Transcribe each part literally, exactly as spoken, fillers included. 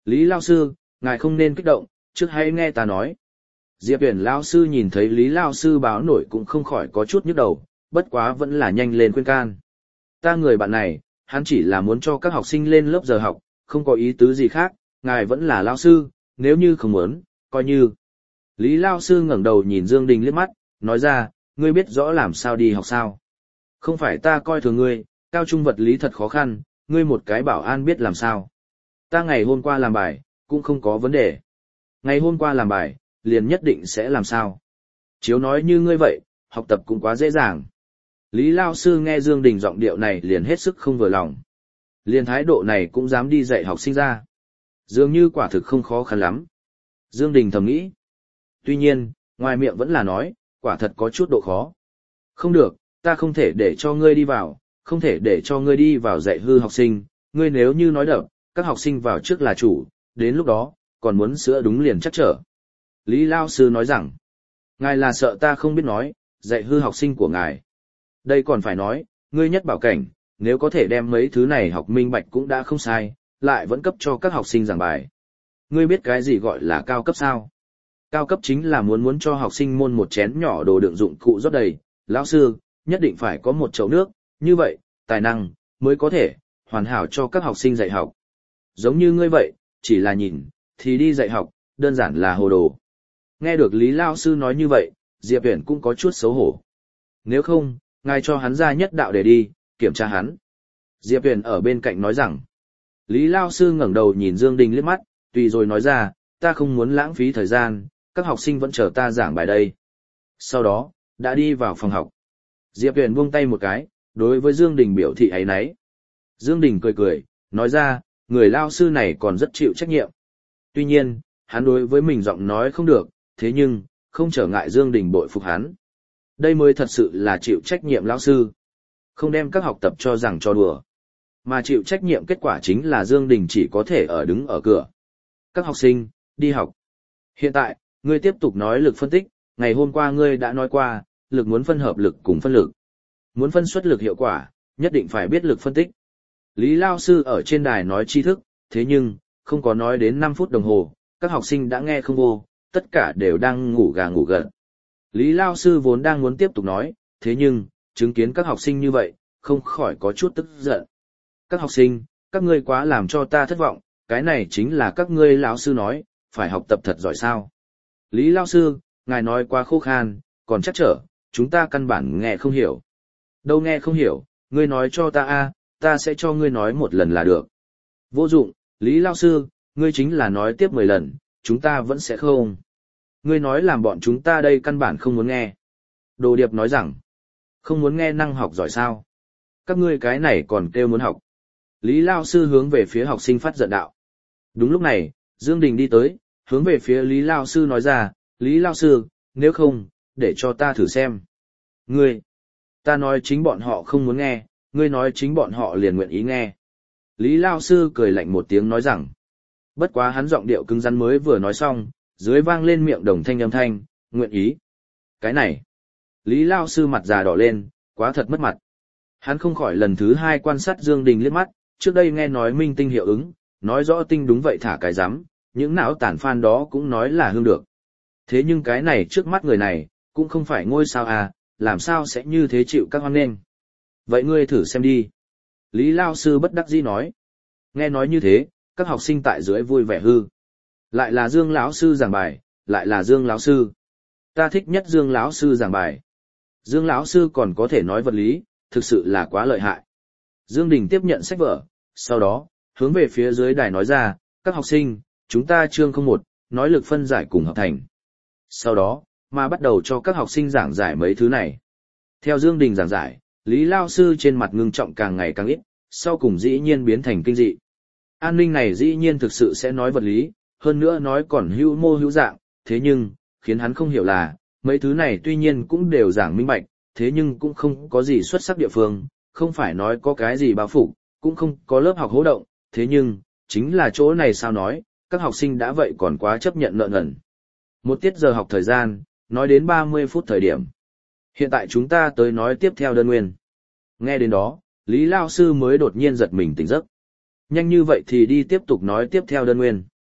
Lý Lao Sư, ngài không nên kích động, trước hãy nghe ta nói. Diệp Huyền Lao Sư nhìn thấy Lý Lao Sư báo nổi cũng không khỏi có chút nhức đầu, bất quá vẫn là nhanh lên khuyên can. Ta người bạn này, hắn chỉ là muốn cho các học sinh lên lớp giờ học, không có ý tứ gì khác, ngài vẫn là Lao Sư, nếu như không muốn, coi như. Lý Lao Sư ngẩng đầu nhìn Dương Đình liếc mắt, nói ra, ngươi biết rõ làm sao đi học sao. Không phải ta coi thường ngươi, cao trung vật lý thật khó khăn, ngươi một cái bảo an biết làm sao. Ta ngày hôm qua làm bài, cũng không có vấn đề. Ngày hôm qua làm bài, liền nhất định sẽ làm sao. Chiếu nói như ngươi vậy, học tập cũng quá dễ dàng. Lý Lao Sư nghe Dương Đình giọng điệu này liền hết sức không vừa lòng. Liền thái độ này cũng dám đi dạy học sinh ra. Dường như quả thực không khó khăn lắm. Dương Đình thầm nghĩ. Tuy nhiên, ngoài miệng vẫn là nói, quả thật có chút độ khó. Không được, ta không thể để cho ngươi đi vào, không thể để cho ngươi đi vào dạy hư học sinh, ngươi nếu như nói đập, các học sinh vào trước là chủ, đến lúc đó, còn muốn sửa đúng liền chắc trở. Lý Lao Sư nói rằng, ngài là sợ ta không biết nói, dạy hư học sinh của ngài. Đây còn phải nói, ngươi nhất bảo cảnh, nếu có thể đem mấy thứ này học minh bạch cũng đã không sai, lại vẫn cấp cho các học sinh giảng bài. Ngươi biết cái gì gọi là cao cấp sao? Cao cấp chính là muốn muốn cho học sinh môn một chén nhỏ đồ đựng dụng cụ rót đầy, lão sư, nhất định phải có một chậu nước, như vậy, tài năng, mới có thể, hoàn hảo cho các học sinh dạy học. Giống như ngươi vậy, chỉ là nhìn, thì đi dạy học, đơn giản là hồ đồ. Nghe được Lý Lao Sư nói như vậy, Diệp Huyền cũng có chút xấu hổ. Nếu không, ngài cho hắn ra nhất đạo để đi, kiểm tra hắn. Diệp Huyền ở bên cạnh nói rằng, Lý Lao Sư ngẩng đầu nhìn Dương Đình liếc mắt, tùy rồi nói ra, ta không muốn lãng phí thời gian, các học sinh vẫn chờ ta giảng bài đây. Sau đó, đã đi vào phòng học. Diệp Huyền buông tay một cái, đối với Dương Đình biểu thị ấy nấy. Dương Đình cười cười, nói ra, người Lao Sư này còn rất chịu trách nhiệm. Tuy nhiên, hắn đối với mình giọng nói không được, thế nhưng, không trở ngại Dương Đình bội phục hắn. Đây mới thật sự là chịu trách nhiệm Lão Sư. Không đem các học tập cho rằng cho đùa. Mà chịu trách nhiệm kết quả chính là Dương Đình chỉ có thể ở đứng ở cửa. Các học sinh, đi học. Hiện tại, ngươi tiếp tục nói lực phân tích, ngày hôm qua ngươi đã nói qua, lực muốn phân hợp lực cùng phân lực. Muốn phân xuất lực hiệu quả, nhất định phải biết lực phân tích. Lý Lao Sư ở trên đài nói tri thức, thế nhưng, không có nói đến năm phút đồng hồ, các học sinh đã nghe không vô, tất cả đều đang ngủ gà ngủ gật. Lý Lao Sư vốn đang muốn tiếp tục nói, thế nhưng, chứng kiến các học sinh như vậy, không khỏi có chút tức giận. Các học sinh, các ngươi quá làm cho ta thất vọng, cái này chính là các ngươi lão sư nói, phải học tập thật giỏi sao. Lý Lao Sư, ngài nói quá khô khan, còn chắc trở, chúng ta căn bản nghe không hiểu. Đâu nghe không hiểu, ngươi nói cho ta a, ta sẽ cho ngươi nói một lần là được. Vô dụng, Lý Lao Sư, ngươi chính là nói tiếp mười lần, chúng ta vẫn sẽ không. Ngươi nói làm bọn chúng ta đây căn bản không muốn nghe. Đồ Điệp nói rằng, không muốn nghe năng học giỏi sao. Các ngươi cái này còn kêu muốn học. Lý Lao Sư hướng về phía học sinh phát giận đạo. Đúng lúc này, Dương Đình đi tới, hướng về phía Lý Lao Sư nói ra, Lý Lao Sư, nếu không, để cho ta thử xem. Ngươi, ta nói chính bọn họ không muốn nghe, ngươi nói chính bọn họ liền nguyện ý nghe. Lý Lao Sư cười lạnh một tiếng nói rằng, bất quá hắn giọng điệu cứng rắn mới vừa nói xong, dưới vang lên miệng đồng thanh âm thanh, nguyện ý. Cái này, Lý Lao Sư mặt già đỏ lên, quá thật mất mặt. Hắn không khỏi lần thứ hai quan sát Dương Đình liếc mắt, trước đây nghe nói minh tinh hiệu ứng, nói rõ tinh đúng vậy thả cái rắm, những não tản phan đó cũng nói là hương được. Thế nhưng cái này trước mắt người này, cũng không phải ngôi sao à, làm sao sẽ như thế chịu các hoan nghênh. Vậy ngươi thử xem đi. Lý Lao Sư bất đắc dĩ nói. Nghe nói như thế, các học sinh tại dưới vui vẻ hư. Lại là Dương lão sư giảng bài, lại là Dương lão sư. Ta thích nhất Dương lão sư giảng bài. Dương lão sư còn có thể nói vật lý, thực sự là quá lợi hại. Dương Đình tiếp nhận sách vở, sau đó, hướng về phía dưới đài nói ra, các học sinh, chúng ta chương không một, nói lực phân giải cùng hợp thành. Sau đó, mà bắt đầu cho các học sinh giảng giải mấy thứ này. Theo Dương Đình giảng giải, Lý Lao Sư trên mặt ngưng trọng càng ngày càng ít, sau cùng dĩ nhiên biến thành kinh dị. An ninh này dĩ nhiên thực sự sẽ nói vật lý, hơn nữa nói còn hữu mô hữu dạng, thế nhưng, khiến hắn không hiểu là, mấy thứ này tuy nhiên cũng đều giảng minh bạch, thế nhưng cũng không có gì xuất sắc địa phương, không phải nói có cái gì bao phủ, cũng không có lớp học hỗ động, thế nhưng, chính là chỗ này sao nói, các học sinh đã vậy còn quá chấp nhận nợ nần. Một tiết giờ học thời gian, nói đến ba mươi phút thời điểm. Hiện tại chúng ta tới nói tiếp theo đơn nguyên. Nghe đến đó, Lý Lao Sư mới đột nhiên giật mình tỉnh giấc. Nhanh như vậy thì đi tiếp tục nói tiếp theo đơn nguyên.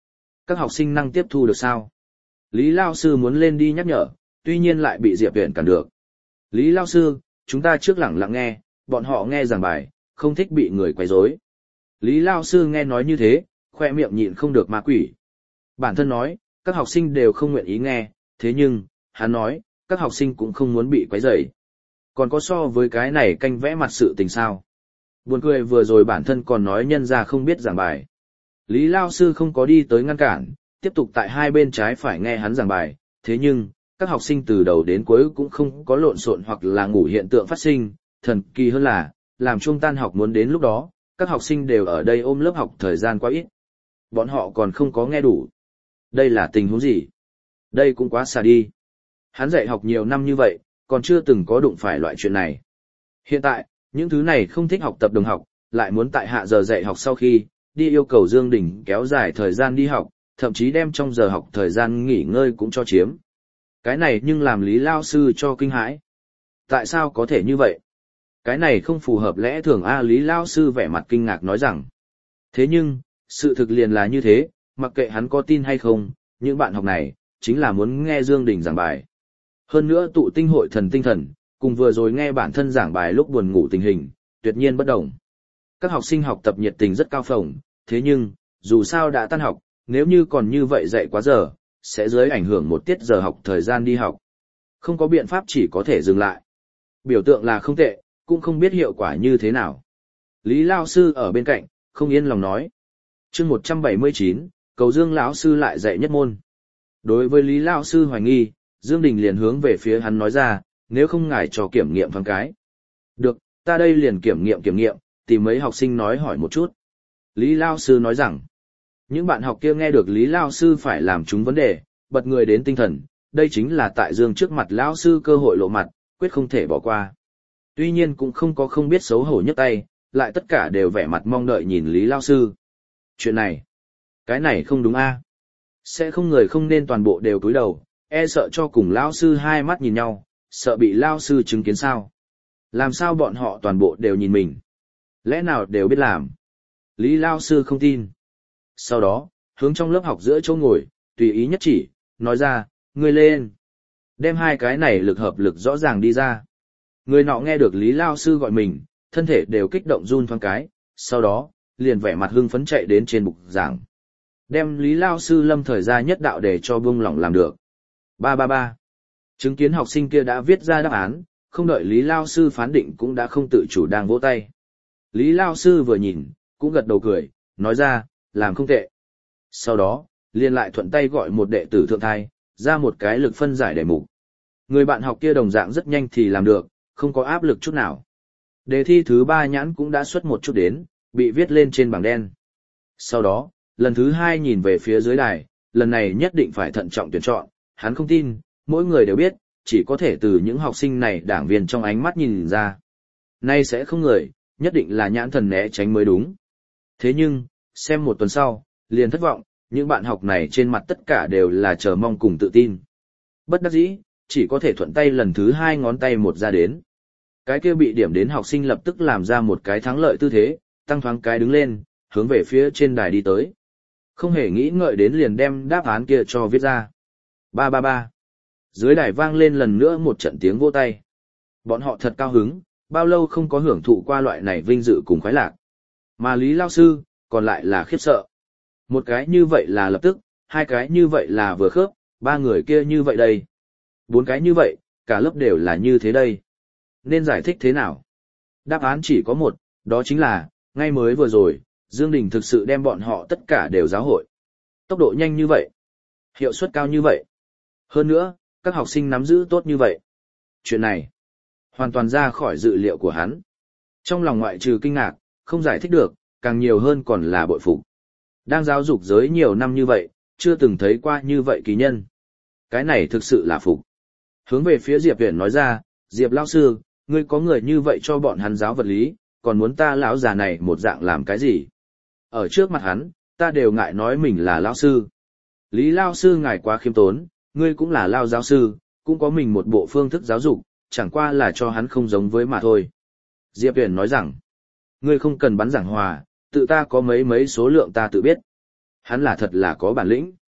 Các học sinh năng tiếp thu được sao? Lý Lao Sư muốn lên đi nhắc nhở, tuy nhiên lại bị Diệp Viễn cản được. Lý Lao Sư, chúng ta trước lặng lặng nghe, bọn họ nghe giảng bài, không thích bị người quấy rối. Lý Lao Sư nghe nói như thế, khoe miệng nhịn không được ma quỷ. Bản thân nói, các học sinh đều không nguyện ý nghe, thế nhưng, hắn nói, các học sinh cũng không muốn bị quấy rầy. Còn có so với cái này canh vẽ mặt sự tình sao? Buồn cười vừa rồi bản thân còn nói nhân ra không biết giảng bài. Lý Lao Sư không có đi tới ngăn cản, tiếp tục tại hai bên trái phải nghe hắn giảng bài, thế nhưng, các học sinh từ đầu đến cuối cũng không có lộn xộn hoặc là ngủ hiện tượng phát sinh, thần kỳ hơn là, làm trung tan học muốn đến lúc đó, các học sinh đều ở đây ôm lớp học thời gian quá ít. Bọn họ còn không có nghe đủ. Đây là tình huống gì? Đây cũng quá xa đi. Hắn dạy học nhiều năm như vậy, còn chưa từng có đụng phải loại chuyện này. Hiện tại, những thứ này không thích học tập đồng học, lại muốn tại hạ giờ dạy học sau khi, đi yêu cầu Dương Đình kéo dài thời gian đi học, thậm chí đem trong giờ học thời gian nghỉ ngơi cũng cho chiếm. Cái này nhưng làm Lý Lao Sư cho kinh hãi. Tại sao có thể như vậy? Cái này không phù hợp lẽ thường a. Lý Lao Sư vẻ mặt kinh ngạc nói rằng. Thế nhưng, sự thực liền là như thế, mặc kệ hắn có tin hay không, những bạn học này, chính là muốn nghe Dương Đình giảng bài. Hơn nữa tụ tinh hội thần tinh thần, cùng vừa rồi nghe bản thân giảng bài lúc buồn ngủ tình hình, tuyệt nhiên bất đồng. Các học sinh học tập nhiệt tình rất cao phồng, thế nhưng, dù sao đã tan học, nếu như còn như vậy dạy quá giờ, sẽ dưới ảnh hưởng một tiết giờ học thời gian đi học. Không có biện pháp chỉ có thể dừng lại. Biểu tượng là không tệ, cũng không biết hiệu quả như thế nào. Lý Lao Sư ở bên cạnh, không yên lòng nói. Chương một trăm bảy mươi chín, cầu Dương lão sư lại dạy nhất môn. Đối với Lý Lao Sư hoài nghi, Dương Đình liền hướng về phía hắn nói ra, nếu không ngài cho kiểm nghiệm thoáng cái. Được, ta đây liền kiểm nghiệm kiểm nghiệm, tìm mấy học sinh nói hỏi một chút. Lý Lao Sư nói rằng, những bạn học kia nghe được Lý Lao Sư phải làm chúng vấn đề, bật người đến tinh thần, đây chính là tại Dương trước mặt Lão Sư cơ hội lộ mặt, quyết không thể bỏ qua. Tuy nhiên cũng không có không biết xấu hổ nhấc tay, lại tất cả đều vẻ mặt mong đợi nhìn Lý Lao Sư. Chuyện này, cái này không đúng a. Sẽ không người không nên toàn bộ đều cúi đầu, e sợ cho cùng Lão Sư hai mắt nhìn nhau, sợ bị Lao Sư chứng kiến sao. Làm sao bọn họ toàn bộ đều nhìn mình? Lẽ nào đều biết làm? Lý Lao Sư không tin. Sau đó, hướng trong lớp học giữa chỗ ngồi, tùy ý nhất chỉ, nói ra, ngươi lên. Đem hai cái này lực hợp lực rõ ràng đi ra. Người nọ nghe được Lý Lao Sư gọi mình, thân thể đều kích động run thoáng cái, sau đó, liền vẻ mặt hưng phấn chạy đến trên bục giảng. Đem Lý Lao Sư lâm thời ra nhất đạo để cho buông lỏng làm được. Ba ba ba. Chứng kiến học sinh kia đã viết ra đáp án, không đợi Lý Lao Sư phán định cũng đã không tự chủ đang vỗ tay. Lý Lao Sư vừa nhìn, cũng gật đầu cười, nói ra, làm không tệ. Sau đó, liền lại thuận tay gọi một đệ tử thượng thai, ra một cái lực phân giải đề mục. Người bạn học kia đồng dạng rất nhanh thì làm được, không có áp lực chút nào. Đề thi thứ ba nhãn cũng đã xuất một chút đến, bị viết lên trên bảng đen. Sau đó, lần thứ hai nhìn về phía dưới đài, lần này nhất định phải thận trọng tuyển chọn, hắn không tin, mỗi người đều biết, chỉ có thể từ những học sinh này đảng viên trong ánh mắt nhìn ra. Nay sẽ không người, nhất định là nhãn thần né tránh mới đúng. Thế nhưng, xem một tuần sau, liền thất vọng, những bạn học này trên mặt tất cả đều là chờ mong cùng tự tin. Bất đắc dĩ, chỉ có thể thuận tay lần thứ hai ngón tay một ra đến. Cái kia bị điểm đến học sinh lập tức làm ra một cái thắng lợi tư thế, tăng thoáng cái đứng lên, hướng về phía trên đài đi tới. Không hề nghĩ ngợi đến liền đem đáp án kia cho viết ra. Ba ba ba. Dưới đài vang lên lần nữa một trận tiếng vỗ tay. Bọn họ thật cao hứng, bao lâu không có hưởng thụ qua loại này vinh dự cùng khoái lạc. Mà Lý Lao Sư, còn lại là khiếp sợ. Một cái như vậy là lập tức, hai cái như vậy là vừa khớp, ba người kia như vậy đây. Bốn cái như vậy, cả lớp đều là như thế đây. Nên giải thích thế nào? Đáp án chỉ có một, đó chính là, ngay mới vừa rồi, Dương Đình thực sự đem bọn họ tất cả đều giáo hội. Tốc độ nhanh như vậy, hiệu suất cao như vậy. Hơn nữa, các học sinh nắm giữ tốt như vậy. Chuyện này, hoàn toàn ra khỏi dự liệu của hắn. Trong lòng ngoại trừ kinh ngạc, không giải thích được, càng nhiều hơn còn là bội phục. Đang giáo dục giới nhiều năm như vậy, chưa từng thấy qua như vậy kỳ nhân. Cái này thực sự là phục. Hướng về phía Diệp Viễn nói ra, Diệp lão sư, ngươi có người như vậy cho bọn hắn giáo vật lý, còn muốn ta lão già này một dạng làm cái gì? Ở trước mặt hắn, ta đều ngại nói mình là lão sư. Lý lão sư ngài quá khiêm tốn, ngươi cũng là lão giáo sư, cũng có mình một bộ phương thức giáo dục, chẳng qua là cho hắn không giống với mà thôi. Diệp Viễn nói rằng, ngươi không cần bắn giảng hòa, tự ta có mấy mấy số lượng ta tự biết. Hắn là thật là có bản lĩnh.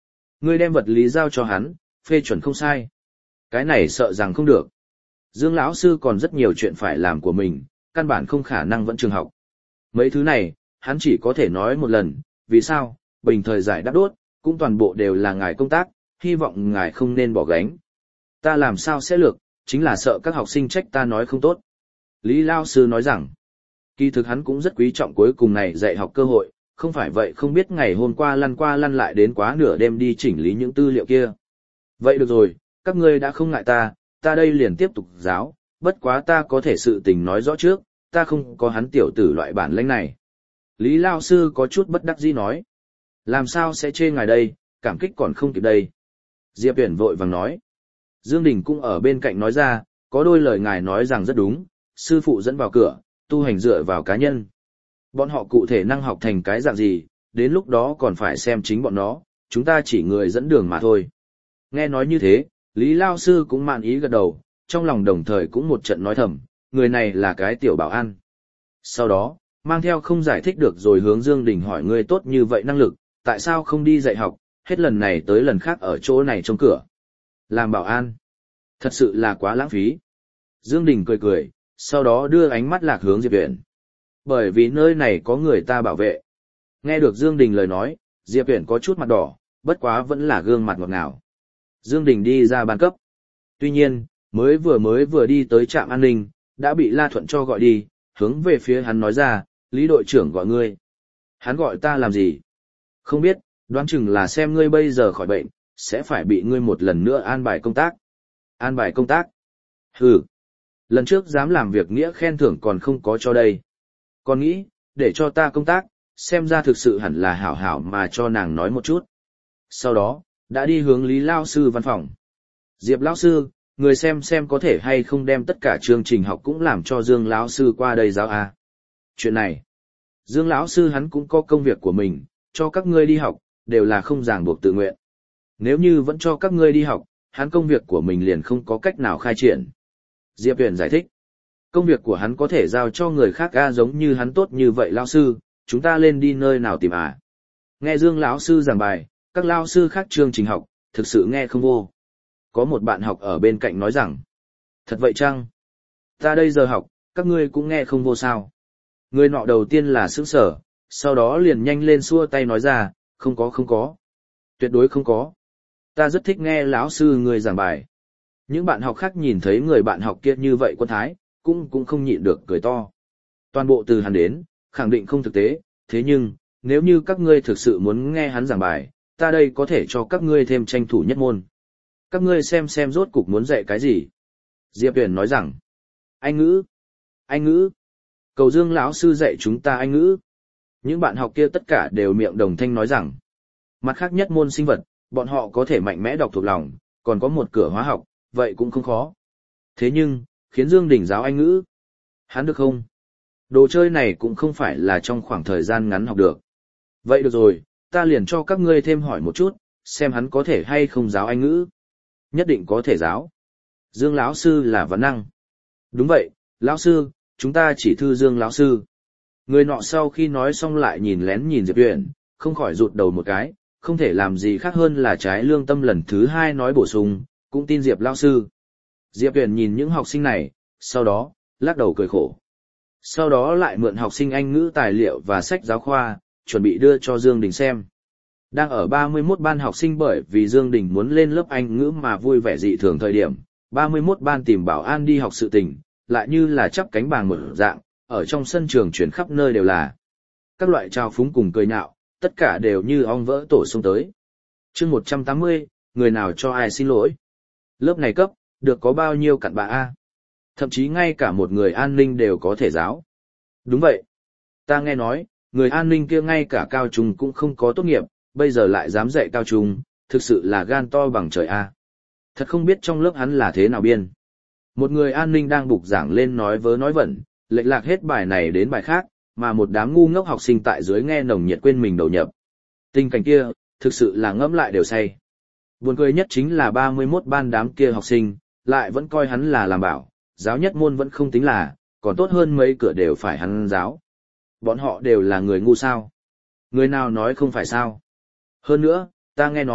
Ngươi đem vật lý giao cho hắn, phê chuẩn không sai. Cái này sợ rằng không được. Dương lão sư còn rất nhiều chuyện phải làm của mình, căn bản không khả năng vẫn trường học. Mấy thứ này, hắn chỉ có thể nói một lần, vì sao, bình thời giải đáp đốt, cũng toàn bộ đều là ngài công tác, hy vọng ngài không nên bỏ gánh. Ta làm sao sẽ lược, chính là sợ các học sinh trách ta nói không tốt. Lý Lao Sư nói rằng, kỳ thực hắn cũng rất quý trọng cuối cùng này dạy học cơ hội, không phải vậy không biết ngày hôm qua lăn qua lăn lại đến quá nửa đêm đi chỉnh lý những tư liệu kia. Vậy được rồi, các ngươi đã không ngại ta, ta đây liền tiếp tục giáo, bất quá ta có thể sự tình nói rõ trước, ta không có hắn tiểu tử loại bản lĩnh này. Lý Lao Sư có chút bất đắc dĩ nói. Làm sao sẽ chê ngài đây, cảm kích còn không kịp đây. Diệp Viễn vội vàng nói. Dương Đình cũng ở bên cạnh nói ra, có đôi lời ngài nói rằng rất đúng, sư phụ dẫn vào cửa, tu hành dựa vào cá nhân. Bọn họ cụ thể năng học thành cái dạng gì, đến lúc đó còn phải xem chính bọn nó, chúng ta chỉ người dẫn đường mà thôi. Nghe nói như thế, Lý Lao Sư cũng mạn ý gật đầu, trong lòng đồng thời cũng một trận nói thầm, người này là cái tiểu bảo an. Sau đó, mang theo không giải thích được rồi hướng Dương Đình hỏi người tốt như vậy năng lực, tại sao không đi dạy học, hết lần này tới lần khác ở chỗ này trong cửa. Làm bảo an. Thật sự là quá lãng phí. Dương Đình cười cười, sau đó đưa ánh mắt lạc hướng Diệp Viễn. Bởi vì nơi này có người ta bảo vệ. Nghe được Dương Đình lời nói, Diệp Viễn có chút mặt đỏ, bất quá vẫn là gương mặt ngọt ngào. Dương Đình đi ra ban cấp. Tuy nhiên, mới vừa mới vừa đi tới trạm an ninh, đã bị La Thuận cho gọi đi, hướng về phía hắn nói ra, Lý đội trưởng gọi ngươi. Hắn gọi ta làm gì? Không biết, đoán chừng là xem ngươi bây giờ khỏi bệnh, sẽ phải bị ngươi một lần nữa an bài công tác. An bài công tác? Hừ. Lần trước dám làm việc nghĩa khen thưởng còn không có cho đây. Còn nghĩ, để cho ta công tác, xem ra thực sự hẳn là hảo hảo mà cho nàng nói một chút. Sau đó, đã đi hướng Lý Lao Sư văn phòng. Diệp Lão Sư, người xem xem có thể hay không đem tất cả chương trình học cũng làm cho Dương Lão Sư qua đây giáo à. Chuyện này, Dương Lão Sư hắn cũng có công việc của mình, cho các ngươi đi học, đều là không ràng buộc tự nguyện. Nếu như vẫn cho các ngươi đi học, hắn công việc của mình liền không có cách nào khai triển. Diệp Viễn giải thích, công việc của hắn có thể giao cho người khác a giống như hắn tốt như vậy Lão Sư, chúng ta lên đi nơi nào tìm à. Nghe Dương Lão Sư giảng bài, các Lão Sư khác chương trình học, thực sự nghe không vô. Có một bạn học ở bên cạnh nói rằng, thật vậy chăng? Ta đây giờ học, các ngươi cũng nghe không vô sao. Người nọ đầu tiên là sững sờ, sau đó liền nhanh lên xua tay nói ra, không có không có. Tuyệt đối không có. Ta rất thích nghe lão sư người giảng bài. Những bạn học khác nhìn thấy người bạn học kia như vậy quân thái, cũng cũng không nhịn được cười to. Toàn bộ từ hắn đến, khẳng định không thực tế, thế nhưng, nếu như các ngươi thực sự muốn nghe hắn giảng bài, ta đây có thể cho các ngươi thêm tranh thủ nhất môn. Các ngươi xem xem rốt cục muốn dạy cái gì. Diệp Viễn nói rằng, Anh ngữ, Anh ngữ, cầu Dương lão sư dạy chúng ta Anh ngữ. Những bạn học kia tất cả đều miệng đồng thanh nói rằng, mặt khác nhất môn sinh vật, bọn họ có thể mạnh mẽ đọc thuộc lòng, còn có một cửa hóa học, vậy cũng không khó. Thế nhưng, khiến Dương Đình giáo Anh ngữ, hắn được không? Đồ chơi này cũng không phải là trong khoảng thời gian ngắn học được. Vậy được rồi, ta liền cho các ngươi thêm hỏi một chút, xem hắn có thể hay không giáo Anh ngữ. Nhất định có thể giáo. Dương lão sư là văn năng. Đúng vậy, lão sư, chúng ta chỉ thư Dương lão sư. Người nọ sau khi nói xong lại nhìn lén nhìn Diệp Viễn, không khỏi rụt đầu một cái, không thể làm gì khác hơn là trái lương tâm lần thứ hai nói bổ sung, cũng tin Diệp lão sư. Diệp Viễn nhìn những học sinh này, sau đó, lắc đầu cười khổ. Sau đó lại mượn học sinh Anh ngữ tài liệu và sách giáo khoa, chuẩn bị đưa cho Dương Đình xem. Đang ở ba mươi mốt ban học sinh bởi vì Dương Đình muốn lên lớp Anh ngữ mà vui vẻ dị thường thời điểm, ba mươi mốt ban tìm bảo an đi học sự tình, lại như là chắp cánh bàng một dạng, ở trong sân trường chuyển khắp nơi đều là. Các loại trao phúng cùng cười nhạo, tất cả đều như ong vỡ tổ xông tới. Chương một trăm tám mươi, người nào cho ai xin lỗi. Lớp này cấp, được có bao nhiêu cặn bạ A. Thậm chí ngay cả một người an ninh đều có thể giáo. Đúng vậy. Ta nghe nói, người an ninh kia ngay cả cao trung cũng không có tốt nghiệp, bây giờ lại dám dạy cao trung, thực sự là gan to bằng trời A. Thật không biết trong lớp hắn là thế nào biên. Một người an ninh đang bục giảng lên nói vớ nói vẩn, lệch lạc hết bài này đến bài khác, mà một đám ngu ngốc học sinh tại dưới nghe nồng nhiệt quên mình đầu nhập. Tình cảnh kia, thực sự là ngẫm lại đều say. Buồn cười nhất chính là ba mươi mốt ban đám kia học sinh, lại vẫn coi hắn là làm bảo, giáo nhất môn vẫn không tính là, còn tốt hơn mấy cửa đều phải hắn giáo. Bọn họ đều là người ngu sao. Người nào nói không phải sao. Hơn nữa, ta nghe nói,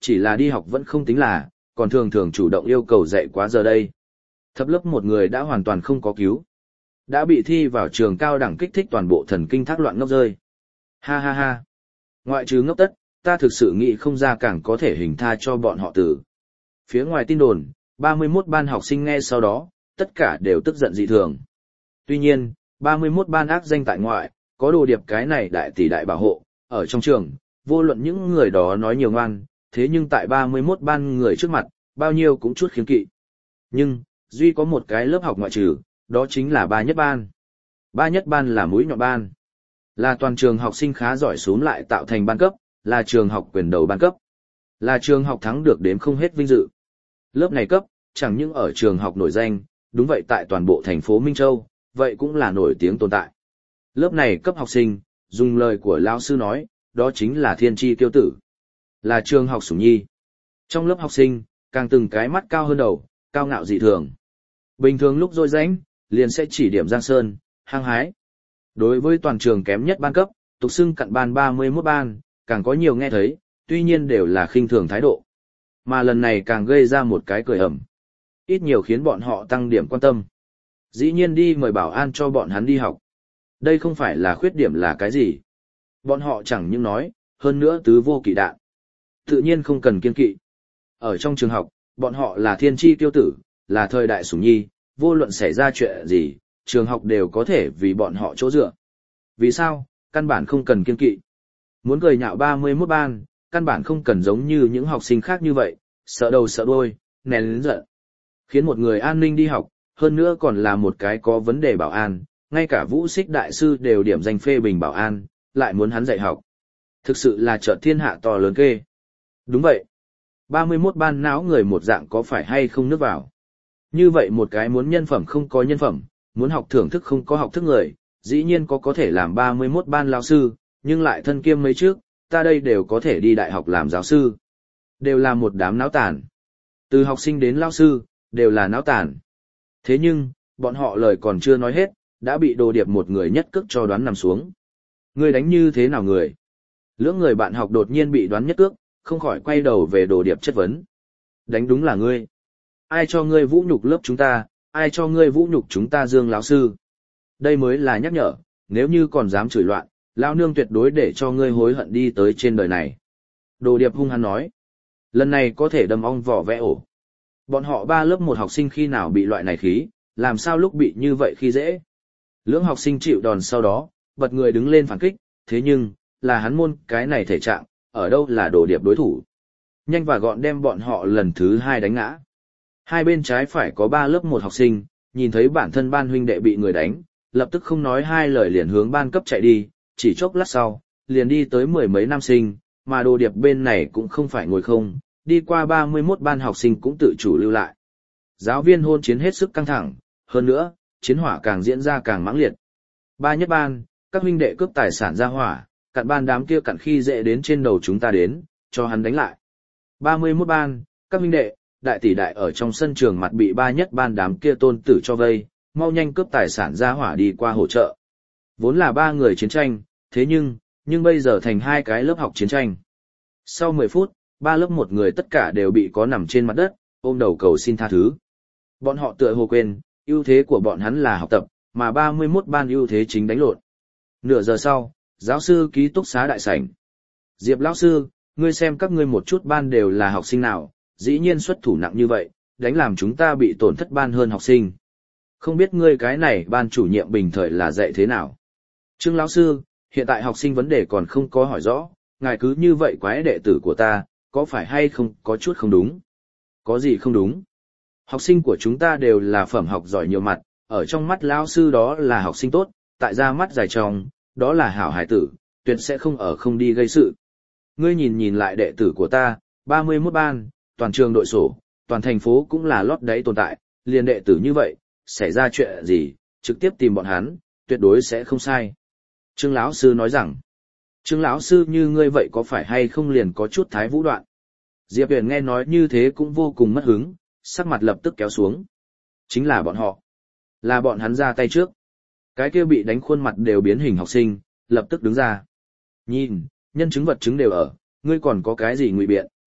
chỉ là đi học vẫn không tính là, còn thường thường chủ động yêu cầu dạy quá giờ đây. Thấp lớp một người đã hoàn toàn không có cứu. Đã bị thi vào trường cao đẳng kích thích toàn bộ thần kinh thác loạn ngốc rơi. Ha ha ha. Ngoại trừ ngốc tất, ta thực sự nghĩ không ra càng có thể hình tha cho bọn họ tử. Phía ngoài tin đồn, ba mươi mốt ban học sinh nghe sau đó, tất cả đều tức giận dị thường. Tuy nhiên, ba mươi mốt ban ác danh tại ngoại, có đồ điệp cái này đại tỷ đại bảo hộ, ở trong trường, vô luận những người đó nói nhiều ngoan, thế nhưng tại ba mươi mốt ban người trước mặt, bao nhiêu cũng chút khiếm kỵ. Nhưng, duy có một cái lớp học ngoại trừ, đó chính là ba nhất ban. Ba nhất ban là mũi nhọn ban. Là toàn trường học sinh khá giỏi xuống lại tạo thành ban cấp, là trường học quyền đầu ban cấp. Là trường học thắng được đếm không hết vinh dự. Lớp này cấp, chẳng những ở trường học nổi danh, đúng vậy tại toàn bộ thành phố Minh Châu, vậy cũng là nổi tiếng tồn tại. Lớp này cấp học sinh, dùng lời của lão sư nói, đó chính là thiên tri tiêu tử. Là trường học sủng nhi. Trong lớp học sinh, càng từng cái mắt cao hơn đầu, cao ngạo dị thường. Bình thường lúc rỗi rãnh, liền sẽ chỉ điểm Giang Sơn, hăng hái. Đối với toàn trường kém nhất ban cấp, tục xưng cặn ban ba mươi mốt ban, càng có nhiều nghe thấy, tuy nhiên đều là khinh thường thái độ. Mà lần này càng gây ra một cái cười ẩm. Ít nhiều khiến bọn họ tăng điểm quan tâm. Dĩ nhiên đi mời bảo an cho bọn hắn đi học. Đây không phải là khuyết điểm là cái gì. Bọn họ chẳng những nói, hơn nữa tứ vô kỵ đạn. Tự nhiên không cần kiên kỵ. Ở trong trường học, bọn họ là thiên tri tiêu tử, là thời đại sủng nhi, vô luận xảy ra chuyện gì, trường học đều có thể vì bọn họ chỗ dựa. Vì sao? Căn bản không cần kiên kỵ. Muốn cười nhạo ba mươi mốt ban, căn bản không cần giống như những học sinh khác như vậy, sợ đầu sợ đuôi, nén lớn giận. Khiến một người an ninh đi học, hơn nữa còn là một cái có vấn đề bảo an, ngay cả Vũ Xích đại sư đều điểm danh phê bình bảo an, lại muốn hắn dạy học. Thực sự là trợ thiên hạ to lớn kê. Đúng vậy. ba mươi mốt ban não người một dạng có phải hay không nước vào. Như vậy một cái muốn nhân phẩm không có nhân phẩm, muốn học thưởng thức không có học thức người, dĩ nhiên có có thể làm ba mươi mốt ban lao sư, nhưng lại thân kiêm mấy trước, ta đây đều có thể đi đại học làm giáo sư. Đều là một đám náo tàn. Từ học sinh đến lao sư, đều là náo tàn. Thế nhưng, bọn họ lời còn chưa nói hết, đã bị đồ điệp một người nhất cước cho đoán nằm xuống. Ngươi đánh như thế nào người? Lưỡng người bạn học đột nhiên bị đoán nhất cước, không khỏi quay đầu về đồ điệp chất vấn. Đánh đúng là ngươi. Ai cho ngươi vũ nhục lớp chúng ta, ai cho ngươi vũ nhục chúng ta Dương lão sư? Đây mới là nhắc nhở, nếu như còn dám chửi loạn, lão nương tuyệt đối để cho ngươi hối hận đi tới trên đời này. Đồ điệp hung hăng nói. Lần này có thể đâm ong vỏ vẽ ổ. Bọn họ ba lớp một học sinh khi nào bị loại này khí, làm sao lúc bị như vậy khi dễ. Lưỡng học sinh chịu đòn sau đó, bật người đứng lên phản kích, thế nhưng, là hắn môn cái này thể trạng, ở đâu là đồ điệp đối thủ. Nhanh và gọn đem bọn họ lần thứ hai đánh ngã. Hai bên trái phải có ba lớp một học sinh, nhìn thấy bản thân ban huynh đệ bị người đánh, lập tức không nói hai lời liền hướng ban cấp chạy đi, chỉ chốc lát sau, liền đi tới mười mấy nam sinh, mà đồ điệp bên này cũng không phải ngồi không, đi qua ba mươi mốt ban học sinh cũng tự chủ lưu lại. Giáo viên hôn chiến hết sức căng thẳng, hơn nữa, chiến hỏa càng diễn ra càng mãng liệt. Ba nhất ban, các huynh đệ cướp tài sản ra hỏa, cặn ban đám kia cặn khi dễ đến trên đầu chúng ta đến, cho hắn đánh lại. ba mươi mốt ban, các huynh đệ, đại tỷ đại ở trong sân trường mặt bị ba nhất ban đám kia tôn tử cho vây, mau nhanh cướp tài sản ra hỏa đi qua hỗ trợ. Vốn là ba người chiến tranh, thế nhưng, nhưng bây giờ thành hai cái lớp học chiến tranh. Sau mười phút, ba lớp một người tất cả đều bị có nằm trên mặt đất, ôm đầu cầu xin tha thứ. Bọn họ tựa hồ quên, ưu thế của bọn hắn là học tập, mà ba mươi mốt ban ưu thế chính đánh lộn. Nửa giờ sau, giáo sư ký túc xá đại sảnh. Diệp lão sư, ngươi xem các ngươi một chút ban đều là học sinh nào, dĩ nhiên xuất thủ nặng như vậy, đánh làm chúng ta bị tổn thất ban hơn học sinh. Không biết ngươi cái này ban chủ nhiệm bình thời là dạy thế nào? Trương lão sư, hiện tại học sinh vấn đề còn không có hỏi rõ, ngài cứ như vậy quái đệ tử của ta, có phải hay không có chút không đúng? Có gì không đúng? Học sinh của chúng ta đều là phẩm học giỏi nhiều mặt, ở trong mắt lão sư đó là học sinh tốt, tại ra mắt dài trong, đó là hảo hải tử, tuyệt sẽ không ở không đi gây sự. Ngươi nhìn nhìn lại đệ tử của ta, ba mươi mốt ban, toàn trường đội sổ, toàn thành phố cũng là lót đáy tồn tại, liền đệ tử như vậy, xảy ra chuyện gì, trực tiếp tìm bọn hắn, tuyệt đối sẽ không sai. Trương lão sư nói rằng, Trương lão sư như ngươi vậy có phải hay không liền có chút thái vũ đoạn. Diệp Huyền nghe nói như thế cũng vô cùng mất hứng, sắc mặt lập tức kéo xuống. Chính là bọn họ. Là bọn hắn ra tay trước. Cái kia bị đánh khuôn mặt đều biến hình học sinh, lập tức đứng ra. Nhìn, nhân chứng vật chứng đều ở, ngươi còn có cái gì ngụy biện.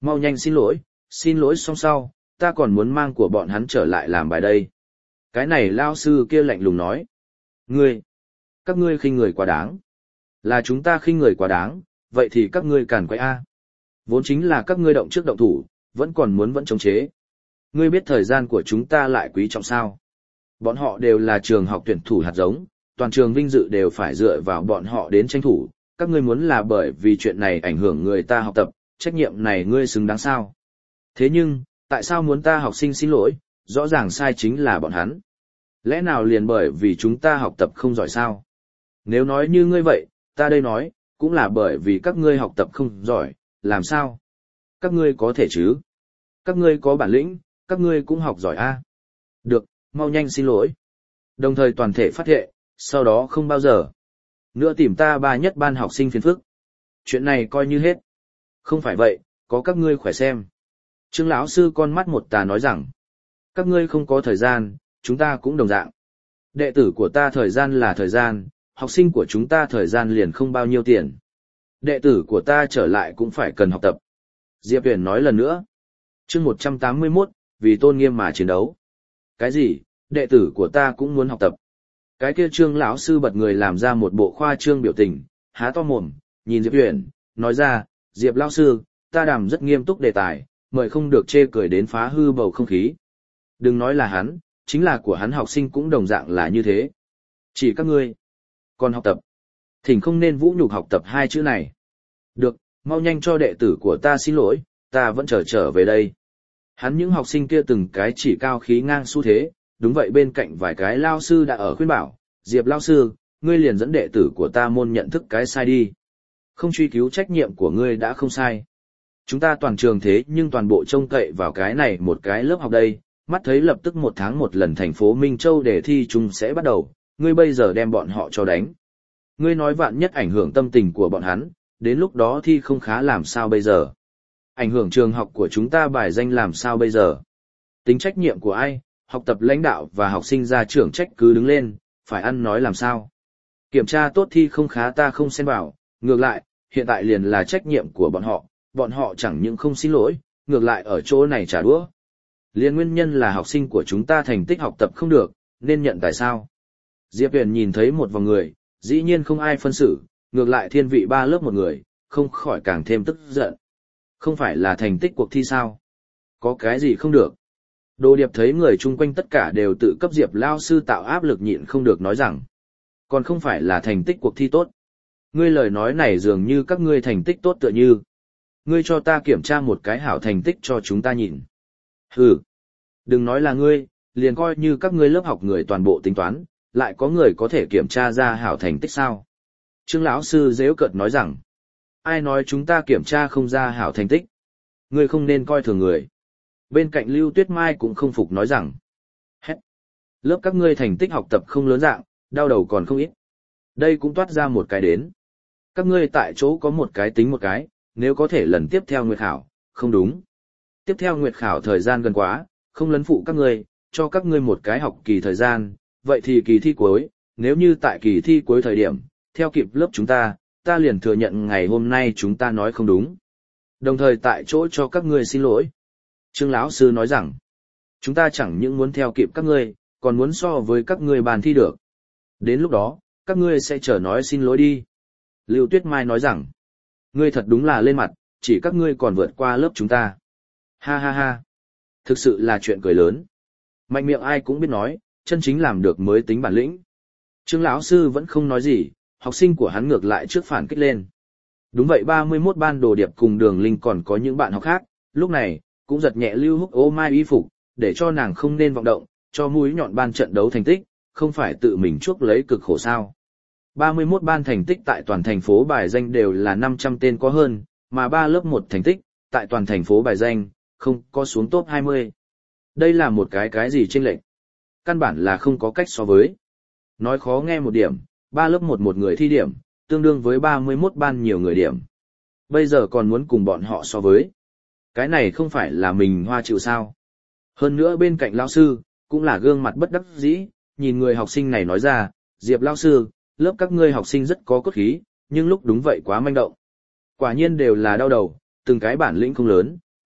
Mau nhanh xin lỗi, xin lỗi xong sau, ta còn muốn mang của bọn hắn trở lại làm bài đây. Cái này lao sư kia lạnh lùng nói. Ngươi, các ngươi khinh người quá đáng. Là chúng ta khinh người quá đáng, vậy thì các ngươi càn quay A. Vốn chính là các ngươi động trước động thủ, vẫn còn muốn vẫn chống chế. Ngươi biết thời gian của chúng ta lại quý trọng sao. Bọn họ đều là trường học tuyển thủ hạt giống, toàn trường vinh dự đều phải dựa vào bọn họ đến tranh thủ. Các ngươi muốn là bởi vì chuyện này ảnh hưởng người ta học tập, trách nhiệm này ngươi xứng đáng sao. Thế nhưng, tại sao muốn ta học sinh xin lỗi, rõ ràng sai chính là bọn hắn. Lẽ nào liền bởi vì chúng ta học tập không giỏi sao? Nếu nói như ngươi vậy, ta đây nói, cũng là bởi vì các ngươi học tập không giỏi, làm sao? Các ngươi có thể chứ? Các ngươi có bản lĩnh, các ngươi cũng học giỏi a. Được, mau nhanh xin lỗi. Đồng thời toàn thể phát thệ, sau đó không bao giờ nữa tìm ta ba nhất ban học sinh phiền phức. Chuyện này coi như hết. Không phải vậy, có các ngươi khỏe xem. Trương lão sư con mắt một tà nói rằng, các ngươi không có thời gian, chúng ta cũng đồng dạng. Đệ tử của ta thời gian là thời gian, học sinh của chúng ta thời gian liền không bao nhiêu tiền. Đệ tử của ta trở lại cũng phải cần học tập. Diệp Huyền nói lần nữa. Chương một trăm tám mươi mốt, vì tôn nghiêm mà chiến đấu. Cái gì, đệ tử của ta cũng muốn học tập. Cái kia Trương lão sư bật người làm ra một bộ khoa trương biểu tình, há to mồm, nhìn Diệp Huyền, nói ra, Diệp lão sư, ta đàm rất nghiêm túc đề tài, mời không được chê cười đến phá hư bầu không khí. Đừng nói là hắn, chính là của hắn học sinh cũng đồng dạng là như thế. Chỉ các ngươi còn học tập. Thỉnh không nên vũ nhục học tập hai chữ này. Được, mau nhanh cho đệ tử của ta xin lỗi, ta vẫn chờ trở, trở về đây. Hắn những học sinh kia từng cái chỉ cao khí ngang xu thế, đúng vậy bên cạnh vài cái lao sư đã ở khuyên bảo, Diệp lao sư, ngươi liền dẫn đệ tử của ta môn nhận thức cái sai đi. Không truy cứu trách nhiệm của ngươi đã không sai. Chúng ta toàn trường thế nhưng toàn bộ trông cậy vào cái này một cái lớp học đây, mắt thấy lập tức một tháng một lần thành phố Minh Châu đề thi chung sẽ bắt đầu, ngươi bây giờ đem bọn họ cho đánh. Ngươi nói vạn nhất ảnh hưởng tâm tình của bọn hắn, đến lúc đó thi không khá làm sao bây giờ? Ảnh hưởng trường học của chúng ta bài danh làm sao bây giờ? Tính trách nhiệm của ai, học tập lãnh đạo và học sinh ra trưởng trách cứ đứng lên, phải ăn nói làm sao? Kiểm tra tốt thi không khá ta không xen vào, ngược lại, hiện tại liền là trách nhiệm của bọn họ, bọn họ chẳng những không xin lỗi, ngược lại ở chỗ này trả đũa. Liên nguyên nhân là học sinh của chúng ta thành tích học tập không được, nên nhận tại sao? Diệp Huyền nhìn thấy một vòng người, dĩ nhiên không ai phân xử, ngược lại thiên vị ba lớp một người, không khỏi càng thêm tức giận. Không phải là thành tích cuộc thi sao? Có cái gì không được? Đồ Điệp thấy người chung quanh tất cả đều tự cấp Diệp lao sư tạo áp lực nhịn không được nói rằng, còn không phải là thành tích cuộc thi tốt. Ngươi lời nói này dường như các ngươi thành tích tốt tựa như. Ngươi cho ta kiểm tra một cái hảo thành tích cho chúng ta nhìn. Hừ, đừng nói là ngươi, liền coi như các ngươi lớp học người toàn bộ tính toán, lại có người có thể kiểm tra ra hảo thành tích sao? Trương lão sư giễu cợt nói rằng, ai nói chúng ta kiểm tra không ra hảo thành tích? Ngươi không nên coi thường người. Bên cạnh Lưu Tuyết Mai cũng không phục nói rằng, hét, lớp các ngươi thành tích học tập không lớn dạng, đau đầu còn không ít. Đây cũng toát ra một cái đến. Các ngươi tại chỗ có một cái tính một cái, nếu có thể lần tiếp theo nguyệt khảo, không đúng. Tiếp theo nguyệt khảo thời gian gần quá, không lấn phụ các ngươi, cho các ngươi một cái học kỳ thời gian, vậy thì kỳ thi cuối, nếu như tại kỳ thi cuối thời điểm, theo kịp lớp chúng ta, ta liền thừa nhận ngày hôm nay chúng ta nói không đúng. Đồng thời tại chỗ cho các ngươi xin lỗi. Trương lão sư nói rằng, chúng ta chẳng những muốn theo kịp các ngươi, còn muốn so với các ngươi bàn thi được. Đến lúc đó, các ngươi sẽ chờ nói xin lỗi đi. Lưu Tuyết Mai nói rằng, ngươi thật đúng là lên mặt, chỉ các ngươi còn vượt qua lớp chúng ta. Ha ha ha, thực sự là chuyện cười lớn. Mạnh miệng ai cũng biết nói, chân chính làm được mới tính bản lĩnh. Trương lão sư vẫn không nói gì, học sinh của hắn ngược lại trước phản kích lên. Đúng vậy ba mươi mốt ban Đồ Điệp cùng Đường Linh còn có những bạn học khác, lúc này, cũng giật nhẹ Lưu Húc Ô Mai y phục, để cho nàng không nên vọng động, cho mũi nhọn ban trận đấu thành tích, không phải tự mình chuốc lấy cực khổ sao. ba mươi mốt ban thành tích tại toàn thành phố bài danh đều là năm trăm tên có hơn, mà ba lớp một thành tích, tại toàn thành phố bài danh, không có xuống top hai mươi. Đây là một cái cái gì chênh lệch? Căn bản là không có cách so với. Nói khó nghe một điểm, ba lớp một một người thi điểm, tương đương với ba mươi mốt ban nhiều người điểm. Bây giờ còn muốn cùng bọn họ so với. Cái này không phải là mình hoa chịu sao. Hơn nữa bên cạnh lão sư, cũng là gương mặt bất đắc dĩ, nhìn người học sinh này nói ra, Diệp lão sư, lớp các ngươi học sinh rất có cốt khí, nhưng lúc đúng vậy quá manh động. Quả nhiên đều là đau đầu, từng cái bản lĩnh không lớn,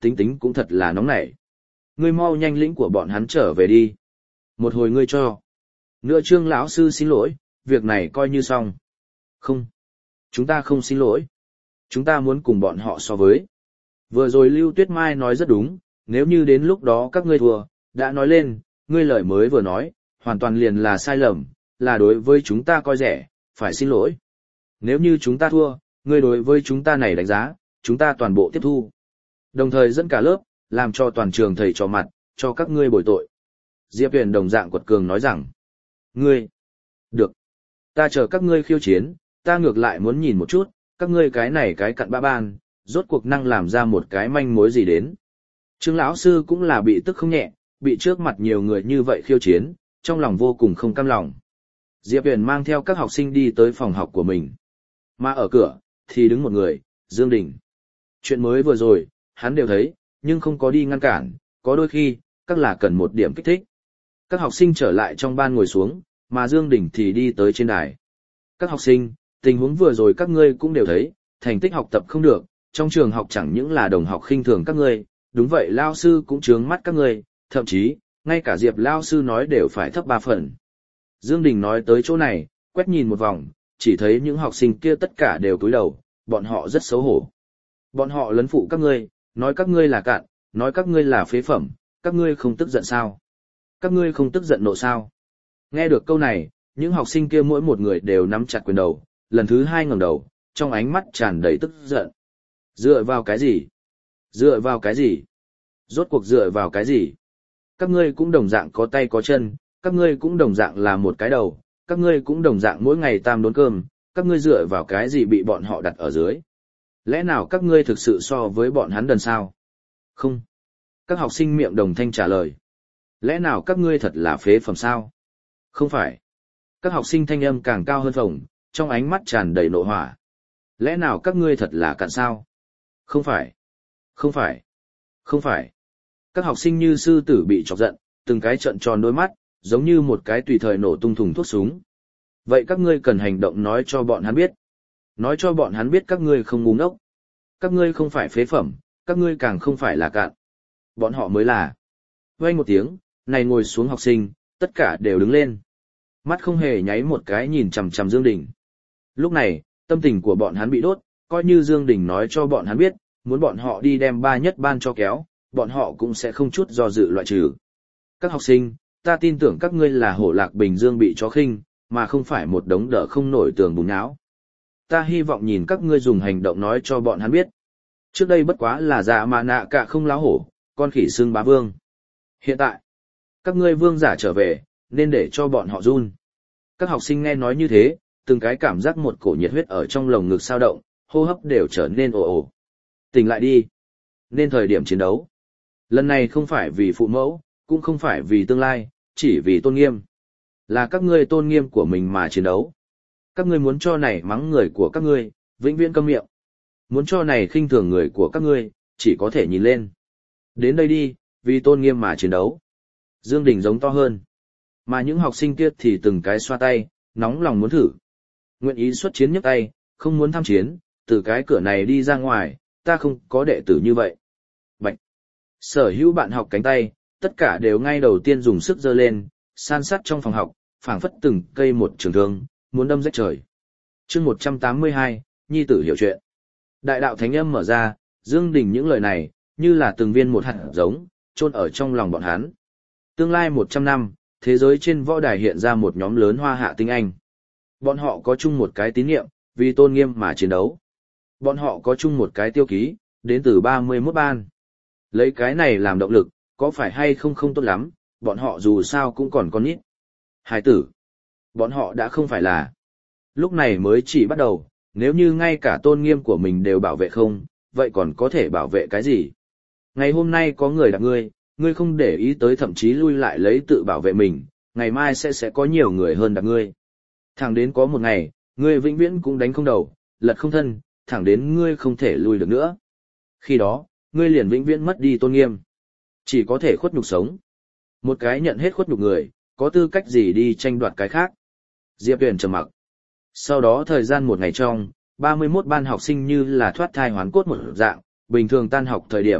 tính tính cũng thật là nóng nảy. Ngươi mau nhanh lĩnh của bọn hắn trở về đi. Một hồi ngươi cho. Nữa Trương lão sư xin lỗi, việc này coi như xong. Không. Chúng ta không xin lỗi. Chúng ta muốn cùng bọn họ so với. Vừa rồi Lưu Tuyết Mai nói rất đúng, nếu như đến lúc đó các ngươi thua, đã nói lên, ngươi lời mới vừa nói, hoàn toàn liền là sai lầm, là đối với chúng ta coi rẻ, phải xin lỗi. Nếu như chúng ta thua, ngươi đối với chúng ta này đánh giá, chúng ta toàn bộ tiếp thu. Đồng thời dẫn cả lớp, làm cho toàn trường thầy trò mặt, cho các ngươi bồi tội. Diệp Huyền đồng dạng quật cường nói rằng, ngươi, được, ta chờ các ngươi khiêu chiến, ta ngược lại muốn nhìn một chút, các ngươi cái này cái cặn bã ban, rốt cuộc năng làm ra một cái manh mối gì đến. Trương lão sư cũng là bị tức không nhẹ, bị trước mặt nhiều người như vậy khiêu chiến, trong lòng vô cùng không cam lòng. Diệp Huyền mang theo các học sinh đi tới phòng học của mình. Mà ở cửa, thì đứng một người, Dương Đình. Chuyện mới vừa rồi, hắn đều thấy, nhưng không có đi ngăn cản, có đôi khi, các là cần một điểm kích thích. Các học sinh trở lại trong ban ngồi xuống, mà Dương Đình thì đi tới trên đài. Các học sinh, tình huống vừa rồi các ngươi cũng đều thấy, thành tích học tập không được, trong trường học chẳng những là đồng học khinh thường các ngươi, đúng vậy lao sư cũng trướng mắt các ngươi, thậm chí, ngay cả Diệp lao sư nói đều phải thấp ba phần. Dương Đình nói tới chỗ này, quét nhìn một vòng, chỉ thấy những học sinh kia tất cả đều cúi đầu, bọn họ rất xấu hổ. Bọn họ lấn phụ các ngươi, nói các ngươi là cạn, nói các ngươi là phế phẩm, các ngươi không tức giận sao? Các ngươi không tức giận nộ sao? Nghe được câu này, những học sinh kia mỗi một người đều nắm chặt quyền đầu, lần thứ hai ngẩng đầu, trong ánh mắt tràn đầy tức giận. Dựa vào cái gì? Dựa vào cái gì? Rốt cuộc dựa vào cái gì? Các ngươi cũng đồng dạng có tay có chân, các ngươi cũng đồng dạng là một cái đầu, các ngươi cũng đồng dạng mỗi ngày tam đốn cơm, các ngươi dựa vào cái gì bị bọn họ đặt ở dưới? Lẽ nào các ngươi thực sự so với bọn hắn đần sao? Không. Các học sinh miệng đồng thanh trả lời. Lẽ nào các ngươi thật là phế phẩm sao? Không phải. Các học sinh thanh âm càng cao hơn phồng, trong ánh mắt tràn đầy nộ hỏa. Lẽ nào các ngươi thật là cạn sao? Không phải. Không phải. Không phải. Các học sinh như sư tử bị chọc giận, từng cái trợn tròn đôi mắt, giống như một cái tùy thời nổ tung thùng thuốc súng. Vậy các ngươi cần hành động nói cho bọn hắn biết. Nói cho bọn hắn biết các ngươi không ngu ngốc. Các ngươi không phải phế phẩm, các ngươi càng không phải là cạn. Bọn họ mới là. Vang một tiếng, này ngồi xuống học sinh, tất cả đều đứng lên. Mắt không hề nháy một cái nhìn chằm chằm Dương Đình. Lúc này, tâm tình của bọn hắn bị đốt, coi như Dương Đình nói cho bọn hắn biết, muốn bọn họ đi đem ba nhất ban cho kéo, bọn họ cũng sẽ không chút do dự loại trừ. Các học sinh, ta tin tưởng các ngươi là hổ lạc Bình Dương bị chó khinh, mà không phải một đống đỡ không nổi tường bùn nhão. Ta hy vọng nhìn các ngươi dùng hành động nói cho bọn hắn biết. Trước đây bất quá là dạ mà nạ cả không láo hổ, con khỉ xương bá vương. Hiện tại, các ngươi vương giả trở về, nên để cho bọn họ run. Các học sinh nghe nói như thế, từng cái cảm giác một cổ nhiệt huyết ở trong lồng ngực sao động, hô hấp đều trở nên ồ ồ. Tỉnh lại đi. Nên thời điểm chiến đấu. Lần này không phải vì phụ mẫu, cũng không phải vì tương lai, chỉ vì tôn nghiêm. Là các ngươi tôn nghiêm của mình mà chiến đấu. Các ngươi muốn cho này mắng người của các ngươi, vĩnh viễn câm miệng. Muốn cho này khinh thường người của các ngươi, chỉ có thể nhìn lên. Đến đây đi, vì tôn nghiêm mà chiến đấu. Dương Đình giống to hơn. Mà những học sinh kia thì từng cái xoa tay, nóng lòng muốn thử. Nguyện ý xuất chiến nhấc tay, không muốn tham chiến, từ cái cửa này đi ra ngoài, ta không có đệ tử như vậy. Bạch. Sở hữu bạn học cánh tay, tất cả đều ngay đầu tiên dùng sức giơ lên, san sát trong phòng học, phảng phất từng cây một trường thương, muốn đâm rách trời. Chương một trăm tám mươi hai, Nhi tử hiểu chuyện. Đại đạo thánh âm mở ra, Dương Đình những lời này, như là từng viên một hạt giống, chôn ở trong lòng bọn hắn. Tương lai một trăm năm, thế giới trên võ đài hiện ra một nhóm lớn hoa hạ tinh anh. Bọn họ có chung một cái tín niệm, vì tôn nghiêm mà chiến đấu. Bọn họ có chung một cái tiêu ký, đến từ ba mươi mốt ban. Lấy cái này làm động lực, có phải hay không không tốt lắm, bọn họ dù sao cũng còn con nít. Hải tử. Bọn họ đã không phải là. Lúc này mới chỉ bắt đầu, nếu như ngay cả tôn nghiêm của mình đều bảo vệ không, vậy còn có thể bảo vệ cái gì? Ngày hôm nay có người đạp ngươi, ngươi không để ý tới thậm chí lui lại lấy tự bảo vệ mình, ngày mai sẽ sẽ có nhiều người hơn đạp ngươi. Thẳng đến có một ngày, ngươi vĩnh viễn cũng đánh không đầu, lật không thân, thẳng đến ngươi không thể lui được nữa. Khi đó, ngươi liền vĩnh viễn mất đi tôn nghiêm. Chỉ có thể khuất nhục sống. Một cái nhận hết khuất nhục người, có tư cách gì đi tranh đoạt cái khác? Diệp Huyền trầm mặc. Sau đó thời gian một ngày trong, ba mươi mốt ban học sinh như là thoát thai hoán cốt một dạng, bình thường tan học thời điểm,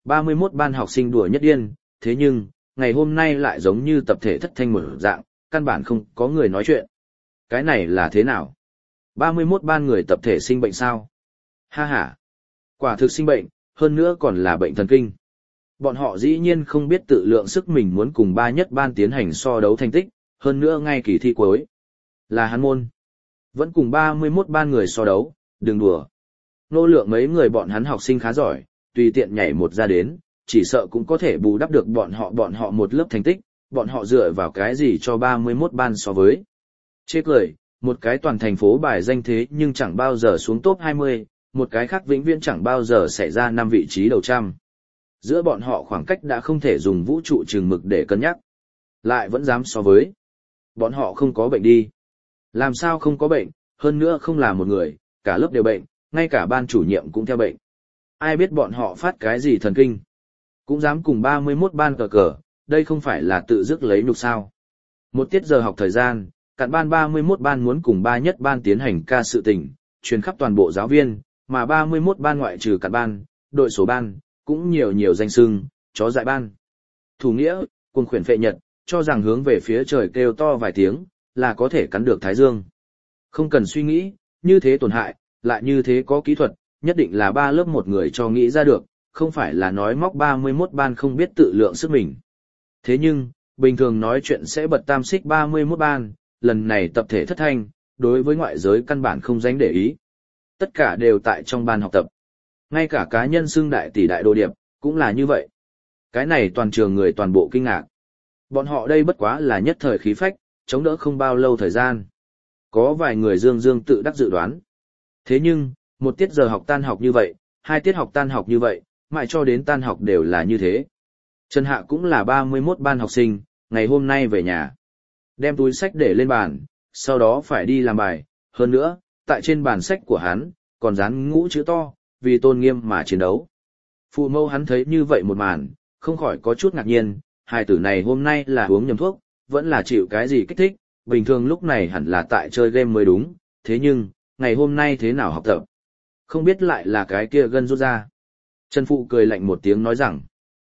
ba mươi mốt ban học sinh đùa nhất điên, thế nhưng, ngày hôm nay lại giống như tập thể thất thanh một dạng, căn bản không có người nói chuyện. Cái này là thế nào? ba mươi mốt ban người tập thể sinh bệnh sao? Ha ha! Quả thực sinh bệnh, hơn nữa còn là bệnh thần kinh. Bọn họ dĩ nhiên không biết tự lượng sức mình muốn cùng ba nhất ban tiến hành so đấu thành tích, hơn nữa ngay kỳ thi cuối. Là hắn môn. Vẫn cùng ba mươi mốt ban người so đấu, đừng đùa. Nô lượng mấy người bọn hắn học sinh khá giỏi, tùy tiện nhảy một ra đến, chỉ sợ cũng có thể bù đắp được bọn họ bọn họ một lớp thành tích, bọn họ dựa vào cái gì cho ba mươi mốt ban so với. Chê cười, một cái toàn thành phố bài danh thế nhưng chẳng bao giờ xuống top hai mươi, một cái khác vĩnh viễn chẳng bao giờ xảy ra năm vị trí đầu trăm. Giữa bọn họ khoảng cách đã không thể dùng vũ trụ chừng mực để cân nhắc. Lại vẫn dám so với. Bọn họ không có bệnh đi. Làm sao không có bệnh, hơn nữa không là một người, cả lớp đều bệnh, ngay cả ban chủ nhiệm cũng theo bệnh. Ai biết bọn họ phát cái gì thần kinh. Cũng dám cùng ba mươi mốt ban cờ cờ, đây không phải là tự dứt lấy nhục sao. Một tiết giờ học thời gian, cặn ban ba mươi mốt ban muốn cùng ba nhất ban tiến hành ca sự tình, truyền khắp toàn bộ giáo viên, mà ba mươi mốt ban ngoại trừ cặn ban, đội số ban, cũng nhiều nhiều danh xưng, chó dại ban. Thủ nghĩa, quân khuyển phệ nhật, cho rằng hướng về phía trời kêu to vài tiếng, là có thể cắn được thái dương. Không cần suy nghĩ, như thế tổn hại, lại như thế có kỹ thuật, nhất định là ba lớp một người cho nghĩ ra được, không phải là nói móc ba mươi mốt ban không biết tự lượng sức mình. Thế nhưng, bình thường nói chuyện sẽ bật tam xích ba mươi mốt ban, lần này tập thể thất thanh, đối với ngoại giới căn bản không dánh để ý. Tất cả đều tại trong ban học tập. Ngay cả cá nhân xưng đại tỷ đại đồ điệp, cũng là như vậy. Cái này toàn trường người toàn bộ kinh ngạc. Bọn họ đây bất quá là nhất thời khí phách, chống đỡ không bao lâu thời gian. Có vài người dương dương tự đắc dự đoán. Thế nhưng, một tiết giờ học tan học như vậy, hai tiết học tan học như vậy, mãi cho đến tan học đều là như thế. Trần Hạ cũng là ba mươi mốt ban học sinh, ngày hôm nay về nhà. Đem túi sách để lên bàn, sau đó phải đi làm bài. Hơn nữa, tại trên bàn sách của hắn, còn dán ngũ chữ to, vì tôn nghiêm mà chiến đấu. Phụ mẫu hắn thấy như vậy một màn, không khỏi có chút ngạc nhiên, hài tử này hôm nay là uống nhầm thuốc, vẫn là chịu cái gì kích thích, bình thường lúc này hẳn là tại chơi game mới đúng, thế nhưng, ngày hôm nay thế nào học tập? Không biết lại là cái kia gân rút ra. Trần Phụ cười lạnh một tiếng nói rằng,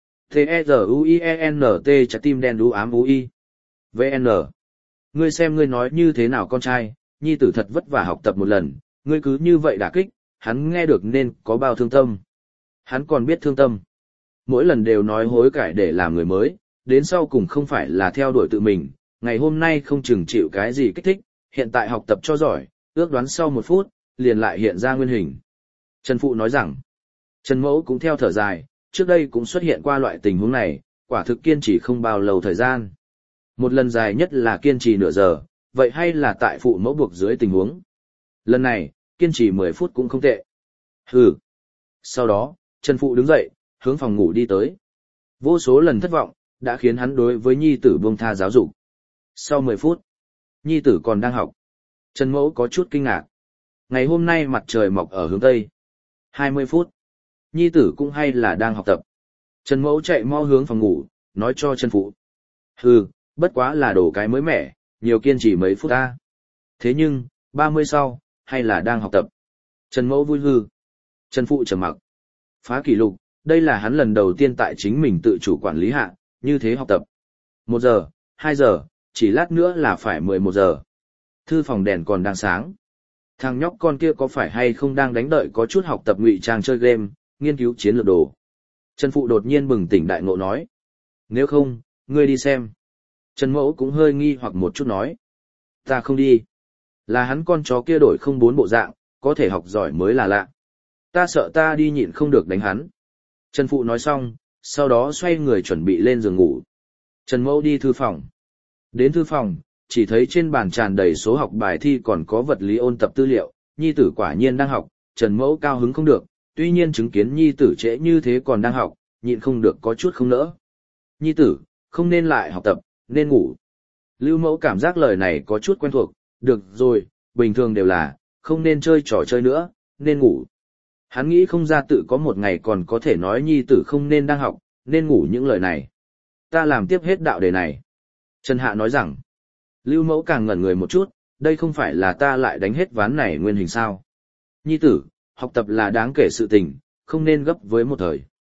T-E-Z-U-I-E-N-T trái tim đen đú ám U-I. vê en. Ngươi xem ngươi nói như thế nào con trai, nhi tử thật vất vả học tập một lần, ngươi cứ như vậy đả kích, hắn nghe được nên có bao thương tâm. Hắn còn biết thương tâm. Mỗi lần đều nói hối cải để làm người mới, đến sau cùng không phải là theo đuổi tự mình, ngày hôm nay không chừng chịu cái gì kích thích, hiện tại học tập cho giỏi, ước đoán sau một phút, liền lại hiện ra nguyên hình. Trần Phụ nói rằng, Trần Mẫu cũng theo thở dài, trước đây cũng xuất hiện qua loại tình huống này, quả thực kiên trì không bao lâu thời gian. Một lần dài nhất là kiên trì nửa giờ, vậy hay là tại phụ mẫu buộc dưới tình huống. Lần này, kiên trì mười phút cũng không tệ. Hừ. Sau đó, Trần Phụ đứng dậy, hướng phòng ngủ đi tới. Vô số lần thất vọng, đã khiến hắn đối với nhi tử buông tha giáo dục. Sau mười phút, nhi tử còn đang học. Trần Mẫu có chút kinh ngạc. Ngày hôm nay mặt trời mọc ở hướng Tây. hai mươi phút. Nhi tử cũng hay là đang học tập. Trần Mẫu chạy mau hướng phòng ngủ, nói cho Trần Phụ. Hừ, bất quá là đổ cái mới mẻ, nhiều kiên trì mấy phút ta. Thế nhưng, ba mươi sau, hay là đang học tập. Trần Mẫu vui hư. Trần Phụ trầm mặc. Phá kỷ lục, đây là hắn lần đầu tiên tại chính mình tự chủ quản lý hạ, như thế học tập. Một giờ, hai giờ, chỉ lát nữa là phải mười một giờ. Thư phòng đèn còn đang sáng. Thằng nhóc con kia có phải hay không đang đánh đợi có chút học tập ngụy trang chơi game, nghiên cứu chiến lược đồ. Trần Phụ đột nhiên bừng tỉnh đại ngộ nói. Nếu không, ngươi đi xem. Trần Mẫu cũng hơi nghi hoặc một chút nói. Ta không đi. Là hắn con chó kia đổi không bốn bộ dạng, có thể học giỏi mới là lạ. Ta sợ ta đi nhịn không được đánh hắn. Trần Phụ nói xong, sau đó xoay người chuẩn bị lên giường ngủ. Trần Mẫu đi thư phòng. Đến thư phòng, chỉ thấy trên bàn tràn đầy số học bài thi còn có vật lý ôn tập tư liệu, nhi tử quả nhiên đang học, Trần Mẫu cao hứng không được, tuy nhiên chứng kiến nhi tử trễ như thế còn đang học, nhịn không được có chút không nỡ. Nhi tử, không nên lại học tập, nên ngủ. Lưu Mẫu cảm giác lời này có chút quen thuộc, được rồi, bình thường đều là, không nên chơi trò chơi nữa, nên ngủ. Hắn nghĩ không ra tự có một ngày còn có thể nói nhi tử không nên đang học, nên ngủ những lời này. Ta làm tiếp hết đạo đề này. Trần Hạ nói rằng, Lưu Mẫu càng ngẩn người một chút, đây không phải là ta lại đánh hết ván này nguyên hình sao. Nhi tử, học tập là đáng kể sự tình, không nên gấp với một thời.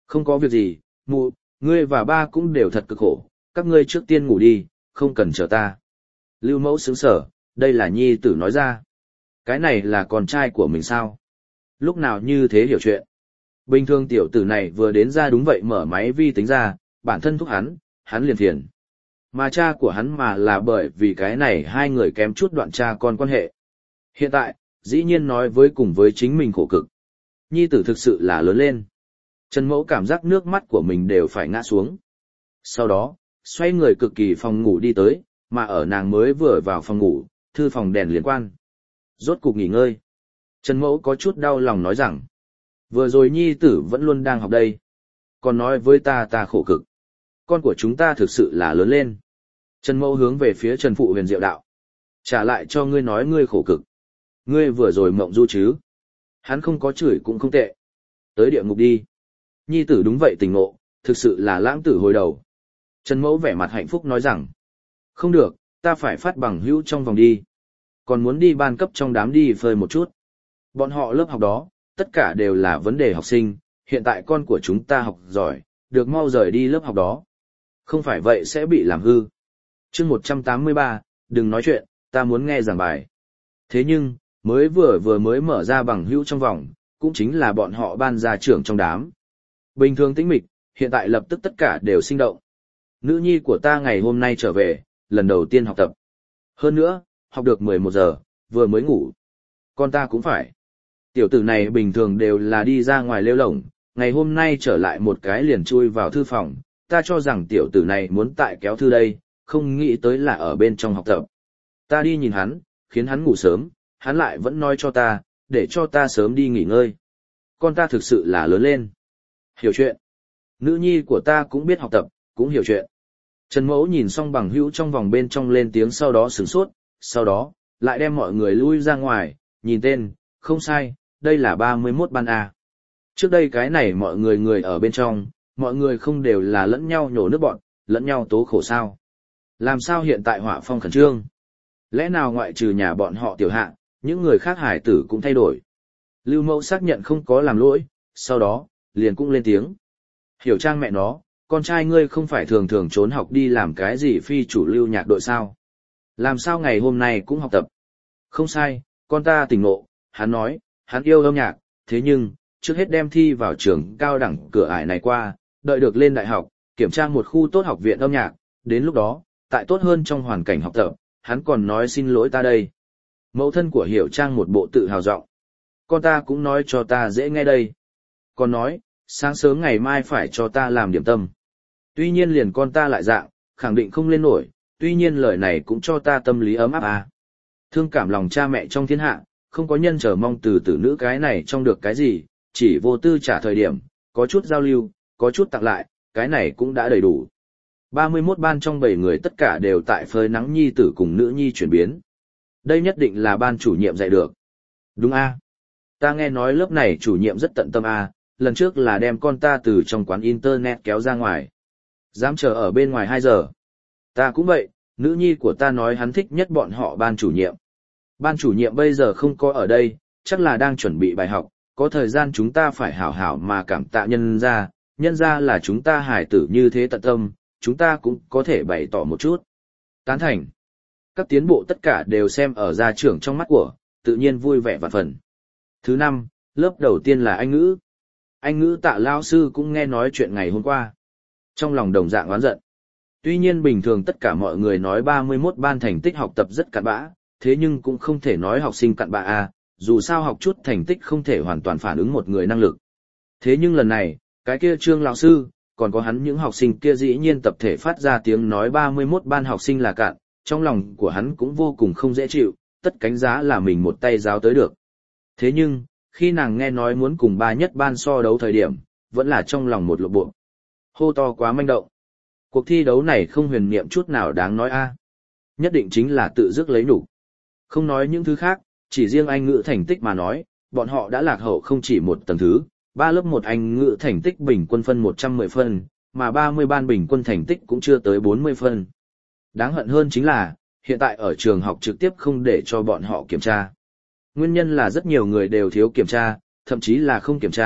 Không có việc gì, mụ, ngươi và ba cũng đều thật cực khổ, các ngươi trước tiên ngủ đi, không cần chờ ta. Lưu Mẫu sững sờ, đây là nhi tử nói ra. Cái này là con trai của mình sao? Lúc nào như thế hiểu chuyện? Bình thường tiểu tử này vừa đến ra đúng vậy mở máy vi tính ra, bản thân thúc hắn, hắn liền thiền. Mà cha của hắn mà là bởi vì cái này hai người kém chút đoạn cha con quan hệ. Hiện tại, dĩ nhiên nói với cùng với chính mình khổ cực. Nhi tử thực sự là lớn lên. Trần Mẫu cảm giác nước mắt của mình đều phải ngã xuống. Sau đó, xoay người cực kỳ phòng ngủ đi tới, mà ở nàng mới vừa vào phòng ngủ, thư phòng đèn liền quan. Rốt cục nghỉ ngơi. Trần Mẫu có chút đau lòng nói rằng, vừa rồi nhi tử vẫn luôn đang học đây. Còn nói với ta ta khổ cực. Con của chúng ta thực sự là lớn lên. Trần Mẫu hướng về phía Trần Phụ Huyền Diệu đạo. Trả lại cho ngươi nói ngươi khổ cực. Ngươi vừa rồi mộng du chứ. Hắn không có chửi cũng không tệ. Tới địa ngục đi. Nhi tử đúng vậy tình ngộ, thực sự là lãng tử hồi đầu. Trần Mẫu vẻ mặt hạnh phúc nói rằng, không được, ta phải phát bằng hữu trong vòng đi. Còn muốn đi ban cấp trong đám đi phơi một chút. Bọn họ lớp học đó, tất cả đều là vấn đề học sinh, hiện tại con của chúng ta học giỏi, được mau rời đi lớp học đó. Không phải vậy sẽ bị làm hư. Chương một trăm tám mươi ba, đừng nói chuyện, ta muốn nghe giảng bài. Thế nhưng, mới vừa vừa mới mở ra bằng hữu trong vòng, cũng chính là bọn họ ban gia trưởng trong đám. Bình thường tĩnh mịch, hiện tại lập tức tất cả đều sinh động. Nữ nhi của ta ngày hôm nay trở về, lần đầu tiên học tập. Hơn nữa, học được mười một giờ, vừa mới ngủ. Con ta cũng phải. Tiểu tử này bình thường đều là đi ra ngoài lêu lổng, ngày hôm nay trở lại một cái liền chui vào thư phòng, ta cho rằng tiểu tử này muốn tại kéo thư đây, không nghĩ tới là ở bên trong học tập. Ta đi nhìn hắn, khiến hắn ngủ sớm, hắn lại vẫn nói cho ta, để cho ta sớm đi nghỉ ngơi. Con ta thực sự là lớn lên. Hiểu chuyện. Nữ nhi của ta cũng biết học tập, cũng hiểu chuyện. Trần Mẫu nhìn xong bằng hữu trong vòng bên trong lên tiếng sau đó sửng sốt, sau đó, lại đem mọi người lui ra ngoài, nhìn tên, không sai, đây là ba mươi mốt ban A. Trước đây cái này mọi người người ở bên trong, mọi người không đều là lẫn nhau nhổ nước bọn, lẫn nhau tố khổ sao. Làm sao hiện tại họa phong khẩn trương? Lẽ nào ngoại trừ nhà bọn họ tiểu hạ, những người khác hải tử cũng thay đổi? Lưu Mẫu xác nhận không có làm lỗi, sau đó, liền cũng lên tiếng. Hiểu Trang mẹ nó, con trai ngươi không phải thường thường trốn học đi làm cái gì phi chủ lưu nhạc đội sao? Làm sao ngày hôm nay cũng học tập? Không sai, con ta tỉnh ngộ, hắn nói, hắn yêu âm nhạc, thế nhưng, trước hết đem thi vào trường cao đẳng cửa ải này qua, đợi được lên đại học, kiểm tra một khu tốt học viện âm nhạc, đến lúc đó, tại tốt hơn trong hoàn cảnh học tập, hắn còn nói xin lỗi ta đây. Mẫu thân của Hiểu Trang một bộ tự hào giọng. Con ta cũng nói cho ta dễ nghe đây. Còn nói, sáng sớm ngày mai phải cho ta làm điểm tâm. Tuy nhiên liền con ta lại dạng, khẳng định không lên nổi, tuy nhiên lời này cũng cho ta tâm lý ấm áp à. Thương cảm lòng cha mẹ trong thiên hạ, không có nhân chờ mong từ tử nữ cái này trong được cái gì, chỉ vô tư trả thời điểm, có chút giao lưu, có chút tặng lại, cái này cũng đã đầy đủ. ba mươi mốt ban trong bảy người tất cả đều tại phơi nắng nhi tử cùng nữ nhi chuyển biến. Đây nhất định là ban chủ nhiệm dạy được. Đúng a? Ta nghe nói lớp này chủ nhiệm rất tận tâm a, lần trước là đem con ta từ trong quán internet kéo ra ngoài. Dám chờ ở bên ngoài hai giờ. Ta cũng vậy, nữ nhi của ta nói hắn thích nhất bọn họ ban chủ nhiệm. Ban chủ nhiệm bây giờ không có ở đây, chắc là đang chuẩn bị bài học, có thời gian chúng ta phải hảo hảo mà cảm tạ nhân ra, nhân ra là chúng ta hài tử như thế tận tâm, chúng ta cũng có thể bày tỏ một chút. Tán thành. Các tiến bộ tất cả đều xem ở gia trưởng trong mắt của, tự nhiên vui vẻ vạn phần. Thứ năm, lớp đầu tiên là Anh ngữ. Anh ngữ Tạ lao sư cũng nghe nói chuyện ngày hôm qua. Trong lòng đồng dạng oán giận. Tuy nhiên bình thường tất cả mọi người nói ba mươi mốt ban thành tích học tập rất cặn bã, thế nhưng cũng không thể nói học sinh cặn bã à, dù sao học chút thành tích không thể hoàn toàn phản ứng một người năng lực. Thế nhưng lần này, cái kia Trương lão sư, còn có hắn những học sinh kia dĩ nhiên tập thể phát ra tiếng nói ba mươi mốt ban học sinh là cạn, trong lòng của hắn cũng vô cùng không dễ chịu, tất cánh giá là mình một tay giáo tới được. Thế nhưng, khi nàng nghe nói muốn cùng ba nhất ban so đấu thời điểm, vẫn là trong lòng một lộ bộ. Hô to quá manh động. Cuộc thi đấu này không huyền niệm chút nào đáng nói a. Nhất định chính là tự dứt lấy nhục. Không nói những thứ khác, chỉ riêng Anh ngữ thành tích mà nói, bọn họ đã lạc hậu không chỉ một tầng thứ, ba lớp một Anh ngữ thành tích bình quân phân một trăm mười phân, mà ba mươi ban bình quân thành tích cũng chưa tới bốn mươi phân. Đáng hận hơn chính là, hiện tại ở trường học trực tiếp không để cho bọn họ kiểm tra. Nguyên nhân là rất nhiều người đều thiếu kiểm tra, thậm chí là không kiểm tra,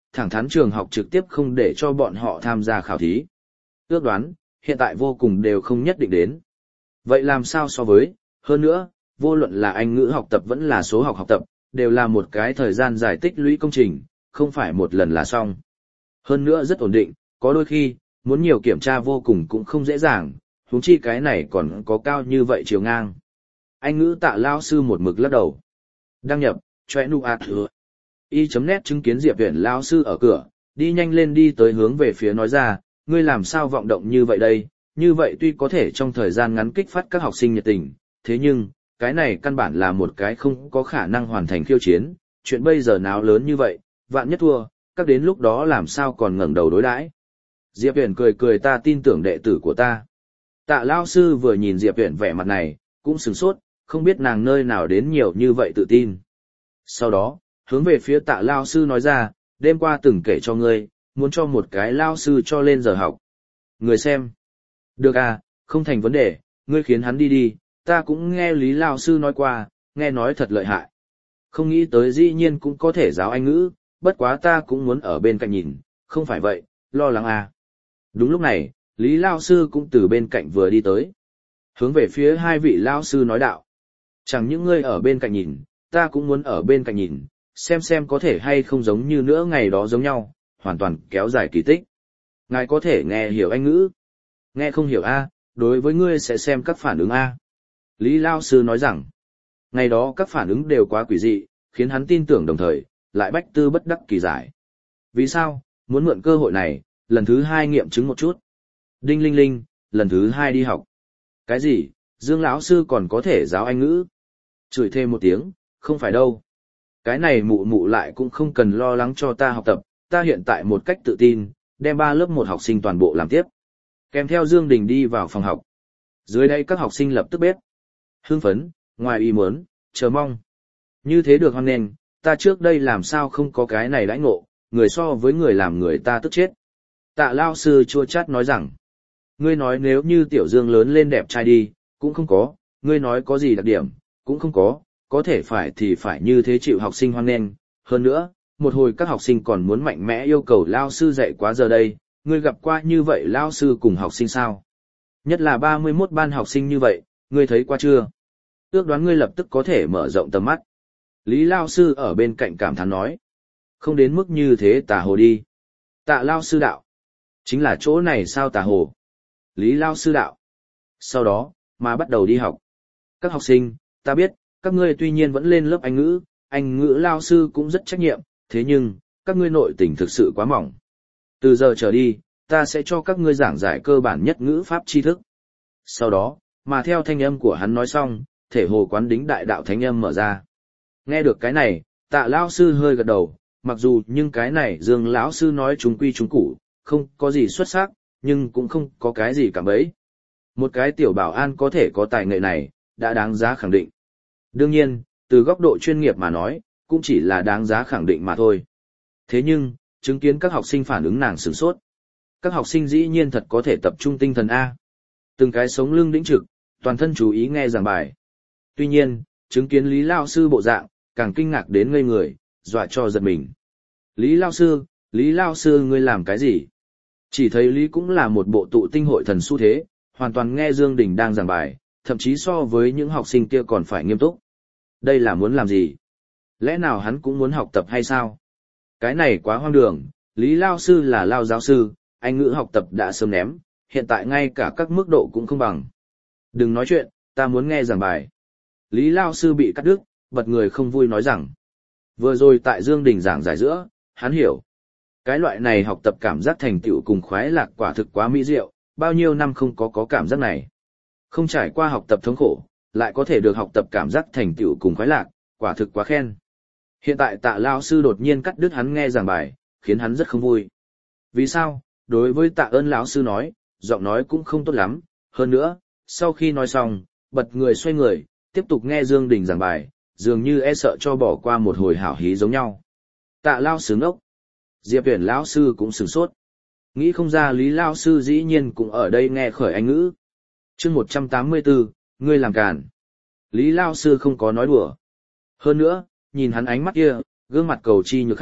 thẳng thắn trường học trực tiếp không để cho bọn họ tham gia khảo thí. Ước đoán, hiện tại vô cùng đều không nhất định đến. Vậy làm sao so với, hơn nữa, vô luận là Anh ngữ học tập vẫn là số học học tập, đều là một cái thời gian dài tích lũy công trình, không phải một lần là xong. Hơn nữa rất ổn định, có đôi khi, muốn nhiều kiểm tra vô cùng cũng không dễ dàng, huống chi cái này còn có cao như vậy chiều ngang. Anh ngữ Tạ lao sư một mực lắc đầu. Đăng nhập, choe nu ạt thừa. Y.net chứng kiến Diệp Viễn lao sư ở cửa, đi nhanh lên đi tới hướng về phía nói ra, ngươi làm sao vọng động như vậy đây, như vậy tuy có thể trong thời gian ngắn kích phát các học sinh nhiệt tình, thế nhưng, cái này căn bản là một cái không có khả năng hoàn thành khiêu chiến, chuyện bây giờ nào lớn như vậy, vạn nhất thua, các đến lúc đó làm sao còn ngẩng đầu đối đãi. Diệp Viễn cười cười ta tin tưởng đệ tử của ta. Tạ lao sư vừa nhìn Diệp Viễn vẻ mặt này, cũng sửng sốt, không biết nàng nơi nào đến nhiều như vậy tự tin. Sau đó, hướng về phía tạ lao sư nói ra, đêm qua từng kể cho ngươi, muốn cho một cái lao sư cho lên giờ học. Người xem. Được à, không thành vấn đề, ngươi khiến hắn đi đi, ta cũng nghe Lý lao sư nói qua, nghe nói thật lợi hại. Không nghĩ tới dĩ nhiên cũng có thể giáo Anh ngữ, bất quá ta cũng muốn ở bên cạnh nhìn, không phải vậy, lo lắng à. Đúng lúc này, Lý lao sư cũng từ bên cạnh vừa đi tới. Hướng về phía hai vị lao sư nói đạo. Chẳng những ngươi ở bên cạnh nhìn, ta cũng muốn ở bên cạnh nhìn, xem xem có thể hay không giống như nữa ngày đó giống nhau, hoàn toàn kéo dài kỳ tích. Ngài có thể nghe hiểu Anh ngữ. Nghe không hiểu A, đối với ngươi sẽ xem các phản ứng A. Lý Lao Sư nói rằng, ngày đó các phản ứng đều quá quỷ dị, khiến hắn tin tưởng đồng thời, lại bách tư bất đắc kỳ giải. Vì sao, muốn mượn cơ hội này, lần thứ hai nghiệm chứng một chút. Đinh linh linh, lần thứ hai đi học. Cái gì, Dương lão sư còn có thể giáo Anh ngữ? Chửi thêm một tiếng, không phải đâu. Cái này mụ mụ lại cũng không cần lo lắng cho ta học tập, ta hiện tại một cách tự tin, đem ba lớp một học sinh toàn bộ làm tiếp. Kèm theo Dương Đình đi vào phòng học. Dưới đây các học sinh lập tức bếp. Hưng phấn, ngoài ý muốn, chờ mong. Như thế được hoan nghênh, ta trước đây làm sao không có cái này đãi ngộ, người so với người làm người ta tức chết. Tạ lao sư chua chát nói rằng, ngươi nói nếu như Tiểu Dương lớn lên đẹp trai đi, cũng không có, ngươi nói có gì đặc điểm, cũng không có, có thể phải thì phải như thế chịu học sinh hoan nghênh. Hơn nữa, một hồi các học sinh còn muốn mạnh mẽ yêu cầu lao sư dạy quá giờ đây, ngươi gặp qua như vậy lao sư cùng học sinh sao? Nhất là ba mươi mốt ban học sinh như vậy, ngươi thấy qua chưa? Ước đoán ngươi lập tức có thể mở rộng tầm mắt. Lý lao sư ở bên cạnh cảm thán nói. Không đến mức như thế tà hồ đi. Tạ lao sư đạo. Chính là chỗ này sao tà hồ? Lý lao sư đạo. Sau đó, mà bắt đầu đi học. Các học sinh, ta biết, các ngươi tuy nhiên vẫn lên lớp Anh ngữ, Anh ngữ lao sư cũng rất trách nhiệm, thế nhưng, các ngươi nội tình thực sự quá mỏng. Từ giờ trở đi, ta sẽ cho các ngươi giảng giải cơ bản nhất ngữ pháp tri thức. Sau đó, mà theo thanh âm của hắn nói xong, thể hồ quán đính đại đạo thánh âm mở ra. Nghe được cái này, tạ lao sư hơi gật đầu, mặc dù nhưng cái này Dương lão sư nói chúng quy chúng củ, không có gì xuất sắc, nhưng cũng không có cái gì cả bấy. Một cái tiểu bảo an có thể có tài nghệ này, đã đáng giá khẳng định. Đương nhiên, từ góc độ chuyên nghiệp mà nói, cũng chỉ là đáng giá khẳng định mà thôi. Thế nhưng, chứng kiến các học sinh phản ứng nàng sửng sốt. Các học sinh dĩ nhiên thật có thể tập trung tinh thần A. Từng cái sống lưng đĩnh trực, toàn thân chú ý nghe giảng bài. Tuy nhiên, chứng kiến Lý Lao Sư bộ dạng, càng kinh ngạc đến ngây người, dọa cho giật mình. Lý Lao Sư, Lý Lao Sư ngươi làm cái gì? Chỉ thấy Lý cũng là một bộ tụ tinh hội thần xu thế, hoàn toàn nghe Dương Đình đang giảng bài, thậm chí so với những học sinh kia còn phải nghiêm túc. Đây là muốn làm gì? Lẽ nào hắn cũng muốn học tập hay sao? Cái này quá hoang đường, Lý Lao Sư là Lao giáo sư, Anh ngữ học tập đã sớm ném, hiện tại ngay cả các mức độ cũng không bằng. Đừng nói chuyện, ta muốn nghe giảng bài. Lý Lao Sư bị cắt đứt, bật người không vui nói rằng. Vừa rồi tại Dương Đình giảng giải giữa, hắn hiểu. Cái loại này học tập cảm giác thành tựu cùng khoái lạc quả thực quá mỹ diệu, bao nhiêu năm không có có cảm giác này. Không trải qua học tập thống khổ, lại có thể được học tập cảm giác thành tựu cùng khoái lạc, quả thực quá khen. Hiện tại Tạ Lao Sư đột nhiên cắt đứt hắn nghe giảng bài, khiến hắn rất không vui. Vì sao? Đối với Tạ ơn lão sư nói, giọng nói cũng không tốt lắm, hơn nữa, sau khi nói xong, bật người xoay người, tiếp tục nghe Dương Đình giảng bài, dường như e sợ cho bỏ qua một hồi hảo hí giống nhau. Tạ Lao Sư ngốc. Diệp Viễn lão sư cũng sửng sốt. Nghĩ không ra Lý Lao Sư dĩ nhiên cũng ở đây nghe khởi Anh ngữ. Chương một trăm tám mươi tư, ngươi làm càn. Lý Lao Sư không có nói đùa. Hơn nữa, nhìn hắn ánh mắt kia, gương mặt cầu chi nhược khát,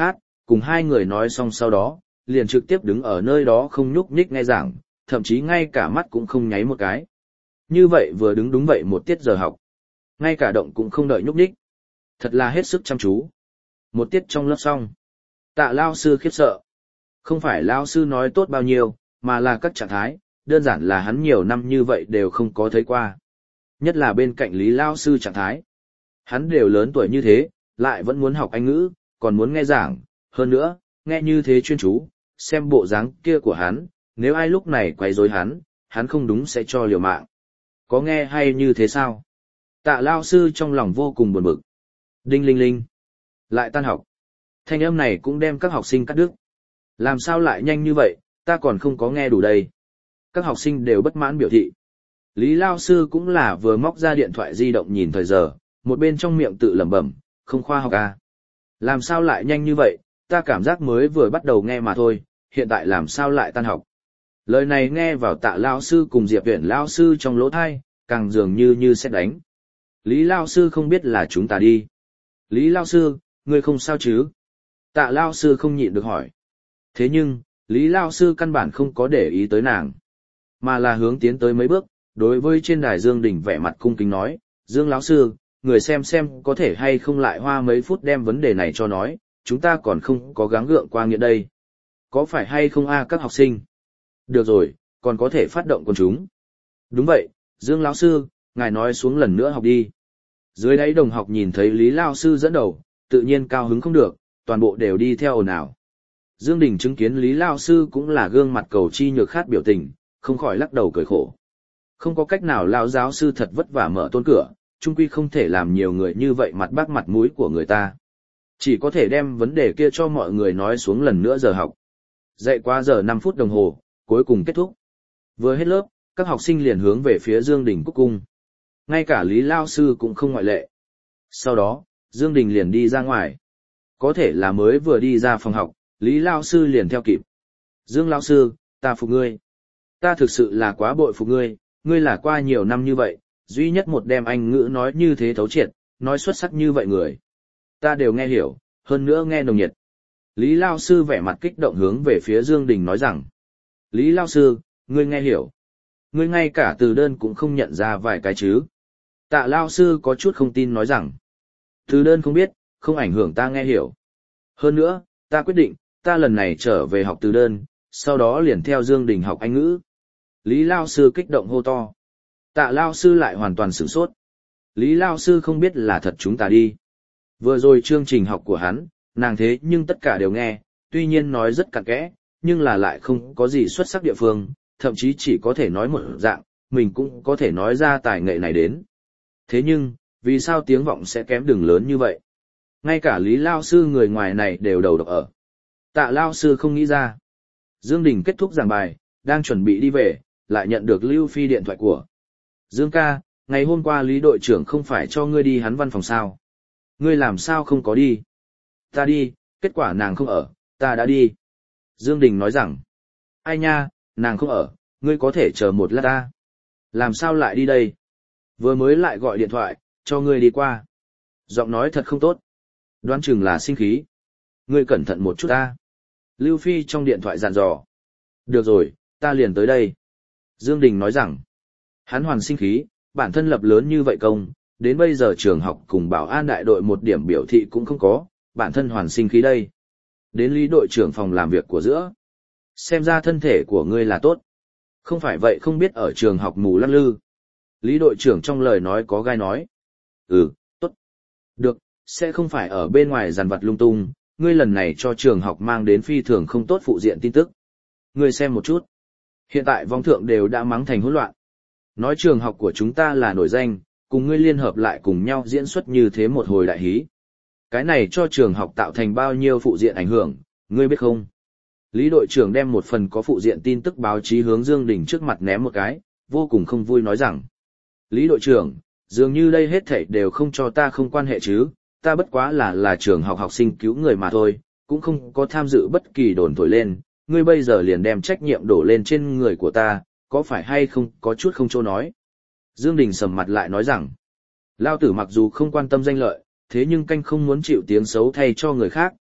cùng hai người nói xong sau đó, liền trực tiếp đứng ở nơi đó không nhúc nhích nghe giảng, thậm chí ngay cả mắt cũng không nháy một cái. Như vậy vừa đứng đúng vậy một tiết giờ học. Ngay cả động cũng không đợi nhúc nhích. Thật là hết sức chăm chú. Một tiết trong lớp xong. Tạ lao sư khiếp sợ. Không phải lao sư nói tốt bao nhiêu, mà là các trạng thái, đơn giản là hắn nhiều năm như vậy đều không có thấy qua. Nhất là bên cạnh Lý lao sư trạng thái. Hắn đều lớn tuổi như thế, lại vẫn muốn học Anh ngữ, còn muốn nghe giảng, hơn nữa, nghe như thế chuyên chú, xem bộ dáng kia của hắn, nếu ai lúc này quấy rối hắn, hắn không đúng sẽ cho liều mạng. Có nghe hay như thế sao? Tạ lao sư trong lòng vô cùng buồn bực. Đinh linh linh. Lại tan học. Thanh âm này cũng đem các học sinh cắt đứt. Làm sao lại nhanh như vậy, ta còn không có nghe đủ đây. Các học sinh đều bất mãn biểu thị. Lý lao sư cũng là vừa móc ra điện thoại di động nhìn thời giờ, một bên trong miệng tự lẩm bẩm, không khoa học à. Làm sao lại nhanh như vậy, ta cảm giác mới vừa bắt đầu nghe mà thôi, hiện tại làm sao lại tan học. Lời này nghe vào Tạ lao sư cùng Diệp Viễn lao sư trong lỗ thai, càng dường như như sét đánh. Lý lao sư không biết là chúng ta đi. Lý lao sư, ngươi không sao chứ? Tạ lao sư không nhịn được hỏi. Thế nhưng, Lý lao sư căn bản không có để ý tới nàng, mà là hướng tiến tới mấy bước, đối với trên đài Dương Đình vẻ mặt cung kính nói, Dương lão sư, người xem xem có thể hay không lại hoa mấy phút đem vấn đề này cho nói, chúng ta còn không có gắng gượng qua nghĩa đây. Có phải hay không a các học sinh? Được rồi, còn có thể phát động con chúng. Đúng vậy, Dương lão sư, ngài nói xuống lần nữa học đi. Dưới đáy đồng học nhìn thấy Lý lao sư dẫn đầu, tự nhiên cao hứng không được, toàn bộ đều đi theo ồn ào. Dương Đình chứng kiến Lý lao sư cũng là gương mặt cầu chi nhược khát biểu tình, không khỏi lắc đầu cười khổ. Không có cách nào lão giáo sư thật vất vả mở tôn cửa, chung quy không thể làm nhiều người như vậy mặt bác mặt mũi của người ta. Chỉ có thể đem vấn đề kia cho mọi người nói xuống lần nữa giờ học. Dạy qua giờ năm phút đồng hồ, cuối cùng kết thúc. Vừa hết lớp, các học sinh liền hướng về phía Dương Đình cúc cung. Ngay cả Lý lao sư cũng không ngoại lệ. Sau đó, Dương Đình liền đi ra ngoài. Có thể là mới vừa đi ra phòng học, Lý lao sư liền theo kịp. Dương lao sư, ta phục ngươi. Ta thực sự là quá bội phục ngươi, ngươi là qua nhiều năm như vậy, duy nhất một đem Anh ngữ nói như thế thấu triệt, nói xuất sắc như vậy người. Ta đều nghe hiểu, hơn nữa nghe nồng nhiệt. Lý lao sư vẻ mặt kích động hướng về phía Dương Đình nói rằng. Lý lao sư, ngươi nghe hiểu. Ngươi ngay cả từ đơn cũng không nhận ra vài cái chứ. Tạ lao sư có chút không tin nói rằng. Từ đơn không biết, không ảnh hưởng ta nghe hiểu. Hơn nữa, ta quyết định, ta lần này trở về học từ đơn, sau đó liền theo Dương Đình học Anh ngữ. Lý lao sư kích động hô to. Tạ lao sư lại hoàn toàn sửng sốt. Lý lao sư không biết là thật chúng ta đi. Vừa rồi chương trình học của hắn, nàng thế nhưng tất cả đều nghe, tuy nhiên nói rất cặn kẽ, nhưng là lại không có gì xuất sắc địa phương, thậm chí chỉ có thể nói một dạng, mình cũng có thể nói ra tài nghệ này đến. Thế nhưng, vì sao tiếng vọng sẽ kém đường lớn như vậy? Ngay cả Lý lao sư người ngoài này đều đầu độc ở. Tạ lao sư không nghĩ ra. Dương Đình kết thúc giảng bài, đang chuẩn bị đi về, lại nhận được Lưu Phi điện thoại của. Dương ca, ngày hôm qua Lý đội trưởng không phải cho ngươi đi hắn văn phòng sao? Ngươi làm sao không có đi? Ta đi, kết quả nàng không ở, ta đã đi. Dương Đình nói rằng, ai nha, nàng không ở, ngươi có thể chờ một lát ta. Làm sao lại đi đây? Vừa mới lại gọi điện thoại, cho ngươi đi qua. Giọng nói thật không tốt. Đoán chừng là sinh khí. Ngươi cẩn thận một chút ta. Lưu Phi trong điện thoại dặn dò. Được rồi, ta liền tới đây. Dương Đình nói rằng, hắn hoàn sinh khí, bản thân lập lớn như vậy công, đến bây giờ trường học cùng bảo an đại đội một điểm biểu thị cũng không có, bản thân hoàn sinh khí đây. Đến Lý đội trưởng phòng làm việc của giữa. Xem ra thân thể của ngươi là tốt. Không phải vậy không biết ở trường học mù lắc lư. Lý đội trưởng trong lời nói có gai nói. Ừ, tốt. Được, sẽ không phải ở bên ngoài giàn vặt lung tung, ngươi lần này cho trường học mang đến phi thường không tốt phụ diện tin tức. Ngươi xem một chút. Hiện tại vong thượng đều đã mắng thành hỗn loạn. Nói trường học của chúng ta là nổi danh, cùng ngươi liên hợp lại cùng nhau diễn xuất như thế một hồi đại hí. Cái này cho trường học tạo thành bao nhiêu phụ diện ảnh hưởng, ngươi biết không? Lý đội trưởng đem một phần có phụ diện tin tức báo chí hướng Dương Đình trước mặt ném một cái, vô cùng không vui nói rằng. Lý đội trưởng, dường như đây hết thảy đều không cho ta không quan hệ chứ, ta bất quá là là trường học học sinh cứu người mà thôi, cũng không có tham dự bất kỳ đồn thổi lên, ngươi bây giờ liền đem trách nhiệm đổ lên trên người của ta, có phải hay không có chút không chỗ nói. Dương Đình sầm mặt lại nói rằng, Lao tử mặc dù không quan tâm danh lợi, thế nhưng canh không muốn chịu tiếng xấu thay cho người khác,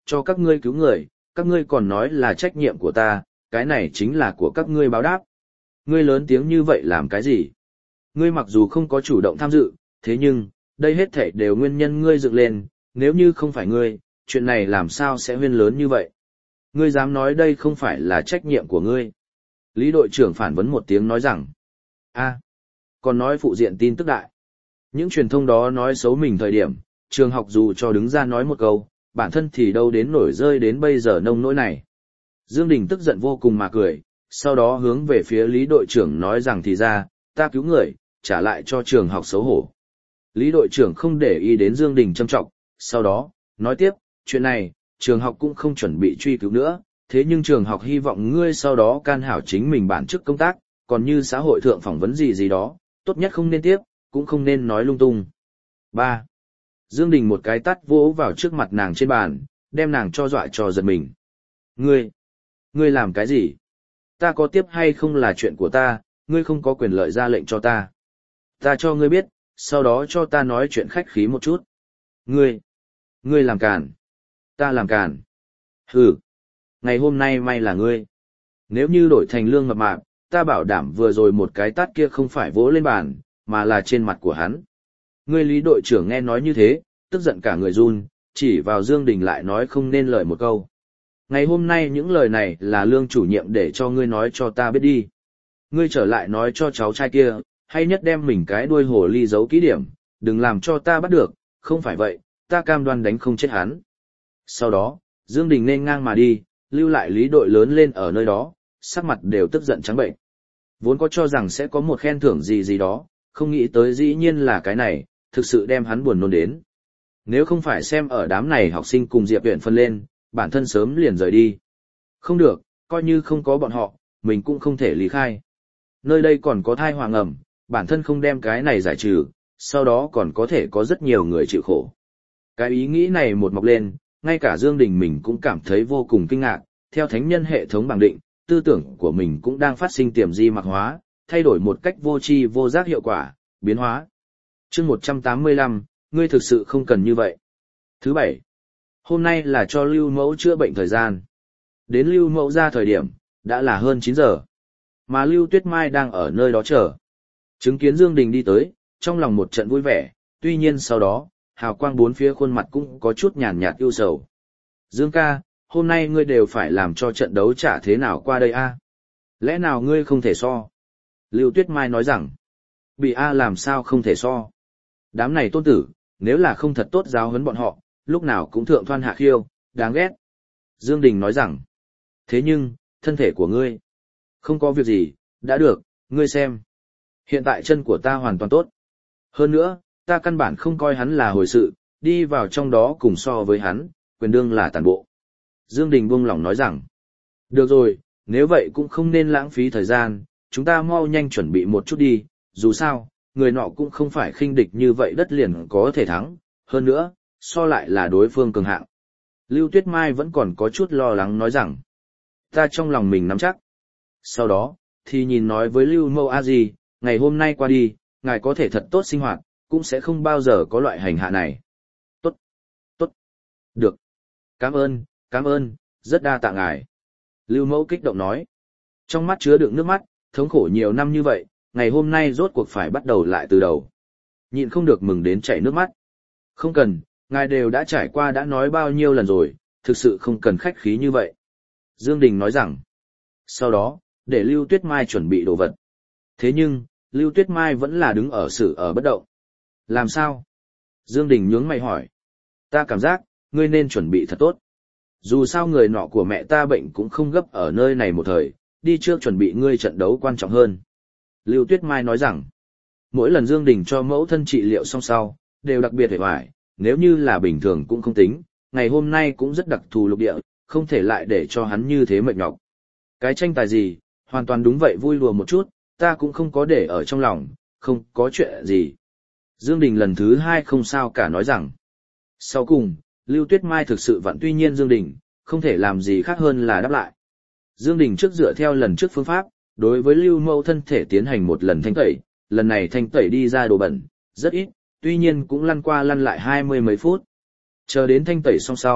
cho các ngươi cứu người, các ngươi còn nói là trách nhiệm của ta, cái này chính là của các ngươi báo đáp. Ngươi lớn tiếng như vậy làm cái gì? Ngươi mặc dù không có chủ động tham dự, thế nhưng, đây hết thảy đều nguyên nhân ngươi dựng lên, nếu như không phải ngươi, chuyện này làm sao sẽ huyên lớn như vậy? Ngươi dám nói đây không phải là trách nhiệm của ngươi? Lý đội trưởng phản vấn một tiếng nói rằng, a, còn nói phụ diện tin tức đại. Những truyền thông đó nói xấu mình thời điểm, trường học dù cho đứng ra nói một câu, bản thân thì đâu đến nổi rơi đến bây giờ nông nỗi này. Dương Đình tức giận vô cùng mà cười, sau đó hướng về phía Lý đội trưởng nói rằng thì ra, ta cứu người, trả lại cho trường học xấu hổ. Lý đội trưởng không để ý đến Dương Đình châm trọng, sau đó, nói tiếp, chuyện này, trường học cũng không chuẩn bị truy cứu nữa, thế nhưng trường học hy vọng ngươi sau đó can hảo chính mình bản chức công tác, còn như xã hội thượng phỏng vấn gì gì đó, tốt nhất không nên tiếp, cũng không nên nói lung tung. ba. Dương Đình một cái tát vỗ vào trước mặt nàng trên bàn, đem nàng cho dọa cho giật mình. Ngươi, ngươi làm cái gì? Ta có tiếp hay không là chuyện của ta, ngươi không có quyền lợi ra lệnh cho ta. Ta cho ngươi biết, sau đó cho ta nói chuyện khách khí một chút. Ngươi, ngươi làm càn. Ta làm càn. Hừ, ngày hôm nay may là ngươi. Nếu như đổi thành lương mập mạp, ta bảo đảm vừa rồi một cái tát kia không phải vỗ lên bàn, mà là trên mặt của hắn. Ngươi Lý đội trưởng nghe nói như thế, tức giận cả người run, chỉ vào Dương Đình lại nói không nên lời một câu. Ngày hôm nay những lời này là lương chủ nhiệm để cho ngươi nói cho ta biết đi. Ngươi trở lại nói cho cháu trai kia, hay nhất đem mình cái đuôi hồ ly giấu kỹ điểm, đừng làm cho ta bắt được, không phải vậy, ta cam đoan đánh không chết hắn. Sau đó, Dương Đình nên ngang mà đi, lưu lại Lý đội lớn lên ở nơi đó, sắc mặt đều tức giận trắng bệnh. Vốn có cho rằng sẽ có một khen thưởng gì gì đó, không nghĩ tới dĩ nhiên là cái này, thực sự đem hắn buồn nôn đến. Nếu không phải xem ở đám này học sinh cùng Diệp Viễn phân lên, bản thân sớm liền rời đi. Không được, coi như không có bọn họ, mình cũng không thể lý khai. Nơi đây còn có thai hoàng ẩm, bản thân không đem cái này giải trừ, sau đó còn có thể có rất nhiều người chịu khổ. Cái ý nghĩ này một mọc lên, ngay cả Dương Đình mình cũng cảm thấy vô cùng kinh ngạc, theo thánh nhân hệ thống bảng định, tư tưởng của mình cũng đang phát sinh tiềm di mạc hóa, thay đổi một cách vô tri vô giác hiệu quả, biến hóa. Chương một trăm tám mươi lăm, ngươi thực sự không cần như vậy. Thứ bảy, hôm nay là cho Lưu Mẫu chữa bệnh thời gian. Đến Lưu Mẫu ra thời điểm, đã là hơn chín giờ. Mà Lưu Tuyết Mai đang ở nơi đó chờ. Chứng kiến Dương Đình đi tới, trong lòng một trận vui vẻ, tuy nhiên sau đó, hào quang bốn phía khuôn mặt cũng có chút nhàn nhạt ưu sầu. Dương ca, hôm nay ngươi đều phải làm cho trận đấu trả thế nào qua đây a? Lẽ nào ngươi không thể so? Lưu Tuyết Mai nói rằng, bị a làm sao không thể so? Đám này tôn tử, nếu là không thật tốt giáo huấn bọn họ, lúc nào cũng thượng thoan hạ khiêu, đáng ghét. Dương Đình nói rằng, thế nhưng, thân thể của ngươi, không có việc gì, đã được, ngươi xem. Hiện tại chân của ta hoàn toàn tốt. Hơn nữa, ta căn bản không coi hắn là hồi sự, đi vào trong đó cùng so với hắn, quyền đương là tàn bộ. Dương Đình buông lỏng nói rằng, được rồi, nếu vậy cũng không nên lãng phí thời gian, chúng ta mau nhanh chuẩn bị một chút đi, dù sao, người nọ cũng không phải khinh địch như vậy đất liền có thể thắng, hơn nữa, so lại là đối phương cường hạng. Lưu Tuyết Mai vẫn còn có chút lo lắng nói rằng, ta trong lòng mình nắm chắc. Sau đó, thì nhìn nói với Lưu Mâu A Di, ngày hôm nay qua đi, ngài có thể thật tốt sinh hoạt, cũng sẽ không bao giờ có loại hành hạ này. Tốt, tốt, được. Cảm ơn, cảm ơn, rất đa tạ ngài. Lưu Mẫu kích động nói. Trong mắt chứa đựng nước mắt, thống khổ nhiều năm như vậy, ngày hôm nay rốt cuộc phải bắt đầu lại từ đầu. Nhịn không được mừng đến chảy nước mắt. Không cần, ngài đều đã trải qua đã nói bao nhiêu lần rồi, thực sự không cần khách khí như vậy. Dương Đình nói rằng. Sau đó, để Lưu Tuyết Mai chuẩn bị đồ vật. Thế nhưng, Lưu Tuyết Mai vẫn là đứng ở xử ở bất động. Làm sao? Dương Đình nhướng mày hỏi. Ta cảm giác, ngươi nên chuẩn bị thật tốt. Dù sao người nọ của mẹ ta bệnh cũng không gấp ở nơi này một thời, đi trước chuẩn bị ngươi trận đấu quan trọng hơn. Lưu Tuyết Mai nói rằng, mỗi lần Dương Đình cho mẫu thân trị liệu xong sau, đều đặc biệt hề hoài, nếu như là bình thường cũng không tính, ngày hôm nay cũng rất đặc thù lục địa, không thể lại để cho hắn như thế mệt nhọc. Cái tranh tài gì, hoàn toàn đúng vậy vui đùa một chút, ta cũng không có để ở trong lòng, không có chuyện gì. Dương Đình lần thứ hai không sao cả nói rằng. Sau cùng, Lưu Tuyết Mai thực sự vẫn tuy nhiên Dương Đình, không thể làm gì khác hơn là đáp lại. Dương Đình trước dựa theo lần trước phương pháp, đối với Lưu Mâu thân thể tiến hành một lần thanh tẩy, lần này thanh tẩy đi ra đồ bẩn, rất ít, tuy nhiên cũng lăn qua lăn lại hai mươi mấy phút. Chờ đến thanh tẩy xong sau,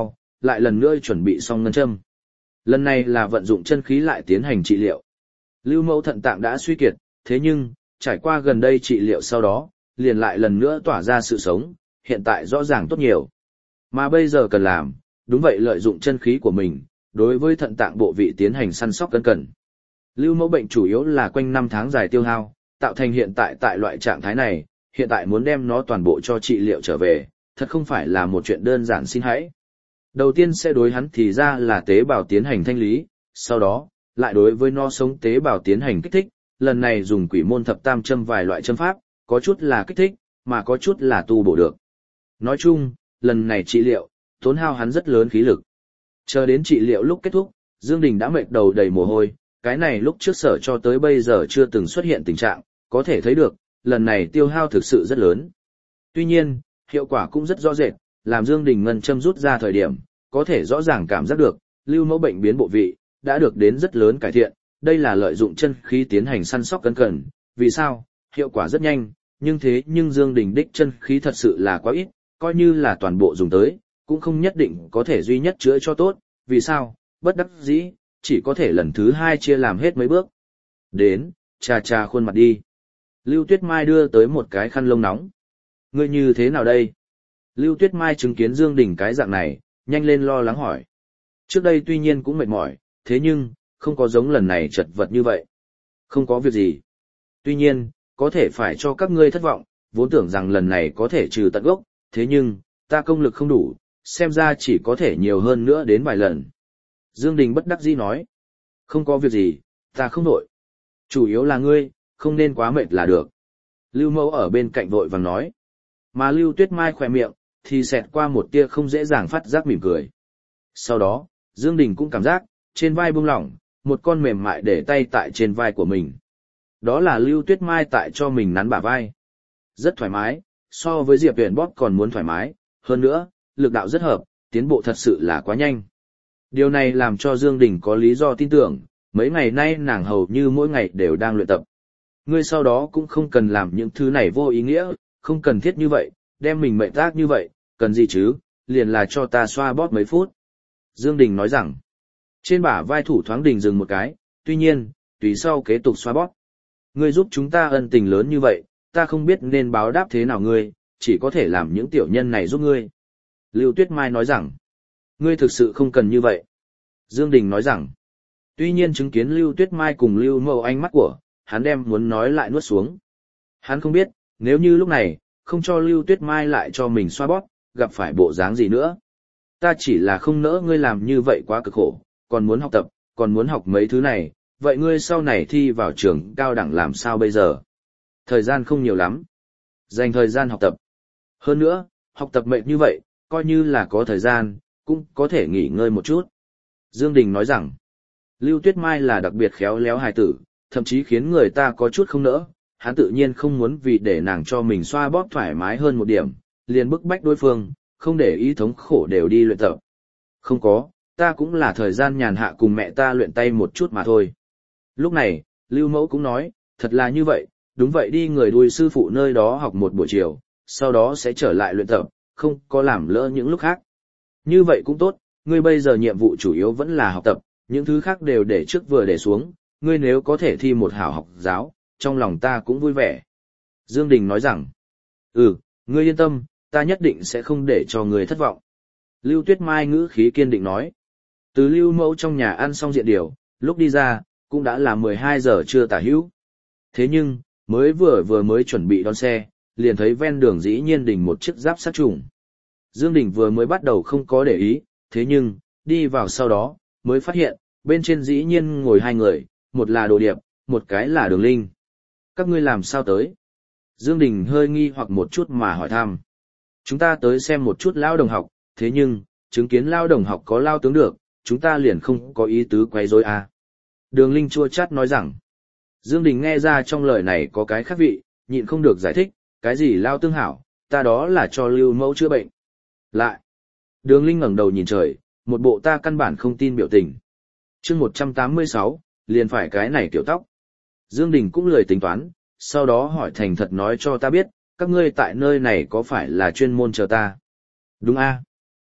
lại lần nữa chuẩn bị xong ngân châm. Lần này là vận dụng chân khí lại tiến hành trị liệu. Lưu Mẫu thận tạng đã suy kiệt, thế nhưng, trải qua gần đây trị liệu sau đó, liền lại lần nữa tỏa ra sự sống, hiện tại rõ ràng tốt nhiều. Mà bây giờ cần làm, đúng vậy lợi dụng chân khí của mình, đối với thận tạng bộ vị tiến hành săn sóc cẩn cẩn. Lưu Mẫu bệnh chủ yếu là quanh năm tháng dài tiêu hao, tạo thành hiện tại tại loại trạng thái này, hiện tại muốn đem nó toàn bộ cho trị liệu trở về, thật không phải là một chuyện đơn giản xin hãy. Đầu tiên sẽ đối hắn thì ra là tế bào tiến hành thanh lý, sau đó, lại đối với nó sống tế bào tiến hành kích thích, lần này dùng quỷ môn thập tam châm vài loại châm pháp, có chút là kích thích, mà có chút là tu bổ được. Nói chung, lần này trị liệu, tốn hao hắn rất lớn khí lực. Chờ đến trị liệu lúc kết thúc, Dương Đình đã mệt đầu đầy mồ hôi, cái này lúc trước sở cho tới bây giờ chưa từng xuất hiện tình trạng, có thể thấy được, lần này tiêu hao thực sự rất lớn. Tuy nhiên, hiệu quả cũng rất rõ rệt, làm Dương Đình ngân châm rút ra thời điểm, có thể rõ ràng cảm giác được, Lưu Mẫu bệnh biến bộ vị, đã được đến rất lớn cải thiện, đây là lợi dụng chân khí tiến hành săn sóc cẩn cẩn, vì sao? Hiệu quả rất nhanh, nhưng thế nhưng Dương Đình đích chân khí thật sự là quá ít, coi như là toàn bộ dùng tới, cũng không nhất định có thể duy nhất chữa cho tốt, vì sao? Bất đắc dĩ, chỉ có thể lần thứ hai chia làm hết mấy bước. Đến, trà trà khuôn mặt đi. Lưu Tuyết Mai đưa tới một cái khăn lông nóng. Ngươi như thế nào đây? Lưu Tuyết Mai chứng kiến Dương Đình cái dạng này, nhanh lên lo lắng hỏi. Trước đây tuy nhiên cũng mệt mỏi, thế nhưng, không có giống lần này chật vật như vậy. Không có việc gì. Tuy nhiên, có thể phải cho các ngươi thất vọng, vốn tưởng rằng lần này có thể trừ tận gốc, thế nhưng, ta công lực không đủ, xem ra chỉ có thể nhiều hơn nữa đến vài lần. Dương Đình bất đắc dĩ nói. Không có việc gì, ta không nổi. Chủ yếu là ngươi, không nên quá mệt là được. Lưu Mẫu ở bên cạnh vội vàng nói. Mà Lưu Tuyết Mai khỏe miệng, thì xẹt qua một tia không dễ dàng phát giác mỉm cười. Sau đó, Dương Đình cũng cảm giác, trên vai buông lỏng, một con mềm mại để tay tại trên vai của mình. Đó là Lưu Tuyết Mai tại cho mình nắn bả vai. Rất thoải mái, so với Diệp Huyền bóp còn muốn thoải mái, hơn nữa, lực đạo rất hợp, tiến bộ thật sự là quá nhanh. Điều này làm cho Dương Đình có lý do tin tưởng, mấy ngày nay nàng hầu như mỗi ngày đều đang luyện tập. Ngươi sau đó cũng không cần làm những thứ này vô ý nghĩa, không cần thiết như vậy, đem mình mệnh tác như vậy, cần gì chứ, liền là cho ta xoa bóp mấy phút. Dương Đình nói rằng, trên bả vai thủ thoáng đình dừng một cái, tuy nhiên, tùy sau kế tục xoa bóp. Ngươi giúp chúng ta ân tình lớn như vậy, ta không biết nên báo đáp thế nào ngươi, chỉ có thể làm những tiểu nhân này giúp ngươi. Lưu Tuyết Mai nói rằng, ngươi thực sự không cần như vậy. Dương Đình nói rằng, tuy nhiên chứng kiến Lưu Tuyết Mai cùng Lưu Mẫu ánh mắt của, hắn đem muốn nói lại nuốt xuống. Hắn không biết, nếu như lúc này, không cho Lưu Tuyết Mai lại cho mình xoa bóp, gặp phải bộ dáng gì nữa. Ta chỉ là không nỡ ngươi làm như vậy quá cực khổ, còn muốn học tập, còn muốn học mấy thứ này, vậy ngươi sau này thi vào trường cao đẳng làm sao bây giờ? Thời gian không nhiều lắm. Dành thời gian học tập. Hơn nữa, học tập mệt như vậy, coi như là có thời gian, cũng có thể nghỉ ngơi một chút. Dương Đình nói rằng, Lưu Tuyết Mai là đặc biệt khéo léo hài tử, thậm chí khiến người ta có chút không nỡ, hắn tự nhiên không muốn vì để nàng cho mình xoa bóp thoải mái hơn một điểm, liền bức bách đối phương, không để ý thống khổ đều đi luyện tập. Không có, ta cũng là thời gian nhàn hạ cùng mẹ ta luyện tay một chút mà thôi. Lúc này, Lưu Mẫu cũng nói, thật là như vậy, đúng vậy đi người đuôi sư phụ nơi đó học một buổi chiều, sau đó sẽ trở lại luyện tập, không có làm lỡ những lúc khác. Như vậy cũng tốt, ngươi bây giờ nhiệm vụ chủ yếu vẫn là học tập, những thứ khác đều để trước vừa để xuống, ngươi nếu có thể thi một hảo học giáo, trong lòng ta cũng vui vẻ. Dương Đình nói rằng, ừ, ngươi yên tâm, ta nhất định sẽ không để cho ngươi thất vọng. Lưu Tuyết Mai ngữ khí kiên định nói. Từ Lưu Mẫu trong nhà ăn xong diện điều, lúc đi ra, cũng đã là mười hai giờ trưa tả hữu. Thế nhưng, mới vừa vừa mới chuẩn bị đón xe, liền thấy ven đường dĩ nhiên đình một chiếc giáp sát trùng. Dương Đình vừa mới bắt đầu không có để ý, thế nhưng, đi vào sau đó, mới phát hiện, bên trên dĩ nhiên ngồi hai người, một là Đồ Điệp, một cái là Đường Linh. Các ngươi làm sao tới? Dương Đình hơi nghi hoặc một chút mà hỏi thăm. Chúng ta tới xem một chút lao đồng học, thế nhưng, chứng kiến lao đồng học có lao tướng được, chúng ta liền không có ý tứ quấy rối à. Đường Linh chua chát nói rằng, Dương Đình nghe ra trong lời này có cái khác vị, nhịn không được giải thích, cái gì lao tương hảo, ta đó là cho Lưu Mẫu chữa bệnh. Lại, Đường Linh ngẩng đầu nhìn trời, một bộ ta căn bản không tin biểu tình. Chương một trăm tám mươi sáu, liền phải cái này tiểu tóc. Dương Đình cũng lười tính toán, sau đó hỏi thành thật nói cho ta biết, các ngươi tại nơi này có phải là chuyên môn chờ ta? Đúng a.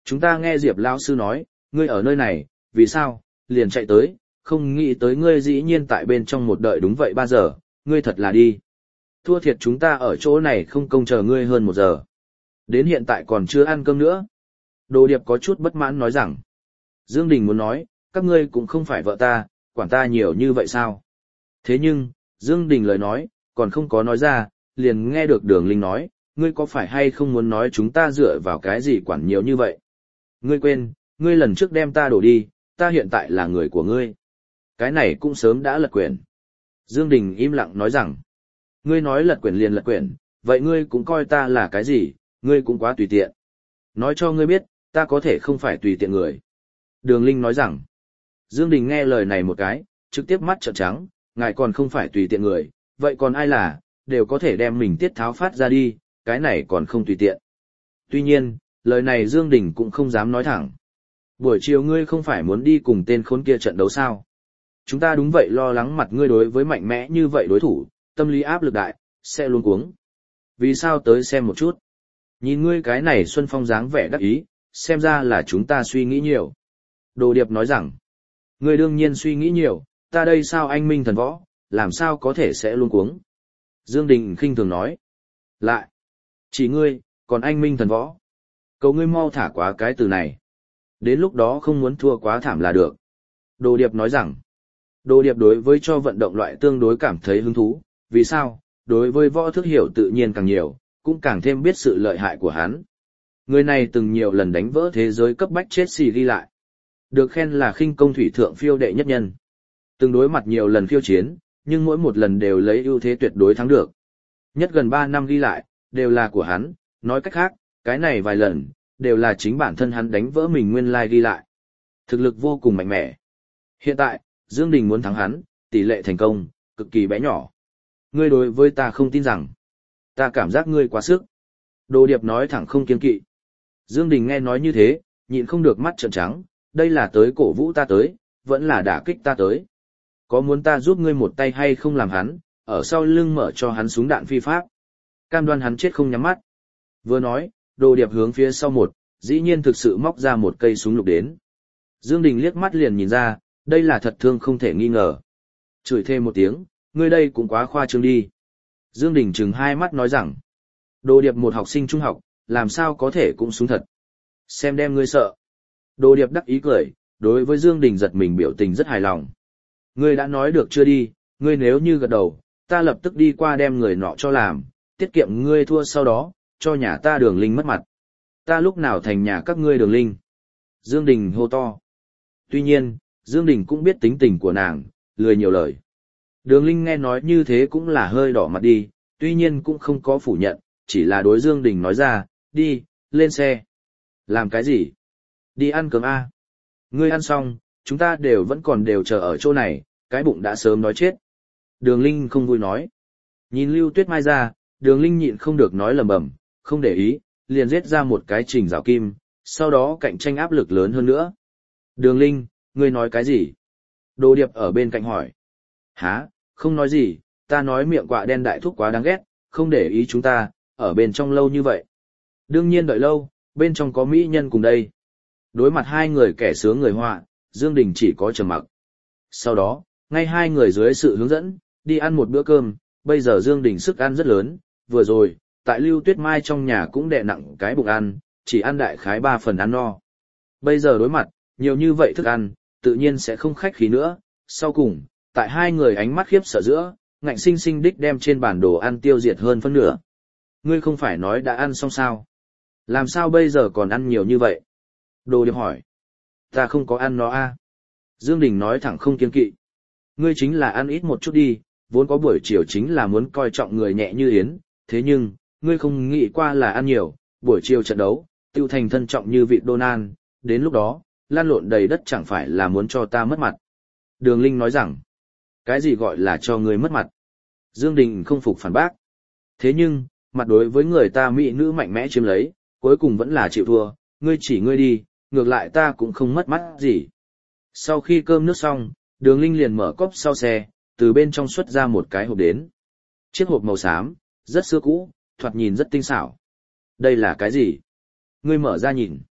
Chúng ta nghe Diệp lão sư nói, ngươi ở nơi này, vì sao, liền chạy tới, không nghĩ tới ngươi dĩ nhiên tại bên trong một đợi đúng vậy ba giờ, ngươi thật là đi. Thua thiệt chúng ta ở chỗ này không công chờ ngươi hơn một giờ. Đến hiện tại còn chưa ăn cơm nữa. Đồ Điệp có chút bất mãn nói rằng, Dương Đình muốn nói, các ngươi cũng không phải vợ ta, quản ta nhiều như vậy sao? Thế nhưng, Dương Đình lời nói, còn không có nói ra, liền nghe được Đường Linh nói, ngươi có phải hay không muốn nói chúng ta dựa vào cái gì quản nhiều như vậy? Ngươi quên, ngươi lần trước đem ta đổ đi, ta hiện tại là người của ngươi. Cái này cũng sớm đã lật quyển. Dương Đình im lặng nói rằng, ngươi nói lật quyển liền lật quyển, vậy ngươi cũng coi ta là cái gì, ngươi cũng quá tùy tiện. Nói cho ngươi biết, ta có thể không phải tùy tiện người. Đường Linh nói rằng, Dương Đình nghe lời này một cái, trực tiếp mắt trợn trắng, ngài còn không phải tùy tiện người, vậy còn ai là, đều có thể đem mình tiết tháo phát ra đi, cái này còn không tùy tiện. Tuy nhiên, lời này Dương Đình cũng không dám nói thẳng. Buổi chiều ngươi không phải muốn đi cùng tên khốn kia trận đấu sao? Chúng ta đúng vậy lo lắng mặt ngươi đối với mạnh mẽ như vậy đối thủ, tâm lý áp lực đại, sẽ luôn cuống. Vì sao tới xem một chút? Nhìn ngươi cái này Xuân Phong dáng vẻ đắc ý, xem ra là chúng ta suy nghĩ nhiều. Đồ Điệp nói rằng, ngươi đương nhiên suy nghĩ nhiều, ta đây sao anh minh thần võ, làm sao có thể sẽ luôn cuống. Dương Đình khinh thường nói, lại, chỉ ngươi, còn anh minh thần võ. Cầu ngươi mau thả quá cái từ này. Đến lúc đó không muốn thua quá thảm là được. Đồ Điệp nói rằng, Đồ Điệp đối với cho vận động loại tương đối cảm thấy hứng thú, vì sao? Đối với võ thức hiểu tự nhiên càng nhiều, cũng càng thêm biết sự lợi hại của hắn. Người này từng nhiều lần đánh vỡ thế giới cấp bách chết xì ghi lại. Được khen là khinh công thủy thượng phiêu đệ nhất nhân. Từng đối mặt nhiều lần phiêu chiến, nhưng mỗi một lần đều lấy ưu thế tuyệt đối thắng được. Nhất gần ba năm ghi lại, đều là của hắn, nói cách khác, cái này vài lần, đều là chính bản thân hắn đánh vỡ mình nguyên lai ghi lại. Thực lực vô cùng mạnh mẽ. Hiện tại, Dương Đình muốn thắng hắn, tỷ lệ thành công, cực kỳ bé nhỏ. Ngươi đối với ta không tin rằng, ta cảm giác ngươi quá sức. Đồ Điệp nói thẳng không kiêng kỵ. Dương Đình nghe nói như thế, nhịn không được mắt trợn trắng, đây là tới cổ vũ ta tới, vẫn là đả kích ta tới. Có muốn ta giúp ngươi một tay hay không làm hắn, ở sau lưng mở cho hắn súng đạn phi pháp. Cam đoan hắn chết không nhắm mắt. Vừa nói, Đồ Điệp hướng phía sau một, dĩ nhiên thực sự móc ra một cây súng lục đến. Dương Đình liếc mắt liền nhìn ra, đây là thật thương không thể nghi ngờ. Chửi thêm một tiếng, ngươi đây cũng quá khoa trương đi. Dương Đình trừng hai mắt nói rằng, Đồ Điệp một học sinh trung học, làm sao có thể cũng súng thật. Xem đem ngươi sợ. Đồ Điệp đắc ý cười, đối với Dương Đình giật mình biểu tình rất hài lòng. Ngươi đã nói được chưa đi, ngươi nếu như gật đầu, ta lập tức đi qua đem người nọ cho làm, tiết kiệm ngươi thua sau đó, cho nhà ta Đường Linh mất mặt. Ta lúc nào thành nhà các ngươi Đường Linh? Dương Đình hô to. Tuy nhiên, Dương Đình cũng biết tính tình của nàng, lười nhiều lời. Đường Linh nghe nói như thế cũng là hơi đỏ mặt đi, tuy nhiên cũng không có phủ nhận, chỉ là đối Dương Đình nói ra, đi, lên xe. Làm cái gì? Đi ăn cơm a. Ngươi ăn xong, chúng ta đều vẫn còn đều chờ ở chỗ này, cái bụng đã sớm nói chết. Đường Linh không vui nói. Nhìn Lưu Tuyết Mai ra, Đường Linh nhịn không được nói lầm bầm, không để ý, liền giết ra một cái trình rào kim, sau đó cạnh tranh áp lực lớn hơn nữa. Đường Linh, ngươi nói cái gì? Đồ Điệp ở bên cạnh hỏi. Hả, không nói gì, ta nói miệng quạ đen đại thúc quá đáng ghét, không để ý chúng ta, ở bên trong lâu như vậy. Đương nhiên đợi lâu, bên trong có mỹ nhân cùng đây. Đối mặt hai người kẻ sướng người họa, Dương Đình chỉ có trầm mặc. Sau đó, ngay hai người dưới sự hướng dẫn, đi ăn một bữa cơm, bây giờ Dương Đình sức ăn rất lớn, vừa rồi, tại Lưu Tuyết Mai trong nhà cũng đè nặng cái bụng ăn, chỉ ăn đại khái ba phần ăn no. Bây giờ đối mặt, nhiều như vậy thức ăn, tự nhiên sẽ không khách khí nữa, sau cùng, tại hai người ánh mắt khiếp sợ giữa, ngạnh sinh sinh đích đem trên bản đồ ăn tiêu diệt hơn phân nửa. Ngươi không phải nói đã ăn xong sao? Làm sao bây giờ còn ăn nhiều như vậy? Đồ Điệp hỏi. Ta không có ăn nó a. Dương Đình nói thẳng không kiêng kỵ. Ngươi chính là ăn ít một chút đi, vốn có buổi chiều chính là muốn coi trọng người nhẹ như yến, thế nhưng, ngươi không nghĩ qua là ăn nhiều, buổi chiều trận đấu, tiêu thành thân trọng như vị Donald, đến lúc đó, lan lộn đầy đất chẳng phải là muốn cho ta mất mặt. Đường Linh nói rằng, cái gì gọi là cho ngươi mất mặt? Dương Đình không phục phản bác. Thế nhưng, mặt đối với người ta mỹ nữ mạnh mẽ chiếm lấy, cuối cùng vẫn là chịu thua, ngươi chỉ ngươi đi, ngược lại ta cũng không mất mắt gì. Sau khi cơm nước xong, Đường Linh liền mở cốp sau xe, từ bên trong xuất ra một cái hộp đến. Chiếc hộp màu xám, rất xưa cũ, thoạt nhìn rất tinh xảo. Đây là cái gì? Ngươi mở ra nhìn.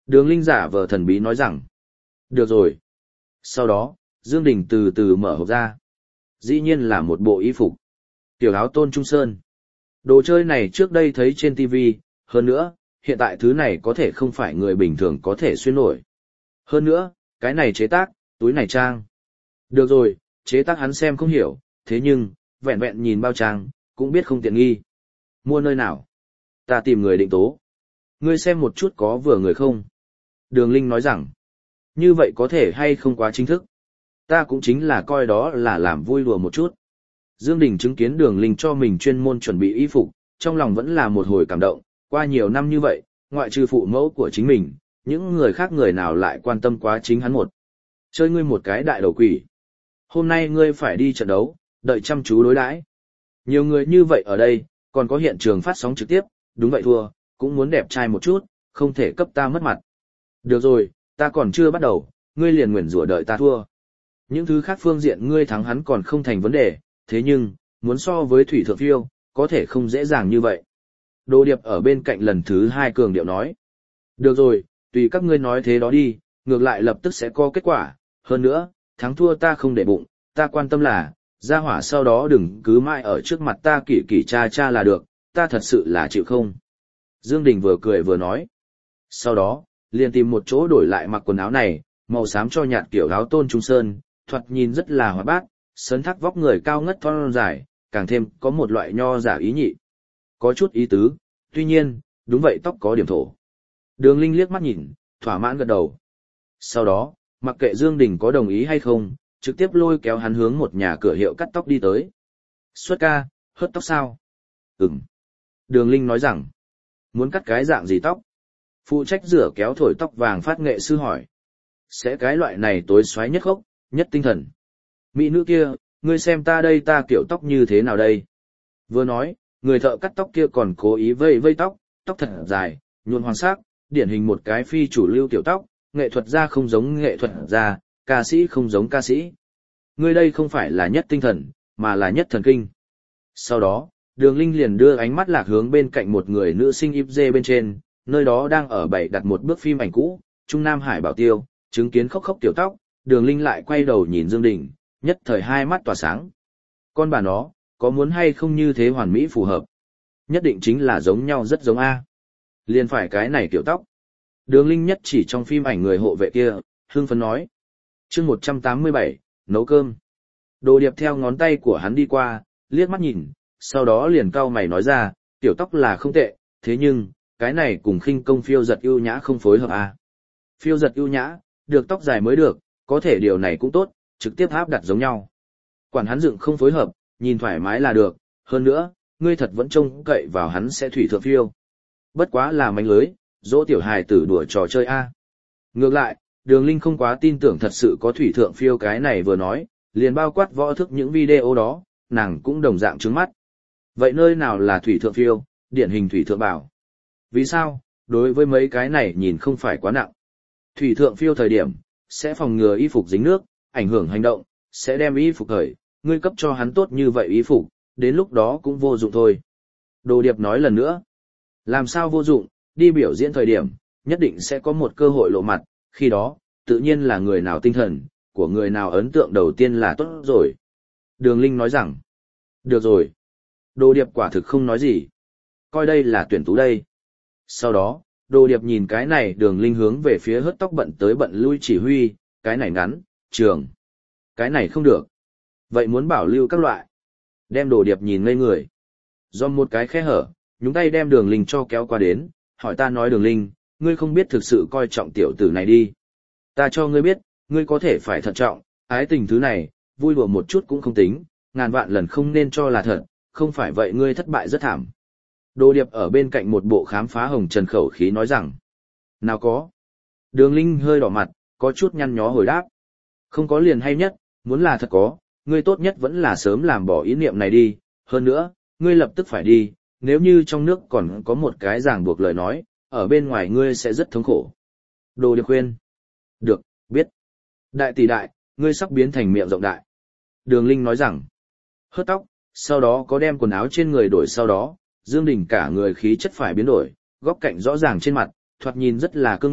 Đường Linh giả vờ thần bí nói rằng, được rồi. Sau đó, Dương Đình từ từ mở hộp ra. Dĩ nhiên là một bộ y phục. Tiểu áo Tôn Trung Sơn. Đồ chơi này trước đây thấy trên ti vi, hơn nữa, hiện tại thứ này có thể không phải người bình thường có thể xuyên nổi. Hơn nữa, cái này chế tác, túi này trang. Được rồi, chế tác hắn xem không hiểu, thế nhưng, vẹn vẹn nhìn bao trang, cũng biết không tiện nghi. Mua nơi nào? Ta tìm người định tố. Ngươi xem một chút có vừa người không? Đường Linh nói rằng, như vậy có thể hay không quá chính thức. Ta cũng chính là coi đó là làm vui đùa một chút. Dương Đình chứng kiến Đường Linh cho mình chuyên môn chuẩn bị y phục, trong lòng vẫn là một hồi cảm động, qua nhiều năm như vậy, ngoại trừ phụ mẫu của chính mình, những người khác người nào lại quan tâm quá chính hắn một. Chơi ngươi một cái đại đầu quỷ. Hôm nay ngươi phải đi trận đấu, đợi chăm chú đối đãi. Nhiều người như vậy ở đây, còn có hiện trường phát sóng trực tiếp, đúng vậy thua, cũng muốn đẹp trai một chút, không thể cấp ta mất mặt. Được rồi, ta còn chưa bắt đầu, ngươi liền nguyền rủa đợi ta thua. Những thứ khác phương diện ngươi thắng hắn còn không thành vấn đề, thế nhưng, muốn so với Thủy Thượng Phiêu, có thể không dễ dàng như vậy. Đồ Điệp ở bên cạnh lần thứ hai cường điệu nói. Được rồi, tùy các ngươi nói thế đó đi, ngược lại lập tức sẽ có kết quả, hơn nữa, thắng thua ta không để bụng, ta quan tâm là, gia hỏa sau đó đừng cứ mãi ở trước mặt ta kỳ kỳ cha cha là được, ta thật sự là chịu không. Dương Đình vừa cười vừa nói. Sau đó, liền tìm một chỗ đổi lại mặc quần áo này, màu xám cho nhạt kiểu áo Tôn Trung Sơn, thoạt nhìn rất là hoạt bát, sấn thác vóc người cao ngất thon dài, càng thêm có một loại nho giả ý nhị. Có chút ý tứ, tuy nhiên, đúng vậy tóc có điểm thổ. Đường Linh liếc mắt nhìn, thỏa mãn gật đầu. Sau đó, mặc kệ Dương Đình có đồng ý hay không, trực tiếp lôi kéo hắn hướng một nhà cửa hiệu cắt tóc đi tới. Xuất ca, hớt tóc sao? Ừm. Đường Linh nói rằng, muốn cắt cái dạng gì tóc? Phụ trách rửa kéo thổi tóc vàng phát nghệ sư hỏi. Sẽ cái loại này tối xoáy nhất gốc, nhất tinh thần. Mỹ nữ kia, ngươi xem ta đây ta kiểu tóc như thế nào đây? Vừa nói, người thợ cắt tóc kia còn cố ý vây vây tóc, tóc thật dài, nhuộm hoàng sắc, điển hình một cái phi chủ lưu kiểu tóc, nghệ thuật gia không giống nghệ thuật gia, ca sĩ không giống ca sĩ. Ngươi đây không phải là nhất tinh thần, mà là nhất thần kinh. Sau đó, Đường Linh liền đưa ánh mắt lạc hướng bên cạnh một người nữ sinh íp dê bên trên, nơi đó đang ở bày đặt một bước phim ảnh cũ, Trung Nam Hải Bảo Tiêu, chứng kiến khóc khóc tiểu tóc, Đường Linh lại quay đầu nhìn Dương Đình, nhất thời hai mắt tỏa sáng. Con bà nó, có muốn hay không như thế hoàn mỹ phù hợp? Nhất định chính là giống nhau rất giống A. Liền phải cái này tiểu tóc. Đường Linh nhất chỉ trong phim ảnh người hộ vệ kia, hưng phấn nói. Chương một trăm tám mươi bảy, nấu cơm. Đồ Điệp theo ngón tay của hắn đi qua, liếc mắt nhìn, sau đó liền cau mày nói ra, tiểu tóc là không tệ, thế nhưng, cái này cùng khinh công phiêu giật ưu nhã không phối hợp A. Phiêu giật ưu nhã, được tóc dài mới được, có thể điều này cũng tốt, trực tiếp áp đặt giống nhau. Quản hắn dựng không phối hợp, nhìn thoải mái là được, hơn nữa, ngươi thật vẫn trông cậy vào hắn sẽ thủy thượng phiêu. Bất quá là mánh lưới, dỗ tiểu hài tử đùa trò chơi A. Ngược lại, Đường Linh không quá tin tưởng thật sự có thủy thượng phiêu cái này vừa nói, liền bao quát võ thức những video đó, nàng cũng đồng dạng trứng mắt. Vậy nơi nào là thủy thượng phiêu, điển hình thủy thượng bảo? Vì sao, đối với mấy cái này nhìn không phải quá nặng. Thủy thượng phiêu thời điểm, sẽ phòng ngừa y phục dính nước, ảnh hưởng hành động, sẽ đem y phục khởi, ngươi cấp cho hắn tốt như vậy y phục, đến lúc đó cũng vô dụng thôi. Đồ Điệp nói lần nữa, làm sao vô dụng, đi biểu diễn thời điểm, nhất định sẽ có một cơ hội lộ mặt, khi đó, tự nhiên là người nào tinh thần, của người nào ấn tượng đầu tiên là tốt rồi. Đường Linh nói rằng, được rồi. Đồ Điệp quả thực không nói gì. Coi đây là tuyển tú đây. Sau đó, Đồ Điệp nhìn cái này Đường Linh hướng về phía hớt tóc bận tới bận lui chỉ huy, cái này ngắn, trường. Cái này không được. Vậy muốn bảo lưu các loại. Đem Đồ Điệp nhìn ngây người. Do một cái khe hở, nhúng tay đem Đường Linh cho kéo qua đến, hỏi ta nói Đường Linh, ngươi không biết thực sự coi trọng tiểu tử này đi. Ta cho ngươi biết, ngươi có thể phải thận trọng, ái tình thứ này, vui đùa một chút cũng không tính, ngàn vạn lần không nên cho là thật, không phải vậy ngươi thất bại rất thảm. Đồ Điệp ở bên cạnh một bộ khám phá hồng trần khẩu khí nói rằng, nào có. Đường Linh hơi đỏ mặt, có chút nhăn nhó hồi đáp. Không có liền hay nhất, muốn là thật có, ngươi tốt nhất vẫn là sớm làm bỏ ý niệm này đi, hơn nữa, ngươi lập tức phải đi, nếu như trong nước còn có một cái ràng buộc lời nói, ở bên ngoài ngươi sẽ rất thống khổ. Đồ Điệp khuyên. Được, biết. Đại tỷ đại, ngươi sắp biến thành miệng rộng đại. Đường Linh nói rằng, hớt tóc, sau đó có đem quần áo trên người đổi sau đó, Dương Đình cả người khí chất phải biến đổi, góc cạnh rõ ràng trên mặt, thoạt nhìn rất là cương nghị,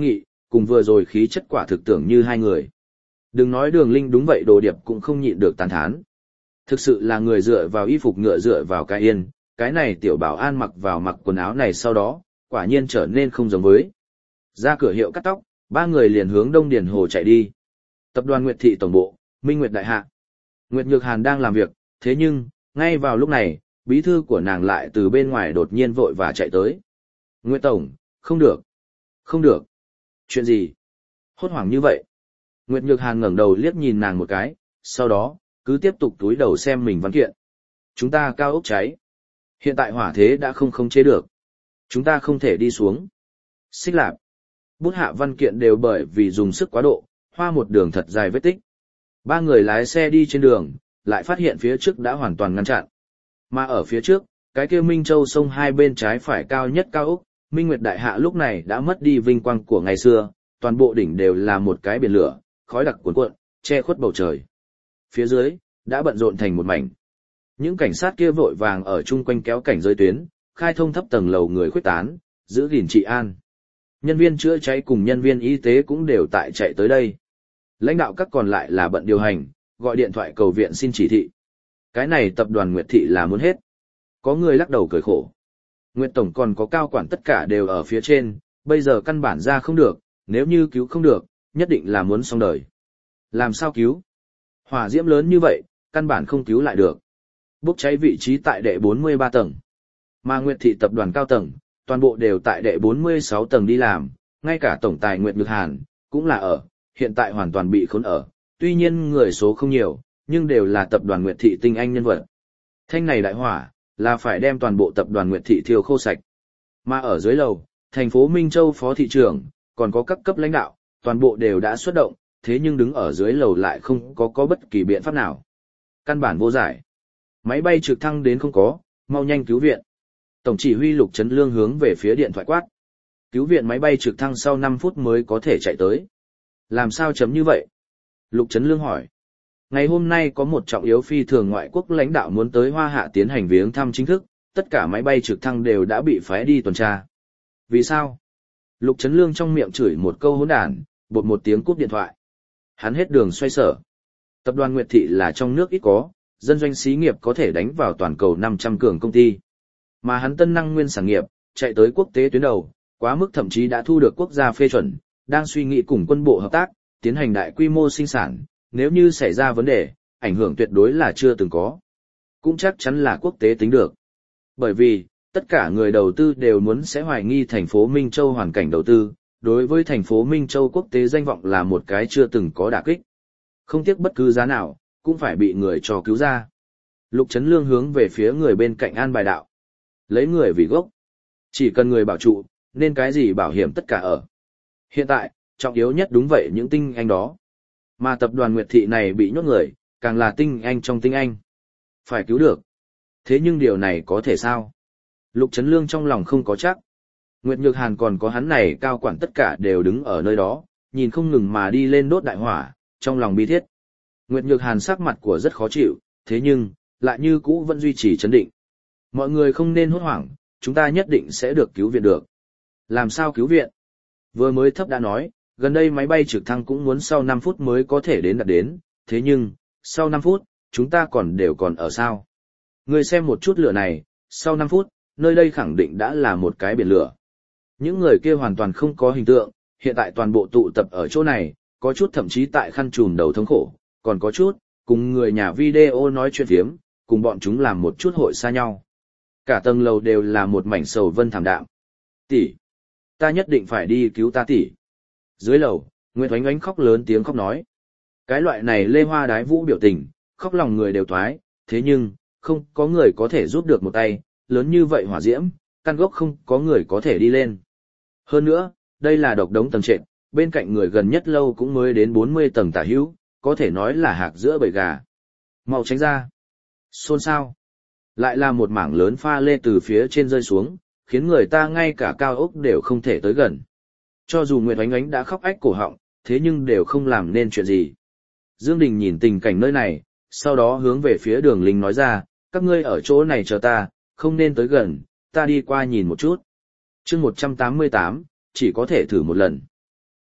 cùng vừa rồi khí chất quả thực tưởng như hai người. Đừng nói Đường Linh đúng vậy, Đồ Điệp cũng không nhịn được tán thán. Thực sự là người dựa vào y phục ngựa dựa vào cái yên, cái này tiểu bảo an mặc vào mặc quần áo này sau đó, quả nhiên trở nên không giống với. Ra cửa hiệu cắt tóc, ba người liền hướng Đông Điền Hồ chạy đi. Tập đoàn Nguyệt Thị tổng bộ, Minh Nguyệt đại hạ. Nguyệt Nhược Hàn đang làm việc, thế nhưng, ngay vào lúc này, bí thư của nàng lại từ bên ngoài đột nhiên vội và chạy tới. Nguyệt tổng, không được. Không được. Chuyện gì? Hốt hoảng như vậy. Nguyệt Nhược Hàn ngẩng đầu liếc nhìn nàng một cái, sau đó, cứ tiếp tục túi đầu xem mình văn kiện. Chúng ta cao ốc cháy. Hiện tại hỏa thế đã không khống chế được. Chúng ta không thể đi xuống. Xích lạp. Bút hạ văn kiện đều bởi vì dùng sức quá độ, hoa một đường thật dài vết tích. Ba người lái xe đi trên đường, lại phát hiện phía trước đã hoàn toàn ngăn chặn. Mà ở phía trước, cái kia Minh Châu sông hai bên trái phải cao nhất cao ốc, Minh Nguyệt đại hạ lúc này đã mất đi vinh quang của ngày xưa, toàn bộ đỉnh đều là một cái biển lửa, khói đặc cuồn cuộn, che khuất bầu trời. Phía dưới, đã bận rộn thành một mảnh. Những cảnh sát kia vội vàng ở chung quanh kéo cảnh giới tuyến, khai thông thấp tầng lầu người khuếch tán, giữ gìn trị an. Nhân viên chữa cháy cùng nhân viên y tế cũng đều tại chạy tới đây. Lãnh đạo các còn lại là bận điều hành, gọi điện thoại cầu viện xin chỉ thị. Cái này tập đoàn Nguyệt Thị là muốn hết. Có người lắc đầu cười khổ. Nguyệt Tổng còn có cao quản tất cả đều ở phía trên, bây giờ căn bản ra không được, nếu như cứu không được, nhất định là muốn xong đời. Làm sao cứu? Hỏa diễm lớn như vậy, căn bản không cứu lại được. Bốc cháy vị trí tại đệ bốn mươi ba tầng. Mà Nguyệt Thị tập đoàn cao tầng, toàn bộ đều tại đệ bốn mươi sáu tầng đi làm, ngay cả tổng tài Nguyệt Nhược Hàn, cũng là ở, hiện tại hoàn toàn bị khốn ở. Tuy nhiên người số không nhiều, nhưng đều là tập đoàn Nguyệt Thị tinh anh nhân vật. Thanh này đại hỏa, là phải đem toàn bộ tập đoàn Nguyệt Thị thiêu khô sạch. Mà ở dưới lầu, thành phố Minh Châu phó thị trưởng, còn có các cấp lãnh đạo, toàn bộ đều đã xuất động, thế nhưng đứng ở dưới lầu lại không có có bất kỳ biện pháp nào. Căn bản vô giải. Máy bay trực thăng đến không có, mau nhanh cứu viện. Tổng chỉ huy Lục Trấn Lương hướng về phía điện thoại quát. Cứu viện máy bay trực thăng sau năm phút mới có thể chạy tới. Làm sao chấm như vậy? Lục Trấn Lương hỏi. Ngày hôm nay có một trọng yếu phi thường ngoại quốc lãnh đạo muốn tới Hoa Hạ tiến hành viếng thăm chính thức, tất cả máy bay trực thăng đều đã bị phái đi tuần tra. Vì sao? Lục Trấn Lương trong miệng chửi một câu hỗn đản, bột một tiếng cúp điện thoại. Hắn hết đường xoay sở. Tập đoàn Nguyệt Thị là trong nước ít có, dân doanh xí nghiệp có thể đánh vào toàn cầu năm trăm cường công ty. Mà hắn tân năng nguyên sản nghiệp, chạy tới quốc tế tuyến đầu, quá mức thậm chí đã thu được quốc gia phê chuẩn, đang suy nghĩ cùng quân bộ hợp tác, tiến hành đại quy mô sinh sản, nếu như xảy ra vấn đề, ảnh hưởng tuyệt đối là chưa từng có. Cũng chắc chắn là quốc tế tính được. Bởi vì, tất cả người đầu tư đều muốn sẽ hoài nghi thành phố Minh Châu hoàn cảnh đầu tư, đối với thành phố Minh Châu quốc tế danh vọng là một cái chưa từng có đả kích. Không tiếc bất cứ giá nào, cũng phải bị người cho cứu ra. Lục Trấn Lương hướng về phía người bên cạnh an bài đạo. Lấy người vì gốc. Chỉ cần người bảo trụ, nên cái gì bảo hiểm tất cả ở. Hiện tại, trọng yếu nhất đúng vậy những tinh anh đó. Mà tập đoàn Nguyệt Thị này bị nhốt người, càng là tinh anh trong tinh anh. Phải cứu được. Thế nhưng điều này có thể sao? Lục Trấn Lương trong lòng không có chắc. Nguyệt Nhược Hàn còn có hắn này cao quản tất cả đều đứng ở nơi đó, nhìn không ngừng mà đi lên đốt đại hỏa, trong lòng bi thiết. Nguyệt Nhược Hàn sắc mặt của rất khó chịu, thế nhưng, lại như cũ vẫn duy trì trấn định. Mọi người không nên hốt hoảng, chúng ta nhất định sẽ được cứu viện được. Làm sao cứu viện? Vừa mới thấp đã nói, gần đây máy bay trực thăng cũng muốn sau năm phút mới có thể đến đạt đến, thế nhưng, sau năm phút, chúng ta còn đều còn ở sao? Người xem một chút lửa này, sau năm phút, nơi đây khẳng định đã là một cái biển lửa. Những người kia hoàn toàn không có hình tượng, hiện tại toàn bộ tụ tập ở chỗ này, có chút thậm chí tại khăn trùm đầu thống khổ, còn có chút, cùng người nhà video nói chuyện phiếm, cùng bọn chúng làm một chút hội xa nhau. Cả tầng lầu đều là một mảnh sầu vân thảm đạm. Tỷ, ta nhất định phải đi cứu ta tỷ. Dưới lầu, Nguyễn Oánh Oánh khóc lớn tiếng khóc nói. Cái loại này lê hoa đái vũ biểu tình, khóc lòng người đều thoái, thế nhưng, không có người có thể giúp được một tay, lớn như vậy hỏa diễm, căn gốc không có người có thể đi lên. Hơn nữa, đây là độc đống tầng trệt, bên cạnh người gần nhất lâu cũng mới đến bốn mươi tầng tả hữu, có thể nói là hạc giữa bầy gà. Mau tránh ra. Xôn xao. Lại là một mảng lớn pha lê từ phía trên rơi xuống, khiến người ta ngay cả cao ốc đều không thể tới gần. Cho dù Nguyệt Oánh Oánh đã khóc ách cổ họng, thế nhưng đều không làm nên chuyện gì. Dương Đình nhìn tình cảnh nơi này, sau đó hướng về phía Đường Linh nói ra, các ngươi ở chỗ này chờ ta, không nên tới gần, ta đi qua nhìn một chút. Chương một trăm tám mươi tám, chỉ có thể thử một lần.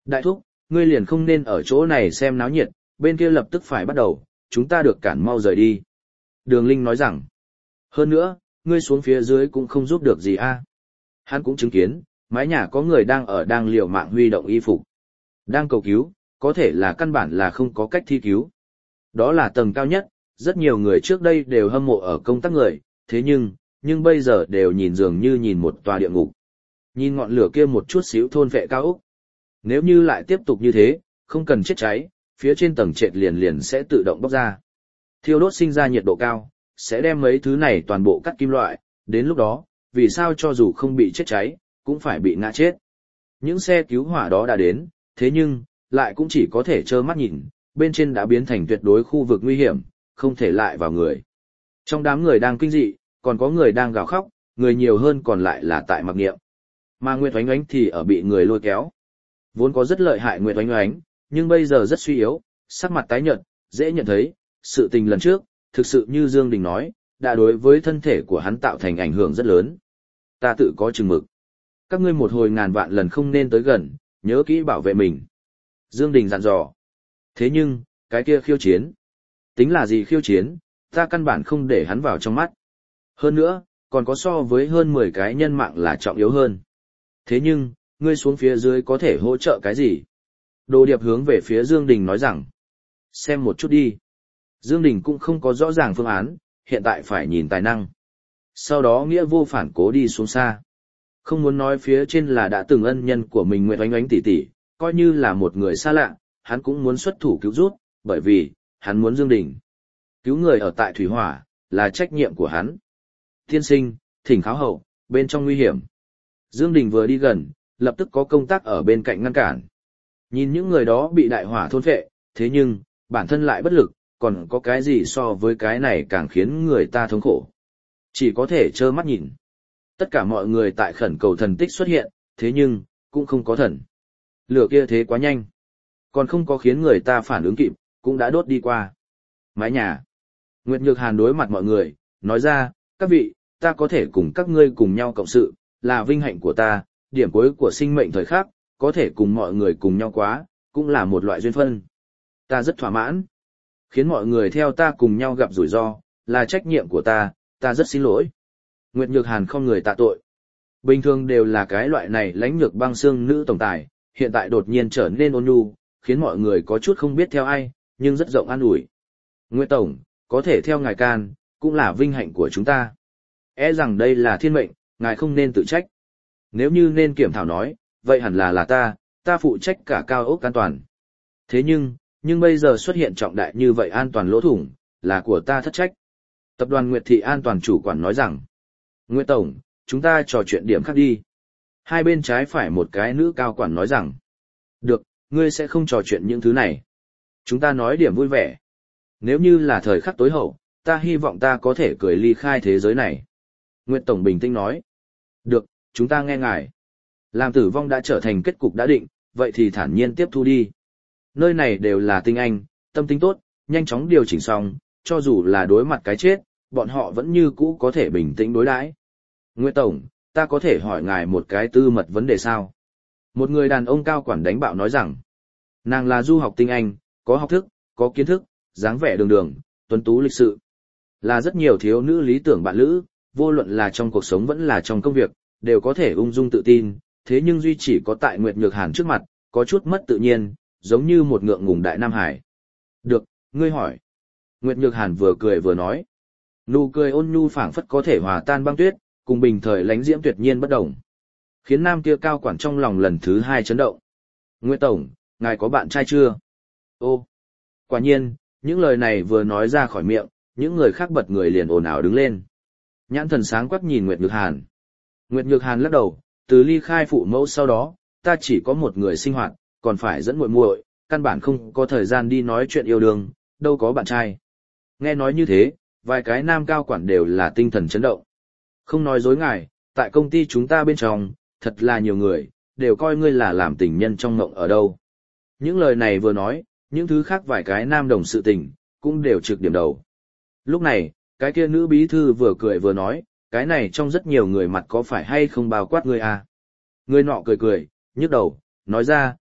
Đại thúc, ngươi liền không nên ở chỗ này xem náo nhiệt, bên kia lập tức phải bắt đầu, chúng ta được cản mau rời đi. Đường Linh nói rằng, hơn nữa, ngươi xuống phía dưới cũng không giúp được gì a. Hắn cũng chứng kiến, mái nhà có người đang ở đang liều mạng huy động y phục. Đang cầu cứu, có thể là căn bản là không có cách thi cứu. Đó là tầng cao nhất, rất nhiều người trước đây đều hâm mộ ở công tác người, thế nhưng, nhưng bây giờ đều nhìn dường như nhìn một tòa địa ngục. Nhìn ngọn lửa kia một chút xíu thôn vệ cao ốc. Nếu như lại tiếp tục như thế, không cần chết cháy, phía trên tầng trệt liền liền sẽ tự động bốc ra. Thiêu đốt sinh ra nhiệt độ cao, sẽ đem mấy thứ này toàn bộ cắt kim loại, đến lúc đó, vì sao cho dù không bị chết cháy, cũng phải bị ngã chết. Những xe cứu hỏa đó đã đến, thế nhưng, lại cũng chỉ có thể trơ mắt nhìn, bên trên đã biến thành tuyệt đối khu vực nguy hiểm, không thể lại vào người. Trong đám người đang kinh dị, còn có người đang gào khóc, người nhiều hơn còn lại là tại mặc niệm. Mà Nguyệt Oánh Oánh thì ở bị người lôi kéo. Vốn có rất lợi hại Nguyệt Oánh Oánh, nhưng bây giờ rất suy yếu, sắc mặt tái nhợt, dễ nhận thấy, sự tình lần trước, thực sự như Dương Đình nói, đã đối với thân thể của hắn tạo thành ảnh hưởng rất lớn. Ta tự có chừng mực. Các ngươi một hồi ngàn vạn lần không nên tới gần, nhớ kỹ bảo vệ mình. Dương Đình dặn dò. Thế nhưng, cái kia khiêu chiến. Tính là gì khiêu chiến, ta căn bản không để hắn vào trong mắt. Hơn nữa, còn có so với hơn mười cái nhân mạng là trọng yếu hơn. Thế nhưng, ngươi xuống phía dưới có thể hỗ trợ cái gì? Đồ Điệp hướng về phía Dương Đình nói rằng. Xem một chút đi. Dương Đình cũng không có rõ ràng phương án, hiện tại phải nhìn tài năng. Sau đó nghĩa vô phản cố đi xuống xa. Không muốn nói phía trên là đã từng ân nhân của mình Nguyệt Oánh Oánh tỷ tỷ, coi như là một người xa lạ, hắn cũng muốn xuất thủ cứu rút, bởi vì, hắn muốn Dương Đình. Cứu người ở tại Thủy Hỏa, là trách nhiệm của hắn. Tiên sinh, thỉnh kháo hậu, bên trong nguy hiểm. Dương Đình vừa đi gần, lập tức có công tác ở bên cạnh ngăn cản. Nhìn những người đó bị đại hỏa thôn phệ, thế nhưng, bản thân lại bất lực, còn có cái gì so với cái này càng khiến người ta thống khổ. Chỉ có thể trơ mắt nhìn. Tất cả mọi người tại khẩn cầu thần tích xuất hiện, thế nhưng, cũng không có thần. Lửa kia thế quá nhanh. Còn không có khiến người ta phản ứng kịp, cũng đã đốt đi qua. Mái nhà. Nguyệt Nhược Hàn đối mặt mọi người, nói ra, các vị, ta có thể cùng các ngươi cùng nhau cộng sự, là vinh hạnh của ta, điểm cuối của sinh mệnh thời khắc, có thể cùng mọi người cùng nhau quá, cũng là một loại duyên phân. Ta rất thỏa mãn. Khiến mọi người theo ta cùng nhau gặp rủi ro, là trách nhiệm của ta, ta rất xin lỗi. Nguyệt Nhược Hàn không người tạ tội. Bình thường đều là cái loại này lãnh nhược băng xương nữ tổng tài, hiện tại đột nhiên trở nên ôn nhu, khiến mọi người có chút không biết theo ai, nhưng rất rộng an ủi. Nguyệt Tổng, có thể theo ngài can, cũng là vinh hạnh của chúng ta. E rằng đây là thiên mệnh, ngài không nên tự trách. Nếu như nên kiểm thảo nói, vậy hẳn là là ta, ta phụ trách cả cao ốc an toàn. Thế nhưng, nhưng bây giờ xuất hiện trọng đại như vậy an toàn lỗ thủng, là của ta thất trách. Tập đoàn Nguyệt Thị An toàn chủ quản nói rằng, Nguyệt Tổng, chúng ta trò chuyện điểm khác đi. Hai bên trái phải một cái nữ cao quản nói rằng, được, ngươi sẽ không trò chuyện những thứ này. Chúng ta nói điểm vui vẻ. Nếu như là thời khắc tối hậu, ta hy vọng ta có thể cười ly khai thế giới này. Nguyệt Tổng bình tĩnh nói, được, chúng ta nghe ngài. Làm tử vong đã trở thành kết cục đã định, vậy thì thản nhiên tiếp thu đi. Nơi này đều là tinh anh, tâm tính tốt, nhanh chóng điều chỉnh xong, cho dù là đối mặt cái chết, bọn họ vẫn như cũ có thể bình tĩnh đối đãi. Nguyệt Tổng, ta có thể hỏi ngài một cái tư mật vấn đề sao? Một người đàn ông cao quản đánh bạo nói rằng, nàng là du học tinh anh, có học thức, có kiến thức, dáng vẻ đường đường, tuấn tú lịch sự. Là rất nhiều thiếu nữ lý tưởng bạn lữ, vô luận là trong cuộc sống vẫn là trong công việc, đều có thể ung dung tự tin, thế nhưng duy chỉ có tại Nguyệt Nhược Hàn trước mặt, có chút mất tự nhiên, giống như một ngượng ngùng đại Nam Hải. Được, ngươi hỏi. Nguyệt Nhược Hàn vừa cười vừa nói. Nụ cười ôn nhu phảng phất có thể hòa tan băng tuyết, cùng bình thời lánh diễm tuyệt nhiên bất động. Khiến nam kia cao quản trong lòng lần thứ hai chấn động. Nguyệt Tổng, ngài có bạn trai chưa? Ô, quả nhiên, những lời này vừa nói ra khỏi miệng, những người khác bật người liền ồn ào đứng lên. Nhãn thần sáng quắc nhìn Nguyệt Nhược Hàn. Nguyệt Nhược Hàn lắc đầu, từ ly khai phụ mẫu sau đó, ta chỉ có một người sinh hoạt, còn phải dẫn muội muội, căn bản không có thời gian đi nói chuyện yêu đương, đâu có bạn trai. Nghe nói như thế, vài cái nam cao quản đều là tinh thần chấn động. Không nói dối ngài, tại công ty chúng ta bên trong, thật là nhiều người, đều coi ngươi là làm tình nhân trong mộng ở đâu. Những lời này vừa nói, những thứ khác vài cái nam đồng sự tình, cũng đều trực điểm đầu. Lúc này, cái kia nữ bí thư vừa cười vừa nói, cái này trong rất nhiều người mặt có phải hay không bao quát ngươi à? Người nọ cười cười, nhức đầu, nói ra,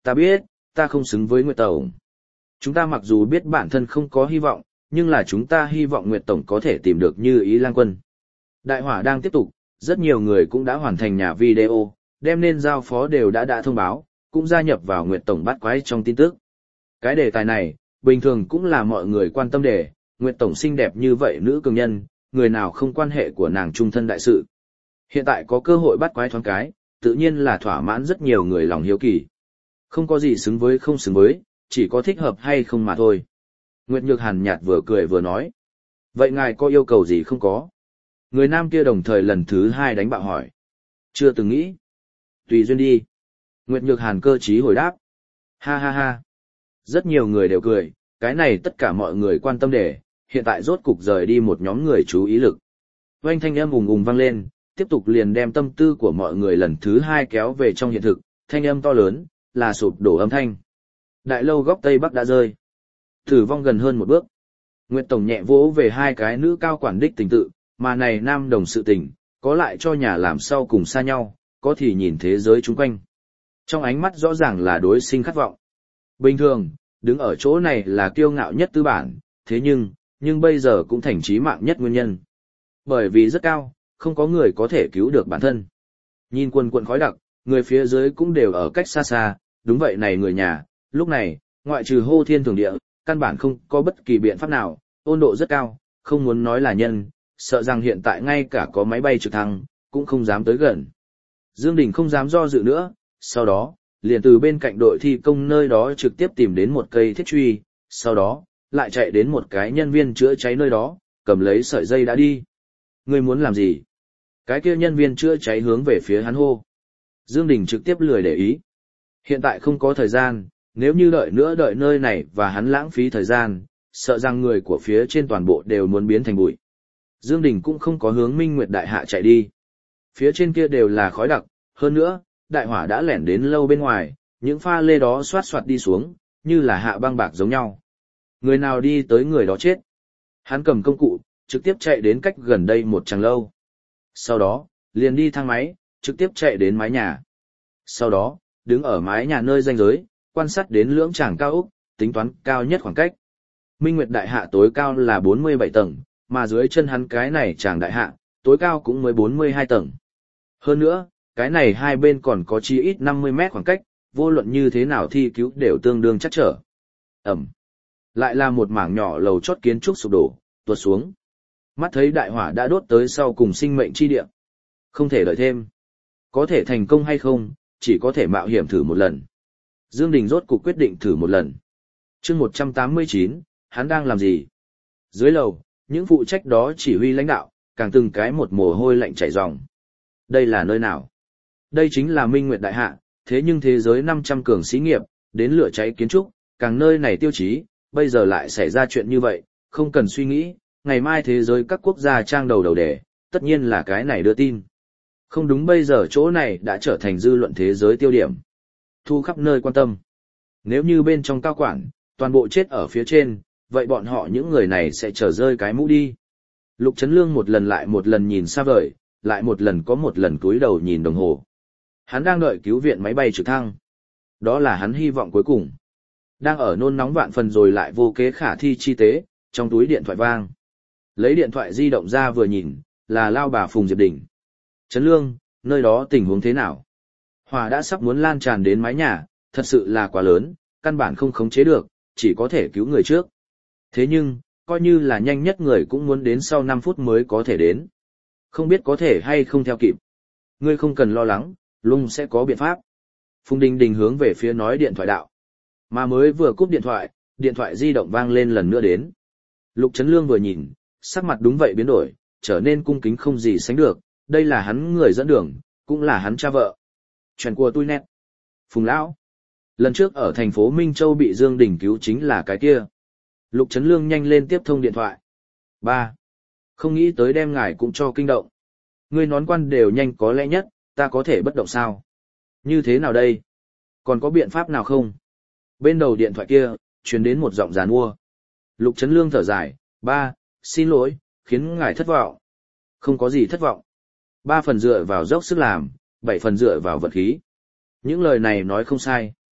ta biết, ta không xứng với Nguyệt Tổng. Chúng ta mặc dù biết bản thân không có hy vọng, nhưng là chúng ta hy vọng Nguyệt Tổng có thể tìm được Như Ý Lang Quân. Đại hỏa đang tiếp tục, rất nhiều người cũng đã hoàn thành nhà video, đem nên giao phó đều đã đã thông báo, cũng gia nhập vào Nguyệt Tổng bắt quái trong tin tức. Cái đề tài này, bình thường cũng là mọi người quan tâm đề, Nguyệt Tổng xinh đẹp như vậy nữ cường nhân, người nào không quan hệ của nàng trung thân đại sự. Hiện tại có cơ hội bắt quái thoáng cái, tự nhiên là thỏa mãn rất nhiều người lòng hiếu kỳ. Không có gì xứng với không xứng với, chỉ có thích hợp hay không mà thôi. Nguyệt Nhược Hàn nhạt vừa cười vừa nói. Vậy ngài có yêu cầu gì không có? Người nam kia đồng thời lần thứ hai đánh bạo hỏi. Chưa từng nghĩ. Tùy duyên đi. Nguyệt Nhược Hàn cơ trí hồi đáp. Ha ha ha. Rất nhiều người đều cười, cái này tất cả mọi người quan tâm để, hiện tại rốt cục rời đi một nhóm người chú ý lực. Oanh thanh âm ùng ùng vang lên, tiếp tục liền đem tâm tư của mọi người lần thứ hai kéo về trong hiện thực, thanh âm to lớn, là sụp đổ âm thanh. Đại lâu góc Tây Bắc đã rơi. Tử vong gần hơn một bước. Nguyệt Tổng nhẹ vỗ về hai cái nữ cao quản đích tình tự, mà này nam đồng sự tình, có lại cho nhà làm sau cùng xa nhau, có thì nhìn thế giới chung quanh. Trong ánh mắt rõ ràng là đối sinh khát vọng. Bình thường, đứng ở chỗ này là kiêu ngạo nhất tư bản, thế nhưng, nhưng bây giờ cũng thành chí mạng nhất nguyên nhân. Bởi vì rất cao, không có người có thể cứu được bản thân. Nhìn quần quần khói đặc, người phía dưới cũng đều ở cách xa xa, đúng vậy này người nhà, lúc này, ngoại trừ hô thiên thường địa, căn bản không có bất kỳ biện pháp nào, ôn độ rất cao, không muốn nói là nhân, sợ rằng hiện tại ngay cả có máy bay trực thăng, cũng không dám tới gần. Dương Đình không dám do dự nữa, sau đó, liền từ bên cạnh đội thi công nơi đó trực tiếp tìm đến một cây thiết truy, sau đó, lại chạy đến một cái nhân viên chữa cháy nơi đó, cầm lấy sợi dây đã đi. Ngươi muốn làm gì? Cái kia nhân viên chữa cháy hướng về phía hắn hô. Dương Đình trực tiếp lười để ý. Hiện tại không có thời gian, nếu như đợi nữa đợi nơi này và hắn lãng phí thời gian, sợ rằng người của phía trên toàn bộ đều muốn biến thành bụi. Dương Đình cũng không có hướng Minh Nguyệt Đại Hạ chạy đi. Phía trên kia đều là khói đặc, hơn nữa, đại hỏa đã lẻn đến lâu bên ngoài, những pha lê đó xoát xoát đi xuống, như là hạ băng bạc giống nhau. Người nào đi tới người đó chết. Hắn cầm công cụ, trực tiếp chạy đến cách gần đây một tràng lâu. Sau đó, liền đi thang máy, trực tiếp chạy đến mái nhà. Sau đó, đứng ở mái nhà nơi ranh giới, quan sát đến lưỡng tràng cao ốc, tính toán cao nhất khoảng cách. Minh Nguyệt Đại Hạ tối cao là bốn mươi bảy tầng, mà dưới chân hắn cái này tràng đại hạ, tối cao cũng mới bốn mươi hai tầng. Hơn nữa, cái này hai bên còn có chi ít năm mươi mét khoảng cách, vô luận như thế nào thi cứu đều tương đương chắc trở. Ẩm. Lại là một mảng nhỏ lầu chót kiến trúc sụp đổ, tuột xuống. Mắt thấy đại hỏa đã đốt tới sau cùng sinh mệnh chi địa. Không thể đợi thêm. Có thể thành công hay không, chỉ có thể mạo hiểm thử một lần. Dương Đình rốt cuộc quyết định thử một lần. Chương một trăm tám mươi chín, hắn đang làm gì? Dưới lầu, những phụ trách đó chỉ huy lãnh đạo, càng từng cái một mồ hôi lạnh chảy ròng. Đây là nơi nào? Đây chính là Minh Nguyệt Đại Hạ, thế nhưng thế giới năm trăm cường xí nghiệp, đến lửa cháy kiến trúc, càng nơi này tiêu chí, bây giờ lại xảy ra chuyện như vậy, không cần suy nghĩ, ngày mai thế giới các quốc gia trang đầu đầu đề, tất nhiên là cái này đưa tin. Không đúng, bây giờ chỗ này đã trở thành dư luận thế giới tiêu điểm. Thu khắp nơi quan tâm. Nếu như bên trong cao quản, toàn bộ chết ở phía trên, vậy bọn họ những người này sẽ trở rơi cái mũ đi. Lục Trấn Lương một lần lại một lần nhìn xa vời, lại một lần có một lần cúi đầu nhìn đồng hồ. Hắn đang đợi cứu viện máy bay trực thăng. Đó là hắn hy vọng cuối cùng. Đang ở nôn nóng vạn phần rồi lại vô kế khả thi chi tế, trong túi điện thoại vang. Lấy điện thoại di động ra vừa nhìn, là lao bà Phùng Diệp Đình. Trấn Lương, nơi đó tình huống thế nào? Hỏa đã sắp muốn lan tràn đến mái nhà, thật sự là quá lớn, căn bản không khống chế được, chỉ có thể cứu người trước. Thế nhưng, coi như là nhanh nhất người cũng muốn đến sau năm phút mới có thể đến. Không biết có thể hay không theo kịp. Ngươi không cần lo lắng, Lung sẽ có biện pháp. Phùng Đình Đình hướng về phía nói điện thoại đạo. Mà mới vừa cúp điện thoại, điện thoại di động vang lên lần nữa đến. Lục Trấn Lương vừa nhìn, sắc mặt đúng vậy biến đổi, trở nên cung kính không gì sánh được, đây là hắn người dẫn đường, cũng là hắn cha vợ. Chuyện của tôi nét. Phùng Lão. Lần trước ở thành phố Minh Châu bị Dương Đình cứu chính là cái kia. Lục Trấn Lương nhanh lên tiếp thông điện thoại. Ba. Không nghĩ tới đem ngài cũng cho kinh động. Ngươi nón quan đều nhanh có lẽ nhất, ta có thể bất động sao? Như thế nào đây? Còn có biện pháp nào không? Bên đầu điện thoại kia, truyền đến một giọng giàn mua. Lục Trấn Lương thở dài, ba, xin lỗi, khiến ngài thất vọng. Không có gì thất vọng. Ba phần dựa vào dốc sức làm, bảy phần dựa vào vật khí. Những lời này nói không sai.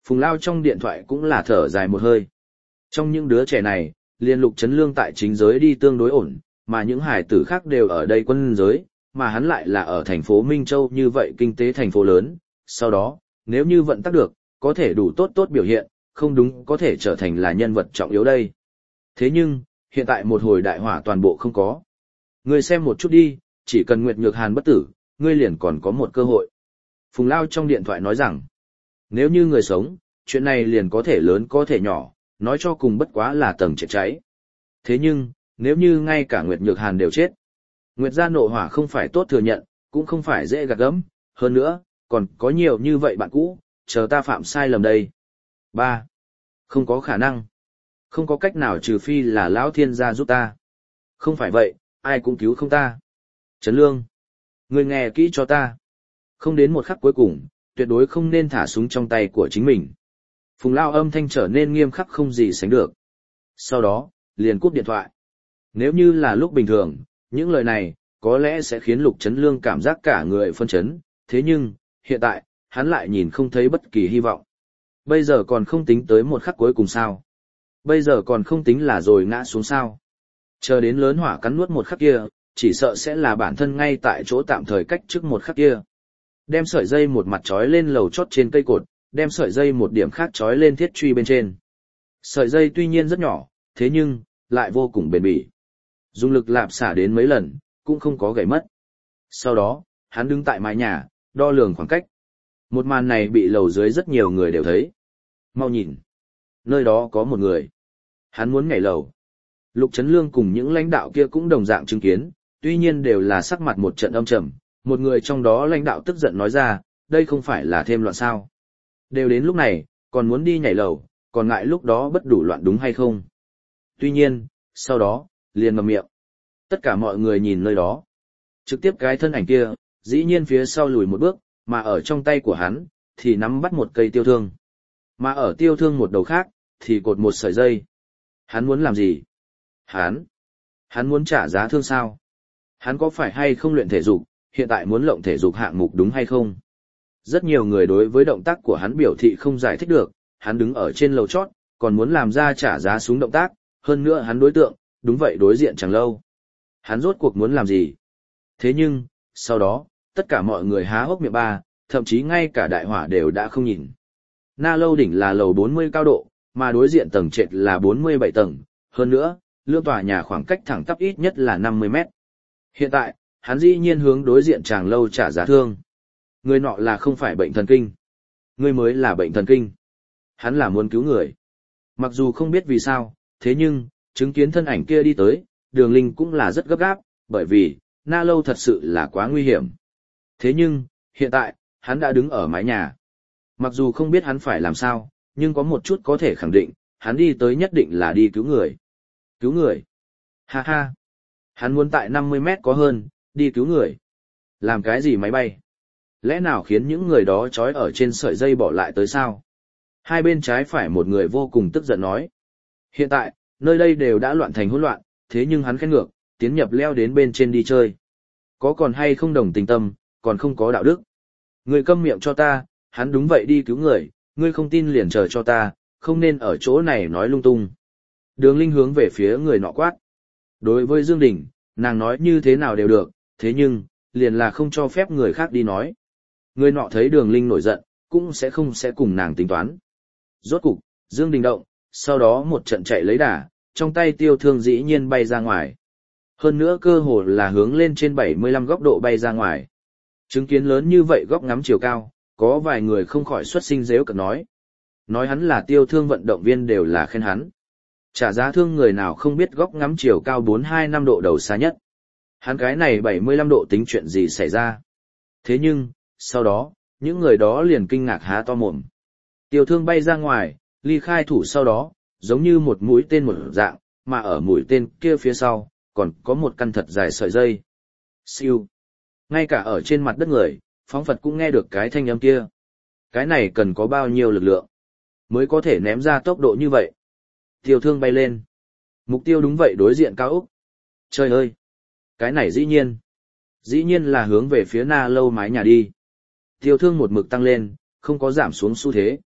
Phùng Lao trong điện thoại cũng là thở dài một hơi. Trong những đứa trẻ này, liên Lục Trấn Lương tại chính giới đi tương đối ổn, mà những hải tử khác đều ở đây quân giới, mà hắn lại là ở thành phố Minh Châu như vậy kinh tế thành phố lớn. Sau đó, nếu như vận tắc được, có thể đủ tốt tốt biểu hiện, không đúng có thể trở thành là nhân vật trọng yếu đây. Thế nhưng, hiện tại một hồi đại hỏa toàn bộ không có. Ngươi xem một chút đi, chỉ cần Nguyệt Nhược Hàn bất tử, ngươi liền còn có một cơ hội. Phùng Lao trong điện thoại nói rằng, nếu như người sống, chuyện này liền có thể lớn có thể nhỏ, nói cho cùng bất quá là tầng chết cháy. Thế nhưng, nếu như ngay cả Nguyệt Nhược Hàn đều chết, Nguyệt gia nộ hỏa không phải tốt thừa nhận, cũng không phải dễ gạt gẫm, hơn nữa, còn có nhiều như vậy bạn cũ, chờ ta phạm sai lầm đây. Ba, không có khả năng. Không có cách nào trừ phi là Lão Thiên gia giúp ta. Không phải vậy, ai cũng cứu không ta. Trấn Lương, ngươi nghe kỹ cho ta. Không đến một khắc cuối cùng, tuyệt đối không nên thả súng trong tay của chính mình. Phùng Lao âm thanh trở nên nghiêm khắc không gì sánh được. Sau đó, liền cúp điện thoại. Nếu như là lúc bình thường, những lời này, có lẽ sẽ khiến Lục Trấn Lương cảm giác cả người phân chấn, thế nhưng, hiện tại, hắn lại nhìn không thấy bất kỳ hy vọng. Bây giờ còn không tính tới một khắc cuối cùng sao. Bây giờ còn không tính là rồi ngã xuống sao. Chờ đến lớn hỏa cắn nuốt một khắc kia, chỉ sợ sẽ là bản thân ngay tại chỗ tạm thời cách trước một khắc kia. Đem sợi dây một mặt trói lên lầu chót trên cây cột, đem sợi dây một điểm khác trói lên thiết truy bên trên. Sợi dây tuy nhiên rất nhỏ, thế nhưng, lại vô cùng bền bỉ. Dùng lực lạp xả đến mấy lần, cũng không có gãy mất. Sau đó, hắn đứng tại mái nhà, đo lường khoảng cách. Một màn này bị lầu dưới rất nhiều người đều thấy. Mau nhìn. Nơi đó có một người. Hắn muốn nhảy lầu. Lục Trấn Lương cùng những lãnh đạo kia cũng đồng dạng chứng kiến, tuy nhiên đều là sắc mặt một trận âm trầm. Một người trong đó lãnh đạo tức giận nói ra, đây không phải là thêm loạn sao. Đều đến lúc này, còn muốn đi nhảy lầu, còn ngại lúc đó bất đủ loạn đúng hay không. Tuy nhiên, sau đó, liền ngậm miệng. Tất cả mọi người nhìn nơi đó. Trực tiếp cái thân ảnh kia, dĩ nhiên phía sau lùi một bước, mà ở trong tay của hắn, thì nắm bắt một cây tiêu thương. Mà ở tiêu thương một đầu khác, thì cột một sợi dây. Hắn muốn làm gì? Hắn? Hắn muốn trả giá thương sao? Hắn có phải hay không luyện thể dục, hiện tại muốn lộng thể dục hạng mục đúng hay không? Rất nhiều người đối với động tác của hắn biểu thị không giải thích được, hắn đứng ở trên lầu chót, còn muốn làm ra trả giá súng động tác, hơn nữa hắn đối tượng, đúng vậy đối diện chẳng lâu. Hắn rốt cuộc muốn làm gì? Thế nhưng, sau đó, tất cả mọi người há hốc miệng ba, thậm chí ngay cả đại hỏa đều đã không nhìn. Na lâu đỉnh là lầu bốn mươi cao độ, mà đối diện tầng trệt là bốn mươi bảy tầng, hơn nữa, lương tòa nhà khoảng cách thẳng tắp ít nhất là năm mươi mét. Hiện tại, hắn dĩ nhiên hướng đối diện chàng lâu trả giá thương. Người nọ là không phải bệnh thần kinh. Người mới là bệnh thần kinh. Hắn là muốn cứu người. Mặc dù không biết vì sao, thế nhưng, chứng kiến thân ảnh kia đi tới, Đường Linh cũng là rất gấp gáp, bởi vì, Na Lâu thật sự là quá nguy hiểm. Thế nhưng, hiện tại, hắn đã đứng ở mái nhà. Mặc dù không biết hắn phải làm sao, nhưng có một chút có thể khẳng định, hắn đi tới nhất định là đi cứu người. Cứu người? Ha ha! Hắn muốn tại năm mươi mét có hơn, đi cứu người. Làm cái gì máy bay? Lẽ nào khiến những người đó trói ở trên sợi dây bỏ lại tới sao? Hai bên trái phải một người vô cùng tức giận nói. Hiện tại, nơi đây đều đã loạn thành hỗn loạn, thế nhưng hắn khét ngược, tiến nhập leo đến bên trên đi chơi. Có còn hay không đồng tình tâm, còn không có đạo đức. Người câm miệng cho ta, hắn đúng vậy đi cứu người, ngươi không tin liền chờ cho ta, không nên ở chỗ này nói lung tung. Đường Linh hướng về phía người nọ quát. Đối với Dương Đình, nàng nói như thế nào đều được, thế nhưng, liền là không cho phép người khác đi nói. Người nọ thấy Đường Linh nổi giận, cũng sẽ không sẽ cùng nàng tính toán. Rốt cục, Dương Đình động, sau đó một trận chạy lấy đà, trong tay tiêu thương dĩ nhiên bay ra ngoài. Hơn nữa cơ hồ là hướng lên trên bảy mươi lăm góc độ bay ra ngoài. Chứng kiến lớn như vậy góc ngắm chiều cao, có vài người không khỏi xuất sinh dếu cợt nói. Nói hắn là tiêu thương vận động viên đều là khen hắn. Trả giá thương người nào không biết góc ngắm chiều cao bốn mươi hai năm độ đầu xa nhất. Hắn cái này bảy mươi lăm độ tính chuyện gì xảy ra. Thế nhưng, sau đó, những người đó liền kinh ngạc há to mồm. Tiêu thương bay ra ngoài, ly khai thủ sau đó, giống như một mũi tên một dạng, mà ở mũi tên kia phía sau, còn có một căn thật dài sợi dây. Siêu. Ngay cả ở trên mặt đất người, phóng Phật cũng nghe được cái thanh âm kia. Cái này cần có bao nhiêu lực lượng, mới có thể ném ra tốc độ như vậy. Tiêu thương bay lên. Mục tiêu đúng vậy đối diện cao ốc. Trời ơi! Cái này dĩ nhiên. Dĩ nhiên là hướng về phía Na Lâu mái nhà đi. Tiêu thương một mực tăng lên, không có giảm xuống xu thế.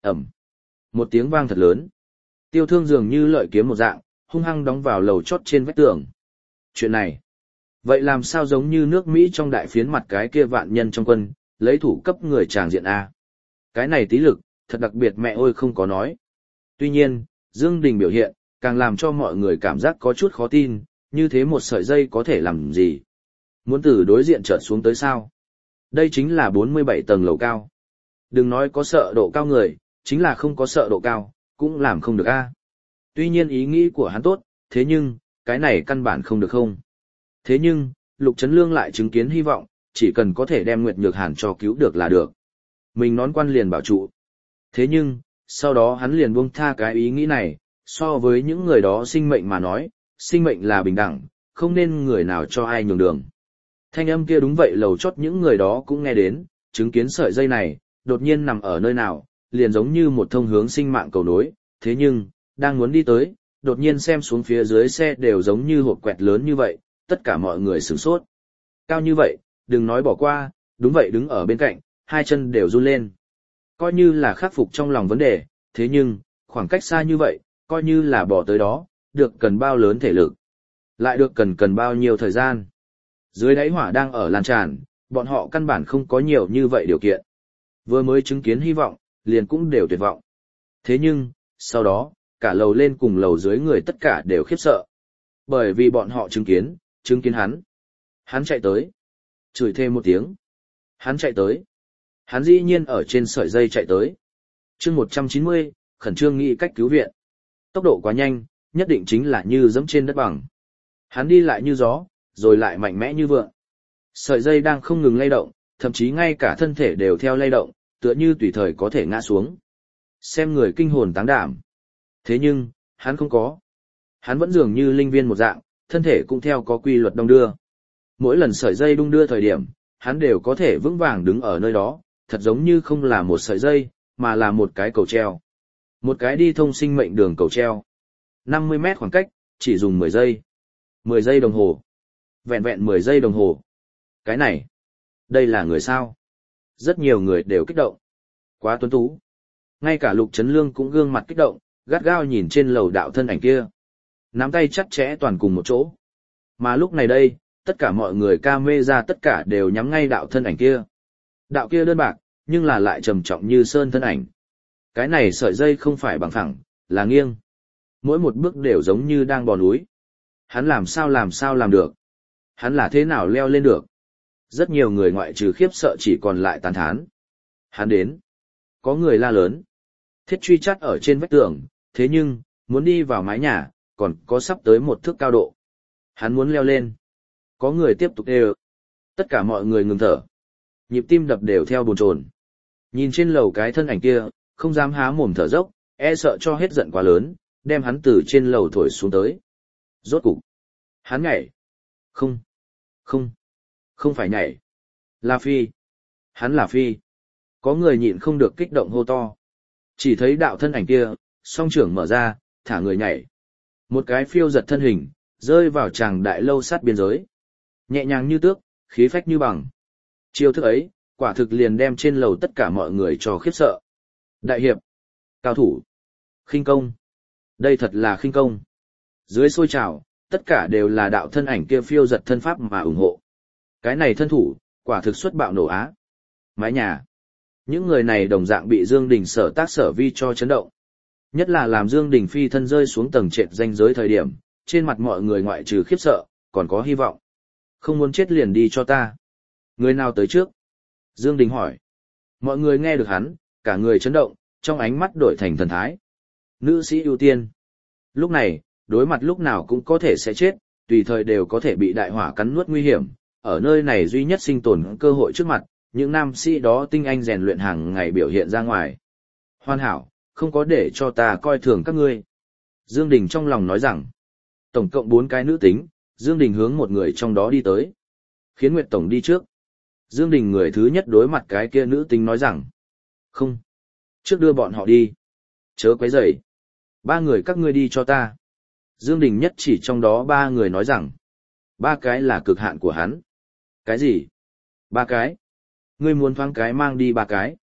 Ẩm. Một tiếng vang thật lớn. Tiêu Thương dường như lợi kiếm một dạng, hung hăng đóng vào lầu chót trên vách tường. Chuyện này, vậy làm sao giống như nước Mỹ trong đại phiến mặt cái kia vạn nhân trong quân, lấy thủ cấp người tràng diện A. Cái này tí lực, thật đặc biệt mẹ ơi không có nói. Tuy nhiên, Dương Đình biểu hiện, càng làm cho mọi người cảm giác có chút khó tin, như thế một sợi dây có thể làm gì. Muốn từ đối diện trợn xuống tới sao? Đây chính là bốn mươi bảy tầng lầu cao. Đừng nói có sợ độ cao người, chính là không có sợ độ cao, cũng làm không được a. Tuy nhiên ý nghĩ của hắn tốt, thế nhưng, cái này căn bản không được không. Thế nhưng, Lục Trấn Lương lại chứng kiến hy vọng, chỉ cần có thể đem Nguyệt Nhược Hàn cho cứu được là được. Mình nón quan liền bảo trụ. Thế nhưng, sau đó hắn liền buông tha cái ý nghĩ này, so với những người đó sinh mệnh mà nói, sinh mệnh là bình đẳng, không nên người nào cho ai nhường đường. Thanh âm kia đúng vậy lầu chót những người đó cũng nghe đến, chứng kiến sợi dây này, đột nhiên nằm ở nơi nào, liền giống như một thông hướng sinh mạng cầu nối, thế nhưng, đang muốn đi tới, đột nhiên xem xuống phía dưới xe đều giống như hộp quẹt lớn như vậy, tất cả mọi người sửng sốt. Cao như vậy, đừng nói bỏ qua, đúng vậy đứng ở bên cạnh, hai chân đều run lên. Coi như là khắc phục trong lòng vấn đề, thế nhưng, khoảng cách xa như vậy, coi như là bỏ tới đó, được cần bao lớn thể lực, lại được cần cần bao nhiêu thời gian. Dưới đáy hỏa đang ở lan tràn, bọn họ căn bản không có nhiều như vậy điều kiện. Vừa mới chứng kiến hy vọng, liền cũng đều tuyệt vọng. Thế nhưng, sau đó, cả lầu lên cùng lầu dưới người tất cả đều khiếp sợ. Bởi vì bọn họ chứng kiến, chứng kiến hắn. Hắn chạy tới. Chửi thêm một tiếng. Hắn chạy tới. Hắn dĩ nhiên ở trên sợi dây chạy tới. chương một trăm chín mươi, khẩn trương nghĩ cách cứu viện. Tốc độ quá nhanh, nhất định chính là như dẫm trên đất bằng. Hắn đi lại như gió, rồi lại mạnh mẽ như vượng. Sợi dây đang không ngừng lay động, thậm chí ngay cả thân thể đều theo lay động, tựa như tùy thời có thể ngã xuống. Xem người kinh hồn táng đảm. Thế nhưng, hắn không có. Hắn vẫn dường như linh viên một dạng, thân thể cũng theo có quy luật đong đưa. Mỗi lần sợi dây đung đưa thời điểm, hắn đều có thể vững vàng đứng ở nơi đó, thật giống như không là một sợi dây, mà là một cái cầu treo. Một cái đi thông sinh mệnh đường cầu treo. năm mươi mét khoảng cách, chỉ dùng mười giây. mười giây đồng hồ. Vẹn vẹn mười giây đồng hồ. Cái này, đây là người sao? Rất nhiều người đều kích động. Quá tuấn tú. Ngay cả Lục Trấn Lương cũng gương mặt kích động, gắt gao nhìn trên lầu đạo thân ảnh kia. Nắm tay chặt chẽ toàn cùng một chỗ. Mà lúc này đây, tất cả mọi người ca mê ra tất cả đều nhắm ngay đạo thân ảnh kia. Đạo kia đơn bạc, nhưng là lại trầm trọng như sơn thân ảnh. Cái này sợi dây không phải bằng phẳng, là nghiêng. Mỗi một bước đều giống như đang bò núi. Hắn làm sao làm sao làm được? Hắn là thế nào leo lên được? Rất nhiều người ngoại trừ khiếp sợ chỉ còn lại tán thán. Hắn đến. Có người la lớn. Thiết truy chắt ở trên vách tường, thế nhưng, muốn đi vào mái nhà, còn có sắp tới một thước cao độ. Hắn muốn leo lên. Có người tiếp tục đều. Tất cả mọi người ngừng thở. Nhịp tim đập đều theo bồn chồn. Nhìn trên lầu cái thân ảnh kia, không dám há mồm thở dốc, e sợ cho hết giận quá lớn, đem hắn từ trên lầu thổi xuống tới. Rốt cục. Hắn nhảy. Không. Không. Không phải nhảy. Là phi. Hắn là phi. Có người nhịn không được kích động hô to. Chỉ thấy đạo thân ảnh kia, song trưởng mở ra, thả người nhảy. Một cái phiêu giật thân hình, rơi vào tràng đại lâu sát biên giới. Nhẹ nhàng như tước, khí phách như bằng. Chiêu thức ấy, quả thực liền đem trên lầu tất cả mọi người cho khiếp sợ. Đại hiệp. Cao thủ. Khinh công. Đây thật là khinh công. Dưới sôi trào, tất cả đều là đạo thân ảnh kia phiêu giật thân pháp mà ủng hộ. Cái này thân thủ, quả thực xuất bạo nổ á. Mái nhà. Những người này đồng dạng bị Dương Đình sở tác sở vi cho chấn động. Nhất là làm Dương Đình phi thân rơi xuống tầng trệt ranh giới thời điểm, trên mặt mọi người ngoại trừ khiếp sợ, còn có hy vọng. Không muốn chết liền đi cho ta. Người nào tới trước? Dương Đình hỏi. Mọi người nghe được hắn, cả người chấn động, trong ánh mắt đổi thành thần thái. Nữ sĩ ưu tiên. Lúc này, đối mặt lúc nào cũng có thể sẽ chết, tùy thời đều có thể bị đại hỏa cắn nuốt nguy hiểm. Ở nơi này duy nhất sinh tồn cơ hội trước mặt, những nam sĩ đó tinh anh rèn luyện hàng ngày biểu hiện ra ngoài. Hoàn hảo, không có để cho ta coi thường các ngươi. Dương Đình trong lòng nói rằng, tổng cộng bốn cái nữ tính, Dương Đình hướng một người trong đó đi tới. Khiến Nguyệt Tổng đi trước. Dương Đình người thứ nhất đối mặt cái kia nữ tính nói rằng, không. Trước đưa bọn họ đi. Chớ quấy rầy. Ba người các ngươi đi cho ta. Dương Đình nhất chỉ trong đó ba người nói rằng, ba cái là cực hạn của hắn. Cái gì? Ba cái? Ngươi muốn thoáng cái mang đi ba cái.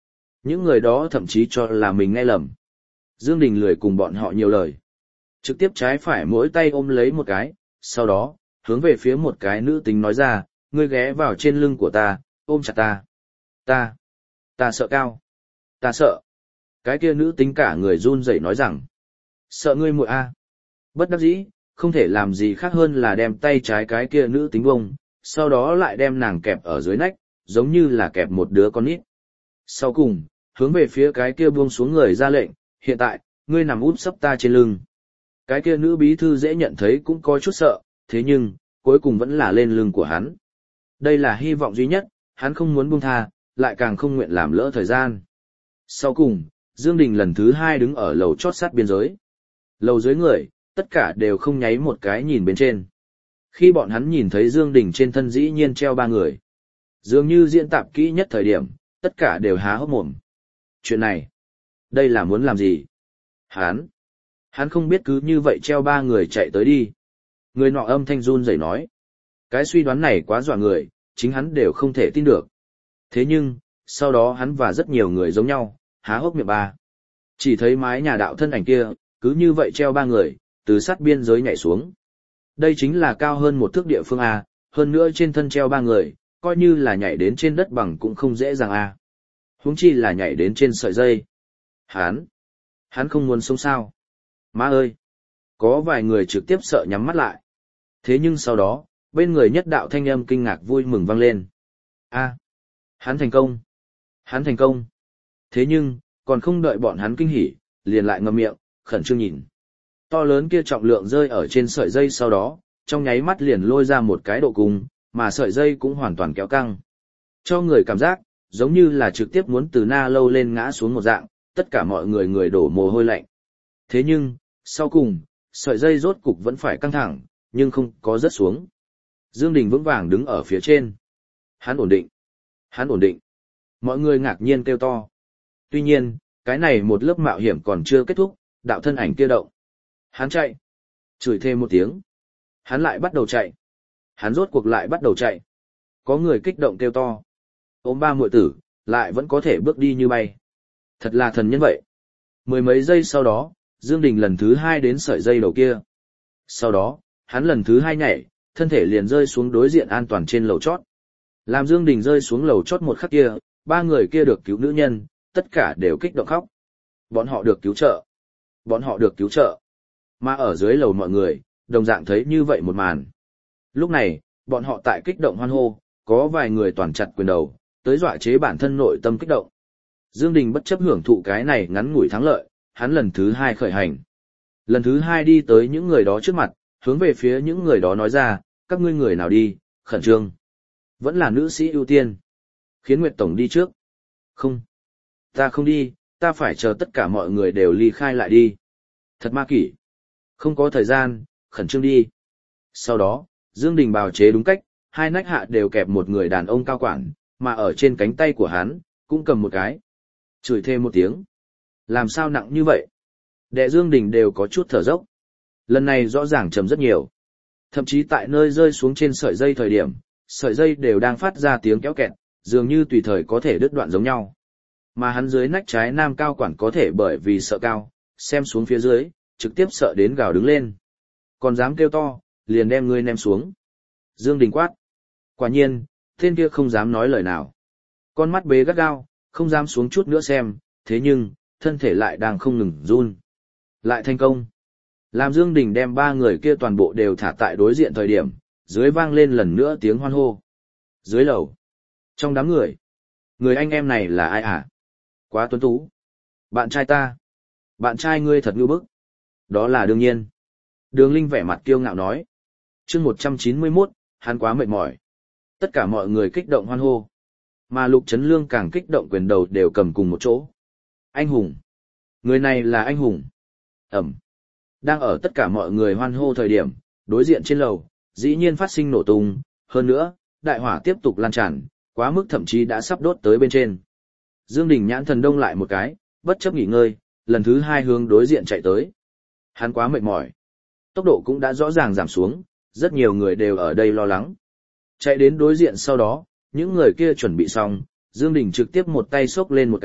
Những người đó thậm chí cho là mình nghe lầm. Dương Đình lười cùng bọn họ nhiều lời. Trực tiếp trái phải mỗi tay ôm lấy một cái, sau đó, hướng về phía một cái nữ tính nói ra, ngươi ghé vào trên lưng của ta, ôm chặt ta. Ta, ta sợ cao. Ta sợ. Cái kia nữ tính cả người run rẩy nói rằng, sợ ngươi muội a. Bất đắc dĩ, không thể làm gì khác hơn là đem tay trái cái kia nữ tính bông, sau đó lại đem nàng kẹp ở dưới nách, giống như là kẹp một đứa con nít. Sau cùng, hướng về phía cái kia buông xuống người ra lệnh, hiện tại, ngươi nằm úp sấp ta trên lưng. Cái kia nữ bí thư dễ nhận thấy cũng có chút sợ, thế nhưng, cuối cùng vẫn là lên lưng của hắn. Đây là hy vọng duy nhất, hắn không muốn buông tha, lại càng không nguyện làm lỡ thời gian. Sau cùng, Dương Đình lần thứ hai đứng ở lầu chót sát biên giới. Lầu dưới người, tất cả đều không nháy một cái nhìn bên trên. Khi bọn hắn nhìn thấy Dương Đình trên thân dĩ nhiên treo ba người. Dường như diễn tạp kỹ nhất thời điểm, tất cả đều há hốc mồm. Chuyện này, đây là muốn làm gì? Hắn, hắn không biết cứ như vậy treo ba người chạy tới đi. Người nọ âm thanh run rẩy nói. Cái suy đoán này quá dọa người, chính hắn đều không thể tin được. Thế nhưng, sau đó hắn và rất nhiều người giống nhau, há hốc miệng ba. Chỉ thấy mái nhà đạo thân ảnh kia, cứ như vậy treo ba người, từ sát biên giới nhảy xuống. Đây chính là cao hơn một thước địa phương A, hơn nữa trên thân treo ba người, coi như là nhảy đến trên đất bằng cũng không dễ dàng A. Huống chi là nhảy đến trên sợi dây. Hắn, hắn không muốn sống sao. Má ơi! Có vài người trực tiếp sợ nhắm mắt lại. Thế nhưng sau đó, bên người nhất đạo thanh âm kinh ngạc vui mừng vang lên. A, hắn thành công! Hắn thành công! Thế nhưng, còn không đợi bọn hắn kinh hỉ, liền lại ngậm miệng, khẩn trương nhìn. To lớn kia trọng lượng rơi ở trên sợi dây sau đó, trong nháy mắt liền lôi ra một cái độ cung, mà sợi dây cũng hoàn toàn kéo căng. Cho người cảm giác, giống như là trực tiếp muốn từ na lâu lên ngã xuống một dạng, tất cả mọi người người đổ mồ hôi lạnh. Thế nhưng, sau cùng, sợi dây rốt cục vẫn phải căng thẳng, nhưng không có rớt xuống. Dương Đình vững vàng đứng ở phía trên. Hắn ổn định. Hắn ổn định. Mọi người ngạc nhiên kêu to. Tuy nhiên, cái này một lớp mạo hiểm còn chưa kết thúc, đạo thân ảnh kia động. Hắn chạy. Chửi thêm một tiếng. Hắn lại bắt đầu chạy. Hắn rốt cuộc lại bắt đầu chạy. Có người kích động kêu to. Ôm ba muội tử, lại vẫn có thể bước đi như bay. Thật là thần nhân vậy. Mười mấy giây sau đó, Dương Đình lần thứ hai đến sợi dây đầu kia. Sau đó, hắn lần thứ hai nhảy, thân thể liền rơi xuống đối diện an toàn trên lầu chót. Làm Dương Đình rơi xuống lầu chót một khắc kia, ba người kia được cứu nữ nhân, tất cả đều kích động khóc. Bọn họ được cứu trợ. Bọn họ được cứu trợ. Mà ở dưới lầu mọi người, đồng dạng thấy như vậy một màn. Lúc này, bọn họ tại kích động hoan hô, có vài người toàn chặt quyền đầu, tới dọa chế bản thân nội tâm kích động. Dương Đình bất chấp hưởng thụ cái này ngắn ngủi thắng lợi, hắn lần thứ hai khởi hành. Lần thứ hai đi tới những người đó trước mặt, hướng về phía những người đó nói ra, các ngươi người nào đi, khẩn trương. Vẫn là nữ sĩ ưu tiên. Khiến Nguyệt Tổng đi trước. Không. Ta không đi, ta phải chờ tất cả mọi người đều ly khai lại đi. Thật ma kỷ. Không có thời gian, khẩn trương đi. Sau đó, Dương Đình bào chế đúng cách, hai nách hạ đều kẹp một người đàn ông cao quản, mà ở trên cánh tay của hắn, cũng cầm một cái. Chửi thêm một tiếng. Làm sao nặng như vậy? Đệ Dương Đình đều có chút thở dốc. Lần này rõ ràng trầm rất nhiều. Thậm chí tại nơi rơi xuống trên sợi dây thời điểm, sợi dây đều đang phát ra tiếng kéo kẹt, dường như tùy thời có thể đứt đoạn giống nhau. Mà hắn dưới nách trái nam cao quản có thể bởi vì sợ cao, xem xuống phía dưới, trực tiếp sợ đến gào đứng lên. Còn dám kêu to, liền đem ngươi ném xuống. Dương Đình quát. Quả nhiên, tên kia không dám nói lời nào. Con mắt bế gắt gao, không dám xuống chút nữa xem, thế nhưng, thân thể lại đang không ngừng run. Lại thành công. Làm Dương Đình đem ba người kia toàn bộ đều thả tại đối diện thời điểm, dưới vang lên lần nữa tiếng hoan hô. Dưới lầu. Trong đám người. Người anh em này là ai hả? Quá tuấn tú. Bạn trai ta. Bạn trai ngươi thật ngưu bức. Đó là đương nhiên. Đường Linh vẻ mặt kiêu ngạo nói. Chương một trăm chín mươi mốt, hắn quá mệt mỏi. Tất cả mọi người kích động hoan hô. Mà Lục Trấn Lương càng kích động quyền đầu đều cầm cùng một chỗ. Anh hùng. Người này là anh hùng. Ẩm. Đang ở tất cả mọi người hoan hô thời điểm, đối diện trên lầu, dĩ nhiên phát sinh nổ tung, hơn nữa, đại hỏa tiếp tục lan tràn, quá mức thậm chí đã sắp đốt tới bên trên. Dương Đình nhãn thần đông lại một cái, bất chấp nghỉ ngơi, lần thứ hai hướng đối diện chạy tới. Hắn quá mệt mỏi. Tốc độ cũng đã rõ ràng giảm xuống, rất nhiều người đều ở đây lo lắng. Chạy đến đối diện sau đó, những người kia chuẩn bị xong, Dương Đình trực tiếp một tay xốc lên một cái,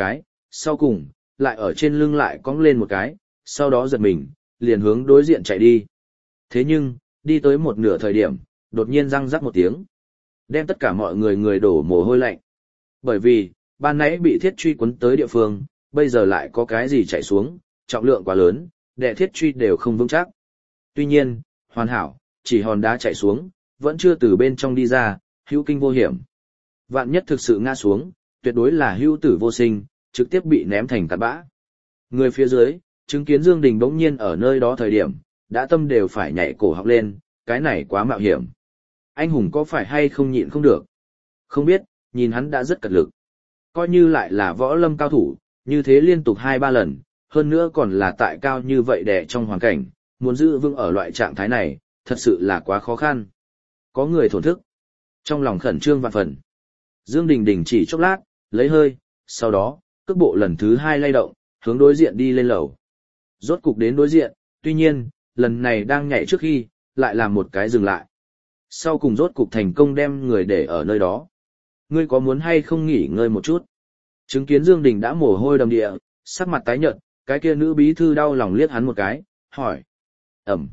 sau cùng, lại ở trên lưng lại cong lên một cái, sau đó giật mình, liền hướng đối diện chạy đi. Thế nhưng, đi tới một nửa thời điểm, đột nhiên răng rắc một tiếng, đem tất cả mọi người người đổ mồ hôi lạnh. Bởi vì, ban nãy bị thiết truy quấn tới địa phương, bây giờ lại có cái gì chạy xuống, trọng lượng quá lớn, đè thiết truy đều không vững chắc. Tuy nhiên, hoàn hảo, chỉ hòn đá chạy xuống, vẫn chưa từ bên trong đi ra, hữu kinh vô hiểm. Vạn nhất thực sự ngã xuống, tuyệt đối là hữu tử vô sinh, trực tiếp bị ném thành cát bã. Người phía dưới, chứng kiến Dương Đình bỗng nhiên ở nơi đó thời điểm, đã tâm đều phải nhảy cổ họng lên, cái này quá mạo hiểm. Anh hùng có phải hay không nhịn không được? Không biết, nhìn hắn đã rất cật lực. Coi như lại là võ lâm cao thủ, như thế liên tục hai ba lần, hơn nữa còn là tại cao như vậy đè trong hoàn cảnh, muốn giữ vững ở loại trạng thái này, thật sự là quá khó khăn. Có người thổn thức. Trong lòng khẩn trương vạn phần. Dương Đình đình chỉ chốc lát, lấy hơi, sau đó, cước bộ lần thứ hai lay động, hướng đối diện đi lên lầu. Rốt cục đến đối diện, tuy nhiên, lần này đang nhảy trước khi, lại làm một cái dừng lại. Sau cùng rốt cục thành công đem người để ở nơi đó. Ngươi có muốn hay không nghỉ ngơi một chút? Chứng kiến Dương Đình đã mồ hôi đầm địa, sắc mặt tái nhợt, cái kia nữ bí thư đau lòng liếc hắn một cái, hỏi. Ẩm.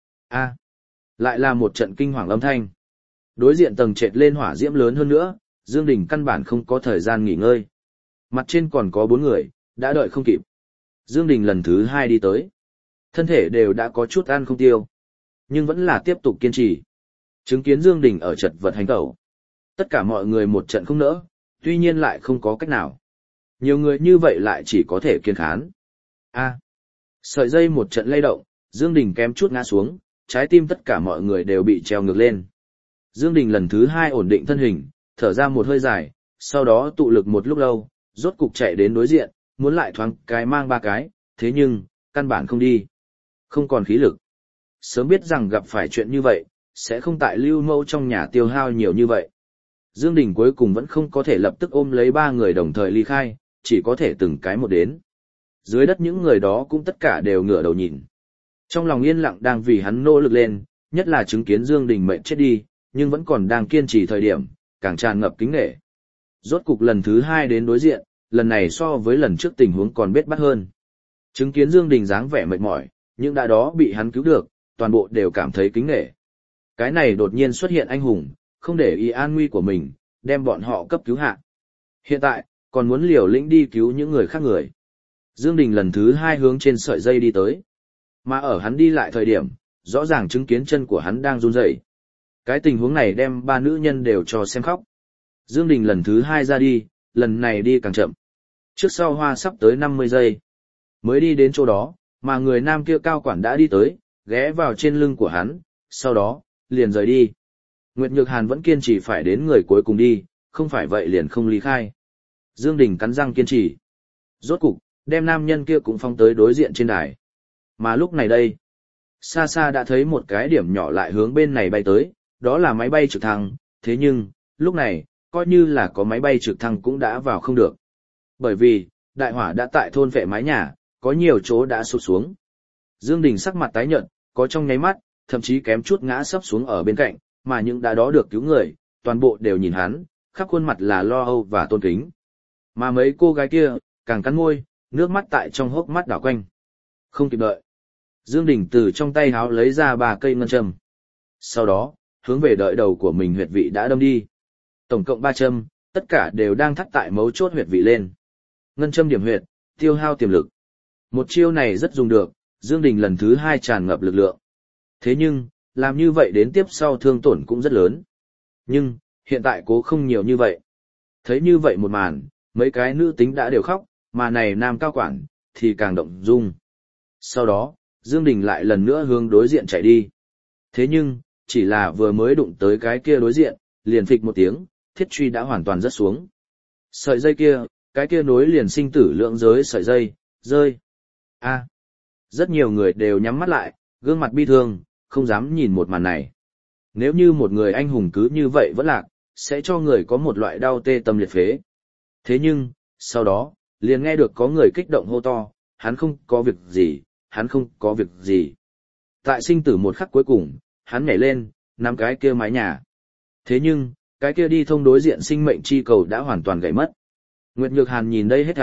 A. Lại là một trận kinh hoàng âm thanh. Đối diện tầng trệt lên hỏa diễm lớn hơn nữa, Dương Đình căn bản không có thời gian nghỉ ngơi. Mặt trên còn có bốn người, đã đợi không kịp. Dương Đình lần thứ hai đi tới. Thân thể đều đã có chút ăn không tiêu. Nhưng vẫn là tiếp tục kiên trì. Chứng kiến Dương Đình ở chật vật hành tẩu. Tất cả mọi người một trận không nỡ, tuy nhiên lại không có cách nào. Nhiều người như vậy lại chỉ có thể kiên khán. A. Sợi dây một trận lay động, Dương Đình kém chút ngã xuống, trái tim tất cả mọi người đều bị treo ngược lên. Dương Đình lần thứ hai ổn định thân hình, thở ra một hơi dài, sau đó tụ lực một lúc lâu, rốt cục chạy đến đối diện, muốn lại thoáng cái mang ba cái, thế nhưng, căn bản không đi. Không còn khí lực. Sớm biết rằng gặp phải chuyện như vậy, sẽ không tại Lưu Mâu trong nhà tiêu hao nhiều như vậy. Dương Đình cuối cùng vẫn không có thể lập tức ôm lấy ba người đồng thời ly khai, chỉ có thể từng cái một đến. Dưới đất những người đó cũng tất cả đều ngửa đầu nhìn. Trong lòng yên lặng đang vì hắn nỗ lực lên, nhất là chứng kiến Dương Đình mệnh chết đi, nhưng vẫn còn đang kiên trì thời điểm, càng tràn ngập kính nể. Rốt cục lần thứ hai đến đối diện, lần này so với lần trước tình huống còn bết bát hơn. Chứng kiến Dương Đình dáng vẻ mệt mỏi, nhưng đã đó bị hắn cứu được, toàn bộ đều cảm thấy kính nể. Cái này đột nhiên xuất hiện anh hùng, không để ý an nguy của mình, đem bọn họ cấp cứu hạ. Hiện tại, còn muốn liều lĩnh đi cứu những người khác người. Dương Đình lần thứ hai hướng trên sợi dây đi tới. Mà ở hắn đi lại thời điểm, rõ ràng chứng kiến chân của hắn đang run rẩy. Cái tình huống này đem ba nữ nhân đều cho xem khóc. Dương Đình lần thứ hai ra đi, lần này đi càng chậm. Trước sau hoa sắp tới năm mươi giây. Mới đi đến chỗ đó, mà người nam kia cao quản đã đi tới, ghé vào trên lưng của hắn, sau đó, liền rời đi. Nguyệt Nhược Hàn vẫn kiên trì phải đến người cuối cùng đi, không phải vậy liền không ly khai. Dương Đình cắn răng kiên trì. Rốt cục, đem nam nhân kia cũng phóng tới đối diện trên đài. Mà lúc này đây, xa xa đã thấy một cái điểm nhỏ lại hướng bên này bay tới, đó là máy bay trực thăng, thế nhưng, lúc này, coi như là có máy bay trực thăng cũng đã vào không được. Bởi vì, đại hỏa đã tại thôn vệ mái nhà, có nhiều chỗ đã sụp xuống. Dương Đình sắc mặt tái nhợt, có trong nháy mắt, thậm chí kém chút ngã sấp xuống ở bên cạnh, mà những đã đó được cứu người, toàn bộ đều nhìn hắn, khắp khuôn mặt là lo âu và tôn kính. Mà mấy cô gái kia, càng cắn môi, nước mắt tại trong hốc mắt đảo quanh. Không kịp đợi. Dương Đình từ trong tay háo lấy ra ba cây ngân châm. Sau đó, hướng về đợi đầu của mình huyệt vị đã đâm đi. Tổng cộng ba châm, tất cả đều đang thắt tại mấu chốt huyệt vị lên. Ngân châm điểm huyệt, tiêu hao tiềm lực. Một chiêu này rất dùng được, Dương Đình lần thứ hai tràn ngập lực lượng. Thế nhưng, làm như vậy đến tiếp sau thương tổn cũng rất lớn. Nhưng, hiện tại cố không nhiều như vậy. Thấy như vậy một màn, mấy cái nữ tính đã đều khóc, mà này nam cao quản, thì càng động dung. Sau đó, Dương Đình lại lần nữa hướng đối diện chạy đi. Thế nhưng, chỉ là vừa mới đụng tới cái kia đối diện, liền phịch một tiếng, thiết truy đã hoàn toàn rớt xuống. Sợi dây kia, cái kia nối liền sinh tử lượng giới sợi dây, rơi. A. Rất nhiều người đều nhắm mắt lại, gương mặt bi thương, không dám nhìn một màn này. Nếu như một người anh hùng cứ như vậy vẫn lạc, sẽ cho người có một loại đau tê tâm liệt phế. Thế nhưng, sau đó, liền nghe được có người kích động hô to, hắn không có việc gì, hắn không có việc gì. Tại sinh tử một khắc cuối cùng, hắn nhảy lên, nắm cái kia mái nhà. Thế nhưng, cái kia đi thông đối diện sinh mệnh chi cầu đã hoàn toàn gãy mất. Nguyệt Nhược Hàn nhìn đây hết thảy,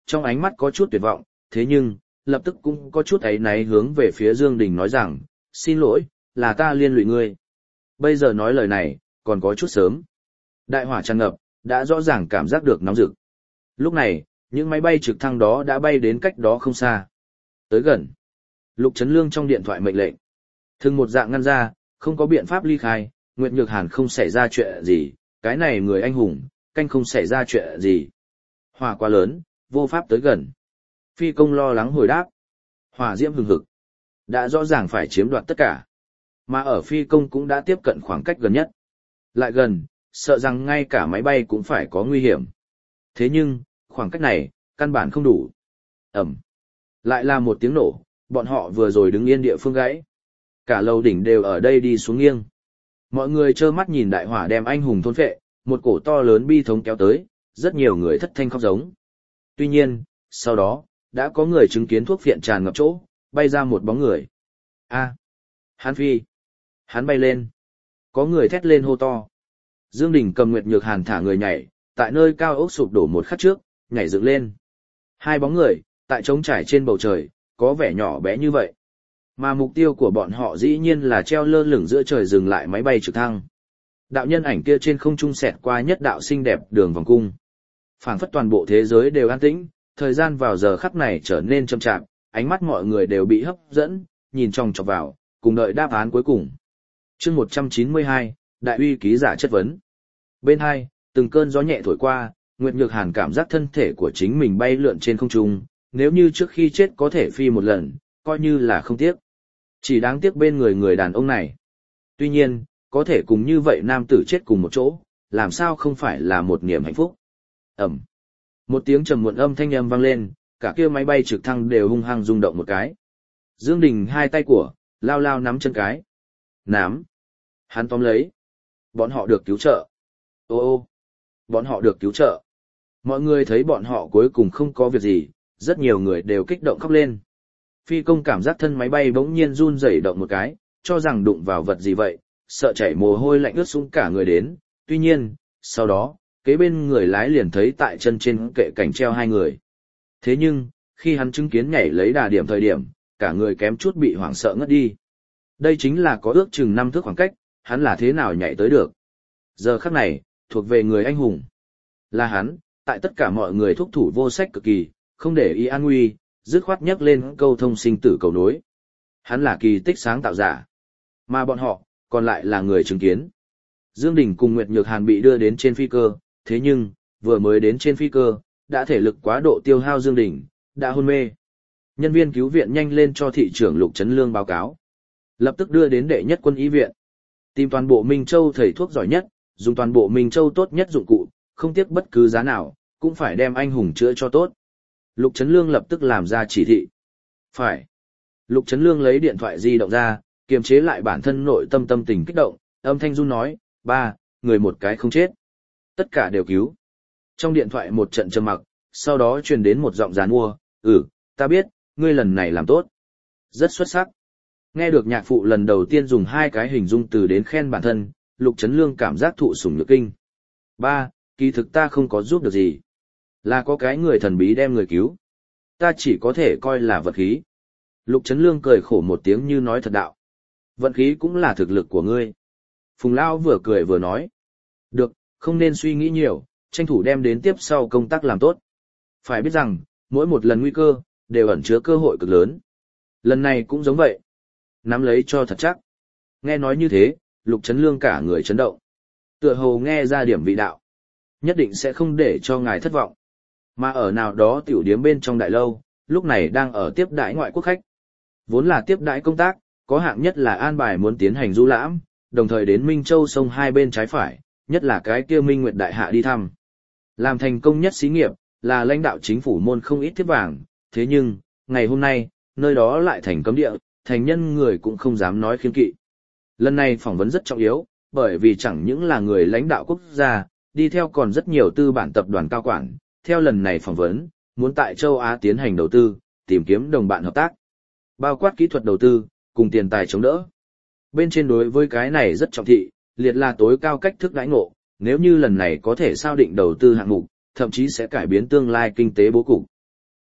trong ánh mắt có chút tuyệt vọng, thế nhưng, lập tức cũng có chút áy náy hướng về phía Dương Đình nói rằng, xin lỗi, là ta liên lụy ngươi. Bây giờ nói lời này, còn có chút sớm. Đại hỏa tràn ngập, đã rõ ràng cảm giác được nóng rực. Lúc này, những máy bay trực thăng đó đã bay đến cách đó không xa. Tới gần. Lục Trấn Lương trong điện thoại mệnh lệnh. Thường một dạng ngăn ra, không có biện pháp ly khai, Nguyệt Nhược Hàn không xảy ra chuyện gì, cái này người anh hùng, canh không xảy ra chuyện gì. Hỏa quá lớn, vô pháp tới gần. Phi công lo lắng hồi đáp. Hỏa diễm hừng hực. Đã rõ ràng phải chiếm đoạt tất cả. Mà ở phi công cũng đã tiếp cận khoảng cách gần nhất. Lại gần, sợ rằng ngay cả máy bay cũng phải có nguy hiểm. Thế nhưng, khoảng cách này, căn bản không đủ. Ẩm. Lại là một tiếng nổ, bọn họ vừa rồi đứng yên địa phương gãy. Cả lầu đỉnh đều ở đây đi xuống nghiêng. Mọi người trơ mắt nhìn đại hỏa đem anh hùng thôn phệ, một cổ to lớn bi thống kéo tới, rất nhiều người thất thanh khóc giống. Tuy nhiên, sau đó, đã có người chứng kiến thuốc phiện tràn ngập chỗ, bay ra một bóng người. A, hắn phi. Hắn bay lên. Có người thét lên hô to. Dương Đình cầm Nguyệt Nhược Hàn thả người nhảy, tại nơi cao ốc sụp đổ một khắc trước, nhảy dựng lên. Hai bóng người, tại trống trải trên bầu trời, có vẻ nhỏ bé như vậy. Mà mục tiêu của bọn họ dĩ nhiên là treo lơ lửng giữa trời dừng lại máy bay trực thăng. Đạo nhân ảnh kia trên không trung xẹt qua nhất đạo xinh đẹp đường vòng cung. Phảng phất toàn bộ thế giới đều an tĩnh, thời gian vào giờ khắc này trở nên chậm chạp, ánh mắt mọi người đều bị hấp dẫn, nhìn chòng chọc vào, cùng đợi đáp án cuối cùng. Chương một trăm chín mươi hai, Đại uy ký giả chất vấn. Bên hai, từng cơn gió nhẹ thổi qua, Nguyệt Nhược Hàn cảm giác thân thể của chính mình bay lượn trên không trung, nếu như trước khi chết có thể phi một lần, coi như là không tiếc. Chỉ đáng tiếc bên người người đàn ông này. Tuy nhiên, có thể cùng như vậy nam tử chết cùng một chỗ, làm sao không phải là một niềm hạnh phúc. Ẩm. Một tiếng trầm muộn âm thanh âm vang lên, cả kia máy bay trực thăng đều hung hăng rung động một cái. Dương Đình hai tay của, lao lao nắm chân cái. Nắm. Hắn tóm lấy. Bọn họ được cứu trợ. Ô ô. Bọn họ được cứu trợ. Mọi người thấy bọn họ cuối cùng không có việc gì, rất nhiều người đều kích động khóc lên. Phi công cảm giác thân máy bay bỗng nhiên run rẩy động một cái, cho rằng đụng vào vật gì vậy, sợ chảy mồ hôi lạnh ướt sũng cả người đến. Tuy nhiên, sau đó, kế bên người lái liền thấy tại chân trên kệ cảnh treo hai người. Thế nhưng, khi hắn chứng kiến nhảy lấy đà điểm thời điểm, cả người kém chút bị hoảng sợ ngất đi. Đây chính là có ước chừng năm thước khoảng cách, hắn là thế nào nhảy tới được. Giờ khắc này, thuộc về người anh hùng. Là hắn, tại tất cả mọi người thúc thủ vô sách cực kỳ, không để ý an nguy, dứt khoát nhấc lên câu thông sinh tử cầu nối. Hắn là kỳ tích sáng tạo giả. Mà bọn họ, còn lại là người chứng kiến. Dương Đình cùng Nguyệt Nhược Hàn bị đưa đến trên phi cơ, thế nhưng, vừa mới đến trên phi cơ, đã thể lực quá độ tiêu hao Dương Đình, đã hôn mê. Nhân viên cứu viện nhanh lên cho thị trưởng Lục Trấn Lương báo cáo. Lập tức đưa đến đệ nhất quân y viện. Tìm toàn bộ Minh Châu thầy thuốc giỏi nhất, dùng toàn bộ Minh Châu tốt nhất dụng cụ, không tiếc bất cứ giá nào, cũng phải đem anh hùng chữa cho tốt. Lục Trấn Lương lập tức làm ra chỉ thị. Phải. Lục Trấn Lương lấy điện thoại di động ra, kiềm chế lại bản thân nội tâm tâm tình kích động, âm thanh run nói, ba, người một cái không chết. Tất cả đều cứu. Trong điện thoại một trận trầm mặc, sau đó truyền đến một giọng giàn mua, ừ, ta biết, ngươi lần này làm tốt. Rất xuất sắc. Nghe được nhạc phụ lần đầu tiên dùng hai cái hình dung từ đến khen bản thân, Lục Trấn Lương cảm giác thụ sủng nhược kinh. Ba, kỳ thực ta không có giúp được gì. Là có cái người thần bí đem người cứu. Ta chỉ có thể coi là vật khí. Lục Trấn Lương cười khổ một tiếng như nói thật đạo. Vận khí cũng là thực lực của ngươi. Phùng Lao vừa cười vừa nói. Được, không nên suy nghĩ nhiều, tranh thủ đem đến tiếp sau công tác làm tốt. Phải biết rằng, mỗi một lần nguy cơ, đều ẩn chứa cơ hội cực lớn. Lần này cũng giống vậy. Nắm lấy cho thật chắc. Nghe nói như thế, Lục Trấn Lương cả người chấn động. Tựa hồ nghe ra điểm vị đạo. Nhất định sẽ không để cho ngài thất vọng. Mà ở nào đó tiểu điếm bên trong đại lâu, lúc này đang ở tiếp đãi ngoại quốc khách. Vốn là tiếp đãi công tác, có hạng nhất là an bài muốn tiến hành du lãm, đồng thời đến Minh Châu sông hai bên trái phải, nhất là cái kia Minh Nguyệt Đại Hạ đi thăm. Làm thành công nhất xí nghiệp, là lãnh đạo chính phủ môn không ít thiếp vàng, thế nhưng, ngày hôm nay, nơi đó lại thành cấm địa, thành nhân người cũng không dám nói khiên kỵ. Lần này phỏng vấn rất trọng yếu, bởi vì chẳng những là người lãnh đạo quốc gia, đi theo còn rất nhiều tư bản tập đoàn cao quản, theo lần này phỏng vấn, muốn tại châu Á tiến hành đầu tư, tìm kiếm đồng bạn hợp tác, bao quát kỹ thuật đầu tư, cùng tiền tài chống đỡ. Bên trên đối với cái này rất trọng thị, liệt là tối cao cách thức đãi ngộ, nếu như lần này có thể sao định đầu tư hạng mục, thậm chí sẽ cải biến tương lai kinh tế bố cục.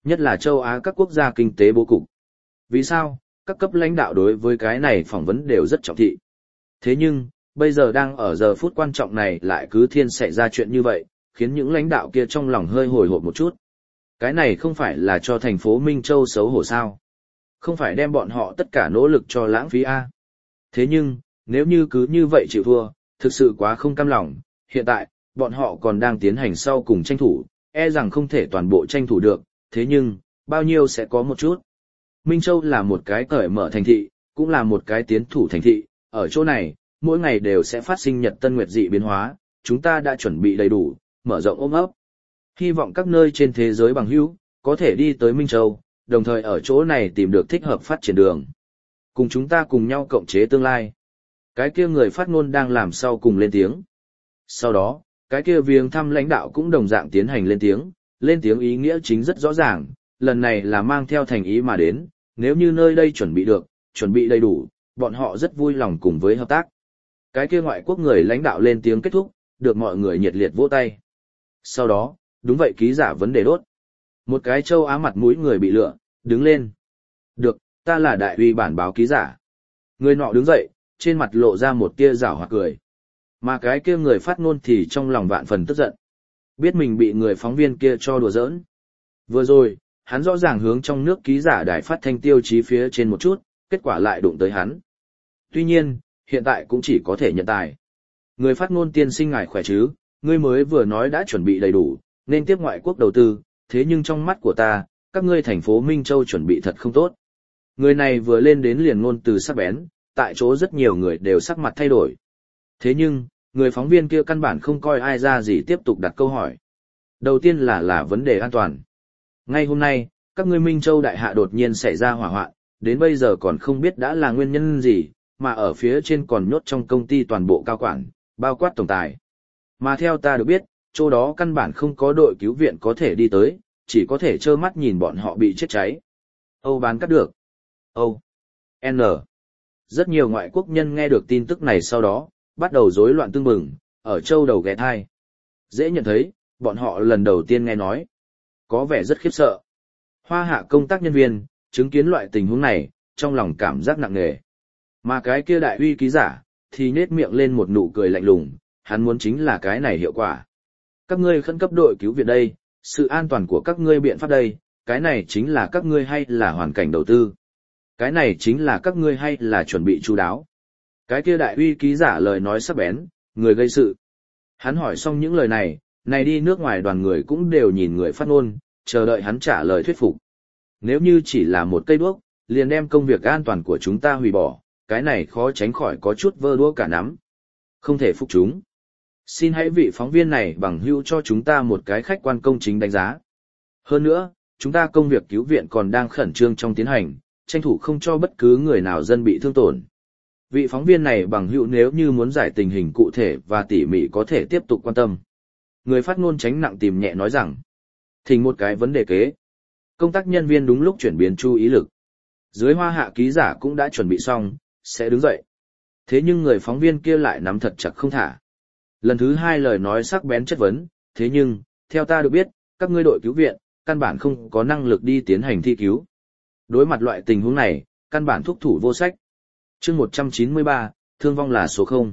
Nhất là châu Á các quốc gia kinh tế bố cục. Vì sao? Các cấp lãnh đạo đối với cái này phỏng vấn đều rất trọng thị. Thế nhưng, bây giờ đang ở giờ phút quan trọng này lại cứ thiên xảy ra chuyện như vậy, khiến những lãnh đạo kia trong lòng hơi hồi hộp một chút. Cái này không phải là cho thành phố Minh Châu xấu hổ sao? Không phải đem bọn họ tất cả nỗ lực cho lãng phí a? Thế nhưng, nếu như cứ như vậy chịu thua, thực sự quá không cam lòng, hiện tại, bọn họ còn đang tiến hành sau cùng tranh thủ, e rằng không thể toàn bộ tranh thủ được, thế nhưng, bao nhiêu sẽ có một chút. Minh Châu là một cái cởi mở thành thị, cũng là một cái tiến thủ thành thị, ở chỗ này, mỗi ngày đều sẽ phát sinh nhật tân nguyệt dị biến hóa, chúng ta đã chuẩn bị đầy đủ, mở rộng ôm ấp. Hy vọng các nơi trên thế giới bằng hữu, có thể đi tới Minh Châu, đồng thời ở chỗ này tìm được thích hợp phát triển đường. Cùng chúng ta cùng nhau cộng chế tương lai. Cái kia người phát ngôn đang làm sau cùng lên tiếng. Sau đó, cái kia viếng thăm lãnh đạo cũng đồng dạng tiến hành lên tiếng, lên tiếng ý nghĩa chính rất rõ ràng, lần này là mang theo thành ý mà đến, nếu như nơi đây chuẩn bị được, chuẩn bị đầy đủ, bọn họ rất vui lòng cùng với hợp tác. Cái kia ngoại quốc người lãnh đạo lên tiếng kết thúc, được mọi người nhiệt liệt vỗ tay. Sau đó, đúng vậy ký giả vấn đề đốt. Một cái châu Á mặt mũi người bị lựa, đứng lên. Được, ta là đại uy bản báo ký giả. Người nọ đứng dậy, trên mặt lộ ra một tia giảo hoạt cười. Mà cái kia người phát ngôn thì trong lòng vạn phần tức giận. Biết mình bị người phóng viên kia cho đùa giỡn. Vừa rồi, hắn rõ ràng hướng trong nước ký giả đài phát thanh tiêu chí phía trên một chút, kết quả lại đụng tới hắn. Tuy nhiên, hiện tại cũng chỉ có thể nhận tài. Người phát ngôn tiên sinh ngài khỏe chứ, ngươi mới vừa nói đã chuẩn bị đầy đủ, nên tiếp ngoại quốc đầu tư, thế nhưng trong mắt của ta, các ngươi thành phố Minh Châu chuẩn bị thật không tốt. Người này vừa lên đến liền ngôn từ sắc bén, tại chỗ rất nhiều người đều sắc mặt thay đổi. Thế nhưng, người phóng viên kia căn bản không coi ai ra gì tiếp tục đặt câu hỏi. Đầu tiên là là vấn đề an toàn. Ngay hôm nay, các ngươi Minh Châu đại hạ đột nhiên xảy ra hỏa hoạn, đến bây giờ còn không biết đã là nguyên nhân gì, mà ở phía trên còn nhốt trong công ty toàn bộ cao quản, bao quát tổng tài. Mà theo ta được biết, chỗ đó căn bản không có đội cứu viện có thể đi tới, chỉ có thể trơ mắt nhìn bọn họ bị chết cháy. Âu bán cắt được. Âu. N. Rất nhiều ngoại quốc nhân nghe được tin tức này sau đó, bắt đầu rối loạn tương bừng, ở châu đầu ghé thai. Dễ nhận thấy, bọn họ lần đầu tiên nghe nói. Có vẻ rất khiếp sợ. Hoa hạ công tác nhân viên, chứng kiến loại tình huống này, trong lòng cảm giác nặng nề. Mà cái kia đại uy ký giả, thì nết miệng lên một nụ cười lạnh lùng, hắn muốn chính là cái này hiệu quả. Các ngươi khẩn cấp đội cứu viện đây, sự an toàn của các ngươi biện pháp đây, cái này chính là các ngươi hay là hoàn cảnh đầu tư. Cái này chính là các ngươi hay là chuẩn bị chu đáo. Cái kia đại uy ký giả lời nói sắc bén, người gây sự. Hắn hỏi xong những lời này, này đi nước ngoài đoàn người cũng đều nhìn người phát ngôn, chờ đợi hắn trả lời thuyết phục. Nếu như chỉ là một cây đuốc, liền đem công việc an toàn của chúng ta hủy bỏ, cái này khó tránh khỏi có chút vơ đũa cả nắm. Không thể phục chúng. Xin hãy vị phóng viên này bằng hữu cho chúng ta một cái khách quan công chính đánh giá. Hơn nữa, chúng ta công việc cứu viện còn đang khẩn trương trong tiến hành, tranh thủ không cho bất cứ người nào dân bị thương tổn. Vị phóng viên này bằng hữu nếu như muốn giải tình hình cụ thể và tỉ mỉ có thể tiếp tục quan tâm. Người phát ngôn tránh nặng tìm nhẹ nói rằng, thỉnh một cái vấn đề kế. Công tác nhân viên đúng lúc chuyển biến chú ý lực. Dưới hoa hạ ký giả cũng đã chuẩn bị xong, sẽ đứng dậy. Thế nhưng người phóng viên kia lại nắm thật chặt không thả. Lần thứ hai lời nói sắc bén chất vấn, thế nhưng, theo ta được biết, các ngươi đội cứu viện, căn bản không có năng lực đi tiến hành thi cứu. Đối mặt loại tình huống này, căn bản thúc thủ vô sách. Chương một trăm chín mươi ba, thương vong là số không.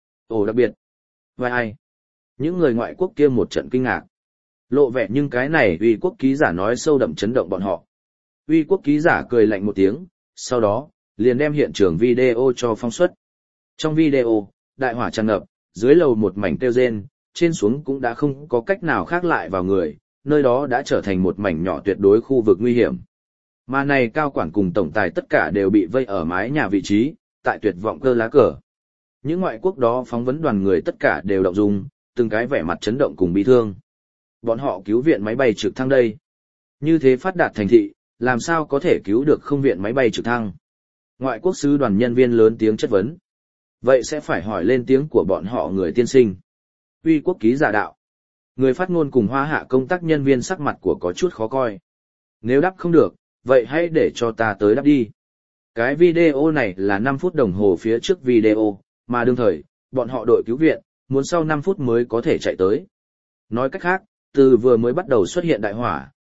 Ồ đặc biệt. Vai ai? Những người ngoại quốc kia một trận kinh ngạc. Lộ vẻ nhưng cái này uy quốc ký giả nói sâu đậm chấn động bọn họ. Uy quốc ký giả cười lạnh một tiếng, sau đó, liền đem hiện trường video cho phóng xuất. Trong video, đại hỏa tràn ngập, dưới lầu một mảnh kêu rên, trên xuống cũng đã không có cách nào khác lại vào người, nơi đó đã trở thành một mảnh nhỏ tuyệt đối khu vực nguy hiểm. Mà này cao quản cùng tổng tài tất cả đều bị vây ở mái nhà vị trí, tại tuyệt vọng cơ lá cờ. Những ngoại quốc đó phóng vấn đoàn người tất cả đều động dung, từng cái vẻ mặt chấn động cùng bi thương. Bọn họ cứu viện máy bay trực thăng đây. Như thế phát đạt thành thị, làm sao có thể cứu được không viện máy bay trực thăng? Ngoại quốc sứ đoàn nhân viên lớn tiếng chất vấn. Vậy sẽ phải hỏi lên tiếng của bọn họ người tiên sinh. Uy quốc ký giả đạo. Người phát ngôn cùng hoa hạ công tác nhân viên sắc mặt của có chút khó coi. Nếu đáp không được, vậy hãy để cho ta tới đáp đi. Cái video này là năm phút đồng hồ phía trước video, mà đương thời, bọn họ đội cứu viện, muốn sau năm phút mới có thể chạy tới. Nói cách khác, từ vừa mới bắt đầu xuất hiện đại hỏa,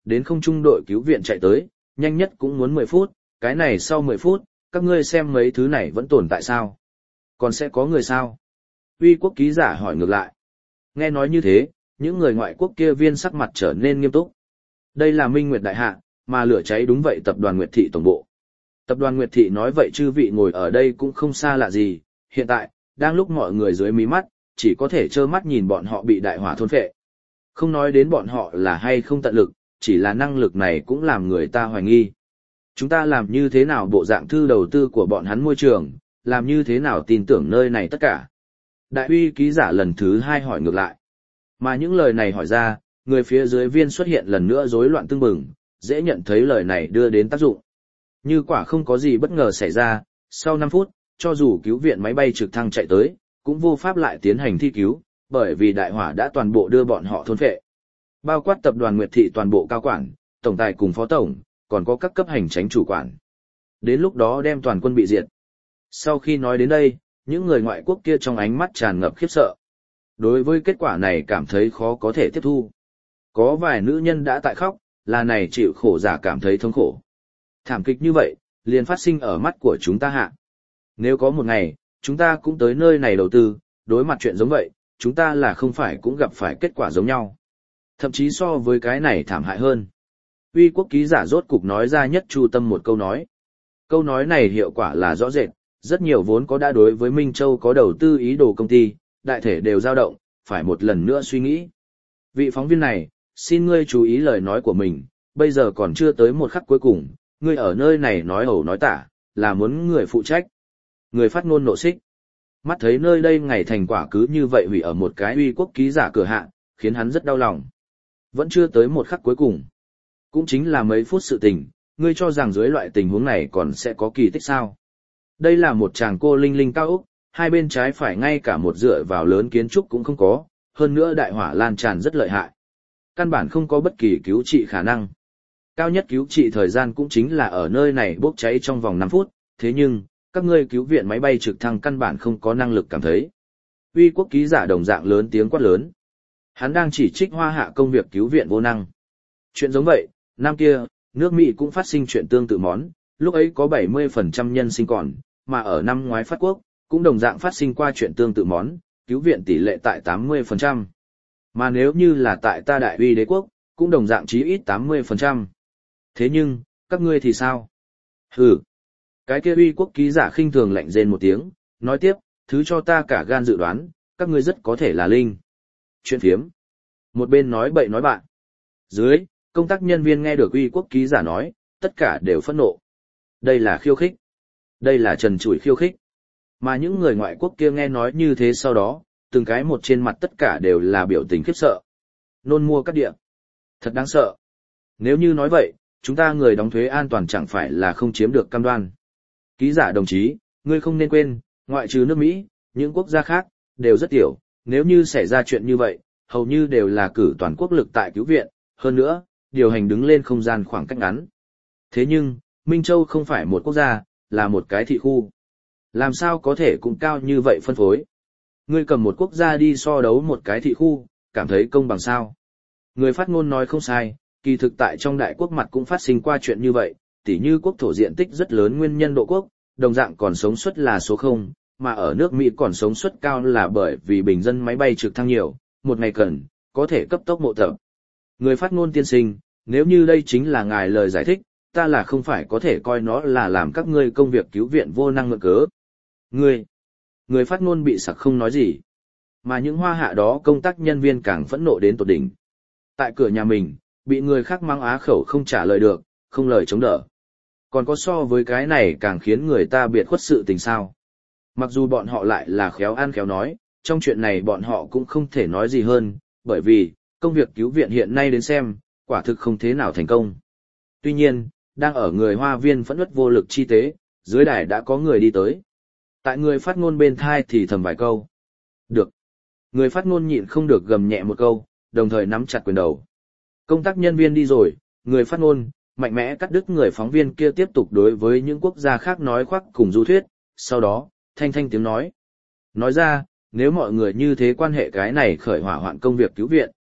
đến không trung đội cứu viện chạy tới, nhanh nhất cũng muốn mười phút, cái này sau mười phút, các ngươi xem mấy thứ này vẫn tồn tại sao? Còn sẽ có người sao? Uy quốc ký giả hỏi ngược lại. Nghe nói như thế, những người ngoại quốc kia viên sắc mặt trở nên nghiêm túc. Đây là Minh Nguyệt Đại Hạ, mà lửa cháy đúng vậy tập đoàn Nguyệt Thị tổng bộ. Tập đoàn Nguyệt Thị nói vậy chư vị ngồi ở đây cũng không xa lạ gì, hiện tại, đang lúc mọi người dưới mí mắt, chỉ có thể trơ mắt nhìn bọn họ bị đại hỏa thôn phệ. Không nói đến bọn họ là hay không tận lực, chỉ là năng lực này cũng làm người ta hoài nghi. Chúng ta làm như thế nào bộ dạng thư đầu tư của bọn hắn môi trường, làm như thế nào tin tưởng nơi này tất cả. Đại uy ký giả lần thứ hai hỏi ngược lại. Mà những lời này hỏi ra, người phía dưới viên xuất hiện lần nữa rối loạn tưng bừng, dễ nhận thấy lời này đưa đến tác dụng. Như quả không có gì bất ngờ xảy ra, sau năm phút, cho dù cứu viện máy bay trực thăng chạy tới, cũng vô pháp lại tiến hành thi cứu, bởi vì đại hỏa đã toàn bộ đưa bọn họ thôn phệ. Bao quát tập đoàn Nguyệt Thị toàn bộ cao quản, tổng tài cùng phó tổng, còn có các cấp hành chánh chủ quản. Đến lúc đó đem toàn quân bị diệt. Sau khi nói đến đây, những người ngoại quốc kia trong ánh mắt tràn ngập khiếp sợ. Đối với kết quả này cảm thấy khó có thể tiếp thu. Có vài nữ nhân đã tại khóc, là này chịu khổ giả cảm thấy thống khổ. Thảm kịch như vậy, liền phát sinh ở mắt của chúng ta hạ. Nếu có một ngày, chúng ta cũng tới nơi này đầu tư, đối mặt chuyện giống vậy, chúng ta là không phải cũng gặp phải kết quả giống nhau. Thậm chí so với cái này thảm hại hơn. Uy quốc ký giả rốt cục nói ra nhất chu tâm một câu nói. Câu nói này hiệu quả là rõ rệt, rất nhiều vốn có đã đối với Minh Châu có đầu tư ý đồ công ty, đại thể đều dao động, phải một lần nữa suy nghĩ. Vị phóng viên này, xin ngươi chú ý lời nói của mình, bây giờ còn chưa tới một khắc cuối cùng, ngươi ở nơi này nói ẩu nói tả, là muốn người phụ trách. Người phát ngôn nộ xích. Mắt thấy nơi đây ngày thành quả cứ như vậy hủy ở một cái uy quốc ký giả cửa hạ, khiến hắn rất đau lòng. Vẫn chưa tới một khắc cuối cùng. Cũng chính là mấy phút sự tình, ngươi cho rằng dưới loại tình huống này còn sẽ có kỳ tích sao. Đây là một tràng cô linh linh cao ốc, hai bên trái phải ngay cả một dựa vào lớn kiến trúc cũng không có, hơn nữa đại hỏa lan tràn rất lợi hại. Căn bản không có bất kỳ cứu trị khả năng. Cao nhất cứu trị thời gian cũng chính là ở nơi này bốc cháy trong vòng năm phút, thế nhưng, các ngươi cứu viện máy bay trực thăng căn bản không có năng lực cảm thấy. Uy quốc ký giả đồng dạng lớn tiếng quát lớn. Hắn đang chỉ trích Hoa Hạ công việc cứu viện vô năng. Chuyện giống vậy, năm kia, nước Mỹ cũng phát sinh chuyện tương tự món, lúc ấy có bảy mươi phần trăm nhân sinh còn, mà ở năm ngoái phát quốc, cũng đồng dạng phát sinh qua chuyện tương tự món, cứu viện tỷ lệ tại tám mươi phần trăm. Mà nếu như là tại ta đại uy đế quốc, cũng đồng dạng chí ít tám mươi phần trăm. Thế nhưng, các ngươi thì sao? Hừ. Cái kia uy quốc ký giả khinh thường lạnh rên một tiếng, nói tiếp, thứ cho ta cả gan dự đoán, các ngươi rất có thể là linh. Chuyện phiếm. Một bên nói bậy nói bạn. Dưới, công tác nhân viên nghe được uy quốc ký giả nói, tất cả đều phẫn nộ. Đây là khiêu khích. Đây là trần trụi khiêu khích. Mà những người ngoại quốc kia nghe nói như thế sau đó, từng cái một trên mặt tất cả đều là biểu tình khiếp sợ. Nôn mua các địa. Thật đáng sợ. Nếu như nói vậy, chúng ta người đóng thuế an toàn chẳng phải là không chiếm được cam đoan. Ký giả đồng chí, ngươi không nên quên, ngoại trừ nước Mỹ, những quốc gia khác, đều rất tiểu, nếu như xảy ra chuyện như vậy, hầu như đều là cử toàn quốc lực tại cứu viện, hơn nữa, điều hành đứng lên không gian khoảng cách ngắn. Thế nhưng, Minh Châu không phải một quốc gia, là một cái thị khu. Làm sao có thể cũng cao như vậy phân phối? Ngươi cầm một quốc gia đi so đấu một cái thị khu, cảm thấy công bằng sao? Người phát ngôn nói không sai, kỳ thực tại trong đại quốc mặt cũng phát sinh qua chuyện như vậy, tỉ như quốc thổ diện tích rất lớn nguyên nhân độ quốc, đồng dạng còn sống suất là số không, mà ở nước Mỹ còn sống suất cao là bởi vì bình dân máy bay trực thăng nhiều, một ngày cần, có thể cấp tốc mộ tập. Người phát ngôn tiên sinh, nếu như đây chính là ngài lời giải thích, ta là không phải có thể coi nó là làm các ngươi công việc cứu viện vô năng mượn cớ. Ngươi, người phát ngôn bị sặc không nói gì. Mà những Hoa Hạ đó công tác nhân viên càng phẫn nộ đến tột đỉnh. Tại cửa nhà mình, bị người khác mang á khẩu không trả lời được, không lời chống đỡ. Còn có so với cái này càng khiến người ta biệt khuất sự tình sao. Mặc dù bọn họ lại là khéo ăn khéo nói, trong chuyện này bọn họ cũng không thể nói gì hơn, bởi vì, công việc cứu viện hiện nay đến xem, quả thực không thế nào thành công. Tuy nhiên, đang ở người Hoa viên phẫn uất vô lực chi tế, dưới đài đã có người đi tới. Tại người phát ngôn bên thai thì thầm vài câu. Được. Người phát ngôn nhịn không được gầm nhẹ một câu, đồng thời nắm chặt quyền đầu. Công tác nhân viên đi rồi, người phát ngôn, mạnh mẽ cắt đứt người phóng viên kia tiếp tục đối với những quốc gia khác nói khoác cùng du thuyết, sau đó, thanh thanh tiếng nói. Nói ra, nếu mọi người như thế quan hệ cái này khởi hỏa hoạn công việc cứu viện,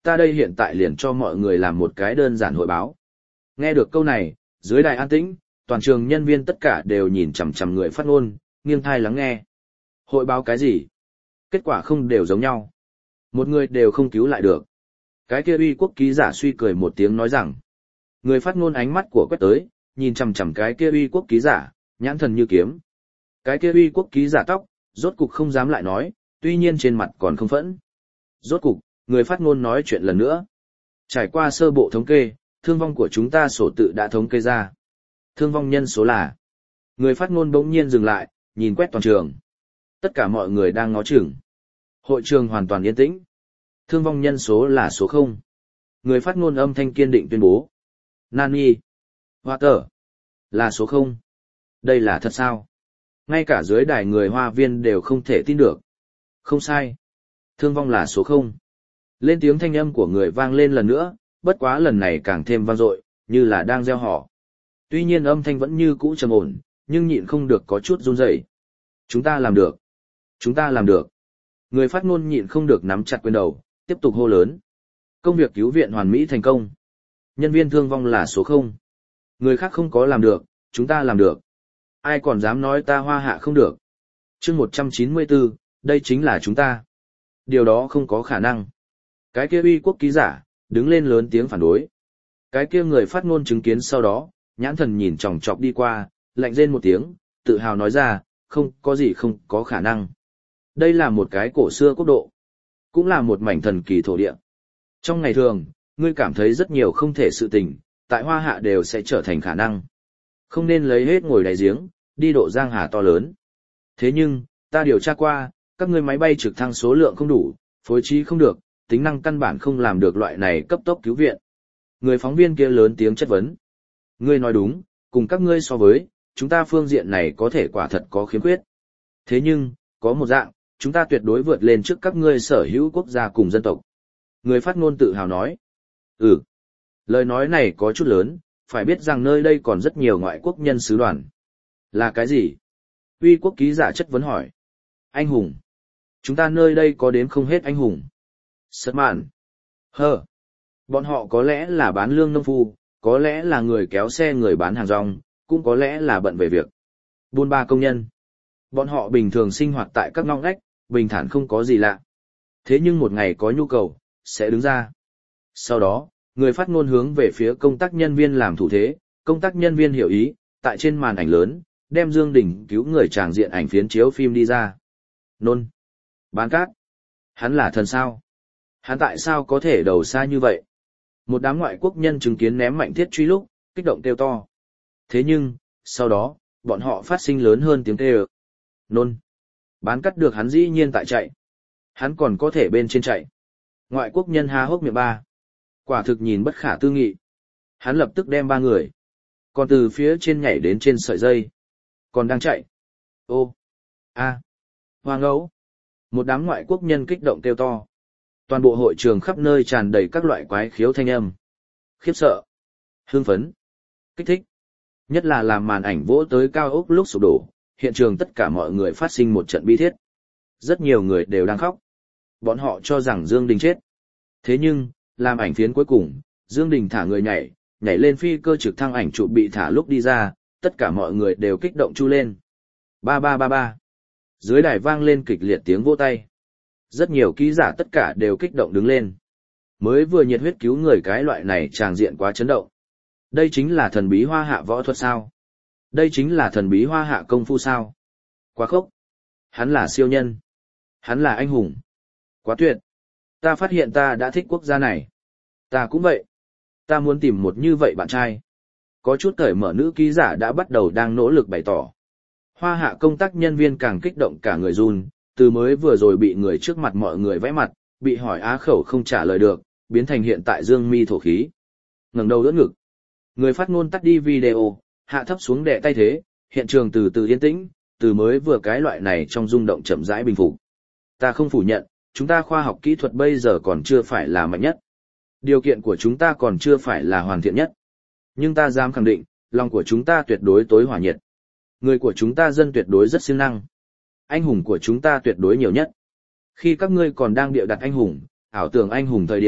ta đây hiện tại liền cho mọi người làm một cái đơn giản hội báo. Nghe được câu này, dưới đài an tĩnh, toàn trường nhân viên tất cả đều nhìn chằm chằm người phát ngôn, nghiêng thai lắng nghe. Hội báo cái gì? Kết quả không đều giống nhau. Một người đều không cứu lại được. Cái kia uy quốc ký giả suy cười một tiếng nói rằng, người phát ngôn ánh mắt của quét tới, nhìn chằm chằm cái kia uy quốc ký giả, nhãn thần như kiếm. Cái kia uy quốc ký giả tóc, rốt cục không dám lại nói, tuy nhiên trên mặt còn không phẫn. Rốt cục, người phát ngôn nói chuyện lần nữa. Trải qua sơ bộ thống kê, thương vong của chúng ta sổ tự đã thống kê ra. Thương vong nhân số là. Người phát ngôn bỗng nhiên dừng lại, nhìn quét toàn trường. Tất cả mọi người đang ngó chừng. Hội trường hoàn toàn yên tĩnh. Thương vong nhân số là số không. Người phát ngôn âm thanh kiên định tuyên bố. Nani. Water. Là số không. Đây là thật sao? Ngay cả dưới đài người Hoa Viên đều không thể tin được. Không sai. Thương vong là số không. Lên tiếng thanh âm của người vang lên lần nữa, bất quá lần này càng thêm vang dội, như là đang gieo họ. Tuy nhiên âm thanh vẫn như cũ trầm ổn, nhưng nhịn không được có chút run rẩy. Chúng ta làm được. Chúng ta làm được. Người phát ngôn nhịn không được nắm chặt quyền đầu, tiếp tục hô lớn. Công việc cứu viện hoàn mỹ thành công. Nhân viên thương vong là số không. Người khác không có làm được, chúng ta làm được. Ai còn dám nói ta Hoa Hạ không được. Chương một trăm chín mươi tư, đây chính là chúng ta. Điều đó không có khả năng. Cái kia uy quốc ký giả, đứng lên lớn tiếng phản đối. Cái kia người phát ngôn chứng kiến sau đó, nhãn thần nhìn chòng chọc đi qua, lạnh rên một tiếng, tự hào nói ra, không có gì không có khả năng. Đây là một cái cổ xưa quốc độ, cũng là một mảnh thần kỳ thổ địa. Trong ngày thường, ngươi cảm thấy rất nhiều không thể sự tình, tại Hoa Hạ đều sẽ trở thành khả năng. Không nên lấy hết ngồi đáy giếng, đi độ giang hà to lớn. Thế nhưng, ta điều tra qua, các ngươi máy bay trực thăng số lượng không đủ, phối trí không được, tính năng căn bản không làm được loại này cấp tốc cứu viện. Người phóng viên kia lớn tiếng chất vấn. Ngươi nói đúng, cùng các ngươi so với, chúng ta phương diện này có thể quả thật có khiếm khuyết. Thế nhưng, có một dạng, chúng ta tuyệt đối vượt lên trước các ngươi sở hữu quốc gia cùng dân tộc. Người phát ngôn tự hào nói. Ừ. Lời nói này có chút lớn, phải biết rằng nơi đây còn rất nhiều ngoại quốc nhân sứ đoàn. Là cái gì? Uy quốc ký giả chất vấn hỏi. Anh hùng. Chúng ta nơi đây có đếm không hết anh hùng. Sất mạn. Hơ. Bọn họ có lẽ là bán lương nông phu, có lẽ là người kéo xe người bán hàng rong, cũng có lẽ là bận về việc. Buôn ba công nhân. Bọn họ bình thường sinh hoạt tại các ngóc ngách, bình thản không có gì lạ. Thế nhưng một ngày có nhu cầu, sẽ đứng ra. Sau đó, người phát ngôn hướng về phía công tác nhân viên làm thủ thế, công tác nhân viên hiểu ý, tại trên màn ảnh lớn, đem Dương Đình cứu người tràng diện ảnh phiến chiếu phim đi ra. Nôn. Bán cát. Hắn là thần sao? Hắn tại sao có thể đầu xa như vậy? Một đám ngoại quốc nhân chứng kiến ném mạnh thiết truy lúc, kích động kêu to. Thế nhưng, sau đó, bọn họ phát sinh lớn hơn tiếng kêu. Nôn. Bán cắt được hắn dĩ nhiên tại chạy. Hắn còn có thể bên trên chạy. Ngoại quốc nhân há hốc miệng ba. Quả thực nhìn bất khả tư nghị. Hắn lập tức đem ba người. Còn từ phía trên nhảy đến trên sợi dây. Còn đang chạy. Ô. A. À. Hoa ngẫu. Một đám ngoại quốc nhân kích động kêu to. Toàn bộ hội trường khắp nơi tràn đầy các loại quái khiếu thanh âm. Khiếp sợ. Hưng phấn. Kích thích. Nhất là làm màn ảnh vỗ tới cao ốc lúc sụp đổ, hiện trường tất cả mọi người phát sinh một trận bi thiết. Rất nhiều người đều đang khóc. Bọn họ cho rằng Dương Đình chết. Thế nhưng, làm ảnh phiến cuối cùng, Dương Đình thả người nhảy, nhảy lên phi cơ trực thăng ảnh chụp bị thả lúc đi ra, tất cả mọi người đều kích động chu lên. Ba ba ba ba. Dưới đài vang lên kịch liệt tiếng vỗ tay. Rất nhiều ký giả tất cả đều kích động đứng lên. Mới vừa nhiệt huyết cứu người cái loại này tràng diện quá chấn động. Đây chính là thần bí Hoa Hạ võ thuật sao? Đây chính là thần bí Hoa Hạ công phu sao? Quá khốc. Hắn là siêu nhân. Hắn là anh hùng. Quá tuyệt. Ta phát hiện ta đã thích quốc gia này. Ta cũng vậy. Ta muốn tìm một như vậy bạn trai. Có chút cởi mở nữ ký giả đã bắt đầu đang nỗ lực bày tỏ. Hoa Hạ công tác nhân viên càng kích động cả người run, từ mới vừa rồi bị người trước mặt mọi người vẽ mặt, bị hỏi á khẩu không trả lời được, biến thành hiện tại dương mi thổ khí. Ngẩng đầu đỡ ngực. Người phát ngôn tắt đi video, hạ thấp xuống đè tay thế, hiện trường từ từ yên tĩnh, từ mới vừa cái loại này trong rung động chậm rãi bình phục. Ta không phủ nhận, chúng ta khoa học kỹ thuật bây giờ còn chưa phải là mạnh nhất. Điều kiện của chúng ta còn chưa phải là hoàn thiện nhất. Nhưng ta dám khẳng định, lòng của chúng ta tuyệt đối tối hỏa nhiệt. Người của chúng ta dân tuyệt đối rất siêng năng. Anh hùng của chúng ta tuyệt đối nhiều nhất. Khi các ngươi còn đang bịa đặt anh hùng, ảo tưởng anh hùng thời điểm,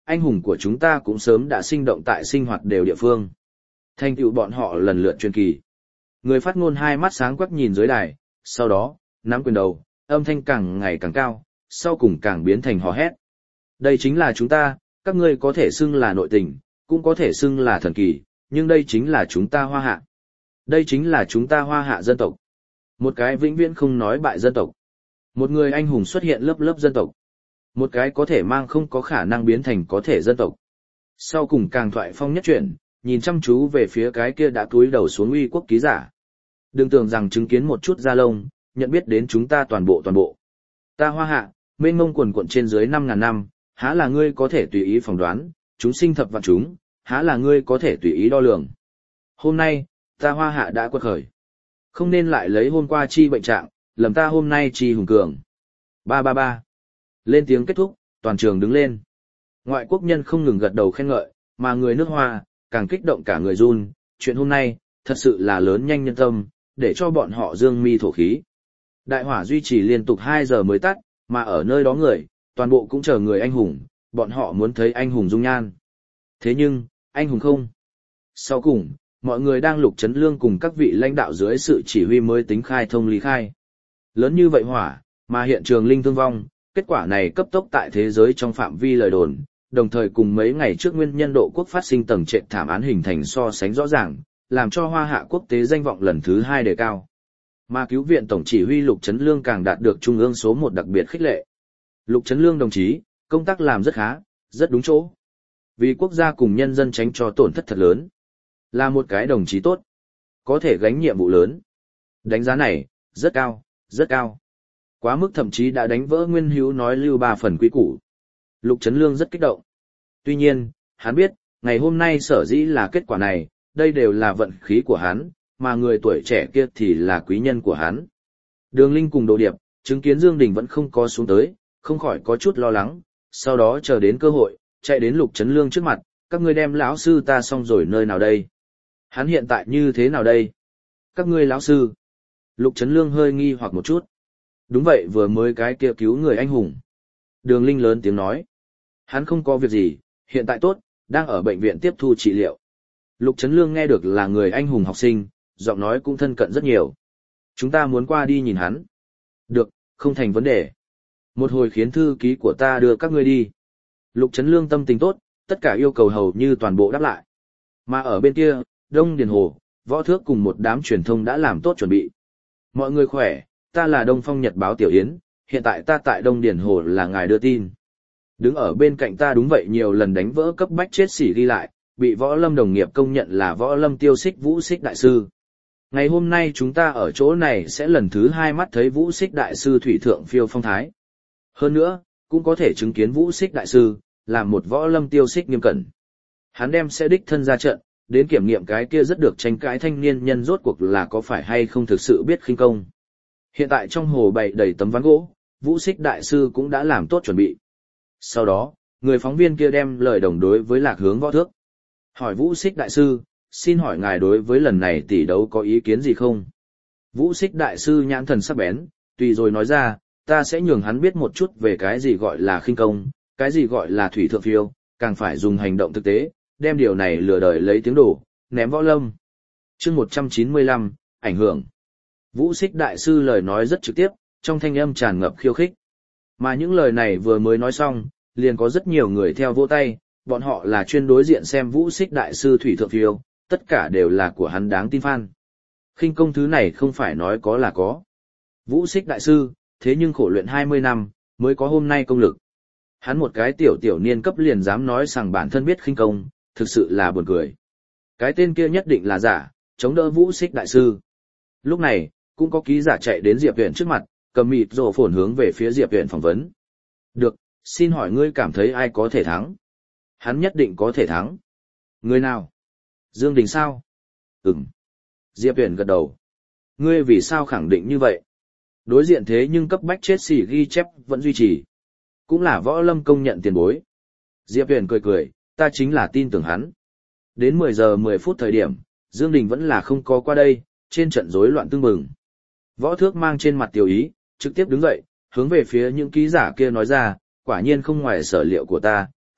anh hùng của chúng ta cũng sớm đã sinh động tại sinh hoạt đều địa phương. Thành tựu bọn họ lần lượt truyền kỳ. Người phát ngôn hai mắt sáng quắc nhìn dưới đài, sau đó, nắm quyền đầu, âm thanh càng ngày càng cao, sau cùng càng biến thành hò hét. Đây chính là chúng ta, các ngươi có thể xưng là nội tình, cũng có thể xưng là thần kỳ, nhưng đây chính là chúng ta Hoa Hạ. Đây chính là chúng ta Hoa Hạ dân tộc. Một cái vĩnh viễn không nói bại dân tộc. Một người anh hùng xuất hiện lớp lớp dân tộc. Một cái có thể mang không có khả năng biến thành có thể dân tộc. Sau cùng càng thoại phong nhất chuyển, nhìn chăm chú về phía cái kia đã cúi đầu xuống uy quốc ký giả. Đừng tưởng rằng chứng kiến một chút da lông, nhận biết đến chúng ta toàn bộ toàn bộ. Ta Hoa Hạ, mênh mông quần quận trên dưới năm ngàn năm, há là ngươi có thể tùy ý phỏng đoán, chúng sinh thập vạn chúng, há là ngươi có thể tùy ý đo lường. Hôm nay, ta Hoa Hạ đã quật khởi. Không nên lại lấy hôm qua chi bệnh trạng, lầm ta hôm nay chi hùng cường. Ba ba ba. Lên tiếng kết thúc, toàn trường đứng lên. Ngoại quốc nhân không ngừng gật đầu khen ngợi, mà người nước Hoa, càng kích động cả người run. Chuyện hôm nay, thật sự là lớn nhanh nhân tâm, để cho bọn họ dương mi thổ khí. Đại hỏa duy trì liên tục hai giờ mới tắt, mà ở nơi đó người, toàn bộ cũng chờ người anh hùng, bọn họ muốn thấy anh hùng dung nhan. Thế nhưng, anh hùng không. Sau cùng, mọi người đang Lục Chấn Lương cùng các vị lãnh đạo dưới sự chỉ huy mới tính khai thông lý khai. Lớn như vậy hỏa, mà hiện trường linh thương vong, kết quả này cấp tốc tại thế giới trong phạm vi lời đồn, đồng thời cùng mấy ngày trước nguyên nhân độ quốc phát sinh tầng trệt thảm án hình thành so sánh rõ ràng, làm cho Hoa Hạ quốc tế danh vọng lần thứ hai đề cao. Mà cứu viện tổng chỉ huy Lục Chấn Lương càng đạt được trung ương số một đặc biệt khích lệ. Lục Chấn Lương đồng chí, công tác làm rất khá, rất đúng chỗ. Vì quốc gia cùng nhân dân tránh cho tổn thất thật lớn. Là một cái đồng chí tốt, có thể gánh nhiệm vụ lớn. Đánh giá này, rất cao, rất cao. Quá mức thậm chí đã đánh vỡ Nguyên Hữu nói lưu ba phần quý củ. Lục Chấn Lương rất kích động. Tuy nhiên, hắn biết, ngày hôm nay sở dĩ là kết quả này, đây đều là vận khí của hắn, mà người tuổi trẻ kia thì là quý nhân của hắn. Đường Linh cùng Đồ Điệp, chứng kiến Dương Đình vẫn không có xuống tới, không khỏi có chút lo lắng, sau đó chờ đến cơ hội, chạy đến Lục Chấn Lương trước mặt, các ngươi đem lão sư ta xong rồi nơi nào đây? Hắn hiện tại như thế nào đây? Các ngươi lão sư? Lục Chấn Lương hơi nghi hoặc một chút. Đúng vậy, vừa mới cái kia cứu người anh hùng. Đường Linh lớn tiếng nói. Hắn không có việc gì, hiện tại tốt, đang ở bệnh viện tiếp thu trị liệu. Lục Chấn Lương nghe được là người anh hùng học sinh, giọng nói cũng thân cận rất nhiều. Chúng ta muốn qua đi nhìn hắn. Được, không thành vấn đề. Một hồi khiến thư ký của ta đưa các ngươi đi. Lục Chấn Lương tâm tình tốt, tất cả yêu cầu hầu như toàn bộ đáp lại. Mà ở bên kia, Đông Điền Hồ, Võ Thước cùng một đám truyền thông đã làm tốt chuẩn bị. Mọi người khỏe, ta là Đông Phong Nhật báo Tiểu Yến, hiện tại ta tại Đông Điền Hồ là ngài đưa tin. Đứng ở bên cạnh ta đúng vậy nhiều lần đánh vỡ cấp bách chết xỉ ghi lại, bị Võ Lâm đồng nghiệp công nhận là Võ Lâm tiêu xích Vũ Xích Đại Sư. Ngày hôm nay chúng ta ở chỗ này sẽ lần thứ hai mắt thấy Vũ Xích Đại Sư thủy thượng phiêu phong thái. Hơn nữa, cũng có thể chứng kiến Vũ Xích Đại Sư, là một Võ Lâm tiêu xích nghiêm cẩn. Hắn đem sẽ đích thân ra trận, đến kiểm nghiệm cái kia rất được tranh cãi thanh niên nhân rốt cuộc là có phải hay không thực sự biết khinh công. Hiện tại trong hồ bày đầy tấm ván gỗ, Vũ Xích Đại Sư cũng đã làm tốt chuẩn bị. Sau đó, người phóng viên kia đem lời đồng đối với Lạc Hướng Võ Thước. Hỏi Vũ Xích Đại Sư, xin hỏi ngài đối với lần này tỷ đấu có ý kiến gì không? Vũ Xích Đại Sư nhãn thần sắc bén, tùy rồi nói ra, ta sẽ nhường hắn biết một chút về cái gì gọi là khinh công, cái gì gọi là thủy thượng phiêu, càng phải dùng hành động thực tế, đem điều này lừa đời lấy tiếng đổ, ném Võ Lâm. Chương một trăm chín mươi lăm, ảnh hưởng. Vũ Xích Đại Sư lời nói rất trực tiếp, trong thanh âm tràn ngập khiêu khích. Mà những lời này vừa mới nói xong, liền có rất nhiều người theo vỗ tay, bọn họ là chuyên đối diện xem Vũ Xích Đại Sư thủy thượng phiêu, tất cả đều là của hắn đáng tin fan. Khinh công thứ này không phải nói có là có. Vũ Xích Đại Sư, thế nhưng khổ luyện hai mươi năm, mới có hôm nay công lực. Hắn một cái tiểu tiểu niên cấp liền dám nói rằng bản thân biết khinh công, thực sự là buồn cười. Cái tên kia nhất định là giả, chống đỡ Vũ Xích Đại Sư. Lúc này, cũng có ký giả chạy đến Diệp Huyền trước mặt, cầm mịt rồ phồn hướng về phía Diệp Huyền phỏng vấn. Được, xin hỏi ngươi cảm thấy ai có thể thắng? Hắn nhất định có thể thắng. Người nào? Dương Đình sao? Ừm. Diệp Huyền gật đầu. Ngươi vì sao khẳng định như vậy? Đối diện thế nhưng cấp bách chết xỉ ghi chép vẫn duy trì. Cũng là Võ Lâm công nhận tiền bối. Diệp Huyền cười cười, ta chính là tin tưởng hắn. Đến mười giờ mười phút thời điểm, Dương Đình vẫn là không có qua đây, trên trận rối loạn tương mừng. Võ Thước mang trên mặt tiểu ý, trực tiếp đứng dậy, hướng về phía những ký giả kia nói ra, quả nhiên không ngoài sở liệu của ta,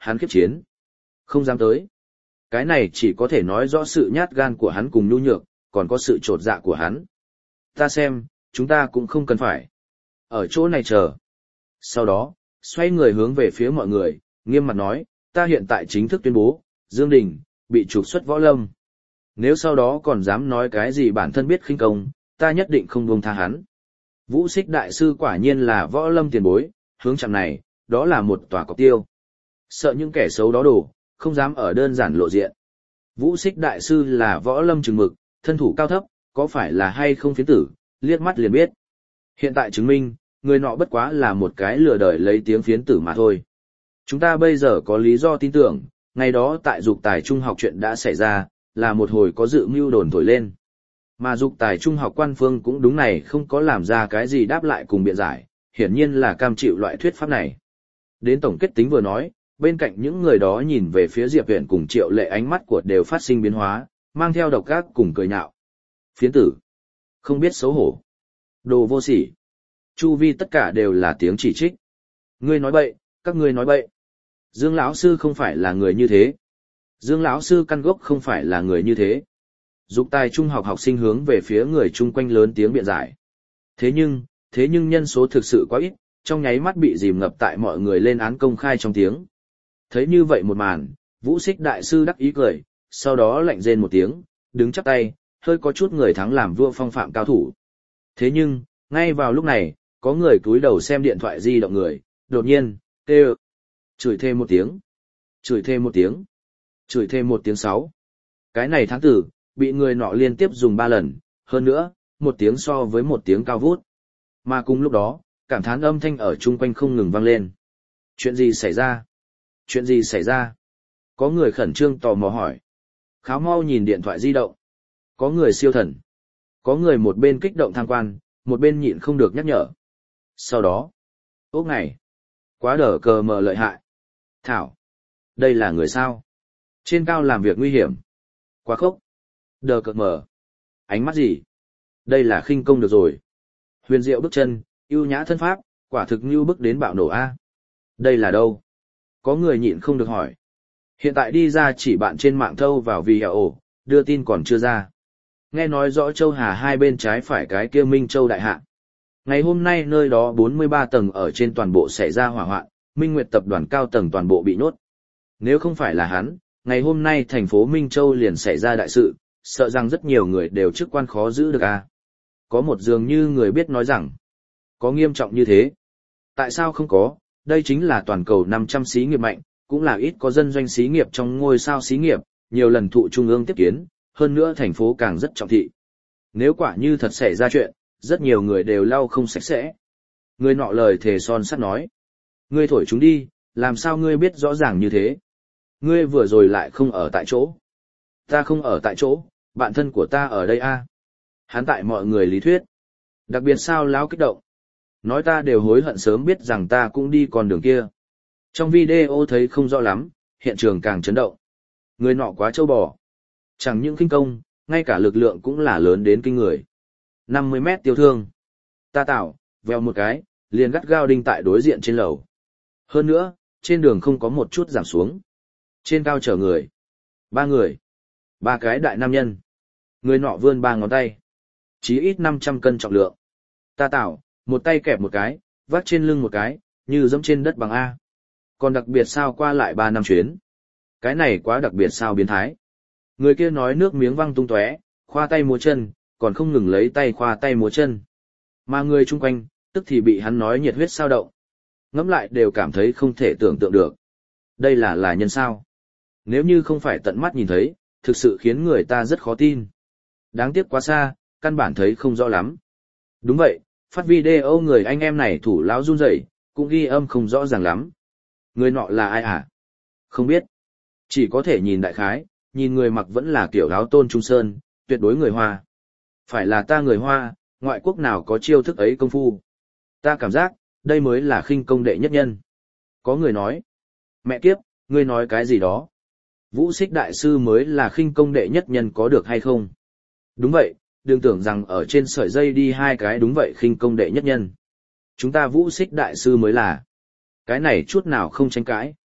hắn khiếp chiến. Không dám tới. Cái này chỉ có thể nói rõ sự nhát gan của hắn cùng nhu nhược, còn có sự trột dạ của hắn. Ta xem, chúng ta cũng không cần phải. Ở chỗ này chờ. Sau đó, xoay người hướng về phía mọi người, nghiêm mặt nói, ta hiện tại chính thức tuyên bố, Dương Đình, bị trục xuất võ lâm. Nếu sau đó còn dám nói cái gì bản thân biết khinh công, ta nhất định không buông tha hắn. Vũ Xích Đại Sư quả nhiên là võ lâm tiền bối, hướng chạm này, đó là một tòa cọc tiêu. Sợ những kẻ xấu đó đổ, không dám ở đơn giản lộ diện. Vũ Xích Đại Sư là võ lâm chừng mực, thân thủ cao thấp, có phải là hay không phiến tử, liếc mắt liền biết. Hiện tại chứng minh, người nọ bất quá là một cái lừa đời lấy tiếng phiến tử mà thôi. Chúng ta bây giờ có lý do tin tưởng, ngày đó tại dục tài trung học chuyện đã xảy ra, là một hồi có dự mưu đồn thổi lên. Mà dục tài trung học quan phương cũng đúng này không có làm ra cái gì đáp lại cùng biện giải, hiển nhiên là cam chịu loại thuyết pháp này. Đến tổng kết tính vừa nói, bên cạnh những người đó nhìn về phía Diệp Huyền cùng Triệu Lệ ánh mắt của đều phát sinh biến hóa, mang theo độc ác cùng cười nhạo. Phiến tử, không biết xấu hổ, đồ vô sỉ. Chu vi tất cả đều là tiếng chỉ trích. Ngươi nói bậy, các ngươi nói bậy. Dương lão sư không phải là người như thế. Dương lão sư căn gốc không phải là người như thế. Dục tài trung học học sinh hướng về phía người chung quanh lớn tiếng biện giải. Thế nhưng, thế nhưng nhân số thực sự quá ít, trong nháy mắt bị dìm ngập tại mọi người lên án công khai trong tiếng. Thấy như vậy một màn, Vũ Xích Đại Sư đắc ý cười, sau đó lạnh rên một tiếng, đứng chắp tay, hơi có chút người thắng làm vua phong phạm cao thủ. Thế nhưng, ngay vào lúc này, có người cúi đầu xem điện thoại di động người, đột nhiên, kêu, chửi thêm một tiếng, chửi thêm một tiếng, chửi thêm một tiếng sáu. Cái này tháng tử, bị người nọ liên tiếp dùng ba lần, hơn nữa, một tiếng so với một tiếng cao vút. Mà cùng lúc đó, cảm thán âm thanh ở chung quanh không ngừng vang lên. Chuyện gì xảy ra? Chuyện gì xảy ra? Có người khẩn trương tò mò hỏi. Kháo mau nhìn điện thoại di động. Có người siêu thần. Có người một bên kích động tham quan, một bên nhịn không được nhắc nhở. Sau đó, ốc này, quá đờ cờ mờ lợi hại. Thảo, đây là người sao? Trên cao làm việc nguy hiểm. Quá khốc. Đờ cờ mờ. Ánh mắt gì? Đây là khinh công được rồi. Huyền diệu bước chân, ưu nhã thân pháp, quả thực như bước đến bạo nổ A. Đây là đâu? Có người nhịn không được hỏi. Hiện tại đi ra chỉ bạn trên mạng thâu vào vì hẻo ổ, đưa tin còn chưa ra. Nghe nói rõ Châu Hà hai bên trái phải cái kia Minh Châu đại hạ. Ngày hôm nay nơi đó bốn mươi ba tầng ở trên toàn bộ xảy ra hỏa hoạn, Minh Nguyệt tập đoàn cao tầng toàn bộ bị nhốt. Nếu không phải là hắn, ngày hôm nay thành phố Minh Châu liền xảy ra đại sự, sợ rằng rất nhiều người đều chức quan khó giữ được a. Có một dường như người biết nói rằng, có nghiêm trọng như thế. Tại sao không có, đây chính là toàn cầu năm trăm xí nghiệp mạnh, cũng là ít có dân doanh xí nghiệp trong ngôi sao xí nghiệp, nhiều lần thụ trung ương tiếp kiến, hơn nữa thành phố càng rất trọng thị. Nếu quả như thật xảy ra chuyện, rất nhiều người đều lau không sạch sẽ. Người nọ lời thề son sắt nói. Ngươi thổi chúng đi, làm sao ngươi biết rõ ràng như thế? Ngươi vừa rồi lại không ở tại chỗ. Ta không ở tại chỗ, bạn thân của ta ở đây a. Hắn tại mọi người lý thuyết. Đặc biệt sao láo kích động. Nói ta đều hối hận sớm biết rằng ta cũng đi con đường kia. Trong video thấy không rõ lắm, hiện trường càng chấn động. Người nọ quá trâu bò. Chẳng những kinh công, ngay cả lực lượng cũng là lớn đến kinh người. năm mươi mét tiêu thương. Ta tạo, vèo một cái, liền gắt gao đinh tại đối diện trên lầu. Hơn nữa, trên đường không có một chút giảm xuống. Trên cao chở người. Ba người. Ba cái đại nam nhân. Người nọ vươn ba ngón tay. Chí ít năm trăm cân trọng lượng. Ta tạo, một tay kẹp một cái, vác trên lưng một cái, như dẫm trên đất bằng A. Còn đặc biệt sao qua lại ba năm chuyến. Cái này quá đặc biệt sao biến thái. Người kia nói nước miếng văng tung tóe, khoa tay múa chân, còn không ngừng lấy tay khoa tay múa chân. Mà người chung quanh, tức thì bị hắn nói nhiệt huyết sao động. Ngẫm lại đều cảm thấy không thể tưởng tượng được. Đây là là nhân sao. Nếu như không phải tận mắt nhìn thấy, thực sự khiến người ta rất khó tin. Đáng tiếc quá xa, căn bản thấy không rõ lắm. Đúng vậy, phát video người anh em này thủ lão run rẩy, cũng ghi âm không rõ ràng lắm. Người nọ là ai à? Không biết. Chỉ có thể nhìn đại khái, nhìn người mặc vẫn là kiểu áo tôn trung sơn, tuyệt đối người Hoa. Phải là ta người Hoa, ngoại quốc nào có chiêu thức ấy công phu. Ta cảm giác, đây mới là khinh công đệ nhất nhân. Có người nói. Mẹ kiếp, ngươi nói cái gì đó? Vũ Xích Đại Sư mới là khinh công đệ nhất nhân có được hay không? Đúng vậy, đừng tưởng rằng ở trên sợi dây đi hai cái đúng vậy khinh công đệ nhất nhân. Chúng ta Vũ Xích Đại Sư mới là. Cái này chút nào không tranh cãi.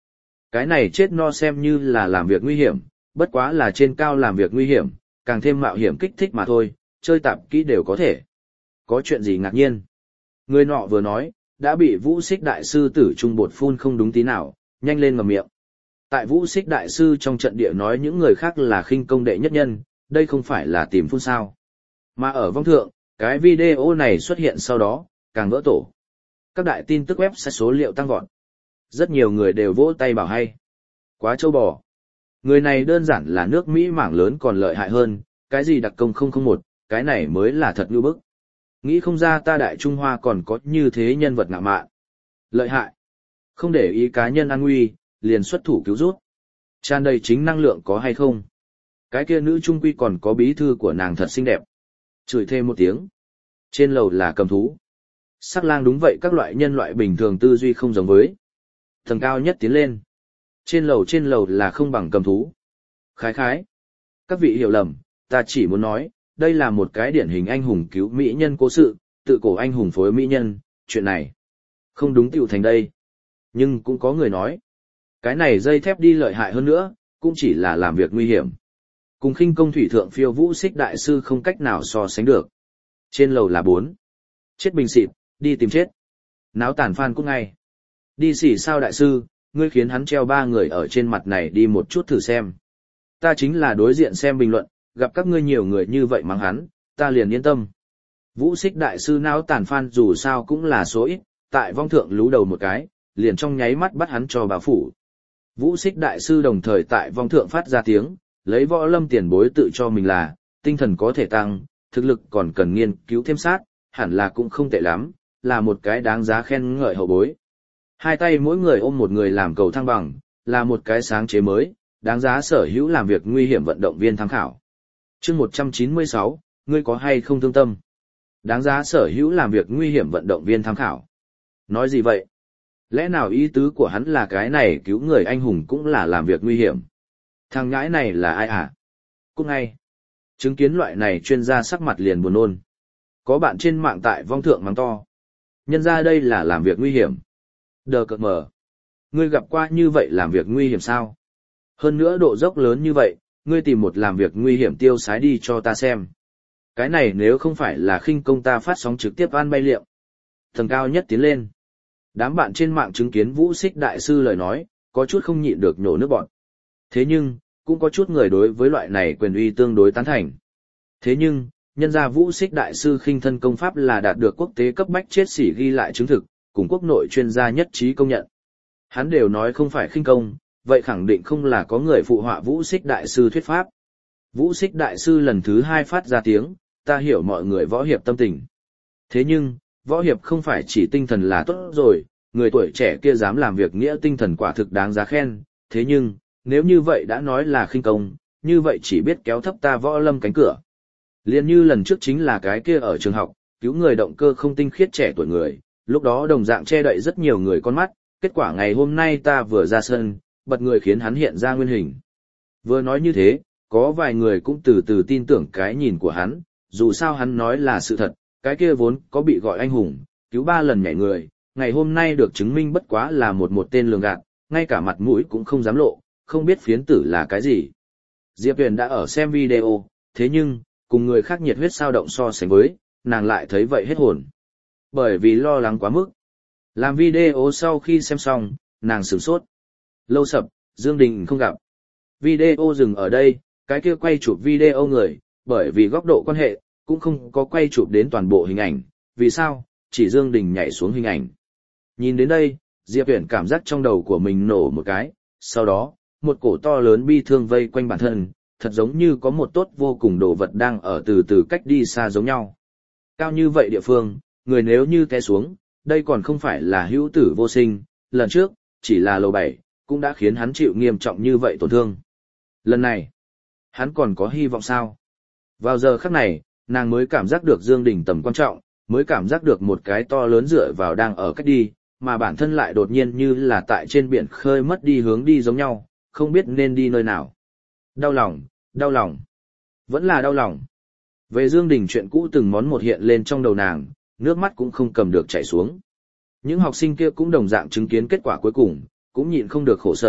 Cái này chết no xem như là làm việc nguy hiểm, bất quá là trên cao làm việc nguy hiểm, càng thêm mạo hiểm kích thích mà thôi, chơi tạp kỹ đều có thể. Có chuyện gì ngạc nhiên? Người nọ vừa nói, đã bị Vũ Xích Đại Sư tử trung bột phun không đúng tí nào, nhanh lên ngậm miệng. Tại Vũ Xích Đại Sư trong trận địa nói những người khác là khinh công đệ nhất nhân, đây không phải là tìm phun sao. Mà ở vong thượng, cái video này xuất hiện sau đó, càng vỡ tổ. Các đại tin tức web sẽ số liệu tăng vọt. Rất nhiều người đều vỗ tay bảo hay. Quá trâu bò. Người này đơn giản là nước Mỹ mảng lớn còn lợi hại hơn, cái gì đặc công không không một, cái này mới là thật ngư bức. Nghĩ không ra ta Đại Trung Hoa còn có như thế nhân vật ngạo mạn. Lợi hại. Không để ý cá nhân an nguy, liền xuất thủ cứu rút. Tràn đầy chính năng lượng có hay không? Cái kia nữ trung quy còn có bí thư của nàng thật xinh đẹp. Chửi thêm một tiếng. Trên lầu là cầm thú. Sắc lang đúng vậy, các loại nhân loại bình thường tư duy không giống với. Tầng cao nhất tiến lên. Trên lầu trên lầu là không bằng cầm thú. Khái khái. Các vị hiểu lầm, ta chỉ muốn nói, đây là một cái điển hình anh hùng cứu mỹ nhân cố sự, tự cổ anh hùng phối mỹ nhân, chuyện này. Không đúng tiểu thành đây. Nhưng cũng có người nói, cái này dây thép đi lợi hại hơn nữa, cũng chỉ là làm việc nguy hiểm. Cùng khinh công thủy thượng phiêu Vũ Xích Đại Sư không cách nào so sánh được. Trên lầu là bốn. Chết bình xịt, đi tìm chết. Náo tàn phan cũng ngay. Đi xỉ sao đại sư, ngươi khiến hắn treo ba người ở trên mặt này đi một chút thử xem. Ta chính là đối diện xem bình luận, gặp các ngươi nhiều người như vậy mắng hắn, ta liền yên tâm. Vũ Xích Đại Sư náo tàn phan dù sao cũng là số ít, tại vong thượng lú đầu một cái, liền trong nháy mắt bắt hắn cho bà phủ. Vũ Xích Đại Sư đồng thời tại vong thượng phát ra tiếng, lấy võ lâm tiền bối tự cho mình là, tinh thần có thể tăng, thực lực còn cần nghiên cứu thêm sát, hẳn là cũng không tệ lắm, là một cái đáng giá khen ngợi hậu bối. Hai tay mỗi người ôm một người làm cầu thăng bằng, là một cái sáng chế mới, đáng giá sở hữu làm việc nguy hiểm vận động viên tham khảo. Chương một trăm chín mươi sáu, ngươi có hay không thương tâm? Đáng giá sở hữu làm việc nguy hiểm vận động viên tham khảo. Nói gì vậy? Lẽ nào ý tứ của hắn là cái này cứu người anh hùng cũng là làm việc nguy hiểm? Thằng nhãi này là ai hả? Cút ngay. Chứng kiến loại này chuyên gia sắc mặt liền buồn nôn. Có bạn trên mạng tại vong thượng mắng to. Nhân ra đây là làm việc nguy hiểm. Đờ cợt mờ. Ngươi gặp qua như vậy làm việc nguy hiểm sao? Hơn nữa độ dốc lớn như vậy, ngươi tìm một làm việc nguy hiểm tiêu sái đi cho ta xem. Cái này nếu không phải là khinh công ta phát sóng trực tiếp an bay liệu. Tầng cao nhất tiến lên. Đám bạn trên mạng chứng kiến Vũ Xích Đại Sư lời nói, có chút không nhịn được nhổ nước bọt. Thế nhưng, cũng có chút người đối với loại này quyền uy tương đối tán thành. Thế nhưng, nhân gia Vũ Xích Đại Sư khinh thân công pháp là đạt được quốc tế cấp bách chết sỉ ghi lại chứng thực, cùng quốc nội chuyên gia nhất trí công nhận. Hắn đều nói không phải khinh công, vậy khẳng định không là có người phụ họa Vũ Xích Đại Sư thuyết pháp. Vũ Xích Đại Sư lần thứ hai phát ra tiếng, ta hiểu mọi người võ hiệp tâm tình. Thế nhưng, võ hiệp không phải chỉ tinh thần là tốt rồi, người tuổi trẻ kia dám làm việc nghĩa tinh thần quả thực đáng giá khen. Thế nhưng, nếu như vậy đã nói là khinh công, như vậy chỉ biết kéo thấp ta võ lâm cánh cửa. Liên như lần trước chính là cái kia ở trường học, cứu người động cơ không tinh khiết trẻ tuổi người, lúc đó đồng dạng che đậy rất nhiều người con mắt, kết quả ngày hôm nay ta vừa ra sân, bật người khiến hắn hiện ra nguyên hình. Vừa nói như thế, có vài người cũng từ từ tin tưởng cái nhìn của hắn, dù sao hắn nói là sự thật, cái kia vốn có bị gọi anh hùng, cứu ba lần nhảy người, ngày hôm nay được chứng minh bất quá là một một tên lường gạt, ngay cả mặt mũi cũng không dám lộ, không biết phiến tử là cái gì. Diệp Huyền đã ở xem video, thế nhưng, cùng người khác nhiệt huyết sao động so sánh với, nàng lại thấy vậy hết hồn. Bởi vì lo lắng quá mức. Làm video sau khi xem xong, nàng sửng sốt. Lâu sập, Dương Đình không gặp. Video dừng ở đây, cái kia quay chụp video người, bởi vì góc độ quan hệ, cũng không có quay chụp đến toàn bộ hình ảnh. Vì sao? Chỉ Dương Đình nhảy xuống hình ảnh. Nhìn đến đây, Diệp Huyền cảm giác trong đầu của mình nổ một cái, sau đó, một cổ to lớn bi thương vây quanh bản thân, thật giống như có một tốt vô cùng đồ vật đang ở từ từ cách đi xa giống nhau. Cao như vậy địa phương, người nếu như té xuống, đây còn không phải là hữu tử vô sinh, lần trước, chỉ là lầu bảy, cũng đã khiến hắn chịu nghiêm trọng như vậy tổn thương. Lần này, hắn còn có hy vọng sao? Vào giờ khắc này, nàng mới cảm giác được Dương Đình tầm quan trọng, mới cảm giác được một cái to lớn dựa vào đang ở cách đi, mà bản thân lại đột nhiên như là tại trên biển khơi mất đi hướng đi giống nhau, không biết nên đi nơi nào. Đau lòng, đau lòng, vẫn là đau lòng. Về Dương Đình chuyện cũ từng món một hiện lên trong đầu nàng, nước mắt cũng không cầm được chảy xuống. Những học sinh kia cũng đồng dạng chứng kiến kết quả cuối cùng, cũng nhịn không được khổ sở,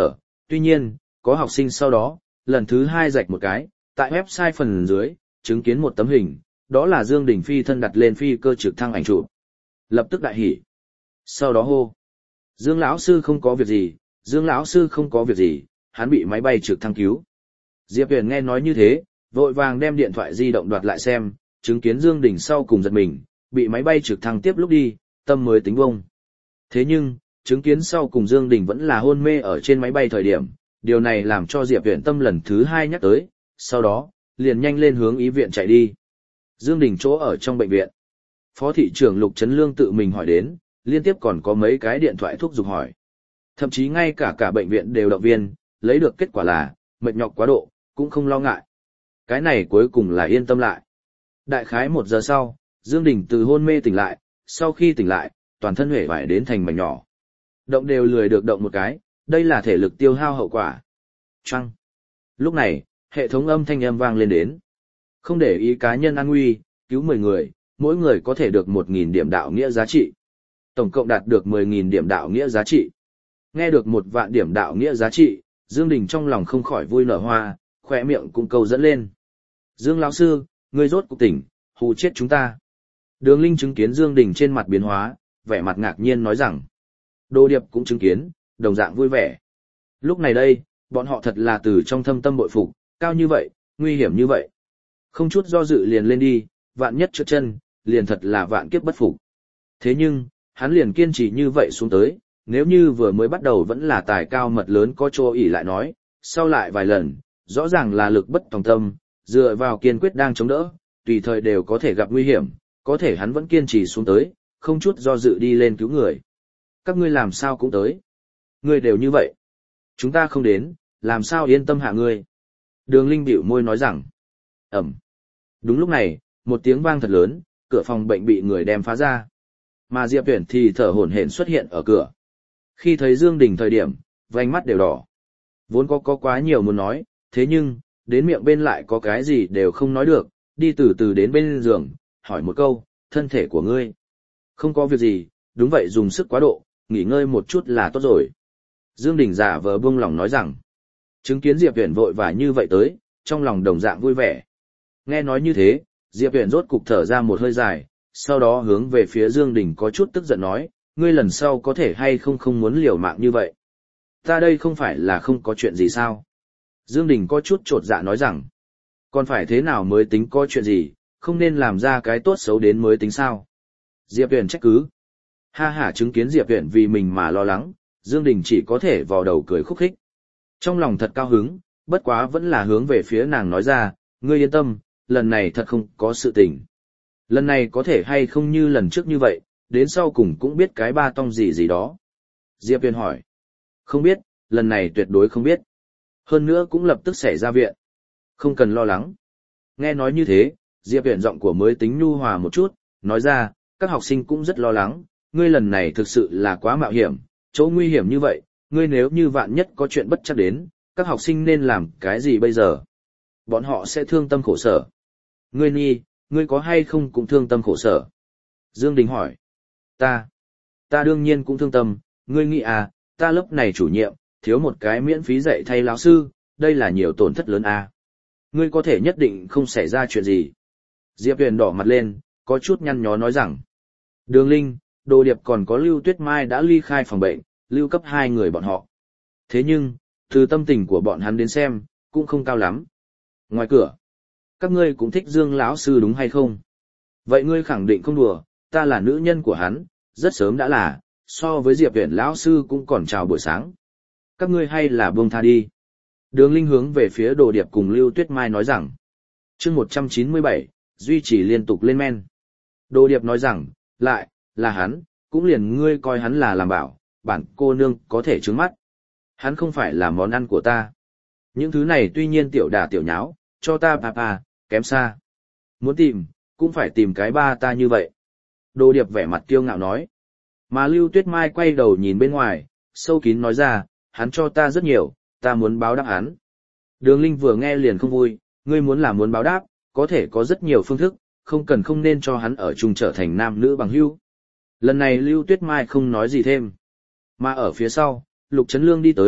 Tuy nhiên, có học sinh sau đó, lần thứ hai rạch một cái, tại website phần dưới, chứng kiến một tấm hình, đó là Dương Đình phi thân đặt lên phi cơ trực thăng ảnh chụp. Lập tức đại hỉ. Sau đó hô: Dương lão sư không có việc gì, Dương lão sư không có việc gì, hắn bị máy bay trực thăng cứu. Diệp Huyền nghe nói như thế, vội vàng đem điện thoại di động đoạt lại xem, chứng kiến Dương Đình sau cùng giật mình, bị máy bay trực thăng tiếp lúc đi, tâm mới tính bông. Thế nhưng, chứng kiến sau cùng Dương Đình vẫn là hôn mê ở trên máy bay thời điểm, điều này làm cho Diệp Huyền tâm lần thứ hai nhắc tới, sau đó, liền nhanh lên hướng ý viện chạy đi. Dương Đình chỗ ở trong bệnh viện. Phó thị trưởng Lục Trấn Lương tự mình hỏi đến, liên tiếp còn có mấy cái điện thoại thúc giục hỏi. Thậm chí ngay cả cả bệnh viện đều động viên, lấy được kết quả là, mệt nhọc quá độ, cũng không lo ngại. Cái này cuối cùng là yên tâm lại. Đại khái một giờ sau, Dương Đình từ hôn mê tỉnh lại, sau khi tỉnh lại, toàn thân huệ vải đến thành mảnh nhỏ. Động đều lười được động một cái, đây là thể lực tiêu hao hậu quả. Choang. Lúc này, hệ thống âm thanh âm vang lên đến. Không để ý cá nhân an nguy, cứu mười người, mỗi người có thể được một nghìn điểm đạo nghĩa giá trị. Tổng cộng đạt được mười nghìn điểm đạo nghĩa giá trị. Nghe được một vạn điểm đạo nghĩa giá trị, Dương Đình trong lòng không khỏi vui nở hoa, khỏe miệng cũng câu dẫn lên. Dương lão sư, ngươi rốt cuộc tỉnh, hù chết chúng ta. Đường Linh chứng kiến Dương Đình trên mặt biến hóa, vẻ mặt ngạc nhiên nói rằng. Đồ Điệp cũng chứng kiến, đồng dạng vui vẻ. Lúc này đây, bọn họ thật là từ trong thâm tâm bội phục, cao như vậy, nguy hiểm như vậy. Không chút do dự liền lên đi, vạn nhất trượt chân, liền thật là vạn kiếp bất phục. Thế nhưng, hắn liền kiên trì như vậy xuống tới, nếu như vừa mới bắt đầu vẫn là tài cao mật lớn có chỗ ỉ lại nói, sau lại vài lần, rõ ràng là lực bất tòng tâm, dựa vào kiên quyết đang chống đỡ, tùy thời đều có thể gặp nguy hiểm, có thể hắn vẫn kiên trì xuống tới, không chút do dự đi lên cứu người. Các ngươi làm sao cũng tới. Ngươi đều như vậy. Chúng ta không đến, làm sao yên tâm hạ ngươi. Đường Linh bĩu môi nói rằng. Ẩm. Đúng lúc này, một tiếng vang thật lớn, cửa phòng bệnh bị người đem phá ra. Mà Diệp Tuyển thì thở hổn hển xuất hiện ở cửa. Khi thấy Dương Đình thời điểm, vành mắt đều đỏ. Vốn có có quá nhiều muốn nói, thế nhưng, đến miệng bên lại có cái gì đều không nói được, đi từ từ đến bên giường, hỏi một câu, thân thể của ngươi. Không có việc gì, đúng vậy dùng sức quá độ, nghỉ ngơi một chút là tốt rồi. Dương Đình giả vờ buông lòng nói rằng, chứng kiến Diệp Tuyển vội vã như vậy tới, trong lòng đồng dạng vui vẻ. Nghe nói như thế, Diệp Tuyển rốt cục thở ra một hơi dài, sau đó hướng về phía Dương Đình có chút tức giận nói, ngươi lần sau có thể hay không không muốn liều mạng như vậy. Ta đây không phải là không có chuyện gì sao? Dương Đình có chút trột dạ nói rằng, còn phải thế nào mới tính có chuyện gì, không nên làm ra cái tốt xấu đến mới tính sao? Diệp Tuyển trách cứ. Ha hả chứng kiến Diệp Tuyển vì mình mà lo lắng, Dương Đình chỉ có thể vò đầu cười khúc khích. Trong lòng thật cao hứng, bất quá vẫn là hướng về phía nàng nói ra, ngươi yên tâm, lần này thật không có sự tình. Lần này có thể hay không như lần trước như vậy, đến sau cùng cũng biết cái ba tong gì gì đó. Diệp Tuyển hỏi. Không biết, lần này tuyệt đối không biết. Hơn nữa cũng lập tức xảy ra viện. Không cần lo lắng. Nghe nói như thế, Diệp Tuyển giọng của mới tính nhu hòa một chút, nói ra, các học sinh cũng rất lo lắng, ngươi lần này thực sự là quá mạo hiểm, chỗ nguy hiểm như vậy, ngươi nếu như vạn nhất có chuyện bất chắc đến, các học sinh nên làm cái gì bây giờ? Bọn họ sẽ thương tâm khổ sở. Ngươi nhi, ngươi có hay không cũng thương tâm khổ sở? Dương Đình hỏi. Ta, ta đương nhiên cũng thương tâm, ngươi nghĩ à, ta lớp này chủ nhiệm, thiếu một cái miễn phí dạy thay lão sư, đây là nhiều tổn thất lớn à. Ngươi có thể nhất định không xảy ra chuyện gì. Diệp Huyền đỏ mặt lên, có chút nhăn nhó nói rằng. Đường Linh, Đồ Điệp còn có Lưu Tuyết Mai đã ly khai phòng bệnh, lưu cấp hai người bọn họ. Thế nhưng, từ tâm tình của bọn hắn đến xem, cũng không cao lắm. Ngoài cửa, các ngươi cũng thích Dương lão sư đúng hay không? Vậy ngươi khẳng định không đùa, ta là nữ nhân của hắn, rất sớm đã là, so với Diệp Huyền lão sư cũng còn chào buổi sáng. Các ngươi hay là buông tha đi. Đường Linh hướng về phía Đồ Điệp cùng Lưu Tuyết Mai nói rằng. Chương một trăm chín mươi bảy, duy trì liên tục lên men. Đồ Điệp nói rằng, lại, là hắn, cũng liền ngươi coi hắn là làm bảo, bản cô nương có thể trướng mắt. Hắn không phải là món ăn của ta. Những thứ này tuy nhiên tiểu đả tiểu nháo, cho ta papa, kém xa. Muốn tìm, cũng phải tìm cái ba ta như vậy. Đồ Điệp vẻ mặt kiêu ngạo nói. Mà Lưu Tuyết Mai quay đầu nhìn bên ngoài, sâu kín nói ra, hắn cho ta rất nhiều, ta muốn báo đáp hắn. Đường Linh vừa nghe liền không vui, ngươi muốn là muốn báo đáp, có thể có rất nhiều phương thức, không cần không nên cho hắn ở chung trở thành nam nữ bằng hữu. Lần này Lưu Tuyết Mai không nói gì thêm. Mà ở phía sau, Lục Trấn Lương đi tới,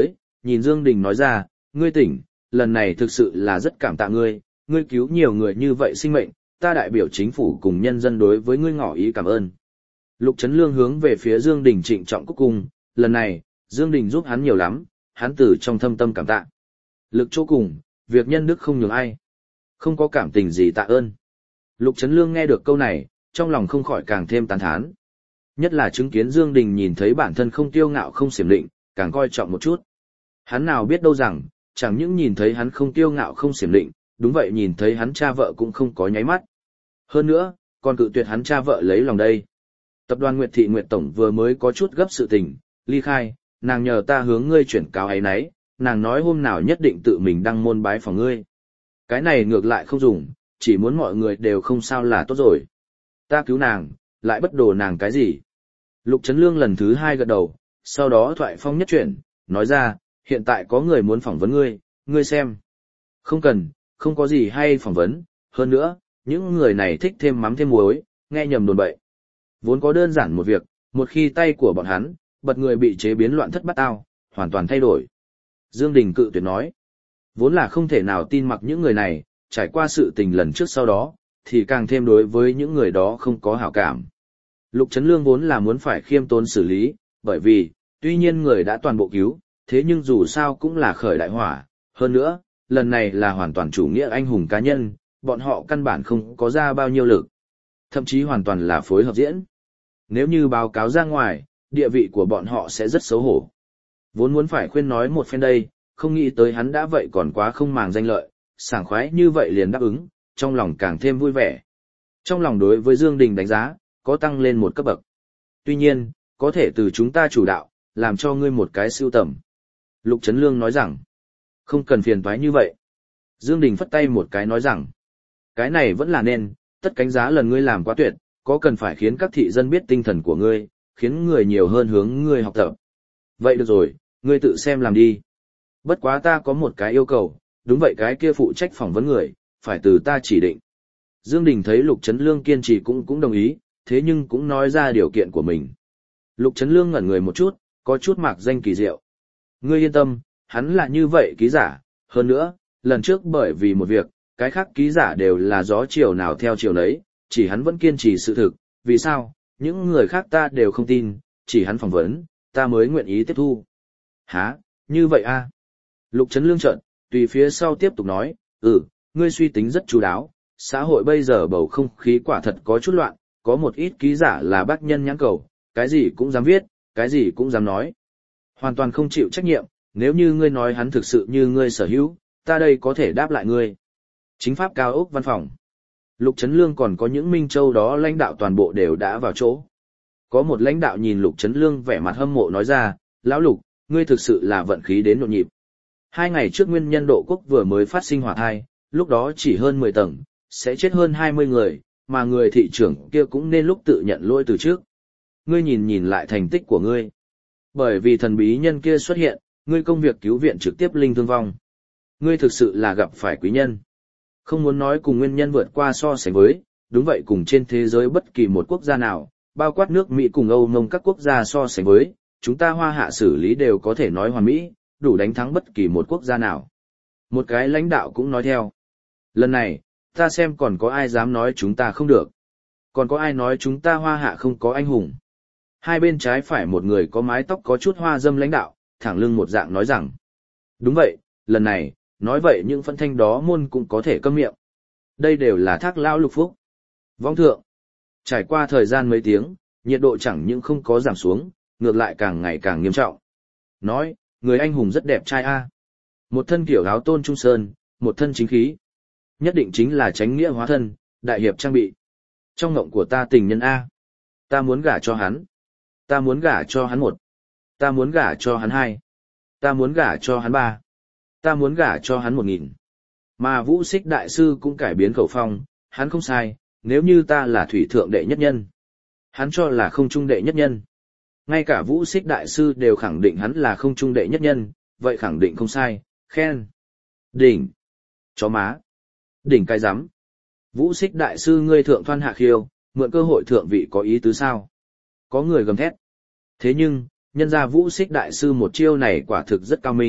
nhìn Dương Đình nói ra, ngươi tỉnh, lần này thực sự là rất cảm tạ ngươi, ngươi cứu nhiều người như vậy sinh mệnh, ta đại biểu chính phủ cùng nhân dân đối với ngươi ngỏ ý cảm ơn. Lục Trấn Lương hướng về phía Dương Đình trịnh trọng cúc cung, lần này, Dương Đình giúp hắn nhiều lắm, hắn từ trong thâm tâm cảm tạ. Lực chỗ cùng, việc nhân đức không nhường ai. Không có cảm tình gì tạ ơn. Lục Trấn Lương nghe được câu này, trong lòng không khỏi càng thêm tán thán. Nhất là chứng kiến Dương Đình nhìn thấy bản thân không tiêu ngạo không xiểm định, càng coi trọng một chút. Hắn nào biết đâu rằng, chẳng những nhìn thấy hắn không tiêu ngạo không xiểm định, đúng vậy nhìn thấy hắn cha vợ cũng không có nháy mắt. Hơn nữa, còn cự tuyệt hắn cha vợ lấy lòng đây. Tập đoàn Nguyệt Thị Nguyệt Tổng vừa mới có chút gấp sự tình, ly khai, nàng nhờ ta hướng ngươi chuyển cáo ấy nấy, nàng nói hôm nào nhất định tự mình đăng môn bái phòng ngươi. Cái này ngược lại không dùng, chỉ muốn mọi người đều không sao là tốt rồi. Ta cứu nàng, lại bất đồ nàng cái gì. Lục Trấn Lương lần thứ hai gật đầu, sau đó thoại phong nhất chuyển, nói ra, hiện tại có người muốn phỏng vấn ngươi, ngươi xem. Không cần, không có gì hay phỏng vấn, hơn nữa, những người này thích thêm mắm thêm muối, nghe nhầm đồn bậy. Vốn có đơn giản một việc, một khi tay của bọn hắn, bật người bị chế biến loạn thất bát ao, hoàn toàn thay đổi. Dương Đình cự tuyệt nói, vốn là không thể nào tin mặc những người này, trải qua sự tình lần trước sau đó, thì càng thêm đối với những người đó không có hảo cảm. Lục Trấn Lương vốn là muốn phải khiêm tốn xử lý, bởi vì, tuy nhiên người đã toàn bộ cứu, thế nhưng dù sao cũng là khởi đại hỏa, hơn nữa, lần này là hoàn toàn chủ nghĩa anh hùng cá nhân, bọn họ căn bản không có ra bao nhiêu lực, thậm chí hoàn toàn là phối hợp diễn. Nếu như báo cáo ra ngoài, địa vị của bọn họ sẽ rất xấu hổ. Vốn muốn phải khuyên nói một phen đây, không nghĩ tới hắn đã vậy còn quá không màng danh lợi, sảng khoái như vậy liền đáp ứng, trong lòng càng thêm vui vẻ. Trong lòng đối với Dương Đình đánh giá, có tăng lên một cấp bậc. Tuy nhiên, có thể từ chúng ta chủ đạo, làm cho ngươi một cái siêu tầm. Lục Trấn Lương nói rằng, không cần phiền toái như vậy. Dương Đình phất tay một cái nói rằng, cái này vẫn là nên, tất cánh giá lần ngươi làm quá tuyệt, có cần phải khiến các thị dân biết tinh thần của ngươi, khiến người nhiều hơn hướng ngươi học tập. Vậy được rồi, ngươi tự xem làm đi. Bất quá ta có một cái yêu cầu, đúng vậy cái kia phụ trách phỏng vấn người, phải từ ta chỉ định. Dương Đình thấy Lục Trấn Lương kiên trì cũng cũng đồng ý, thế nhưng cũng nói ra điều kiện của mình. Lục Trấn Lương ngẩn người một chút, có chút mạc danh kỳ diệu. Ngươi yên tâm, hắn là như vậy ký giả, hơn nữa, lần trước bởi vì một việc, cái khác ký giả đều là gió chiều nào theo chiều nấy, chỉ hắn vẫn kiên trì sự thực, vì sao, những người khác ta đều không tin, chỉ hắn phỏng vấn, ta mới nguyện ý tiếp thu. Hả, như vậy a? Lục Trấn Lương trợn, tùy phía sau tiếp tục nói, ừ, ngươi suy tính rất chú đáo, xã hội bây giờ bầu không khí quả thật có chút loạn, có một ít ký giả là bác nhân nhãn cầu, cái gì cũng dám viết, cái gì cũng dám nói. Hoàn toàn không chịu trách nhiệm, nếu như ngươi nói hắn thực sự như ngươi sở hữu, ta đây có thể đáp lại ngươi. Chính pháp cao ốc văn phòng. Lục Trấn Lương còn có những Minh Châu đó lãnh đạo toàn bộ đều đã vào chỗ. Có một lãnh đạo nhìn Lục Trấn Lương vẻ mặt hâm mộ nói ra, lão Lục, ngươi thực sự là vận khí đến nhộn nhịp. Hai ngày trước nguyên nhân độ quốc vừa mới phát sinh hỏa thai, lúc đó chỉ hơn mười tầng, sẽ chết hơn hai mươi người, mà người thị trưởng kia cũng nên lúc tự nhận lỗi từ trước. Ngươi nhìn nhìn lại thành tích của ngươi. Bởi vì thần bí nhân kia xuất hiện, ngươi công việc cứu viện trực tiếp linh thương vong. Ngươi thực sự là gặp phải quý nhân. Không muốn nói cùng nguyên nhân vượt qua so sánh với, đúng vậy cùng trên thế giới bất kỳ một quốc gia nào, bao quát nước Mỹ cùng Âu Mông các quốc gia so sánh với, chúng ta Hoa Hạ xử lý đều có thể nói hoàn mỹ, đủ đánh thắng bất kỳ một quốc gia nào. Một cái lãnh đạo cũng nói theo. Lần này, ta xem còn có ai dám nói chúng ta không được. Còn có ai nói chúng ta Hoa Hạ không có anh hùng. Hai bên trái phải một người có mái tóc có chút hoa dâm lãnh đạo, thẳng lưng một dạng nói rằng. Đúng vậy, lần này, nói vậy những phân thanh đó môn cũng có thể câm miệng. Đây đều là thác lão lục phúc. Vong thượng. Trải qua thời gian mấy tiếng, nhiệt độ chẳng những không có giảm xuống, ngược lại càng ngày càng nghiêm trọng. Nói, người anh hùng rất đẹp trai a. Một thân kiểu áo tôn trung sơn, một thân chính khí. Nhất định chính là chánh nghĩa hóa thân, đại hiệp trang bị. Trong ngộng của ta tình nhân A. Ta muốn gả cho hắn. Ta muốn gả cho hắn một. Ta muốn gả cho hắn hai. Ta muốn gả cho hắn ba. Ta muốn gả cho hắn một nghìn. Mà Vũ Xích Đại Sư cũng cải biến khẩu phong, hắn không sai, nếu như ta là thủy thượng đệ nhất nhân. Hắn cho là không trung đệ nhất nhân. Ngay cả Vũ Xích Đại Sư đều khẳng định hắn là không trung đệ nhất nhân, vậy khẳng định không sai, khen. Đỉnh. Chó má. Đỉnh cái rắm. Vũ Xích Đại Sư ngươi thượng thoan hạ khiêu, mượn cơ hội thượng vị có ý tứ sao? Có người gầm thét. Thế nhưng, nhân ra Vũ Xích Đại Sư một chiêu này quả thực rất cao minh,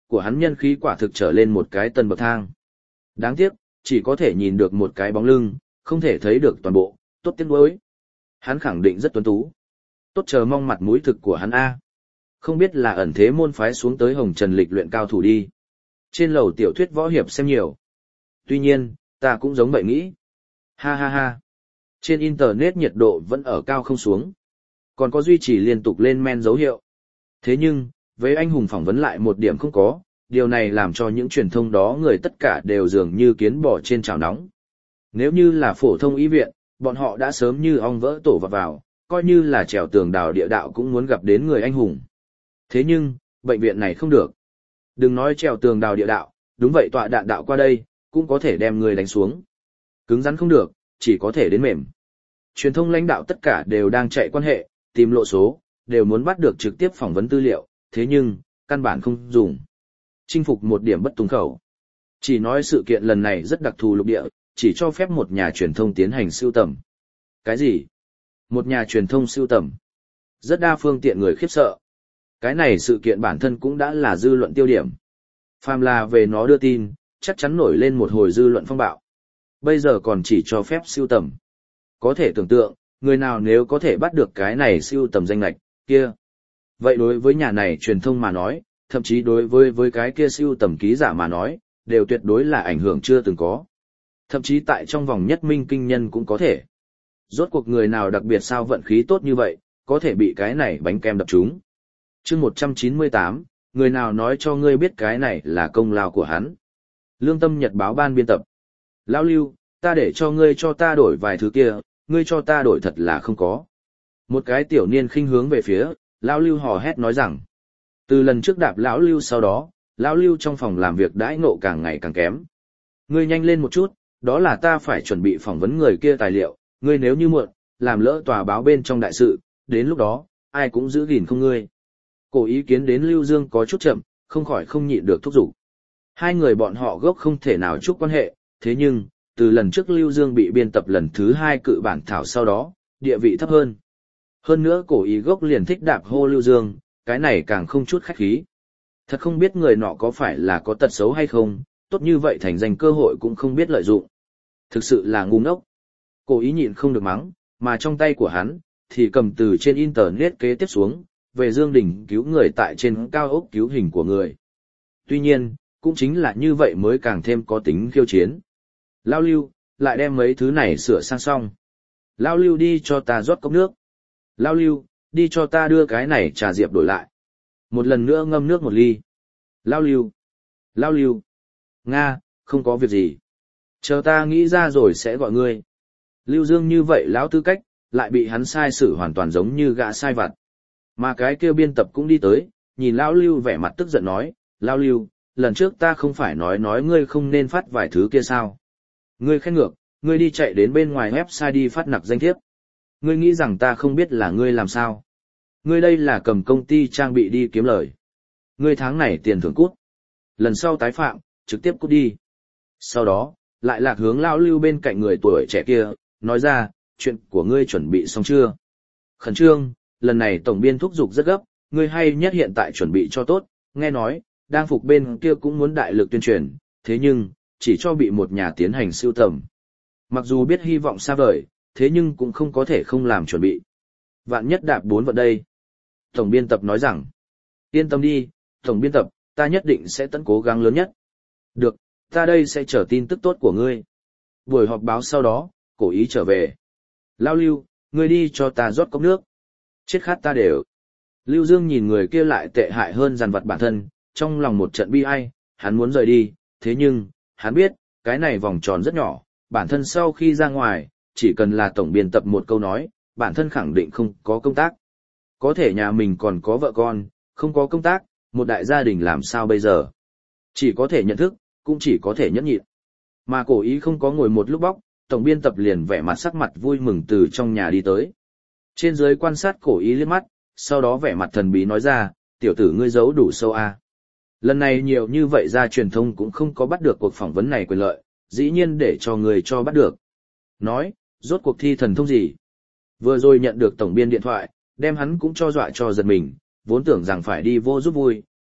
của hắn nhân khí quả thực trở lên một cái tầng bậc thang. Đáng tiếc, chỉ có thể nhìn được một cái bóng lưng, không thể thấy được toàn bộ, tốt tiếc nuối. Hắn khẳng định rất tuấn tú. Tốt chờ mong mặt mũi thực của hắn A. Không biết là ẩn thế môn phái xuống tới Hồng Trần lịch luyện cao thủ đi. Trên lầu tiểu thuyết võ hiệp xem nhiều. Tuy nhiên, ta cũng giống vậy nghĩ. Ha ha ha. Trên Internet nhiệt độ vẫn ở cao không xuống. Còn có duy trì liên tục lên men dấu hiệu. Thế nhưng, với anh hùng phỏng vấn lại một điểm không có, điều này làm cho những truyền thông đó người tất cả đều dường như kiến bò trên chảo nóng. Nếu như là phổ thông y viện, bọn họ đã sớm như ong vỡ tổ vào vào, coi như là trèo tường đào địa đạo cũng muốn gặp đến người anh hùng. Thế nhưng, bệnh viện này không được. Đừng nói trèo tường đào địa đạo, đúng vậy tọa đạn đạo qua đây, cũng có thể đem người đánh xuống. Cứng rắn không được, chỉ có thể đến mềm. Truyền thông lãnh đạo tất cả đều đang chạy quan hệ, tìm lộ số, đều muốn bắt được trực tiếp phỏng vấn tư liệu, thế nhưng, căn bản không dùng. Chinh phục một điểm bất tung khẩu. Chỉ nói sự kiện lần này rất đặc thù lục địa, chỉ cho phép một nhà truyền thông tiến hành sưu tầm. Cái gì? Một nhà truyền thông sưu tầm. Rất đa phương tiện người khiếp sợ. Cái này sự kiện bản thân cũng đã là dư luận tiêu điểm. Phàm là về nó đưa tin, chắc chắn nổi lên một hồi dư luận phong bạo. Bây giờ còn chỉ cho phép sưu tầm. Có thể tưởng tượng, người nào nếu có thể bắt được cái này sưu tầm danh lạch, kia. Vậy đối với nhà này truyền thông mà nói, thậm chí đối với với cái kia sưu tầm ký giả mà nói, đều tuyệt đối là ảnh hưởng chưa từng có. Thậm chí tại trong vòng nhất minh kinh nhân cũng có thể. Rốt cuộc người nào đặc biệt sao vận khí tốt như vậy, có thể bị cái này bánh kem đập trúng. Chương một trăm chín mươi tám, người nào nói cho ngươi biết cái này là công lao của hắn. Lương Tâm Nhật báo ban biên tập. Lão Lưu, ta để cho ngươi cho ta đổi vài thứ kia, ngươi cho ta đổi thật là không có. Một cái tiểu niên khinh hướng về phía, Lão Lưu hò hét nói rằng. Từ lần trước đạp Lão Lưu sau đó, Lão Lưu trong phòng làm việc đãi ngộ càng ngày càng kém. Ngươi nhanh lên một chút, đó là ta phải chuẩn bị phỏng vấn người kia tài liệu, ngươi nếu như muộn, làm lỡ tòa báo bên trong đại sự, đến lúc đó, ai cũng giữ gìn không ngươi. Cổ ý kiến đến Lưu Dương có chút chậm, không khỏi không nhịn được thúc giục. Hai người bọn họ gốc không thể nào chúc quan hệ, thế nhưng, từ lần trước Lưu Dương bị biên tập lần thứ hai cự bản thảo sau đó, địa vị thấp hơn. Hơn nữa cổ ý gốc liền thích đạp hô Lưu Dương, cái này càng không chút khách khí. Thật không biết người nọ có phải là có tật xấu hay không, tốt như vậy thành danh cơ hội cũng không biết lợi dụng. Thực sự là ngu ngốc. Cổ ý nhịn không được mắng, mà trong tay của hắn, thì cầm từ trên Internet kế tiếp xuống, về Dương Đình cứu người tại trên cao ốc cứu hình của người. Tuy nhiên, cũng chính là như vậy mới càng thêm có tính khiêu chiến. Lao Lưu, lại đem mấy thứ này sửa sang xong. Lao Lưu đi cho ta rót cốc nước. Lao Lưu, đi cho ta đưa cái này trà diệp đổi lại. Một lần nữa ngâm nước một ly. Lao Lưu. Lao Lưu. Nga, không có việc gì. Chờ ta nghĩ ra rồi sẽ gọi ngươi. Lưu Dương như vậy lão tư cách, lại bị hắn sai xử hoàn toàn giống như gã sai vặt. Mà cái kêu biên tập cũng đi tới, nhìn Lão Lưu vẻ mặt tức giận nói, Lão Lưu, lần trước ta không phải nói nói ngươi không nên phát vài thứ kia sao. Ngươi khen ngược, ngươi đi chạy đến bên ngoài website đi phát nặc danh thiếp. Ngươi nghĩ rằng ta không biết là ngươi làm sao. Ngươi đây là cầm công ty trang bị đi kiếm lời. Ngươi tháng này tiền thưởng cút. Lần sau tái phạm, trực tiếp cút đi. Sau đó, lại lạc hướng Lão Lưu bên cạnh người tuổi trẻ kia, nói ra, chuyện của ngươi chuẩn bị xong chưa? Khẩn trương, lần này tổng biên thúc giục rất gấp, ngươi hay nhất hiện tại chuẩn bị cho tốt, nghe nói, đang phục bên kia cũng muốn đại lực tuyên truyền, thế nhưng, chỉ cho bị một nhà tiến hành sưu tầm. Mặc dù biết hy vọng xa vời, thế nhưng cũng không có thể không làm chuẩn bị. Vạn nhất đạp bốn vận đây. Tổng biên tập nói rằng, yên tâm đi, tổng biên tập, ta nhất định sẽ tận cố gắng lớn nhất. Được, ta đây sẽ chờ tin tức tốt của ngươi. Buổi họp báo sau đó, cổ ý trở về. Lao Lưu, ngươi đi cho ta rót cốc nước. Chết khát ta đều. Lưu Dương nhìn người kia lại tệ hại hơn dằn vặt bản thân, trong lòng một trận bi ai, hắn muốn rời đi, thế nhưng, hắn biết, cái này vòng tròn rất nhỏ, bản thân sau khi ra ngoài, chỉ cần là tổng biên tập một câu nói, bản thân khẳng định không có công tác. Có thể nhà mình còn có vợ con, không có công tác, một đại gia đình làm sao bây giờ? Chỉ có thể nhận thức, cũng chỉ có thể nhẫn nhịn. Mà cổ ý không có ngồi một lúc bóc, tổng biên tập liền vẻ mặt sắc mặt vui mừng từ trong nhà đi tới. Trên dưới quan sát cổ ý liếc mắt, sau đó vẻ mặt thần bí nói ra, tiểu tử ngươi giấu đủ sâu à. Lần này nhiều như vậy ra truyền thông cũng không có bắt được cuộc phỏng vấn này quyền lợi, dĩ nhiên để cho người cho bắt được. Nói, rốt cuộc thi thần thông gì? Vừa rồi nhận được tổng biên điện thoại, đem hắn cũng cho dọa cho giật mình, vốn tưởng rằng phải đi vô giúp vui,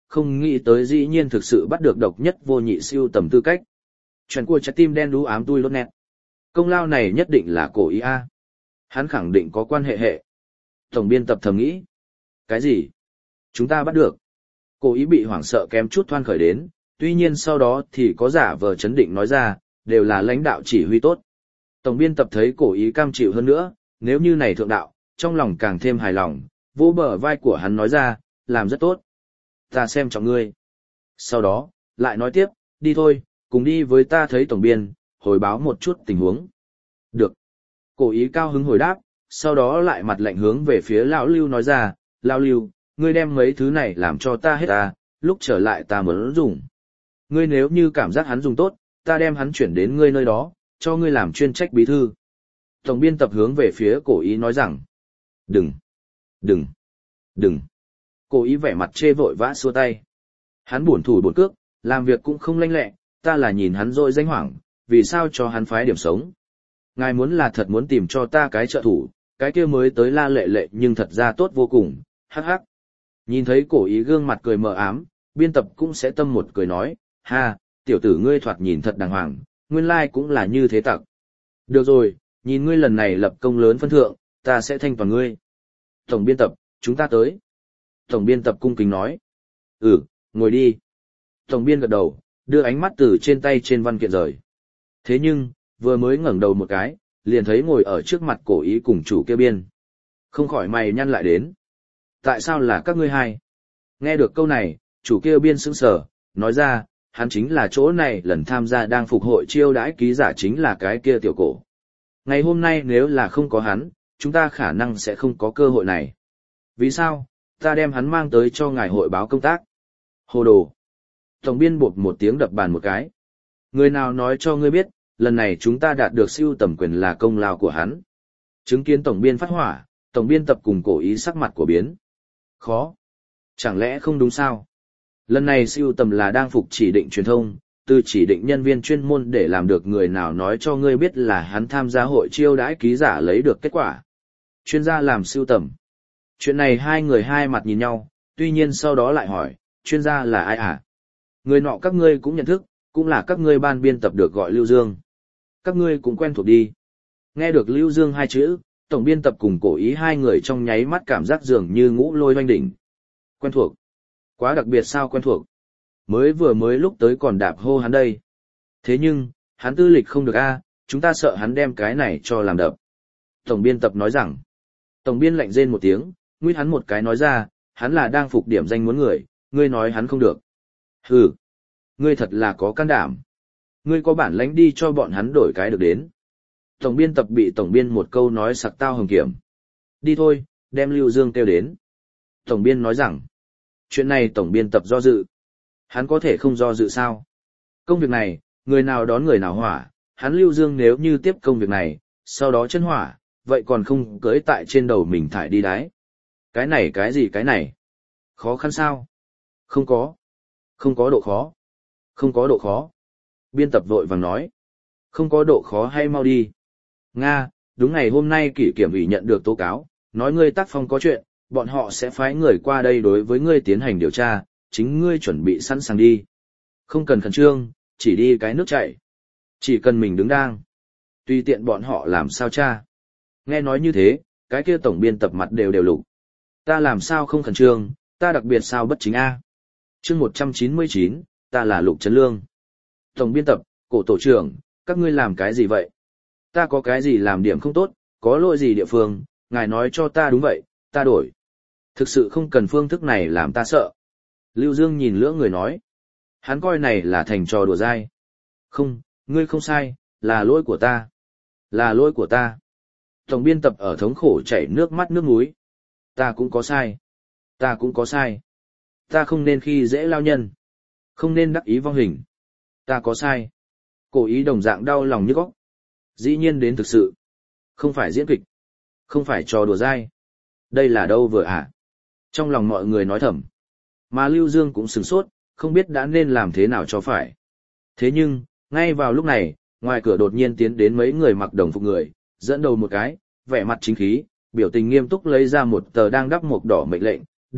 không nghĩ tới dĩ nhiên thực sự bắt được độc nhất vô nhị siêu tầm tư cách. Chuyện của trái tim đen đú ám tui lốt nét. Công lao này nhất định là cổ ý A. Hắn khẳng định có quan hệ hệ. Tổng biên tập thầm nghĩ. Cái gì? Chúng ta bắt được. Cổ ý bị hoảng sợ kém chút thoan khởi đến, tuy nhiên sau đó thì có giả vờ chấn định nói ra, đều là lãnh đạo chỉ huy tốt. Tổng biên tập thấy cổ ý cam chịu hơn nữa, nếu như này thượng đạo, trong lòng càng thêm hài lòng, vỗ bờ vai của hắn nói ra, làm rất tốt. Ta xem trọng ngươi. Sau đó, lại nói tiếp, đi thôi, cùng đi với ta thấy tổng biên, hồi báo một chút tình huống. Được. Cổ ý cao hứng hồi đáp, sau đó lại mặt lạnh hướng về phía lão Lưu nói ra, lão Lưu, ngươi đem mấy thứ này làm cho ta hết ta, lúc trở lại ta muốn dùng. Ngươi nếu như cảm giác hắn dùng tốt, ta đem hắn chuyển đến ngươi nơi đó, cho ngươi làm chuyên trách bí thư. Tổng biên tập hướng về phía cổ ý nói rằng, đừng, đừng, đừng. Cổ ý vẻ mặt chê vội vã xua tay. Hắn buồn thủ buồn cước, làm việc cũng không lanh lẹ, ta là nhìn hắn rồi danh hoảng, vì sao cho hắn phái điểm sống. Ngài muốn là thật muốn tìm cho ta cái trợ thủ, cái kia mới tới la lệ lệ nhưng thật ra tốt vô cùng, hắc hắc. Nhìn thấy cổ ý gương mặt cười mờ ám, biên tập cũng sẽ tâm một cười nói, ha, tiểu tử ngươi thoạt nhìn thật đàng hoàng, nguyên lai cũng là như thế tặc. Được rồi, nhìn ngươi lần này lập công lớn phân thượng, ta sẽ thanh toàn ngươi. Tổng biên tập, chúng ta tới. Tổng biên tập cung kính nói. Ừ, ngồi đi. Tổng biên gật đầu, đưa ánh mắt từ trên tay trên văn kiện rời. Thế nhưng, vừa mới ngẩng đầu một cái, liền thấy ngồi ở trước mặt cổ ý cùng chủ kia biên. Không khỏi mày nhăn lại đến. Tại sao là các ngươi hai? Nghe được câu này, chủ kia biên sững sờ, nói ra, hắn chính là chỗ này lần tham gia đang phục hội chiêu đãi ký giả chính là cái kia tiểu cổ. Ngày hôm nay nếu là không có hắn, chúng ta khả năng sẽ không có cơ hội này. Vì sao? Ta đem hắn mang tới cho ngài hội báo công tác. Hồ đồ. Tổng biên bột một tiếng đập bàn một cái. Người nào nói cho ngươi biết, lần này chúng ta đạt được siêu tầm quyền là công lao của hắn. Chứng kiến tổng biên phát hỏa, tổng biên tập cùng cổ ý sắc mặt của biến. Khó. Chẳng lẽ không đúng sao? Lần này siêu tầm là đang phục chỉ định truyền thông, từ chỉ định nhân viên chuyên môn để làm được người nào nói cho ngươi biết là hắn tham gia hội chiêu đãi ký giả lấy được kết quả. Chuyên gia làm siêu tầm. Chuyện này hai người hai mặt nhìn nhau, tuy nhiên sau đó lại hỏi, chuyên gia là ai à? Người nọ các ngươi cũng nhận thức, cũng là các ngươi ban biên tập được gọi Lưu Dương. Các ngươi cũng quen thuộc đi. Nghe được Lưu Dương hai chữ, tổng biên tập cùng cổ ý hai người trong nháy mắt cảm giác dường như ngũ lôi oanh đỉnh. Quen thuộc. Quá đặc biệt sao quen thuộc. Mới vừa mới lúc tới còn đạp hô hắn đây. Thế nhưng, hắn tư lịch không được a, chúng ta sợ hắn đem cái này cho làm đập. Tổng biên tập nói rằng, tổng biên lạnh rên một tiếng, nguyết hắn một cái nói ra, hắn là đang phục điểm danh muốn người, ngươi nói hắn không được. Hừ, ngươi thật là có can đảm. Ngươi có bản lãnh đi cho bọn hắn đổi cái được đến. Tổng biên tập bị tổng biên một câu nói sặc tao hồng kiểm. Đi thôi, đem Lưu Dương kêu đến. Tổng biên nói rằng, chuyện này tổng biên tập do dự. Hắn có thể không do dự sao? Công việc này, người nào đón người nào hỏa, hắn Lưu Dương nếu như tiếp công việc này, sau đó chân hỏa, vậy còn không cưỡi tại trên đầu mình thải đi đái. Cái này cái gì cái này? Khó khăn sao? Không có. Không có độ khó. Không có độ khó. Biên tập vội vàng nói. Không có độ khó hay mau đi. Nga, đúng ngày hôm nay kỷ kiểm ủy nhận được tố cáo, nói ngươi tác phong có chuyện, bọn họ sẽ phái người qua đây đối với ngươi tiến hành điều tra, chính ngươi chuẩn bị sẵn sàng đi. Không cần khẩn trương, chỉ đi cái nước chảy. Chỉ cần mình đứng đang. Tùy tiện bọn họ làm sao cha. Nghe nói như thế, cái kia tổng biên tập mặt đều đều lục. Ta làm sao không khẩn trương, ta đặc biệt sao bất chính a. Chương một trăm chín mươi chín, ta là Lục Trấn Lương. Tổng biên tập, cổ tổ trưởng, các ngươi làm cái gì vậy? Ta có cái gì làm điểm không tốt, có lỗi gì địa phương, ngài nói cho ta đúng vậy, ta đổi. Thực sự không cần phương thức này làm ta sợ. Lưu Dương nhìn lưỡng người nói. Hắn coi này là thành trò đùa dai. Không, ngươi không sai, là lỗi của ta. Là lỗi của ta. Tổng biên tập ở thống khổ chảy nước mắt nước mũi. Ta cũng có sai. Ta cũng có sai. Ta không nên khi dễ lao nhân. Không nên đắc ý vong hình. Ta có sai. Cổ ý đồng dạng đau lòng nhức óc. Dĩ nhiên đến thực sự. Không phải diễn kịch. Không phải trò đùa dai. Đây là đâu vừa ạ? À? Trong lòng mọi người nói thầm. Mà Lưu Dương cũng sửng sốt, không biết đã nên làm thế nào cho phải. Thế nhưng, ngay vào lúc này, ngoài cửa đột nhiên tiến đến mấy người mặc đồng phục người, dẫn đầu một cái, vẻ mặt chính khí, biểu tình nghiêm túc lấy ra một tờ đang đắp mộc đỏ mệnh lệnh, được,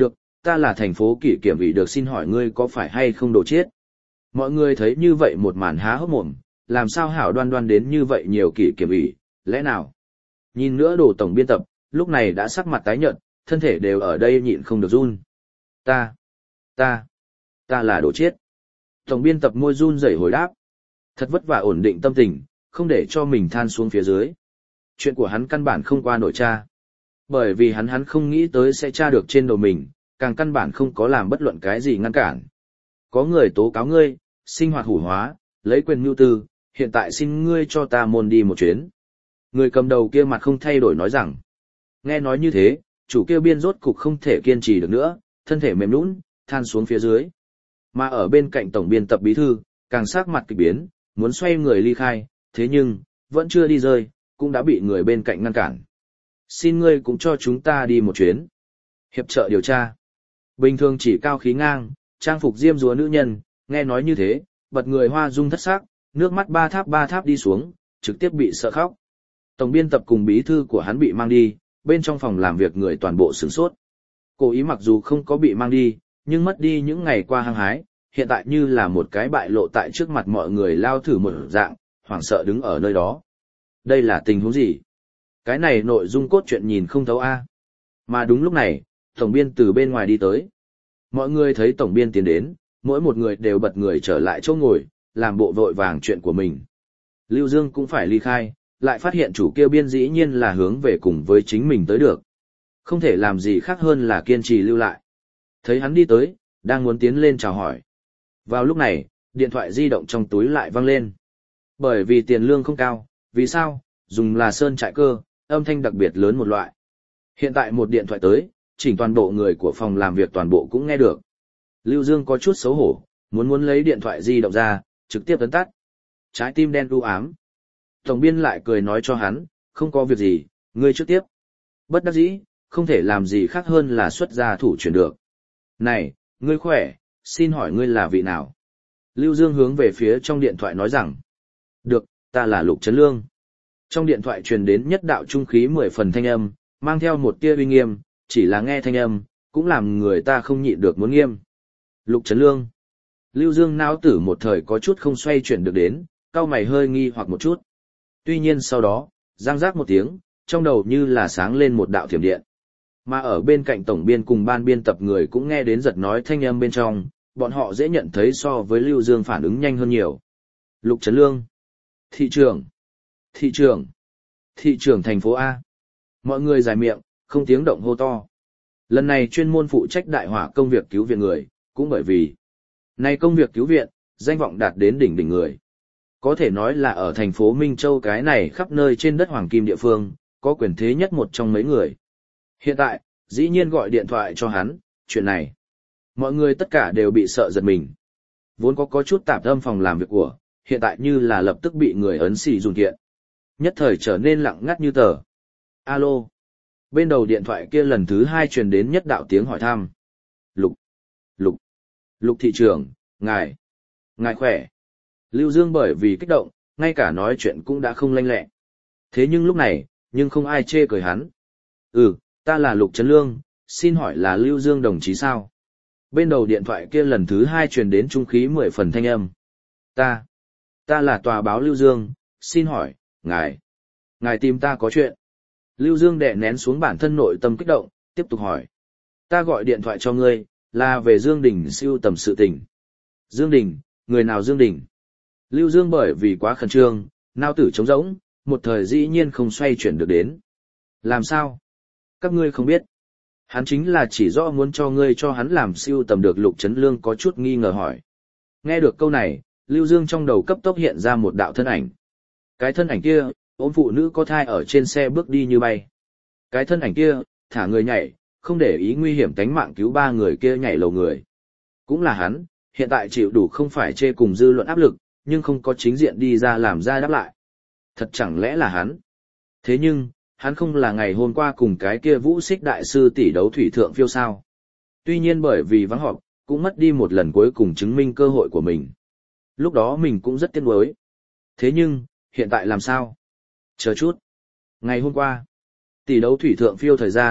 ta là thành phố kỷ kiểm ủy được, xin hỏi ngươi có phải hay không đồ chết? Mọi người thấy như vậy một màn há hốc mồm, làm sao hảo đoan đoan đến như vậy nhiều kỷ kiểm ủy, lẽ nào? Nhìn nữa đồ tổng biên tập, lúc này đã sắc mặt tái nhợt, thân thể đều ở đây nhịn không được run. Ta, ta, ta là đồ chết. Tổng biên tập môi run rẩy hồi đáp. Thật vất vả ổn định tâm tình, không để cho mình than xuống phía dưới. Chuyện của hắn căn bản không qua nổi tra. Bởi vì hắn hắn không nghĩ tới sẽ tra được trên đầu mình, càng căn bản không có làm bất luận cái gì ngăn cản. Có người tố cáo ngươi, sinh hoạt hủ hóa, lấy quyền mưu tư, hiện tại xin ngươi cho ta môn đi một chuyến. Người cầm đầu kia mặt không thay đổi nói rằng. Nghe nói như thế, chủ kia biên rốt cục không thể kiên trì được nữa, thân thể mềm nhũn, than xuống phía dưới. Mà ở bên cạnh tổng biên tập bí thư, càng sắc mặt kịch biến, muốn xoay người ly khai, thế nhưng, vẫn chưa đi rơi, cũng đã bị người bên cạnh ngăn cản. Xin ngươi cũng cho chúng ta đi một chuyến. Hiệp trợ điều tra. Bình thường chỉ cao khí ngang, trang phục diêm dúa nữ nhân, nghe nói như thế, bật người hoa dung thất sắc, nước mắt ba tháp ba tháp đi xuống, trực tiếp bị sợ khóc. Tổng biên tập cùng bí thư của hắn bị mang đi, bên trong phòng làm việc người toàn bộ sửng sốt. Cố ý mặc dù không có bị mang đi, nhưng mất đi những ngày qua hăng hái, hiện tại như là một cái bại lộ tại trước mặt mọi người lao thử một dạng, hoảng sợ đứng ở nơi đó. Đây là tình huống gì? Cái này nội dung cốt truyện nhìn không thấu a. Mà đúng lúc này, tổng biên từ bên ngoài đi tới. Mọi người thấy tổng biên tiến đến, mỗi một người đều bật người trở lại chỗ ngồi, làm bộ vội vàng chuyện của mình. Lưu Dương cũng phải ly khai, lại phát hiện chủ kia biên dĩ nhiên là hướng về cùng với chính mình tới được. Không thể làm gì khác hơn là kiên trì lưu lại. Thấy hắn đi tới, đang muốn tiến lên chào hỏi. Vào lúc này, điện thoại di động trong túi lại vang lên. Bởi vì tiền lương không cao, vì sao? Dùng là sơn trại cơ, âm thanh đặc biệt lớn một loại. Hiện tại một điện thoại tới, chỉnh toàn bộ người của phòng làm việc toàn bộ cũng nghe được. Lưu Dương có chút xấu hổ, muốn muốn lấy điện thoại di động ra, trực tiếp ấn tắt. Trái tim đen u ám. Tổng biên lại cười nói cho hắn, không có việc gì, ngươi trước tiếp. Bất đắc dĩ, không thể làm gì khác hơn là xuất ra thủ chuyển được. Này, ngươi khỏe, xin hỏi ngươi là vị nào? Lưu Dương hướng về phía trong điện thoại nói rằng. Được, ta là Lục Trấn Lương. Trong điện thoại truyền đến nhất đạo trung khí mười phần thanh âm, mang theo một tia uy nghiêm, chỉ là nghe thanh âm, cũng làm người ta không nhịn được muốn nghiêm. Lục Trấn Lương. Lưu Dương não tử một thời có chút không xoay chuyển được đến, cau mày hơi nghi hoặc một chút. Tuy nhiên sau đó, giang giác một tiếng, trong đầu như là sáng lên một đạo thiểm điện. Mà ở bên cạnh tổng biên cùng ban biên tập người cũng nghe đến giật nói thanh âm bên trong, bọn họ dễ nhận thấy so với Lưu Dương phản ứng nhanh hơn nhiều. Lục Trấn Lương. Thị trưởng. Thị trưởng. Thị trưởng thành phố A. Mọi người dài miệng, không tiếng động hô to. Lần này chuyên môn phụ trách đại hỏa công việc cứu viện người, cũng bởi vì này công việc cứu viện, danh vọng đạt đến đỉnh đỉnh người. Có thể nói là ở thành phố Minh Châu cái này khắp nơi trên đất hoàng kim địa phương, có quyền thế nhất một trong mấy người. Hiện tại, dĩ nhiên gọi điện thoại cho hắn, chuyện này. Mọi người tất cả đều bị sợ giật mình. Vốn có có chút tạp âm phòng làm việc của, hiện tại như là lập tức bị người ấn xì dùng kiện. Nhất thời trở nên lặng ngắt như tờ. Alo. Bên đầu điện thoại kia lần thứ hai truyền đến nhất đạo tiếng hỏi thăm. Lục. Lục. Lục thị trưởng, ngài. Ngài khỏe. Lưu Dương bởi vì kích động, ngay cả nói chuyện cũng đã không lanh lẹ. Thế nhưng lúc này, nhưng không ai chê cười hắn. Ừ, ta là Lục Trấn Lương, xin hỏi là Lưu Dương đồng chí sao? Bên đầu điện thoại kia lần thứ hai truyền đến trung khí mười phần thanh âm. Ta. Ta là tòa báo Lưu Dương, xin hỏi, ngài. Ngài tìm ta có chuyện. Lưu Dương đè nén xuống bản thân nội tâm kích động, tiếp tục hỏi. Ta gọi điện thoại cho ngươi, là về Dương Đình siêu tầm sự tình. Dương Đình, người nào Dương Đình? Lưu Dương bởi vì quá khẩn trương, nao tử trống rỗng, một thời dĩ nhiên không xoay chuyển được đến. Làm sao? Các ngươi không biết. Hắn chính là chỉ rõ muốn cho ngươi cho hắn làm siêu tầm được. Lục Trấn Lương có chút nghi ngờ hỏi. Nghe được câu này, Lưu Dương trong đầu cấp tốc hiện ra một đạo thân ảnh. Cái thân ảnh kia, ôm phụ nữ có thai ở trên xe bước đi như bay. Cái thân ảnh kia, thả người nhảy, không để ý nguy hiểm tánh mạng cứu ba người kia nhảy lầu người. Cũng là hắn, hiện tại chịu đủ không phải chê cùng dư luận áp lực, nhưng không có chính diện đi ra làm ra đáp lại. Thật chẳng lẽ là hắn? Thế nhưng, hắn không là ngày hôm qua cùng cái kia Vũ Xích đại sư tỷ đấu thủy thượng phiêu sao? Tuy nhiên bởi vì vắng họp, cũng mất đi một lần cuối cùng chứng minh cơ hội của mình. Lúc đó mình cũng rất tiếc nuối. Thế nhưng, hiện tại làm sao? Chờ chút. Ngày hôm qua, tỷ đấu thủy thượng phiêu thời gian,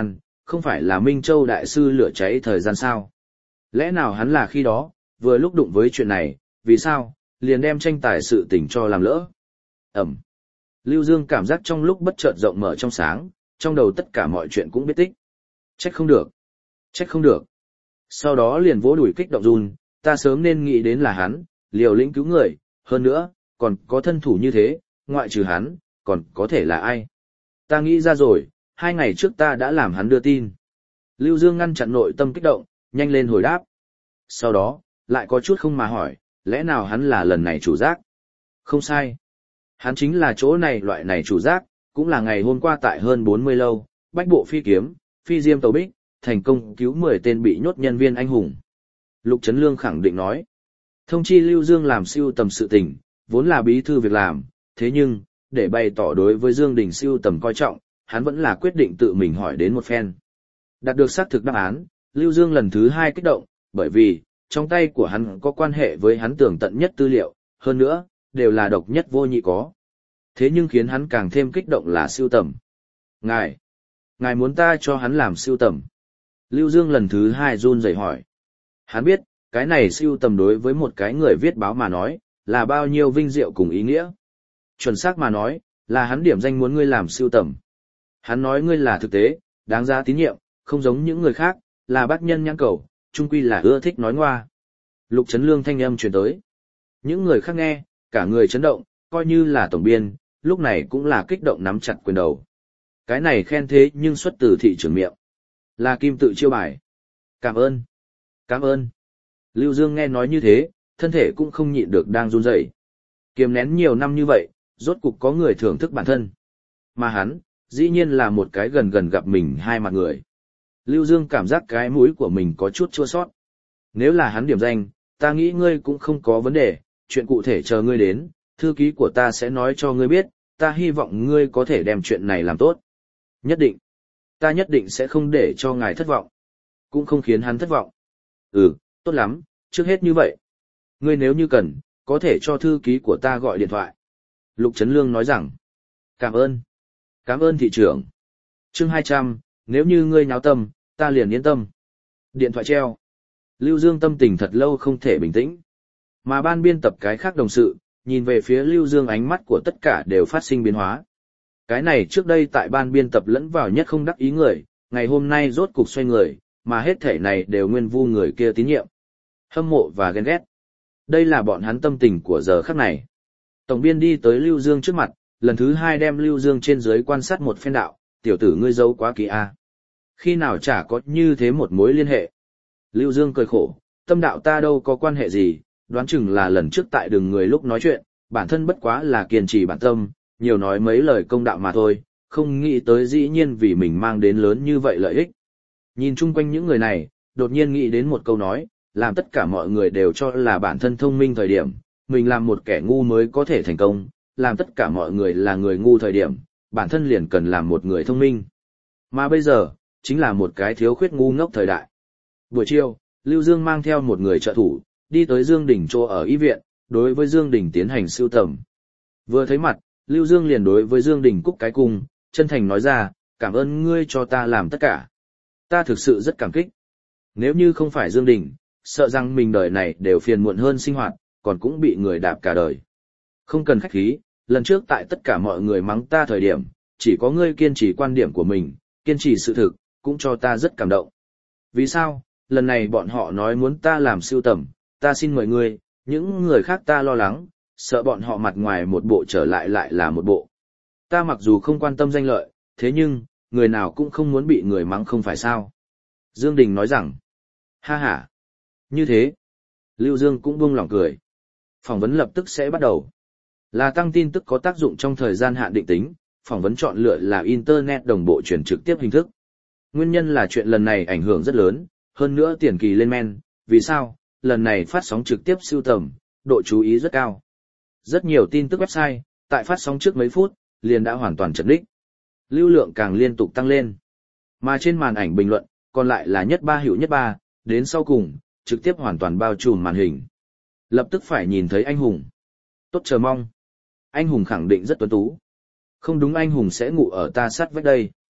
không phải là Minh Châu đại sư lửa cháy thời gian sao? Lẽ nào hắn là khi đó, vừa lúc đụng với chuyện này, vì sao, liền đem tranh tài sự tình cho làm lỡ? Ẩm. Lưu Dương cảm giác trong lúc bất chợt rộng mở trong sáng, trong đầu tất cả mọi chuyện cũng biết tích. Trách không được. Trách không được. Sau đó liền vỗ đùi kích động run, ta sớm nên nghĩ đến là hắn, liều lĩnh cứu người, hơn nữa, còn có thân thủ như thế, ngoại trừ hắn, còn có thể là ai? Ta nghĩ ra rồi, hai ngày trước ta đã làm hắn đưa tin. Lưu Dương ngăn chặn nội tâm kích động, nhanh lên hồi đáp. Sau đó, lại có chút không mà hỏi, lẽ nào hắn là lần này chủ giác? Không sai. Hắn chính là chỗ này loại này chủ giác, cũng là ngày hôm qua tại hơn bốn mươi lâu, bách bộ phi kiếm, phi diêm tàu bích, thành công cứu mười tên bị nhốt nhân viên anh hùng. Lục Trấn Lương khẳng định nói, thông chi Lưu Dương làm siêu tầm sự tình, vốn là bí thư việc làm, thế nhưng, để bày tỏ đối với Dương Đình siêu tầm coi trọng, hắn vẫn là quyết định tự mình hỏi đến một phen. Đạt được xác thực đáp án, Lưu Dương lần thứ hai kích động, bởi vì, trong tay của hắn có quan hệ với hắn tường tận nhất tư liệu, hơn nữa, đều là độc nhất vô nhị có. Thế nhưng khiến hắn càng thêm kích động là siêu tầm. Ngài, ngài muốn ta cho hắn làm siêu tầm. Lưu Dương lần thứ hai run rẩy hỏi. Hắn biết, cái này siêu tầm đối với một cái người viết báo mà nói, là bao nhiêu vinh diệu cùng ý nghĩa. Chuẩn xác mà nói, là hắn điểm danh muốn ngươi làm siêu tầm. Hắn nói ngươi là thực tế, đáng giá tín nhiệm, không giống những người khác, là bác nhân nhãn cầu, chung quy là ưa thích nói ngoa. Lục Trấn Lương thanh âm truyền tới. Những người khác nghe, cả người chấn động, coi như là tổng biên, lúc này cũng là kích động nắm chặt quyền đầu. Cái này khen thế nhưng xuất từ thị trưởng miệng. Là kim tự chiêu bài. Cảm ơn. Cảm ơn. Lưu Dương nghe nói như thế, thân thể cũng không nhịn được đang run rẩy. Kiềm nén nhiều năm như vậy, rốt cục có người thưởng thức bản thân. Mà hắn, dĩ nhiên là một cái gần gần gặp mình hai mặt người. Lưu Dương cảm giác cái mũi của mình có chút chua sót. Nếu là hắn điểm danh, ta nghĩ ngươi cũng không có vấn đề, chuyện cụ thể chờ ngươi đến, thư ký của ta sẽ nói cho ngươi biết, ta hy vọng ngươi có thể đem chuyện này làm tốt. Nhất định. Ta nhất định sẽ không để cho ngài thất vọng. Cũng không khiến hắn thất vọng. Ừ, tốt lắm, trước hết như vậy. Ngươi nếu như cần, có thể cho thư ký của ta gọi điện thoại. Lục Trấn Lương nói rằng. Cảm ơn. Cảm ơn thị trưởng. Chương hai trăm, nếu như ngươi nháo tâm, ta liền yên tâm. Điện thoại treo. Lưu Dương tâm tình thật lâu không thể bình tĩnh. Mà ban biên tập cái khác đồng sự, nhìn về phía Lưu Dương ánh mắt của tất cả đều phát sinh biến hóa. Cái này trước đây tại ban biên tập lẫn vào nhất không đắc ý người, ngày hôm nay rốt cục xoay người, mà hết thể này đều nguyên vu người kia tín nhiệm. Hâm mộ và ghen ghét. Đây là bọn hắn tâm tình của giờ khắc này. Tổng biên đi tới Lưu Dương trước mặt, lần thứ hai đem Lưu Dương trên dưới quan sát một phen đạo, tiểu tử ngươi giấu quá kỳ a. Khi nào chả có như thế một mối liên hệ. Lưu Dương cười khổ, tâm đạo ta đâu có quan hệ gì, đoán chừng là lần trước tại đường người lúc nói chuyện, bản thân bất quá là kiên trì bản tâm, nhiều nói mấy lời công đạo mà thôi, không nghĩ tới dĩ nhiên vì mình mang đến lớn như vậy lợi ích. Nhìn chung quanh những người này, đột nhiên nghĩ đến một câu nói, làm tất cả mọi người đều cho là bản thân thông minh thời điểm, mình làm một kẻ ngu mới có thể thành công, làm tất cả mọi người là người ngu thời điểm, bản thân liền cần làm một người thông minh. Mà bây giờ, chính là một cái thiếu khuyết ngu ngốc thời đại. Buổi chiều, Lưu Dương mang theo một người trợ thủ, đi tới Dương Đình chỗ ở y viện, đối với Dương Đình tiến hành sưu tầm. Vừa thấy mặt, Lưu Dương liền đối với Dương Đình cúc cái cung, chân thành nói ra, cảm ơn ngươi cho ta làm tất cả. Ta thực sự rất cảm kích. Nếu như không phải Dương Đình, sợ rằng mình đời này đều phiền muộn hơn sinh hoạt, còn cũng bị người đạp cả đời. Không cần khách khí, lần trước tại tất cả mọi người mắng ta thời điểm, chỉ có ngươi kiên trì quan điểm của mình, kiên trì sự thực, cũng cho ta rất cảm động. Vì sao? Lần này bọn họ nói muốn ta làm sưu tầm, ta xin mời ngươi, những người khác ta lo lắng, sợ bọn họ mặt ngoài một bộ trở lại lại là một bộ. Ta mặc dù không quan tâm danh lợi, thế nhưng, người nào cũng không muốn bị người mắng không phải sao. Dương Đình nói rằng, ha ha, như thế. Lưu Dương cũng buông lỏng cười. Phỏng vấn lập tức sẽ bắt đầu. Là tăng tin tức có tác dụng trong thời gian hạn định tính, phỏng vấn chọn lựa là Internet đồng bộ truyền trực tiếp hình thức. Nguyên nhân là chuyện lần này ảnh hưởng rất lớn, hơn nữa tiền kỳ lên men, vì sao? Lần này phát sóng trực tiếp sưu tầm, độ chú ý rất cao. Rất nhiều tin tức website, tại phát sóng trước mấy phút, liền đã hoàn toàn chật đích. Lưu lượng càng liên tục tăng lên. Mà trên màn ảnh bình luận, còn lại là nhất ba hữu nhất ba, đến sau cùng, trực tiếp hoàn toàn bao trùm màn hình. Lập tức phải nhìn thấy anh hùng. Tốt chờ mong. Anh hùng khẳng định rất tuấn tú. Không đúng anh hùng sẽ ngủ ở ta sát vách đây.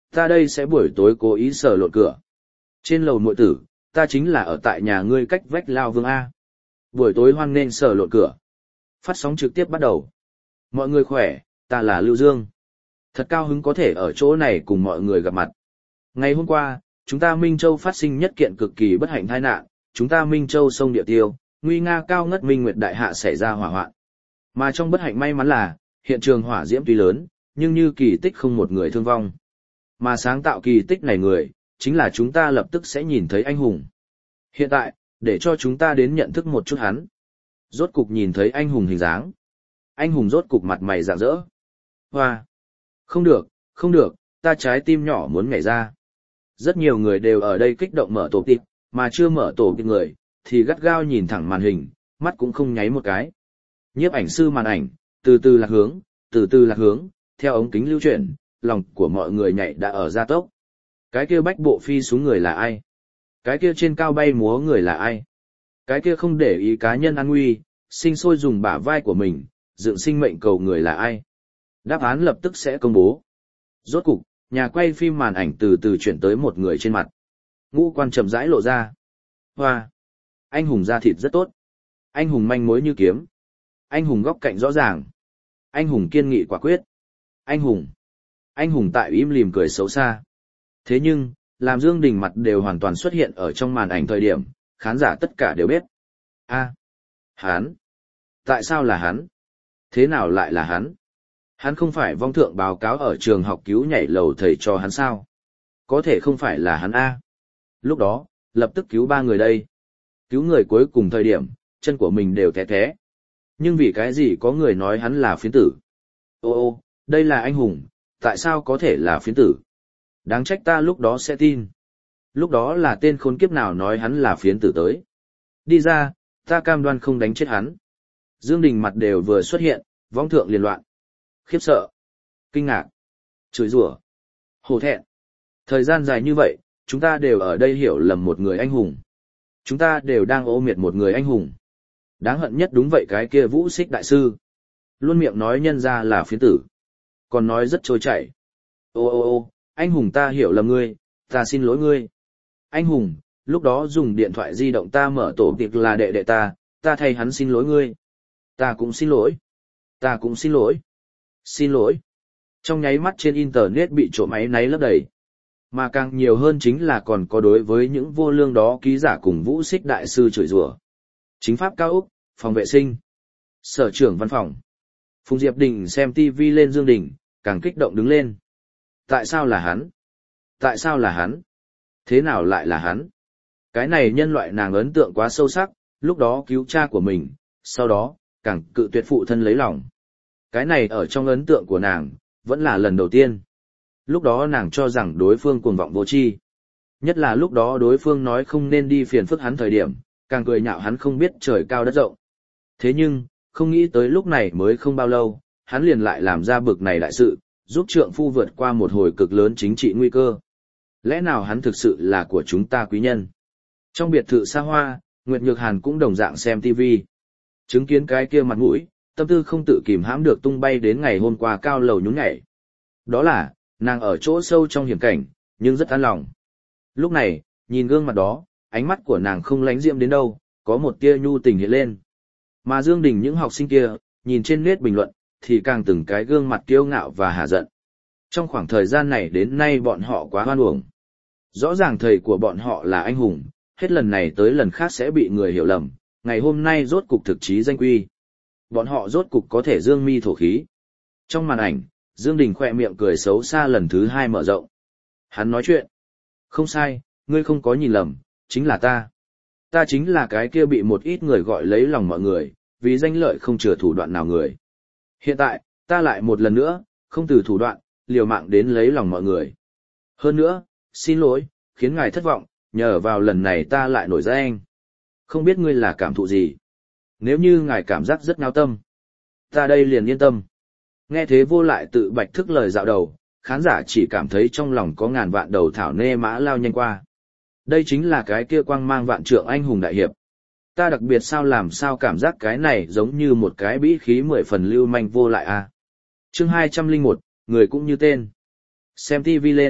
Ta đây sẽ buổi tối cố ý sờ lộn cửa. Trên lầu muội tử, ta chính là ở tại nhà ngươi cách vách Lao Vương A. Buổi tối hoan nên sờ lộn cửa. Phát sóng trực tiếp bắt đầu. Mọi người khỏe, ta là Lưu Dương. Thật cao hứng có thể ở chỗ này cùng mọi người gặp mặt. Ngày hôm qua, chúng ta Minh Châu phát sinh nhất kiện cực kỳ bất hạnh tai nạn, chúng ta Minh Châu sông Địa Tiêu, nguy nga cao ngất Minh Nguyệt Đại Hạ xảy ra hỏa hoạn. Mà trong bất hạnh may mắn là, hiện trường hỏa diễm tuy lớn, nhưng như kỳ tích không một người thương vong. Mà sáng tạo kỳ tích này người, chính là chúng ta lập tức sẽ nhìn thấy anh hùng. Hiện tại, để cho chúng ta đến nhận thức một chút hắn. Rốt cục nhìn thấy anh hùng hình dáng. Anh hùng rốt cục mặt mày rạng rỡ. Hoa! Không được, không được, ta trái tim nhỏ muốn nhảy ra. Rất nhiều người đều ở đây kích động mở tổ tiệp, mà chưa mở tổ tiệp người, thì gắt gao nhìn thẳng màn hình, mắt cũng không nháy một cái. Nhiếp ảnh sư màn ảnh, từ từ lạc hướng, từ từ lạc hướng, theo ống kính lưu chuyển, lòng của mọi người nhảy đã ở gia tốc. Cái kia bách bộ phi xuống người là ai? Cái kia trên cao bay múa người là ai? Cái kia không để ý cá nhân an nguy, sinh sôi dùng bả vai của mình, dựng sinh mệnh cầu người là ai? Đáp án lập tức sẽ công bố. Rốt cục, nhà quay phim màn ảnh từ từ chuyển tới một người trên mặt. Ngũ quan chậm rãi lộ ra. Hoa! Anh hùng da thịt rất tốt. Anh hùng manh mối như kiếm. Anh hùng góc cạnh rõ ràng. Anh hùng kiên nghị quả quyết. Anh hùng. Anh hùng tại im lìm cười xấu xa. Thế nhưng, làm Dương Đình mặt đều hoàn toàn xuất hiện ở trong màn ảnh thời điểm, khán giả tất cả đều biết. A, à, hắn. Tại sao là hắn? Thế nào lại là hắn? Hắn không phải vong thượng báo cáo ở trường học cứu nhảy lầu thầy cho hắn sao? Có thể không phải là hắn A. Lúc đó, lập tức cứu ba người đây. Cứu người cuối cùng thời điểm, chân của mình đều té té. Nhưng vì cái gì có người nói hắn là phiến tử? Ô ô, đây là anh hùng, tại sao có thể là phiến tử? Đáng trách ta lúc đó sẽ tin. Lúc đó là tên khốn kiếp nào nói hắn là phiến tử tới. Đi ra, ta cam đoan không đánh chết hắn. Dương Đình mặt đều vừa xuất hiện, vong thượng liền loạn. Khiếp sợ, kinh ngạc, chửi rủa, hổ thẹn. Thời gian dài như vậy, chúng ta đều ở đây hiểu lầm một người anh hùng. Chúng ta đều đang ô miệt một người anh hùng. Đáng hận nhất đúng vậy cái kia Vũ Xích đại sư. Luôn miệng nói nhân ra là phiến tử. Còn nói rất trôi chảy. Ô ô ô, anh hùng ta hiểu lầm ngươi, ta xin lỗi ngươi. Anh hùng, lúc đó dùng điện thoại di động ta mở tổ tiệc là đệ đệ ta, ta thay hắn xin lỗi ngươi. Ta cũng xin lỗi. Ta cũng xin lỗi. Xin lỗi. Trong nháy mắt trên internet bị trộm áy náy lấp đầy. Mà càng nhiều hơn chính là còn có đối với những vô lương đó ký giả cùng Vũ Xích đại sư chửi rủa. Chính pháp cao ốc, phòng vệ sinh, sở trưởng văn phòng. Phùng Diệp Đình xem ti vi lên Dương Đình, càng kích động đứng lên. Tại sao là hắn? Tại sao là hắn? Thế nào lại là hắn? Cái này nhân loại nàng ấn tượng quá sâu sắc, lúc đó cứu cha của mình, sau đó, càng cự tuyệt phụ thân lấy lòng. Cái này ở trong ấn tượng của nàng, vẫn là lần đầu tiên. Lúc đó nàng cho rằng đối phương cuồng vọng vô tri. Nhất là lúc đó đối phương nói không nên đi phiền phức hắn thời điểm, càng cười nhạo hắn không biết trời cao đất rộng. Thế nhưng, không nghĩ tới lúc này mới không bao lâu, hắn liền lại làm ra bực này đại sự, giúp trượng phu vượt qua một hồi cực lớn chính trị nguy cơ. Lẽ nào hắn thực sự là của chúng ta quý nhân? Trong biệt thự xa hoa, Nguyệt Nhược Hàn cũng đồng dạng xem ti vi. Chứng kiến cái kia mặt mũi, tâm tư không tự kìm hãm được tung bay đến ngày hôm qua cao lầu nhún nhảy. Đó là, nàng ở chỗ sâu trong hiểm cảnh, nhưng rất an lòng. Lúc này, nhìn gương mặt đó, ánh mắt của nàng không lánh diễm đến đâu, có một tia nhu tình hiện lên. Mà Dương Đình những học sinh kia, nhìn trên nét bình luận, thì càng từng cái gương mặt kiêu ngạo và hà giận. Trong khoảng thời gian này đến nay bọn họ quá hoan uổng. Rõ ràng thầy của bọn họ là anh hùng, hết lần này tới lần khác sẽ bị người hiểu lầm, ngày hôm nay rốt cục thực chí danh quy. Bọn họ rốt cục có thể dương mi thổ khí. Trong màn ảnh, Dương Đình khỏe miệng cười xấu xa lần thứ hai mở rộng. Hắn nói chuyện. Không sai, ngươi không có nhìn lầm, chính là ta. Ta chính là cái kia bị một ít người gọi lấy lòng mọi người, vì danh lợi không chừa thủ đoạn nào người. Hiện tại, ta lại một lần nữa, không từ thủ đoạn, liều mạng đến lấy lòng mọi người. Hơn nữa, xin lỗi, khiến ngài thất vọng, nhờ vào lần này ta lại nổi danh. Không biết ngươi là cảm thụ gì. Nếu như ngài cảm giác rất ngao tâm, ta đây liền yên tâm. Nghe thế vô lại tự bạch thức lời dạo đầu, khán giả chỉ cảm thấy trong lòng có ngàn vạn đầu thảo nê mã lao nhanh qua. Đây chính là cái kia quang mang vạn trượng anh hùng đại hiệp. Ta đặc biệt sao làm sao cảm giác cái này giống như một cái bĩ khí mười phần lưu manh vô lại a. À? Chương hai trăm lẻ một, người cũng như tên. Xem ti vi lên,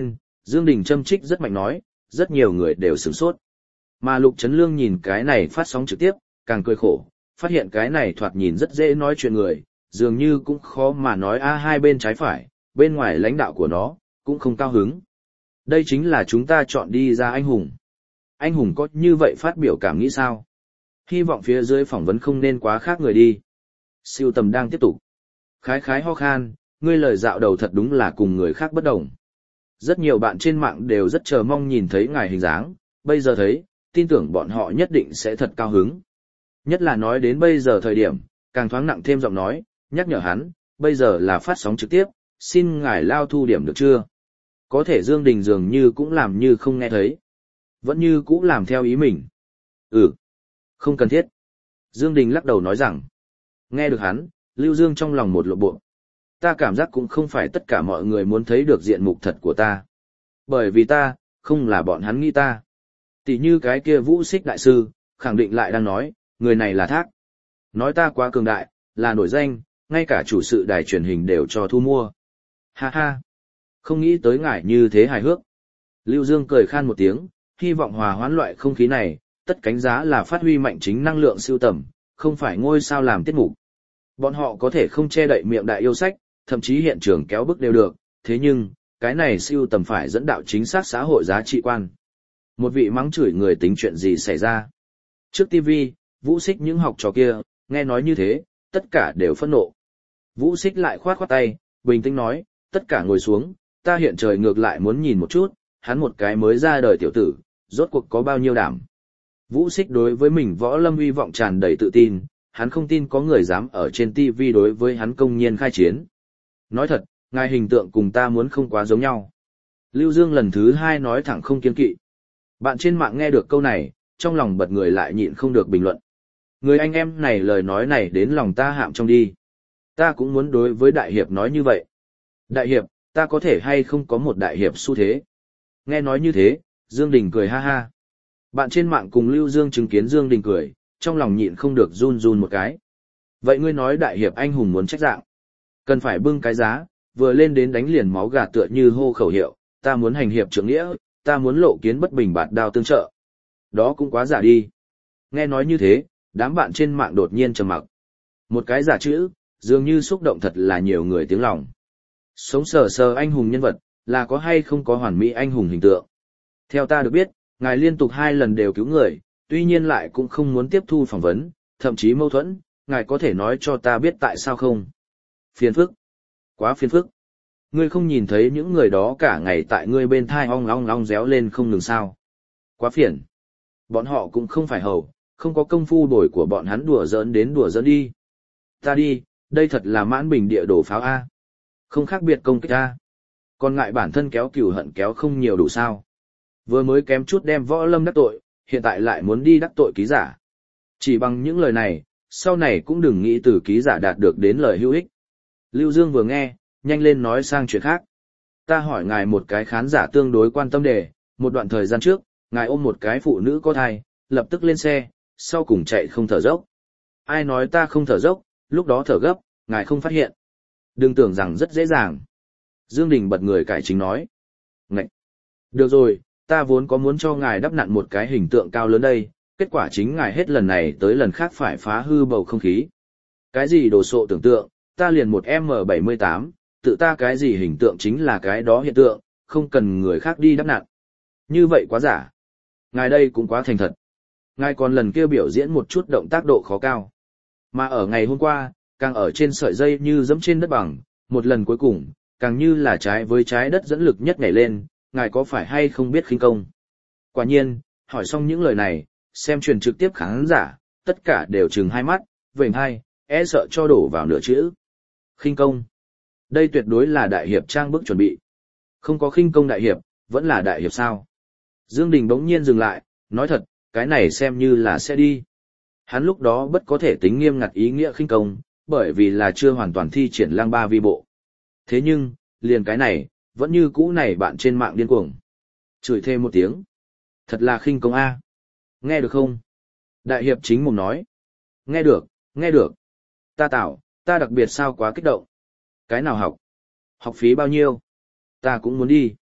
Dương Đình châm trích rất mạnh nói, rất nhiều người đều sửng sốt. Mà Lục Trấn Lương nhìn cái này phát sóng trực tiếp, càng cười khổ, phát hiện cái này thoạt nhìn rất dễ nói chuyện người, dường như cũng khó mà nói a hai bên trái phải, bên ngoài lãnh đạo của nó, cũng không cao hứng. Đây chính là chúng ta chọn đi ra anh hùng. Anh hùng có như vậy phát biểu cảm nghĩ sao? Hy vọng phía dưới phỏng vấn không nên quá khác người đi. Siêu tầm đang tiếp tục. Khái khái ho khan, ngươi lời dạo đầu thật đúng là cùng người khác bất đồng. Rất nhiều bạn trên mạng đều rất chờ mong nhìn thấy ngài hình dáng, bây giờ thấy, tin tưởng bọn họ nhất định sẽ thật cao hứng. Nhất là nói đến bây giờ thời điểm, càng thoáng nặng thêm giọng nói, nhắc nhở hắn, bây giờ là phát sóng trực tiếp, xin ngài lao thu điểm được chưa? Có thể Dương Đình dường như cũng làm như không nghe thấy. Vẫn như cũng làm theo ý mình. Ừ, không cần thiết. Dương Đình lắc đầu nói rằng, nghe được hắn, Lưu Dương trong lòng một lộ bộ. Ta cảm giác cũng không phải tất cả mọi người muốn thấy được diện mục thật của ta. Bởi vì ta, không là bọn hắn nghĩ ta. Tỷ như cái kia Vũ Xích đại sư, khẳng định lại đang nói, người này là Thác. Nói ta quá cường đại, là nổi danh, ngay cả chủ sự đài truyền hình đều cho thu mua. Ha ha, không nghĩ tới ngài như thế hài hước. Lưu Dương cười khan một tiếng, hy vọng hòa hoãn loại không khí này, tất cánh giá là phát huy mạnh chính năng lượng siêu tầm, không phải ngôi sao làm tiết mục. Bọn họ có thể không che đậy miệng đại yêu sách, thậm chí hiện trường kéo bức đều được, thế nhưng, cái này siêu tầm phải dẫn đạo chính xác xã hội giá trị quan. Một vị mắng chửi người tính chuyện gì xảy ra. Trước ti vi, Vũ Xích những học trò kia, nghe nói như thế, tất cả đều phẫn nộ. Vũ Xích lại khoát khoát tay, bình tĩnh nói, tất cả ngồi xuống, ta hiện trời ngược lại muốn nhìn một chút, hắn một cái mới ra đời tiểu tử, rốt cuộc có bao nhiêu đảm. Vũ Xích đối với mình võ lâm uy vọng tràn đầy tự tin, hắn không tin có người dám ở trên ti vi đối với hắn công nhiên khai chiến. Nói thật, ngài hình tượng cùng ta muốn không quá giống nhau. Lưu Dương lần thứ hai nói thẳng không kiên kỵ. Bạn trên mạng nghe được câu này, trong lòng bật người lại nhịn không được bình luận. Người anh em này lời nói này đến lòng ta hạm trong đi. Ta cũng muốn đối với đại hiệp nói như vậy. Đại hiệp, ta có thể hay không có một đại hiệp xu thế. Nghe nói như thế, Dương Đình cười ha ha. Bạn trên mạng cùng Lưu Dương chứng kiến Dương Đình cười, trong lòng nhịn không được run run một cái. Vậy ngươi nói đại hiệp anh hùng muốn trách dạng. Cần phải bưng cái giá, vừa lên đến đánh liền máu gà tựa như hô khẩu hiệu, ta muốn hành hiệp trưởng nghĩa, ta muốn lộ kiến bất bình bạt đao tương trợ. Đó cũng quá giả đi. Nghe nói như thế, đám bạn trên mạng đột nhiên trầm mặc. Một cái giả chữ, dường như xúc động thật là nhiều người tiếng lòng. Sống sờ sờ anh hùng nhân vật, là có hay không có hoàn mỹ anh hùng hình tượng. Theo ta được biết, ngài liên tục hai lần đều cứu người, tuy nhiên lại cũng không muốn tiếp thu phỏng vấn, thậm chí mâu thuẫn, ngài có thể nói cho ta biết tại sao không? Phiền phức. Quá phiền phức. Ngươi không nhìn thấy những người đó cả ngày tại ngươi bên thai ong ong ong réo lên không ngừng sao. Quá phiền. Bọn họ cũng không phải hầu, không có công phu đổi của bọn hắn đùa giỡn đến đùa giỡn đi. Ta đi, đây thật là mãn bình địa đổ pháo A. Không khác biệt công kích A. Còn ngại bản thân kéo cừu hận kéo không nhiều đủ sao. Vừa mới kém chút đem võ lâm đắc tội, hiện tại lại muốn đi đắc tội ký giả. Chỉ bằng những lời này, sau này cũng đừng nghĩ từ ký giả đạt được đến lời hữu ích. Lưu Dương vừa nghe, nhanh lên nói sang chuyện khác. Ta hỏi ngài một cái khán giả tương đối quan tâm đề, một đoạn thời gian trước, ngài ôm một cái phụ nữ có thai, lập tức lên xe, sau cùng chạy không thở dốc. Ai nói ta không thở dốc, lúc đó thở gấp, ngài không phát hiện. Đừng tưởng rằng rất dễ dàng. Dương Đình bật người cải chính nói. Ngậy! Được rồi, ta vốn có muốn cho ngài đắp nặn một cái hình tượng cao lớn đây, kết quả chính ngài hết lần này tới lần khác phải phá hư bầu không khí. Cái gì đồ sộ tưởng tượng, ta liền một M bảy mươi tám, tự ta cái gì hình tượng chính là cái đó hiện tượng, không cần người khác đi đắp nặn. Như vậy quá giả. Ngài đây cũng quá thành thật. Ngài còn lần kia biểu diễn một chút động tác độ khó cao. Mà ở ngày hôm qua, càng ở trên sợi dây như dẫm trên đất bằng, một lần cuối cùng, càng như là trái với trái đất dẫn lực nhất nhảy lên, ngài có phải hay không biết khinh công. Quả nhiên, hỏi xong những lời này, xem truyền trực tiếp khán giả, tất cả đều trừng hai mắt, vểnh hai, e sợ cho đổ vào nửa chữ. Khinh công. Đây tuyệt đối là đại hiệp trang bức chuẩn bị. Không có khinh công đại hiệp, vẫn là đại hiệp sao. Dương Đình bỗng nhiên dừng lại, nói thật, cái này xem như là sẽ đi. Hắn lúc đó bất có thể tính nghiêm ngặt ý nghĩa khinh công, bởi vì là chưa hoàn toàn thi triển lang ba vi bộ. Thế nhưng, liền cái này, vẫn như cũ này bạn trên mạng điên cuồng. Chửi thêm một tiếng. Thật là khinh công A. Nghe được không? Đại hiệp chính mồm nói. Nghe được, nghe được. Ta tạo, ta đặc biệt sao quá kích động. Cái nào học? Học phí bao nhiêu? Ta cũng muốn đi.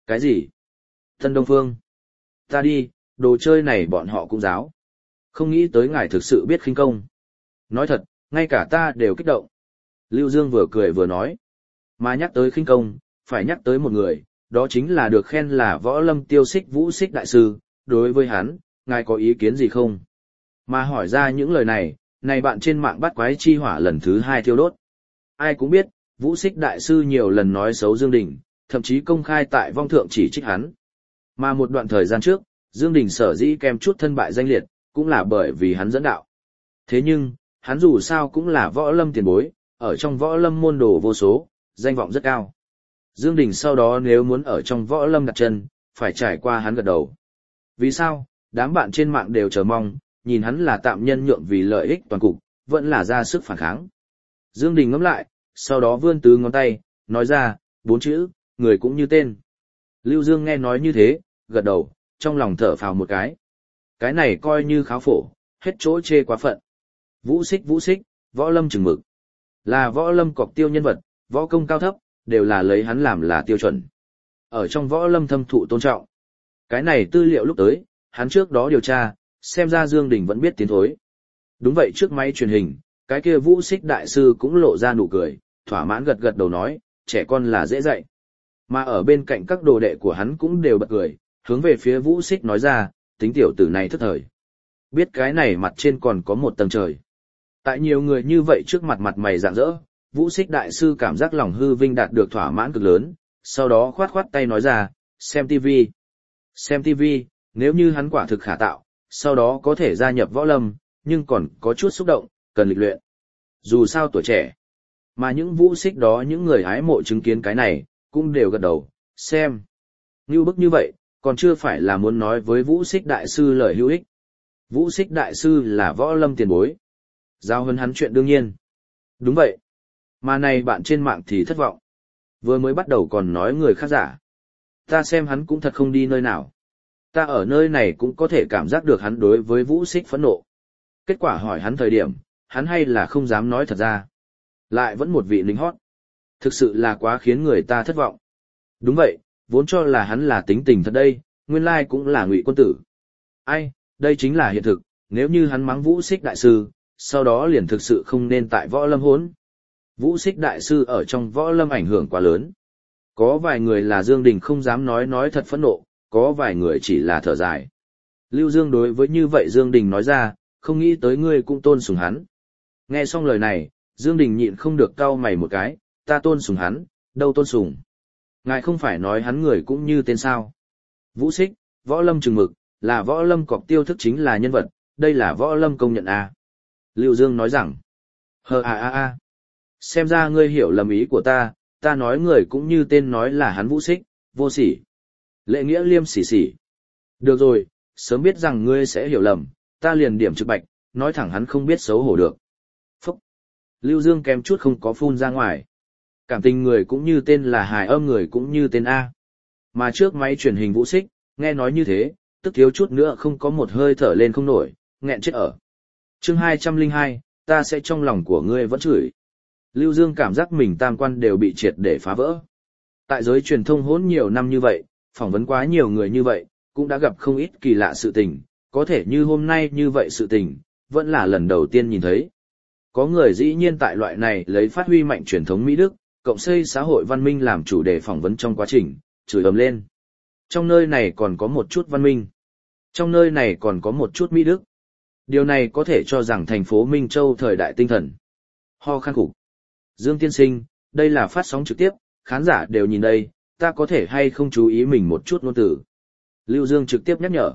Cái gì? Tân Đông Phương. Ta đi, đồ chơi này bọn họ cũng giáo. Không nghĩ tới ngài thực sự biết khinh công. Nói thật, ngay cả ta đều kích động. Lưu Dương vừa cười vừa nói. Mà nhắc tới khinh công, phải nhắc tới một người, đó chính là được khen là võ lâm tiêu xích vũ xích đại sư. Đối với hắn, ngài có ý kiến gì không? Mà hỏi ra những lời này, này bạn trên mạng bắt quái chi hỏa lần thứ hai thiêu đốt. Ai cũng biết, vũ xích đại sư nhiều lần nói xấu Dương Đình, thậm chí công khai tại vong thượng chỉ trích hắn. Mà một đoạn thời gian trước, Dương Đình sở dĩ kèm chút thân bại danh liệt, cũng là bởi vì hắn dẫn đạo. Thế nhưng, hắn dù sao cũng là võ lâm tiền bối, ở trong võ lâm môn đồ vô số, danh vọng rất cao. Dương Đình sau đó nếu muốn ở trong võ lâm đặt chân, phải trải qua hắn gật đầu. Vì sao? Đám bạn trên mạng đều chờ mong, nhìn hắn là tạm nhân nhượng vì lợi ích toàn cục, vẫn là ra sức phản kháng. Dương Đình ngẫm lại, sau đó vươn tứ ngón tay, nói ra, bốn chữ, người cũng như tên. Lưu Dương nghe nói như thế, gật đầu, trong lòng thở phào một cái. Cái này coi như kháo phổ, hết chỗ chê quá phận. Vũ xích vũ xích, võ lâm chừng mực. Là võ lâm cọc tiêu nhân vật, võ công cao thấp, đều là lấy hắn làm là tiêu chuẩn. Ở trong võ lâm thâm thụ tôn trọng. Cái này tư liệu lúc tới, hắn trước đó điều tra, xem ra Dương Đình vẫn biết tiến thối. Đúng vậy, trước máy truyền hình, cái kia vũ xích đại sư cũng lộ ra nụ cười, thỏa mãn gật gật đầu nói, trẻ con là dễ dạy. Mà ở bên cạnh các đồ đệ của hắn cũng đều bật cười, hướng về phía vũ xích nói ra, tính tiểu tử này thất thời. Biết cái này mặt trên còn có một tầng trời. Tại nhiều người như vậy trước mặt mặt mày rạng rỡ, vũ xích đại sư cảm giác lòng hư vinh đạt được thỏa mãn cực lớn, sau đó khoát khoát tay nói ra, xem tivi. Xem tivi, nếu như hắn quả thực khả tạo, sau đó có thể gia nhập võ lâm, nhưng còn có chút xúc động, cần lịch luyện. Dù sao tuổi trẻ, mà những vũ xích đó những người hái mộ chứng kiến cái này, cũng đều gật đầu, xem. Như bức như vậy, còn chưa phải là muốn nói với vũ xích đại sư lời hữu ích. Vũ xích đại sư là võ lâm tiền bối. Giao hơn hắn chuyện đương nhiên. Đúng vậy. Mà này bạn trên mạng thì thất vọng. Vừa mới bắt đầu còn nói người khác giả. Ta xem hắn cũng thật không đi nơi nào. Ta ở nơi này cũng có thể cảm giác được hắn đối với vũ xích phẫn nộ. Kết quả hỏi hắn thời điểm, hắn hay là không dám nói thật ra. Lại vẫn một vị lính hót. Thực sự là quá khiến người ta thất vọng. Đúng vậy, vốn cho là hắn là tính tình thật đây, nguyên lai cũng là ngụy quân tử. Ai, đây chính là hiện thực, nếu như hắn mắng vũ xích đại sư, sau đó liền thực sự không nên tại võ lâm hỗn. Vũ xích đại sư ở trong võ lâm ảnh hưởng quá lớn. Có vài người là Dương Đình không dám nói nói thật phẫn nộ, có vài người chỉ là thở dài. Lưu Dương đối với như vậy Dương Đình nói ra, không nghĩ tới ngươi cũng tôn sùng hắn. Nghe xong lời này, Dương Đình nhịn không được cau mày một cái, ta tôn sùng hắn, đâu tôn sùng. Ngài không phải nói hắn người cũng như tên sao. Vũ xích, võ lâm chừng mực, là võ lâm cọc tiêu thức chính là nhân vật, đây là võ lâm công nhận à. Lưu Dương nói rằng, hờ à à à, xem ra ngươi hiểu lầm ý của ta, ta nói người cũng như tên nói là hắn vũ xích, vô sỉ. Lệ nghĩa liêm sỉ sỉ. Được rồi, sớm biết rằng ngươi sẽ hiểu lầm, ta liền điểm trực bạch, nói thẳng hắn không biết xấu hổ được. Phúc. Lưu Dương kém chút không có phun ra ngoài. Cảm tình người cũng như tên là hài âm người cũng như tên A. Mà trước máy truyền hình vũ xích, nghe nói như thế, tức thiếu chút nữa không có một hơi thở lên không nổi, nghẹn chết ở. Chương hai trăm lẻ hai, ta sẽ trong lòng của ngươi vẫn chửi. Lưu Dương cảm giác mình tam quan đều bị triệt để phá vỡ. Tại giới truyền thông hỗn nhiều năm như vậy, phỏng vấn quá nhiều người như vậy, cũng đã gặp không ít kỳ lạ sự tình, có thể như hôm nay như vậy sự tình, vẫn là lần đầu tiên nhìn thấy. Có người dĩ nhiên tại loại này lấy phát huy mạnh truyền thống Mỹ Đức, cộng xây xã hội văn minh làm chủ đề phỏng vấn trong quá trình, chửi ầm lên. Trong nơi này còn có một chút văn minh. Trong nơi này còn có một chút Mỹ Đức. Điều này có thể cho rằng thành phố Minh Châu thời đại tinh thần. Ho khan khủng. Dương tiên sinh, đây là phát sóng trực tiếp, khán giả đều nhìn đây, ta có thể hay không chú ý mình một chút ngôn từ. Lưu Dương trực tiếp nhắc nhở.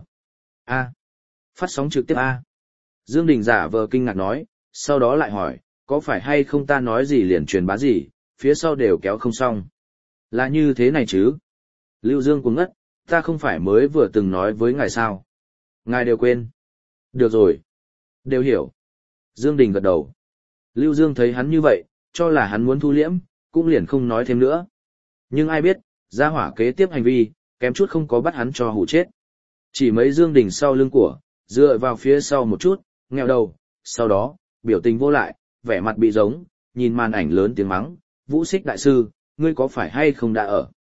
A. Phát sóng trực tiếp A. Dương Đình giả vờ kinh ngạc nói, sau đó lại hỏi, có phải hay không ta nói gì liền truyền bá gì, phía sau đều kéo không xong. Là như thế này chứ? Lưu Dương cuống ngất, ta không phải mới vừa từng nói với ngài sao? Ngài đều quên. Được rồi. Đều hiểu. Dương Đình gật đầu. Lưu Dương thấy hắn như vậy, cho là hắn muốn thu liễm, cũng liền không nói thêm nữa. Nhưng ai biết, gia hỏa kế tiếp hành vi, kém chút không có bắt hắn cho hù chết. Chỉ mấy Dương Đình sau lưng của, dựa vào phía sau một chút, nghèo đầu, sau đó, biểu tình vô lại, vẻ mặt bị giống, nhìn màn ảnh lớn tiếng mắng, Vũ Xích đại sư, ngươi có phải hay không đã ở?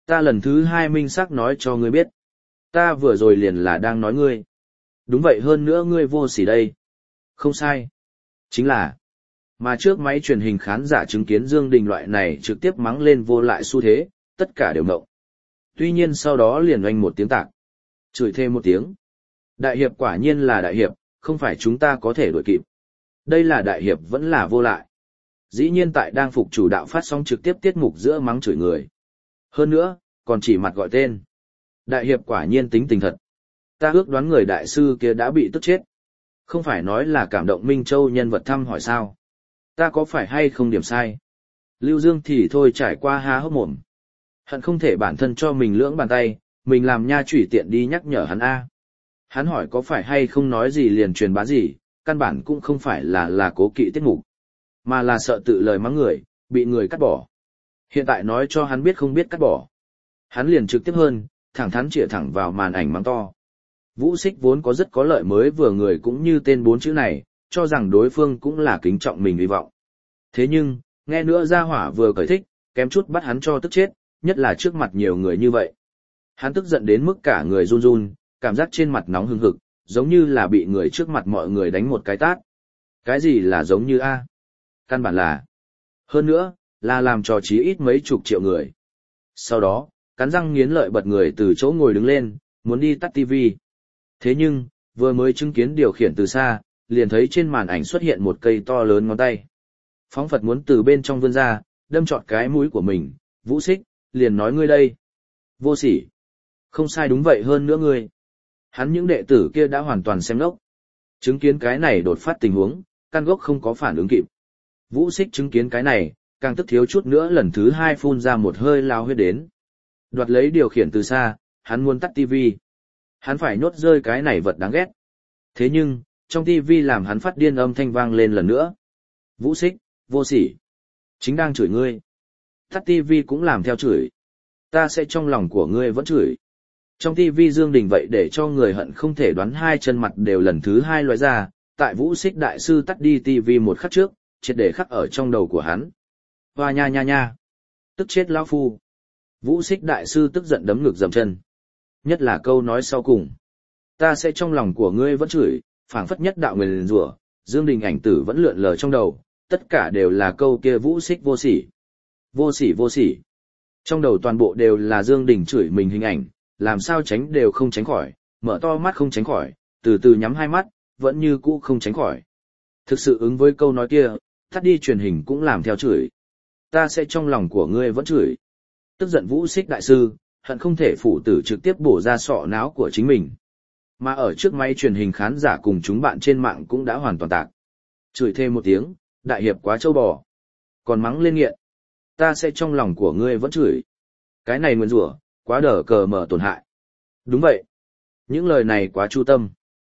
Ta lần thứ hai minh xác nói cho ngươi biết. Ta vừa rồi liền là đang nói ngươi. Đúng vậy, hơn nữa ngươi vô sỉ đây. Không sai. Chính là. Mà trước máy truyền hình khán giả chứng kiến Dương Đình loại này trực tiếp mắng lên vô lại xu thế, tất cả đều ngộng. Tuy nhiên sau đó liền oanh một tiếng tạc. Chửi thêm một tiếng. Đại hiệp quả nhiên là đại hiệp, không phải chúng ta có thể đuổi kịp. Đây là đại hiệp vẫn là vô lại. Dĩ nhiên tại đang phục chủ đạo phát sóng trực tiếp tiết mục giữa mắng chửi người. Hơn nữa, còn chỉ mặt gọi tên. Đại hiệp quả nhiên tính tình thật. Ta ước đoán người đại sư kia đã bị tức chết. Không phải nói là cảm động Minh Châu nhân vật thăm hỏi sao. Ta có phải hay không điểm sai? Lưu Dương thì thôi trải qua há hốc mồm. Hận không thể bản thân cho mình lưỡng bàn tay, mình làm nha chủy tiện đi nhắc nhở hắn A. Hắn hỏi có phải hay không nói gì liền truyền bá gì, căn bản cũng không phải là là cố kỵ tiết mục, mà là sợ tự lời mắng người, bị người cắt bỏ. Hiện tại nói cho hắn biết không biết cắt bỏ. Hắn liền trực tiếp hơn, thẳng thắn chĩa thẳng vào màn ảnh mắng to. Vũ Xích vốn có rất có lợi mới vừa người cũng như tên bốn chữ này, cho rằng đối phương cũng là kính trọng mình hy vọng. Thế nhưng, nghe nữa gia hỏa vừa cởi thích, kém chút bắt hắn cho tức chết, nhất là trước mặt nhiều người như vậy. Hắn tức giận đến mức cả người run run, cảm giác trên mặt nóng hừng hực, giống như là bị người trước mặt mọi người đánh một cái tát. Cái gì là giống như A? Căn bản là. Hơn nữa, là làm trò chí ít mấy chục triệu người. Sau đó, cắn răng nghiến lợi bật người từ chỗ ngồi đứng lên, muốn đi tắt tivi. Thế nhưng, vừa mới chứng kiến điều khiển từ xa, liền thấy trên màn ảnh xuất hiện một cây to lớn ngón tay. Phóng Phật muốn từ bên trong vươn ra, đâm trọt cái mũi của mình, Vũ Xích, liền nói ngươi đây. Vô sỉ. Không sai, đúng vậy, hơn nữa ngươi. Hắn những đệ tử kia đã hoàn toàn xem ngốc. Chứng kiến cái này đột phát tình huống, căn gốc không có phản ứng kịp. Vũ Xích chứng kiến cái này, càng tức thiếu chút nữa lần thứ hai phun ra một hơi lao huyết đến. Đoạt lấy điều khiển từ xa, hắn muốn tắt tivi. Hắn phải nhốt rơi cái này vật đáng ghét. Thế nhưng, trong tivi làm hắn phát điên âm thanh vang lên lần nữa. Vũ Xích, vô sỉ. Chính đang chửi ngươi. Tắt tivi cũng làm theo chửi. Ta sẽ trong lòng của ngươi vẫn chửi. Trong tivi Dương Đình vậy để cho người hận không thể đoán hai chân mặt đều lần thứ hai loại ra, tại Vũ Xích đại sư tắt đi tivi một khắc trước, triệt để khắc ở trong đầu của hắn. Hoa nha nha nha. Tức chết lão phu. Vũ Xích đại sư tức giận đấm ngực dầm chân. Nhất là câu nói sau cùng. Ta sẽ trong lòng của ngươi vẫn chửi, phảng phất nhất đạo nguyền rủa, Dương Đình ảnh tử vẫn lượn lờ trong đầu, tất cả đều là câu kia Vũ Xích vô sỉ. Vô sỉ vô sỉ. Trong đầu toàn bộ đều là Dương Đình chửi mình hình ảnh, làm sao tránh đều không tránh khỏi, mở to mắt không tránh khỏi, từ từ nhắm hai mắt, vẫn như cũ không tránh khỏi. Thực sự ứng với câu nói kia, tắt đi truyền hình cũng làm theo chửi. Ta sẽ trong lòng của ngươi vẫn chửi. Tức giận Vũ Xích đại sư, hận không thể phủ tử trực tiếp bổ ra sọ não của chính mình. Mà ở trước máy truyền hình khán giả cùng chúng bạn trên mạng cũng đã hoàn toàn tạc. Chửi thêm một tiếng, đại hiệp quá trâu bò. Còn mắng lên nghiện. Ta sẽ trong lòng của ngươi vẫn chửi. Cái này nguyên rủa, quá đờ cờ mở tổn hại. Đúng vậy. Những lời này quá chu tâm.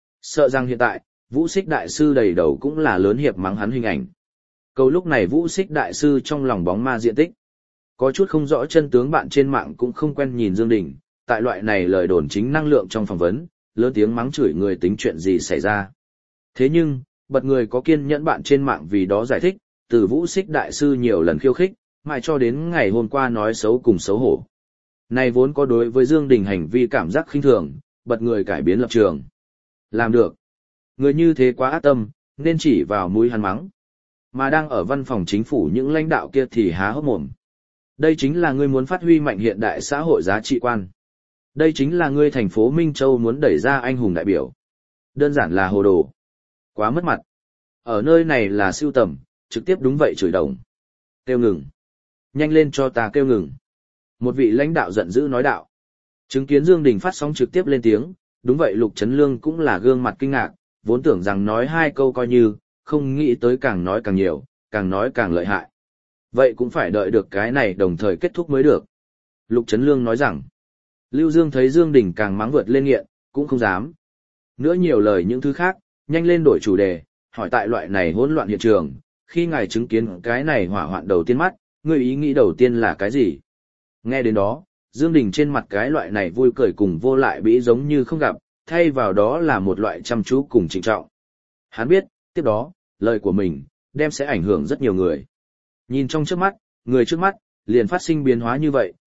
Sợ rằng hiện tại, Vũ Xích đại sư đầy đầu cũng là lớn hiệp mắng hắn hình ảnh. Câu lúc này Vũ Xích đại sư trong lòng bóng ma diện tích. Có chút không rõ chân tướng bạn trên mạng cũng không quen nhìn Dương Đình, tại loại này lời đồn chính năng lượng trong phỏng vấn, lớn tiếng mắng chửi người tính chuyện gì xảy ra. Thế nhưng, bật người có kiên nhẫn bạn trên mạng vì đó giải thích, từ Vũ Xích đại sư nhiều lần khiêu khích, mãi cho đến ngày hôm qua nói xấu cùng xấu hổ. Này vốn có đối với Dương Đình hành vi cảm giác khinh thường, bật người cải biến lập trường. Làm được. Người như thế quá ác tâm, nên chỉ vào mũi hắn mắng. Mà đang ở văn phòng chính phủ những lãnh đạo kia thì há hốc mồm. Đây chính là ngươi muốn phát huy mạnh hiện đại xã hội giá trị quan. Đây chính là ngươi thành phố Minh Châu muốn đẩy ra anh hùng đại biểu. Đơn giản là hồ đồ. Quá mất mặt. Ở nơi này là siêu tầm, trực tiếp đúng vậy chửi đồng. Kêu ngừng. Nhanh lên cho ta kêu ngừng. Một vị lãnh đạo giận dữ nói đạo. Chứng kiến Dương Đình phát sóng trực tiếp lên tiếng, đúng vậy Lục Trấn Lương cũng là gương mặt kinh ngạc, vốn tưởng rằng nói hai câu coi như, không nghĩ tới càng nói càng nhiều, càng nói càng lợi hại. Vậy cũng phải đợi được cái này đồng thời kết thúc mới được. Lục Trấn Lương nói rằng, Lưu Dương thấy Dương Đình càng mắng vượt lên nghiện, cũng không dám. Nữa nhiều lời những thứ khác, nhanh lên đổi chủ đề, hỏi tại loại này hỗn loạn hiện trường, khi ngài chứng kiến cái này hỏa hoạn đầu tiên mắt, người ý nghĩ đầu tiên là cái gì? Nghe đến đó, Dương Đình trên mặt cái loại này vui cười cùng vô lại bĩ giống như không gặp, thay vào đó là một loại chăm chú cùng trịnh trọng. Hắn biết, tiếp đó, lời của mình, đem sẽ ảnh hưởng rất nhiều người. Nhìn trong trước mắt, người trước mắt, liền phát sinh biến hóa như vậy,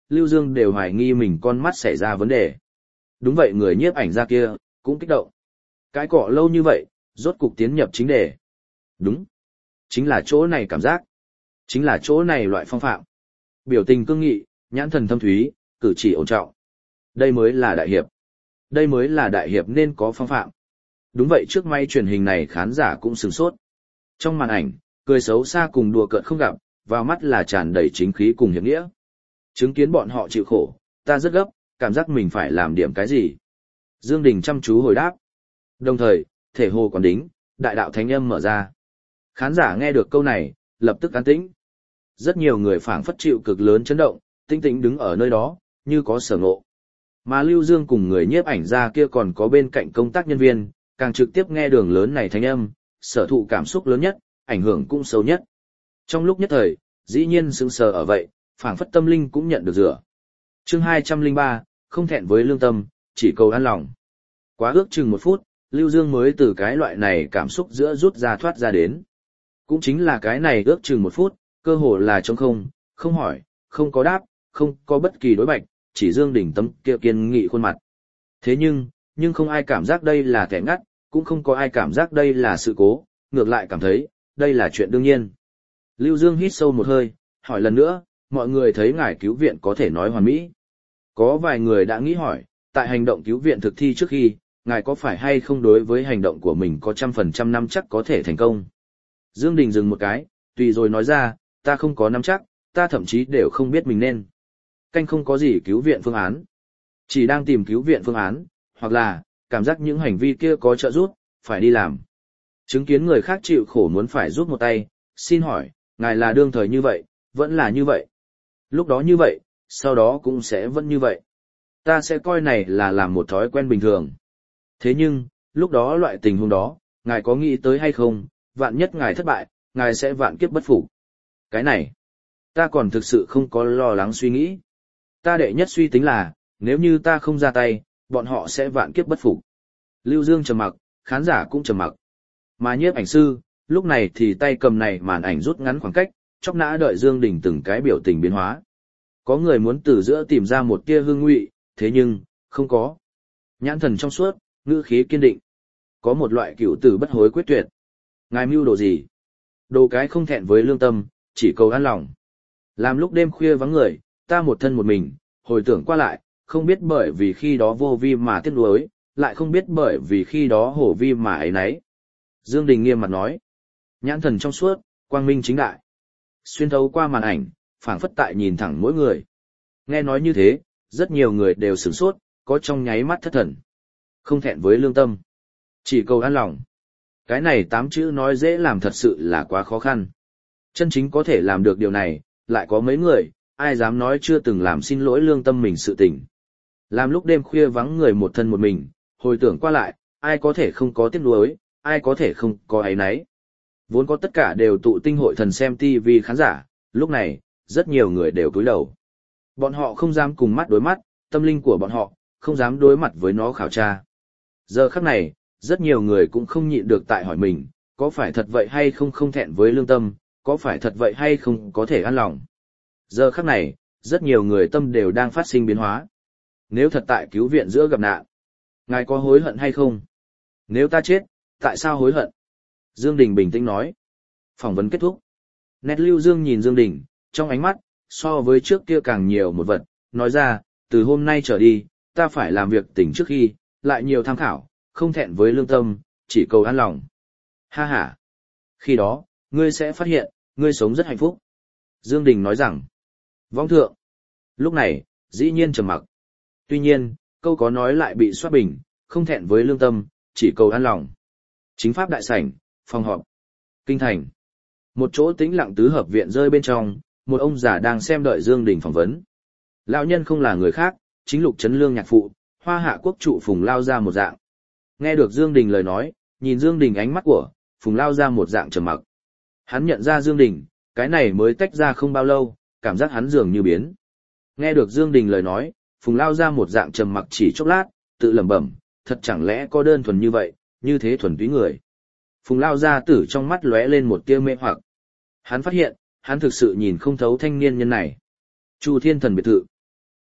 Lưu Dương đều hoài nghi mình con mắt xảy ra vấn đề. Đúng vậy, người nhiếp ảnh ra kia, cũng kích động. Cái cọ lâu như vậy, rốt cục tiến nhập chính đề. Đúng. Chính là chỗ này cảm giác. Chính là chỗ này loại phong phạm. Biểu tình cương nghị, nhãn thần thâm thúy, cử chỉ ổn trọng. Đây mới là đại hiệp. Đây mới là đại hiệp nên có phong phạm. Đúng vậy, trước may truyền hình này khán giả cũng sửng sốt. Trong màn ảnh, cười xấu xa cùng đùa cợt không gặp, vào mắt là tràn đầy chính khí cùng hiệp nghĩa. Chứng kiến bọn họ chịu khổ, ta rất gấp, cảm giác mình phải làm điểm cái gì. Dương Đình chăm chú hồi đáp. Đồng thời, thể hồ quán đính, đại đạo thánh âm mở ra. Khán giả nghe được câu này, lập tức an tĩnh. Rất nhiều người phảng phất chịu cực lớn chấn động, tinh tĩnh đứng ở nơi đó, như có sở ngộ. Mà Lưu Dương cùng người nhiếp ảnh ra kia còn có bên cạnh công tác nhân viên, càng trực tiếp nghe đường lớn này thánh âm, sở thụ cảm xúc lớn nhất, ảnh hưởng cũng sâu nhất. Trong lúc nhất thời, dĩ nhiên sững sờ ở vậy, phảng phất tâm linh cũng nhận được rửa. Chương hai trăm lẻ ba, không thẹn với lương tâm, chỉ cầu an lòng. Quá ước chừng một phút, Lưu Dương mới từ cái loại này cảm xúc giữa rút ra thoát ra đến. Cũng chính là cái này ước chừng một phút, cơ hồ là trống không, không hỏi, không có đáp, không có bất kỳ đối bạch, chỉ Dương Đình tấm kia kiên nghị khuôn mặt. Thế nhưng, nhưng không ai cảm giác đây là kẻ ngắt, cũng không có ai cảm giác đây là sự cố, ngược lại cảm thấy, đây là chuyện đương nhiên. Lưu Dương hít sâu một hơi, hỏi lần nữa, mọi người thấy ngài cứu viện có thể nói hoàn mỹ. Có vài người đã nghĩ hỏi, tại hành động cứu viện thực thi trước khi, ngài có phải hay không đối với hành động của mình có trăm phần trăm nắm chắc có thể thành công. Dương Đình dừng một cái, tùy rồi nói ra, ta không có nắm chắc, ta thậm chí đều không biết mình nên. Canh không có gì cứu viện phương án. Chỉ đang tìm cứu viện phương án, hoặc là, cảm giác những hành vi kia có trợ giúp, phải đi làm. Chứng kiến người khác chịu khổ muốn phải giúp một tay, xin hỏi, ngài là đương thời như vậy, vẫn là như vậy. Lúc đó như vậy, sau đó cũng sẽ vẫn như vậy. Ta sẽ coi này là làm một thói quen bình thường. Thế nhưng, lúc đó loại tình huống đó, ngài có nghĩ tới hay không, vạn nhất ngài thất bại, ngài sẽ vạn kiếp bất phục. Cái này, ta còn thực sự không có lo lắng suy nghĩ. Ta đệ nhất suy tính là, nếu như ta không ra tay, bọn họ sẽ vạn kiếp bất phục. Lưu Dương trầm mặc, khán giả cũng trầm mặc. Mà nhiếp ảnh sư, lúc này thì tay cầm này màn ảnh rút ngắn khoảng cách, chốc nã đợi Dương Đình từng cái biểu tình biến hóa. Có người muốn từ giữa tìm ra một tia hương ngụy, thế nhưng, không có. Nhãn thần trong suốt, ngữ khí kiên định. Có một loại cửu tử bất hối quyết tuyệt. Ngài mưu đồ gì? Đồ cái không thẹn với lương tâm, chỉ cầu an lòng. Làm lúc đêm khuya vắng người, ta một thân một mình, hồi tưởng qua lại, không biết bởi vì khi đó vô vi mà tiếc nuối, lại không biết bởi vì khi đó hổ vi mà ấy nấy. Dương Đình nghiêm mặt nói. Nhãn thần trong suốt, quang minh chính đại. Xuyên thấu qua màn ảnh, phảng phất tại nhìn thẳng mỗi người. Nghe nói như thế, rất nhiều người đều sửng sốt, có trong nháy mắt thất thần. Không thẹn với lương tâm. Chỉ cầu an lòng. Cái này tám chữ nói dễ làm thật sự là quá khó khăn. Chân chính có thể làm được điều này, lại có mấy người, ai dám nói chưa từng làm xin lỗi lương tâm mình sự tình. Làm lúc đêm khuya vắng người một thân một mình, hồi tưởng qua lại, ai có thể không có tiếc nuối, ai có thể không có áy náy. Vốn có tất cả đều tụ tinh hội thần xem ti vi khán giả, lúc này, rất nhiều người đều cúi đầu. Bọn họ không dám cùng mắt đối mắt, tâm linh của bọn họ, không dám đối mặt với nó khảo tra. Giờ khắc này, rất nhiều người cũng không nhịn được tại hỏi mình, có phải thật vậy hay không không thẹn với lương tâm, có phải thật vậy hay không có thể an lòng. Giờ khắc này, rất nhiều người tâm đều đang phát sinh biến hóa. Nếu thật tại cứu viện giữa gặp nạn, ngài có hối hận hay không? Nếu ta chết, tại sao hối hận? Dương Đình bình tĩnh nói. Phỏng vấn kết thúc. Nét Lưu Dương nhìn Dương Đình, trong ánh mắt, so với trước kia càng nhiều một vật, nói ra, từ hôm nay trở đi, ta phải làm việc tỉnh trước khi, lại nhiều tham khảo, không thẹn với lương tâm, chỉ cầu an lòng. Ha ha. Khi đó, ngươi sẽ phát hiện, ngươi sống rất hạnh phúc. Dương Đình nói rằng, vong thượng. Lúc này, dĩ nhiên trầm mặc. Tuy nhiên, câu có nói lại bị xoát bình, không thẹn với lương tâm, chỉ cầu an lòng. Chính pháp đại sảnh, phòng họp. Kinh thành. Một chỗ tĩnh lặng tứ hợp viện rơi bên trong, một ông già đang xem đợi Dương Đình phỏng vấn. Lão nhân không là người khác, chính Lục Trấn Lương nhạc phụ, Hoa Hạ quốc trụ Phùng Lao Gia một dạng. Nghe được Dương Đình lời nói, nhìn Dương Đình ánh mắt của, Phùng Lao Gia một dạng trầm mặc. Hắn nhận ra Dương Đình, cái này mới tách ra không bao lâu, cảm giác hắn dường như biến. Nghe được Dương Đình lời nói, Phùng Lao Gia một dạng trầm mặc chỉ chốc lát, tự lẩm bẩm, thật chẳng lẽ có đơn thuần như vậy, như thế thuần túy người. Phùng Lao Gia tử trong mắt lóe lên một tia mê hoặc. Hắn phát hiện, hắn thực sự nhìn không thấu thanh niên nhân này. Chu Thiên Thần biệt thự.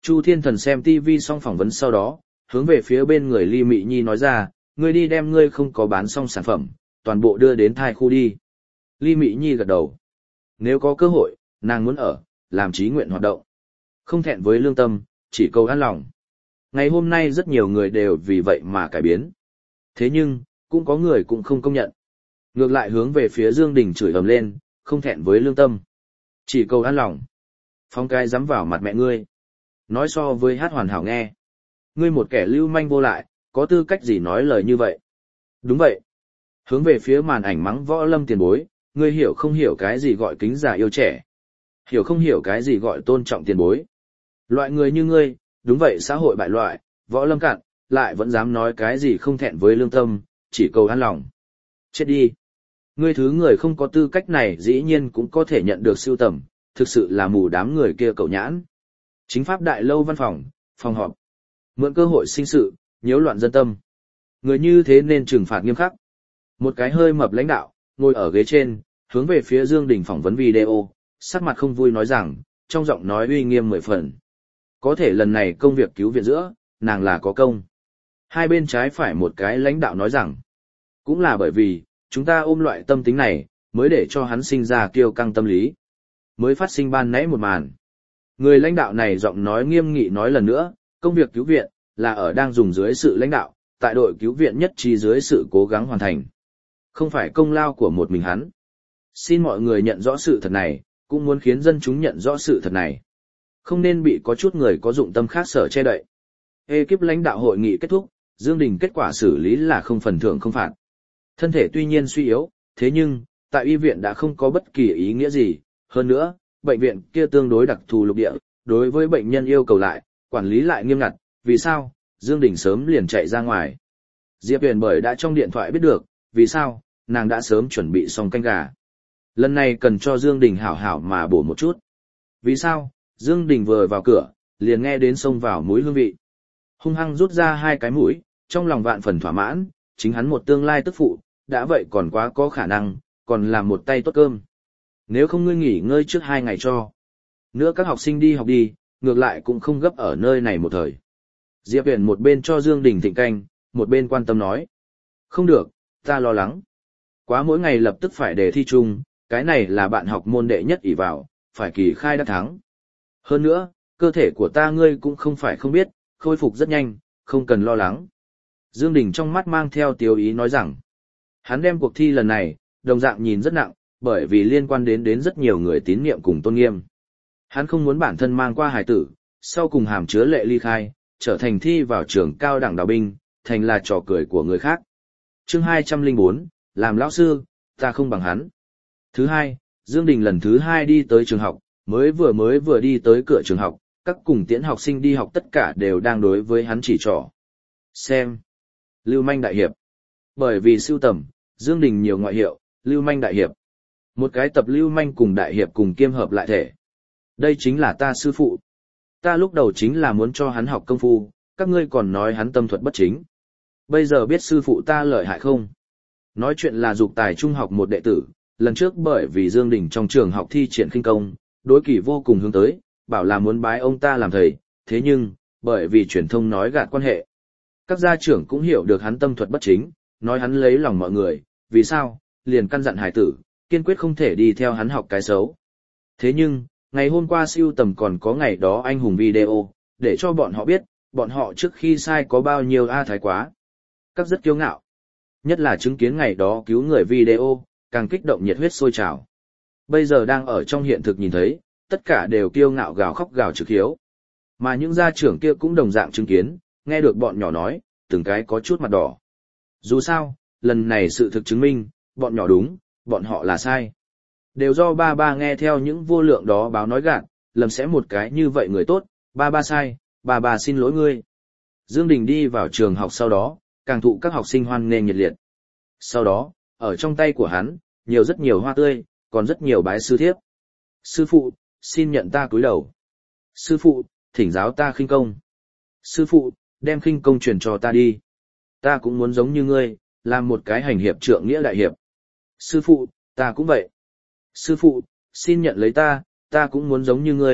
Chu Thiên Thần xem ti vi xong phỏng vấn sau đó, hướng về phía bên người Ly Mị Nhi nói ra, ngươi đi đem ngươi không có bán xong sản phẩm, toàn bộ đưa đến thai khu đi. Ly Mị Nhi gật đầu. Nếu có cơ hội, nàng muốn ở, làm chí nguyện hoạt động. Không thẹn với lương tâm, chỉ cầu an lòng. Ngày hôm nay rất nhiều người đều vì vậy mà cải biến. Thế nhưng, cũng có người cũng không công nhận. Ngược lại hướng về phía Dương Đình chửi ầm lên, không thẹn với lương tâm. Chỉ cầu an lòng. Phong cái dám vào mặt mẹ ngươi. Nói so với hát hoàn hảo nghe. Ngươi một kẻ lưu manh vô lại, có tư cách gì nói lời như vậy? Đúng vậy. Hướng về phía màn ảnh mắng Võ Lâm tiền bối, ngươi hiểu không hiểu cái gì gọi kính già yêu trẻ? Hiểu không hiểu cái gì gọi tôn trọng tiền bối? Loại người như ngươi, đúng vậy xã hội bại loại, Võ Lâm cạn, lại vẫn dám nói cái gì không thẹn với lương tâm, chỉ cầu an lòng. Chết đi. Ngươi thứ người không có tư cách này dĩ nhiên cũng có thể nhận được siêu tầm, thực sự là mù đám người kia cậu nhãn. Chính pháp đại lâu văn phòng, phòng họp. Mượn cơ hội sinh sự, nhiễu loạn dân tâm. Người như thế nên trừng phạt nghiêm khắc. Một cái hơi mập lãnh đạo, ngồi ở ghế trên, hướng về phía Dương Đình phỏng vấn video, sắc mặt không vui nói rằng, trong giọng nói uy nghiêm mười phần. Có thể lần này công việc cứu viện giữa, nàng là có công. Hai bên trái phải một cái lãnh đạo nói rằng, cũng là bởi vì, chúng ta ôm loại tâm tính này, mới để cho hắn sinh ra kiêu căng tâm lý. Mới phát sinh ban nãy một màn. Người lãnh đạo này giọng nói nghiêm nghị nói lần nữa, công việc cứu viện, là ở đang dùng dưới sự lãnh đạo, tại đội cứu viện nhất trí dưới sự cố gắng hoàn thành. Không phải công lao của một mình hắn. Xin mọi người nhận rõ sự thật này, cũng muốn khiến dân chúng nhận rõ sự thật này. Không nên bị có chút người có dụng tâm khác sở che đậy. Ekip lãnh đạo hội nghị kết thúc, Dương Đình kết quả xử lý là không phần thưởng không phạt. Thân thể tuy nhiên suy yếu, thế nhưng, tại y viện đã không có bất kỳ ý nghĩa gì. Hơn nữa, bệnh viện kia tương đối đặc thù lục địa, đối với bệnh nhân yêu cầu lại, quản lý lại nghiêm ngặt. Vì sao? Dương Đình sớm liền chạy ra ngoài. Diệp Huyền bởi đã trong điện thoại biết được, vì sao, nàng đã sớm chuẩn bị xong canh gà. Lần này cần cho Dương Đình hảo hảo mà bổ một chút. Vì sao? Dương Đình vừa vào cửa, liền nghe đến xông vào mũi hương vị. Hung hăng rút ra hai cái mũi, trong lòng vạn phần thỏa mãn, chính hắn một tương lai tức phụ, đã vậy còn quá có khả năng, còn làm một tay tốt cơm. Nếu không ngươi nghỉ ngơi trước hai ngày cho. Nữa các học sinh đi học đi, ngược lại cũng không gấp ở nơi này một thời. Diệp Huyền một bên cho Dương Đình thịnh canh, một bên quan tâm nói. Không được, ta lo lắng. Quá mỗi ngày lập tức phải đề thi chung, cái này là bạn học môn đệ nhất ỷ vào, phải kỳ khai đắc thắng. Hơn nữa, cơ thể của ta ngươi cũng không phải không biết, khôi phục rất nhanh, không cần lo lắng. Dương Đình trong mắt mang theo tiêu ý nói rằng, hắn đem cuộc thi lần này, đồng dạng nhìn rất nặng, bởi vì liên quan đến đến rất nhiều người tín niệm cùng tôn nghiêm. Hắn không muốn bản thân mang qua hài tử, sau cùng hàm chứa lệ ly khai, trở thành thi vào trường cao đẳng đào binh, thành là trò cười của người khác. Chương hai trăm lẻ bốn, làm lão sư, ta không bằng hắn. Thứ hai, Dương Đình lần thứ hai đi tới trường học, mới vừa mới vừa đi tới cửa trường học, các cùng tiễn học sinh đi học tất cả đều đang đối với hắn chỉ trỏ. Xem. Lưu manh đại hiệp. Bởi vì sưu tầm, Dương Đình nhiều ngoại hiệu, lưu manh đại hiệp. Một cái tập lưu manh cùng đại hiệp cùng kiêm hợp lại thể. Đây chính là ta sư phụ. Ta lúc đầu chính là muốn cho hắn học công phu, các ngươi còn nói hắn tâm thuật bất chính. Bây giờ biết sư phụ ta lợi hại không? Nói chuyện là dục tài trung học một đệ tử, lần trước bởi vì Dương Đình trong trường học thi triển khinh công, đối kỳ vô cùng hướng tới, bảo là muốn bái ông ta làm thầy, thế nhưng, bởi vì truyền thông nói gạt quan hệ. Các gia trưởng cũng hiểu được hắn tâm thuật bất chính, nói hắn lấy lòng mọi người, vì sao, liền căn dặn hải tử, kiên quyết không thể đi theo hắn học cái xấu. Thế nhưng, ngày hôm qua siêu tầm còn có ngày đó anh hùng video, để cho bọn họ biết, bọn họ trước khi sai có bao nhiêu a thái quá. Các rất kiêu ngạo. Nhất là chứng kiến ngày đó cứu người video, càng kích động nhiệt huyết sôi trào. Bây giờ đang ở trong hiện thực nhìn thấy, tất cả đều kiêu ngạo gào khóc gào trực hiếu. Mà những gia trưởng kia cũng đồng dạng chứng kiến, nghe được bọn nhỏ nói, từng cái có chút mặt đỏ. Dù sao, lần này sự thực chứng minh, bọn nhỏ đúng, bọn họ là sai. Đều do ba ba nghe theo những vô lượng đó báo nói gạt, lầm sẽ một cái như vậy người tốt, ba ba sai, ba ba xin lỗi ngươi. Dương Đình đi vào trường học sau đó, càng thụ các học sinh hoan nghênh nhiệt liệt. Sau đó, ở trong tay của hắn, nhiều rất nhiều hoa tươi, còn rất nhiều bái sư thiếp. Sư phụ, xin nhận ta cúi đầu. Sư phụ, thỉnh giáo ta khinh công. Sư phụ, đem khinh công truyền cho ta đi. Ta cũng muốn giống như ngươi, làm một cái hành hiệp trượng nghĩa đại hiệp. Sư phụ, ta cũng vậy. Sư phụ, xin nhận lấy ta, ta cũng muốn giống như ngươi,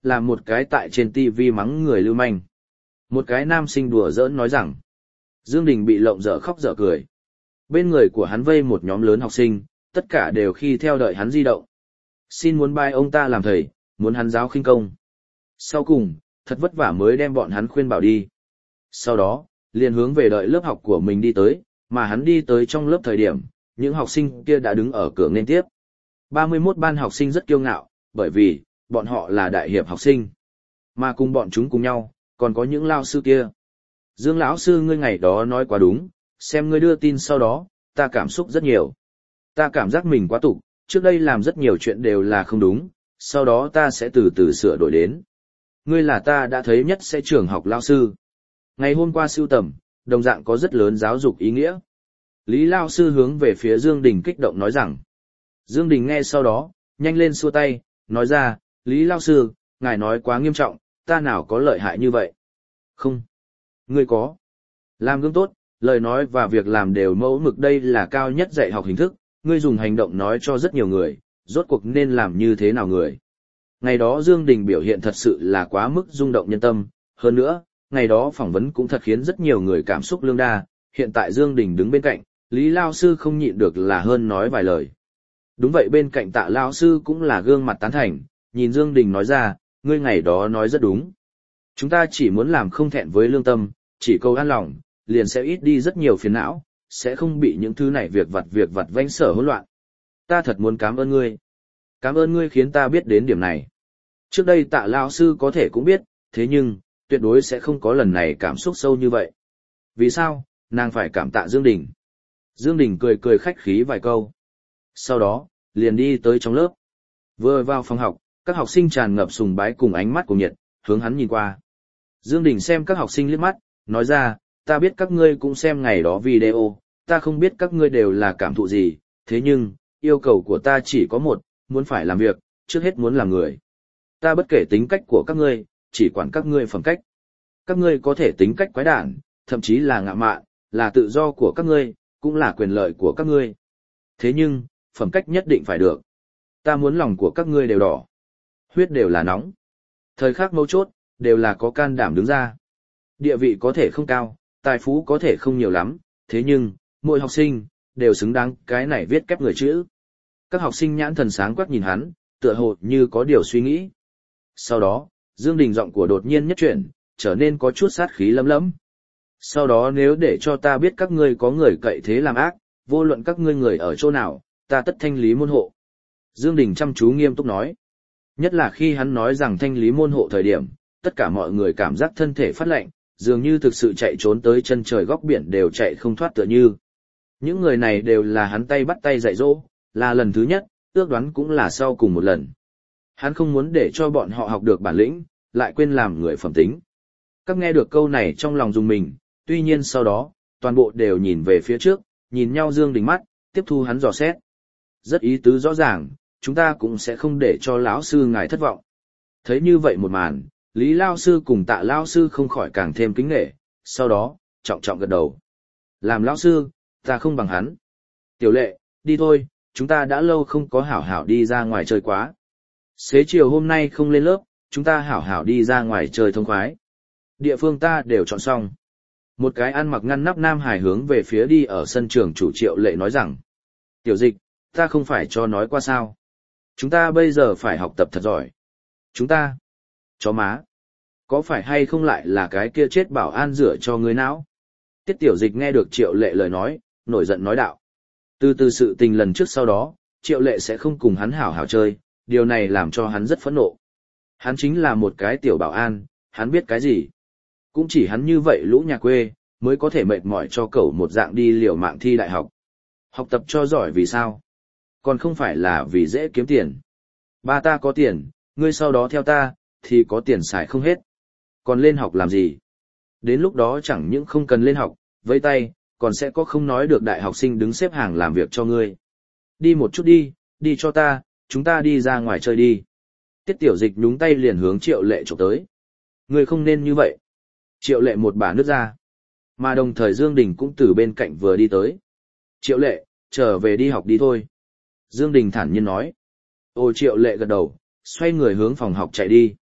làm một cái tại trên tivi mắng người lưu manh. Một cái nam sinh đùa giỡn nói rằng, Dương Đình bị lộng dở khóc dở cười. Bên người của hắn vây một nhóm lớn học sinh, tất cả đều khi theo đợi hắn di động. Xin muốn bài ông ta làm thầy, muốn hắn giáo khinh công. Sau cùng, thật vất vả mới đem bọn hắn khuyên bảo đi. Sau đó, liền hướng về đợi lớp học của mình đi tới, mà hắn đi tới trong lớp thời điểm, những học sinh kia đã đứng ở cửa nên tiếp. ba mươi mốt ban học sinh rất kiêu ngạo, bởi vì, bọn họ là đại hiệp học sinh. Mà cùng bọn chúng cùng nhau, còn có những lao sư kia. Dương lão sư ngươi ngày đó nói quá đúng, xem ngươi đưa tin sau đó, ta cảm xúc rất nhiều. Ta cảm giác mình quá tục, trước đây làm rất nhiều chuyện đều là không đúng, sau đó ta sẽ từ từ sửa đổi đến. Ngươi là ta đã thấy nhất sẽ trường học lao sư. Ngày hôm qua sưu tầm, đồng dạng có rất lớn giáo dục ý nghĩa. Lý lao sư hướng về phía Dương Đình kích động nói rằng. Dương Đình nghe sau đó, nhanh lên xua tay, nói ra, Lý lao sư, ngài nói quá nghiêm trọng, ta nào có lợi hại như vậy. Không. Ngươi có. Làm gương tốt, lời nói và việc làm đều mẫu mực, đây là cao nhất dạy học hình thức, ngươi dùng hành động nói cho rất nhiều người, rốt cuộc nên làm như thế nào người. Ngày đó Dương Đình biểu hiện thật sự là quá mức rung động nhân tâm, hơn nữa, ngày đó phỏng vấn cũng thật khiến rất nhiều người cảm xúc lương đa, hiện tại Dương Đình đứng bên cạnh, Lý Lao Sư không nhịn được là hơn nói vài lời. Đúng vậy, bên cạnh Tạ Lao Sư cũng là gương mặt tán thành, nhìn Dương Đình nói ra, ngươi ngày đó nói rất đúng. Chúng ta chỉ muốn làm không thẹn với lương tâm, chỉ cầu an lòng, liền sẽ ít đi rất nhiều phiền não, sẽ không bị những thứ này việc vặt việc vặt vãnh sở hỗn loạn. Ta thật muốn cảm ơn ngươi. Cảm ơn ngươi khiến ta biết đến điểm này. Trước đây Tạ Lão sư có thể cũng biết, thế nhưng, tuyệt đối sẽ không có lần này cảm xúc sâu như vậy. Vì sao, nàng phải cảm tạ Dương Đình. Dương Đình cười cười khách khí vài câu. Sau đó, liền đi tới trong lớp. Vừa vào phòng học, các học sinh tràn ngập sùng bái cùng ánh mắt của nhiệt, hướng hắn nhìn qua. Dương Đình xem các học sinh liếc mắt, nói ra, ta biết các ngươi cũng xem ngày đó video, ta không biết các ngươi đều là cảm thụ gì, thế nhưng, yêu cầu của ta chỉ có một, muốn phải làm việc, trước hết muốn làm người. Ta bất kể tính cách của các ngươi, chỉ quản các ngươi phẩm cách. Các ngươi có thể tính cách quái đản, thậm chí là ngạo mạn, là tự do của các ngươi, cũng là quyền lợi của các ngươi. Thế nhưng, phẩm cách nhất định phải được. Ta muốn lòng của các ngươi đều đỏ, huyết đều là nóng. Thời khắc mấu chốt, đều là có can đảm đứng ra. Địa vị có thể không cao, tài phú có thể không nhiều lắm, thế nhưng, mỗi học sinh, đều xứng đáng cái này viết kép người chữ. Các học sinh nhãn thần sáng quắc nhìn hắn, tựa hồ như có điều suy nghĩ. Sau đó, Dương Đình giọng của đột nhiên nhất chuyển, trở nên có chút sát khí lấm lấm. Sau đó nếu để cho ta biết các ngươi có người cậy thế làm ác, vô luận các ngươi người ở chỗ nào, ta tất thanh lý môn hộ. Dương Đình chăm chú nghiêm túc nói. Nhất là khi hắn nói rằng thanh lý môn hộ thời điểm, tất cả mọi người cảm giác thân thể phát lạnh, dường như thực sự chạy trốn tới chân trời góc biển đều chạy không thoát tựa như. Những người này đều là hắn tay bắt tay dạy dỗ, là lần thứ nhất, ước đoán cũng là sau cùng một lần. Hắn không muốn để cho bọn họ học được bản lĩnh, lại quên làm người phẩm tính. Các nghe được câu này trong lòng dùng mình, tuy nhiên sau đó, toàn bộ đều nhìn về phía trước, nhìn nhau Dương Đình mắt, tiếp thu hắn dò xét. Rất ý tứ rõ ràng, chúng ta cũng sẽ không để cho lão sư ngài thất vọng. Thấy như vậy một màn, Lý Lao sư cùng Tạ Lao sư không khỏi càng thêm kính nể, sau đó, trọng trọng gật đầu. Làm lão sư, ta không bằng hắn. Tiểu Lệ, đi thôi, chúng ta đã lâu không có hảo hảo đi ra ngoài chơi quá. Xế chiều hôm nay không lên lớp, chúng ta hảo hảo đi ra ngoài chơi thông khoái. Địa phương ta đều chọn xong. Một cái ăn mặc ngăn nắp nam hài hướng về phía đi ở sân trường chủ Triệu Lệ nói rằng. Tiểu Dịch, ta không phải cho nói qua sao. Chúng ta bây giờ phải học tập thật giỏi. Chúng ta. Chó má. Có phải hay không lại là cái kia chết bảo an rửa cho người não? Tiết Tiểu Dịch nghe được Triệu Lệ lời nói, nổi giận nói đạo. Từ từ sự tình lần trước sau đó, Triệu Lệ sẽ không cùng hắn hảo hảo chơi, điều này làm cho hắn rất phẫn nộ. Hắn chính là một cái tiểu bảo an, hắn biết cái gì. Cũng chỉ hắn như vậy lũ nhà quê, mới có thể mệt mỏi cho cậu một dạng đi liều mạng thi đại học. Học tập cho giỏi vì sao? Còn không phải là vì dễ kiếm tiền. Ba ta có tiền, ngươi sau đó theo ta, thì có tiền xài không hết. Còn lên học làm gì? Đến lúc đó chẳng những không cần lên học, vẫy tay, còn sẽ có không nói được đại học sinh đứng xếp hàng làm việc cho ngươi. Đi một chút đi, đi cho ta, chúng ta đi ra ngoài chơi đi. Tiết Tiểu Dịch nhúng tay liền hướng Triệu Lệ chụp tới. Ngươi không nên như vậy. Triệu Lệ một bà nước ra. Mà đồng thời Dương Đình cũng từ bên cạnh vừa đi tới. Triệu Lệ, trở về đi học đi thôi. Dương Đình thản nhiên nói. Ôi Triệu Lệ gật đầu, xoay người hướng phòng học chạy đi.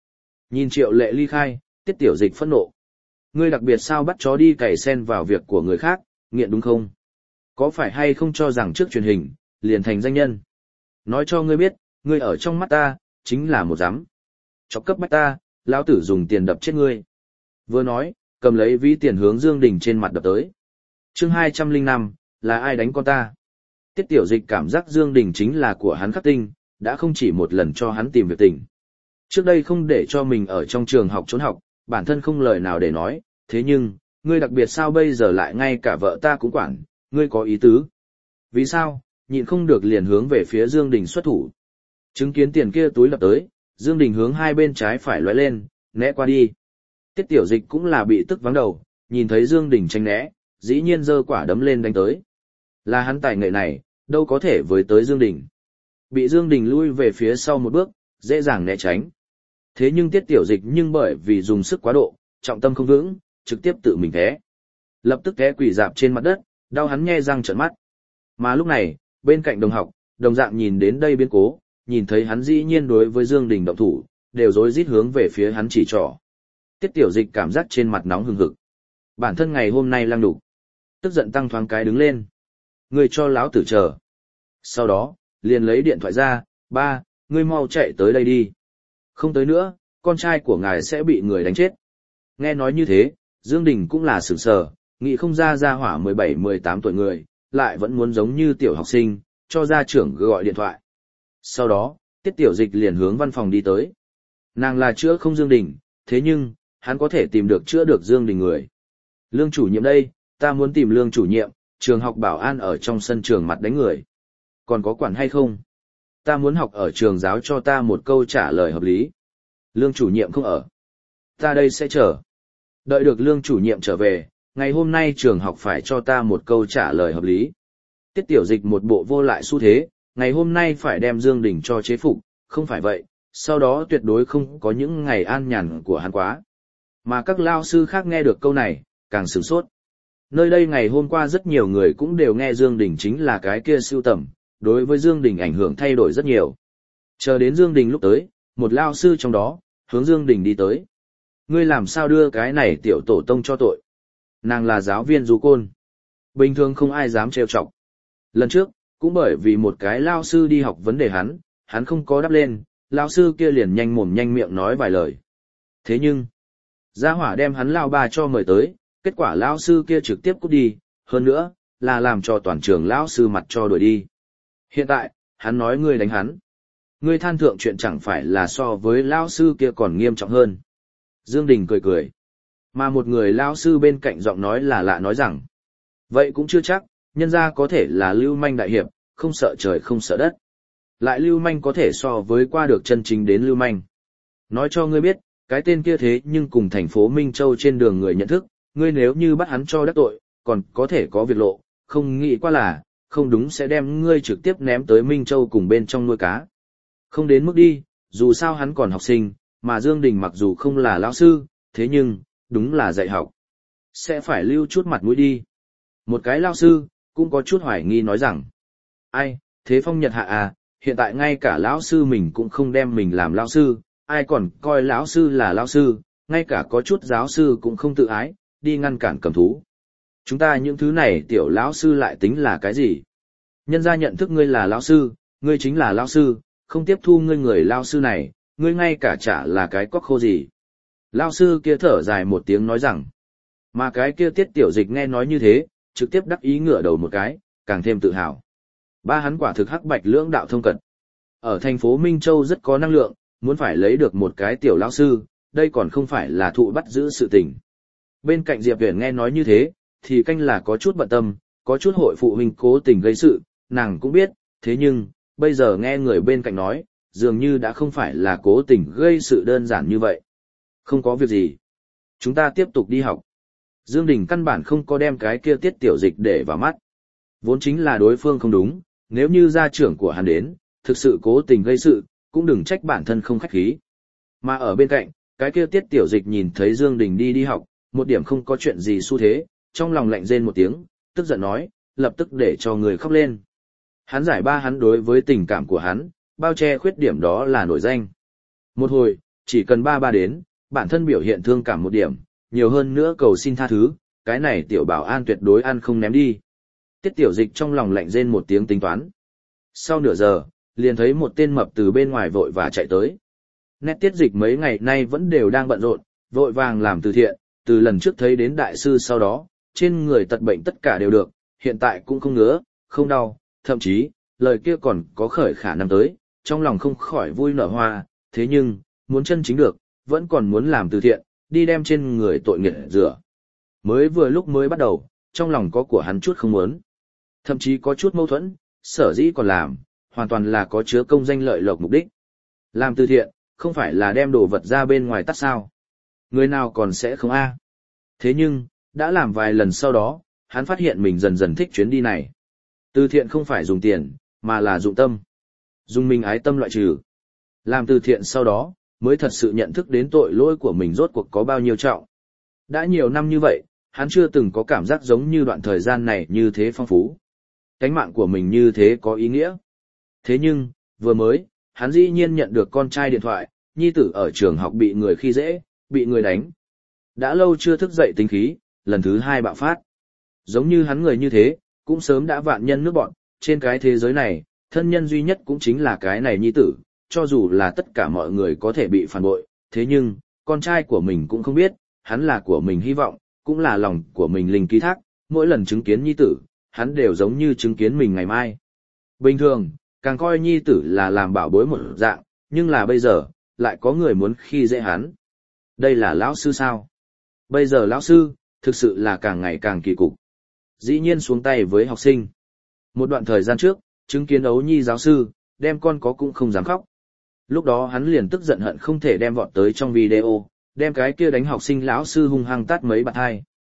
Nhìn Triệu Lệ ly khai, Tiết Tiểu Dịch phẫn nộ. Ngươi đặc biệt sao bắt chó đi cày sen vào việc của người khác, nghiện đúng không? Có phải hay không cho rằng trước truyền hình, liền thành danh nhân? Nói cho ngươi biết, ngươi ở trong mắt ta, chính là một giám. Chọc cấp bách ta, lão tử dùng tiền đập chết ngươi. Vừa nói, cầm lấy ví tiền hướng Dương Đình trên mặt đập tới. Chương hai trăm lẻ năm, là ai đánh con ta? Tiết Tiểu Dịch cảm giác Dương Đình chính là của hắn khắc tinh, đã không chỉ một lần cho hắn tìm việc tình. Trước đây không để cho mình ở trong trường học trốn học, bản thân không lời nào để nói, thế nhưng, ngươi đặc biệt sao bây giờ lại ngay cả vợ ta cũng quản, ngươi có ý tứ. Vì sao, nhịn không được liền hướng về phía Dương Đình xuất thủ. Chứng kiến tiền kia túi lập tới, Dương Đình hướng hai bên trái phải lóe lên, né qua đi. Tiết Tiểu Dịch cũng là bị tức vắng đầu, nhìn thấy Dương Đình tránh né, dĩ nhiên giơ quả đấm lên đánh tới. Là hắn tài nghệ này, đâu có thể với tới Dương Đình. Bị Dương Đình lui về phía sau một bước, dễ dàng né tránh. Thế nhưng Tiết Tiểu Dịch nhưng bởi vì dùng sức quá độ, trọng tâm không vững, trực tiếp tự mình té. Lập tức té quỳ dạp trên mặt đất, đau hắn nhe răng trợn mắt. Mà lúc này, bên cạnh đồng học, đồng dạng nhìn đến đây biến cố, nhìn thấy hắn dĩ nhiên đối với Dương Đình động thủ, đều rối rít hướng về phía hắn chỉ trỏ. Tiết Tiểu Dịch cảm giác trên mặt nóng hừng hực. Bản thân ngày hôm nay lăng đục. Tức giận tăng thoáng cái đứng lên. Ngươi cho lão tử chờ. Sau đó, liền lấy điện thoại ra, ba, ngươi mau chạy tới đây đi. Không tới nữa, con trai của ngài sẽ bị người đánh chết. Nghe nói như thế, Dương Đình cũng là sửng sờ, nghĩ không ra gia hỏa mười bảy mười tám tuổi người, lại vẫn muốn giống như tiểu học sinh, cho gia trưởng gọi điện thoại. Sau đó, Tiết Tiểu Dịch liền hướng văn phòng đi tới. Nàng là chữa không Dương Đình, thế nhưng, hắn có thể tìm được chữa được Dương Đình người. Lương chủ nhiệm đây, ta muốn tìm lương chủ nhiệm, trường học bảo an ở trong sân trường mặt đánh người. Còn có quản hay không? Ta muốn học ở trường giáo cho ta một câu trả lời hợp lý. Lương chủ nhiệm không ở. Ta đây sẽ chờ. Đợi được lương chủ nhiệm trở về, ngày hôm nay trường học phải cho ta một câu trả lời hợp lý. Tiết Tiểu Dịch một bộ vô lại xu thế, ngày hôm nay phải đem Dương Đình cho chế phục, không phải vậy, sau đó tuyệt đối không có những ngày an nhàn của hắn quá. Mà các lao sư khác nghe được câu này, càng sửng sốt. Nơi đây ngày hôm qua rất nhiều người cũng đều nghe Dương Đình chính là cái kia sưu tầm, đối với Dương Đình ảnh hưởng thay đổi rất nhiều. Chờ đến Dương Đình lúc tới, một lao sư trong đó, hướng Dương Đình đi tới. Ngươi làm sao đưa cái này tiểu tổ tông cho tội? Nàng là giáo viên du côn. Bình thường không ai dám trêu chọc. Lần trước, cũng bởi vì một cái lao sư đi học vấn đề hắn, hắn không có đáp lên, lao sư kia liền nhanh mồm nhanh miệng nói vài lời. Thế nhưng, gia hỏa đem hắn lao ba cho mời tới, kết quả lao sư kia trực tiếp cút đi, hơn nữa, là làm cho toàn trường lao sư mặt cho đuổi đi. Hiện tại, hắn nói ngươi đánh hắn. Ngươi than thượng chuyện chẳng phải là so với lao sư kia còn nghiêm trọng hơn. Dương Đình cười cười. Mà một người lao sư bên cạnh giọng nói là lạ nói rằng, vậy cũng chưa chắc, nhân gia có thể là lưu manh đại hiệp, không sợ trời không sợ đất. Lại lưu manh có thể so với qua được chân chính đến lưu manh. Nói cho ngươi biết, cái tên kia thế nhưng cùng thành phố Minh Châu trên đường người nhận thức, ngươi nếu như bắt hắn cho đắc tội, còn có thể có việc lộ, không nghĩ qua là, không đúng sẽ đem ngươi trực tiếp ném tới Minh Châu cùng bên trong nuôi cá. Không đến mức đi, dù sao hắn còn học sinh, mà Dương Đình mặc dù không là lão sư, thế nhưng, đúng là dạy học. Sẽ phải lưu chút mặt mũi đi. Một cái lão sư, cũng có chút hoài nghi nói rằng, ai, thế phong nhật hạ à, hiện tại ngay cả lão sư mình cũng không đem mình làm lão sư, ai còn coi lão sư là lão sư, ngay cả có chút giáo sư cũng không tự ái, đi ngăn cản cầm thú. Chúng ta những thứ này tiểu lão sư lại tính là cái gì? Nhân gia nhận thức ngươi là lão sư, ngươi chính là lão sư, không tiếp thu ngươi người lão sư này, ngươi ngay cả chả là cái cóc khô gì. Lão sư kia thở dài một tiếng nói rằng, mà cái kia Tiết Tiểu Dịch nghe nói như thế, trực tiếp đắc ý ngửa đầu một cái, càng thêm tự hào. Ba hắn quả thực hắc bạch lưỡng đạo thông cận. Ở thành phố Minh Châu rất có năng lượng, muốn phải lấy được một cái tiểu lão sư, đây còn không phải là thụ bắt giữ sự tình. Bên cạnh Diệp Viễn nghe nói như thế, thì canh là có chút bận tâm, có chút hội phụ huynh cố tình gây sự, nàng cũng biết, thế nhưng, bây giờ nghe người bên cạnh nói, dường như đã không phải là cố tình gây sự đơn giản như vậy. Không có việc gì. Chúng ta tiếp tục đi học. Dương Đình căn bản không có đem cái kia Tiết Tiểu Dịch để vào mắt. Vốn chính là đối phương không đúng, nếu như gia trưởng của hắn đến, thực sự cố tình gây sự, cũng đừng trách bản thân không khách khí. Mà ở bên cạnh, cái kia Tiết Tiểu Dịch nhìn thấy Dương Đình đi đi học, một điểm không có chuyện gì xu thế, trong lòng lạnh rên một tiếng, tức giận nói, lập tức để cho người khóc lên. Hắn giải ba hắn đối với tình cảm của hắn, bao che khuyết điểm đó là nổi danh. Một hồi, Chỉ cần ba ba đến, bản thân biểu hiện thương cảm một điểm, nhiều hơn nữa cầu xin tha thứ, cái này tiểu bảo an tuyệt đối ăn không ném đi. Tiết tiểu dịch trong lòng lạnh rên một tiếng tính toán. Sau nửa giờ, liền thấy một tên mập từ bên ngoài vội và chạy tới. Nét tiết dịch mấy ngày nay vẫn đều đang bận rộn, vội vàng làm từ thiện, từ lần trước thấy đến đại sư sau đó, trên người tật bệnh tất cả đều được, hiện tại cũng không ngứa, không đau, thậm chí, lời kia còn có khởi khả năng tới, trong lòng không khỏi vui nở hoa, thế nhưng, muốn chân chính được, vẫn còn muốn làm từ thiện, đi đem trên người tội nghiệp rửa. Mới vừa lúc mới bắt đầu, trong lòng có của hắn chút không muốn, thậm chí có chút mâu thuẫn, sở dĩ còn làm, hoàn toàn là có chứa công danh lợi lộc mục đích. Làm từ thiện, không phải là đem đồ vật ra bên ngoài tắt sao. Người nào còn sẽ không a? Thế nhưng, đã làm vài lần sau đó, hắn phát hiện mình dần dần thích chuyến đi này. Từ thiện không phải dùng tiền, mà là dụng tâm. Dùng mình ái tâm loại trừ. Làm từ thiện sau đó, mới thật sự nhận thức đến tội lỗi của mình rốt cuộc có bao nhiêu trọng. Đã nhiều năm như vậy, hắn chưa từng có cảm giác giống như đoạn thời gian này như thế phong phú. Cánh mạng của mình như thế có ý nghĩa. Thế nhưng, vừa mới, hắn dĩ nhiên nhận được con trai điện thoại, nhi tử ở trường học bị người khi dễ, bị người đánh. Đã lâu chưa thức dậy tính khí, lần thứ hai bạo phát. Giống như hắn người như thế, cũng sớm đã vạn nhân nước bọn, trên cái thế giới này, thân nhân duy nhất cũng chính là cái này nhi tử, cho dù là tất cả mọi người có thể bị phản bội, thế nhưng, con trai của mình cũng không biết, hắn là của mình hy vọng, cũng là lòng của mình linh ký thác, mỗi lần chứng kiến nhi tử, hắn đều giống như chứng kiến mình ngày mai. Bình thường, càng coi nhi tử là làm bảo bối một dạng, nhưng là bây giờ, lại có người muốn khi dễ hắn. Đây là lão sư sao? Bây giờ lão sư, thực sự là càng ngày càng kỳ cục. Dĩ nhiên xuống tay với học sinh. Một đoạn thời gian trước, chứng kiến ấu nhi giáo sư, đem con có cũng không dám khóc. Lúc đó hắn liền tức giận hận không thể đem vọt tới trong video, đem cái kia đánh học sinh lão sư hung hăng tát mấy bạt hai.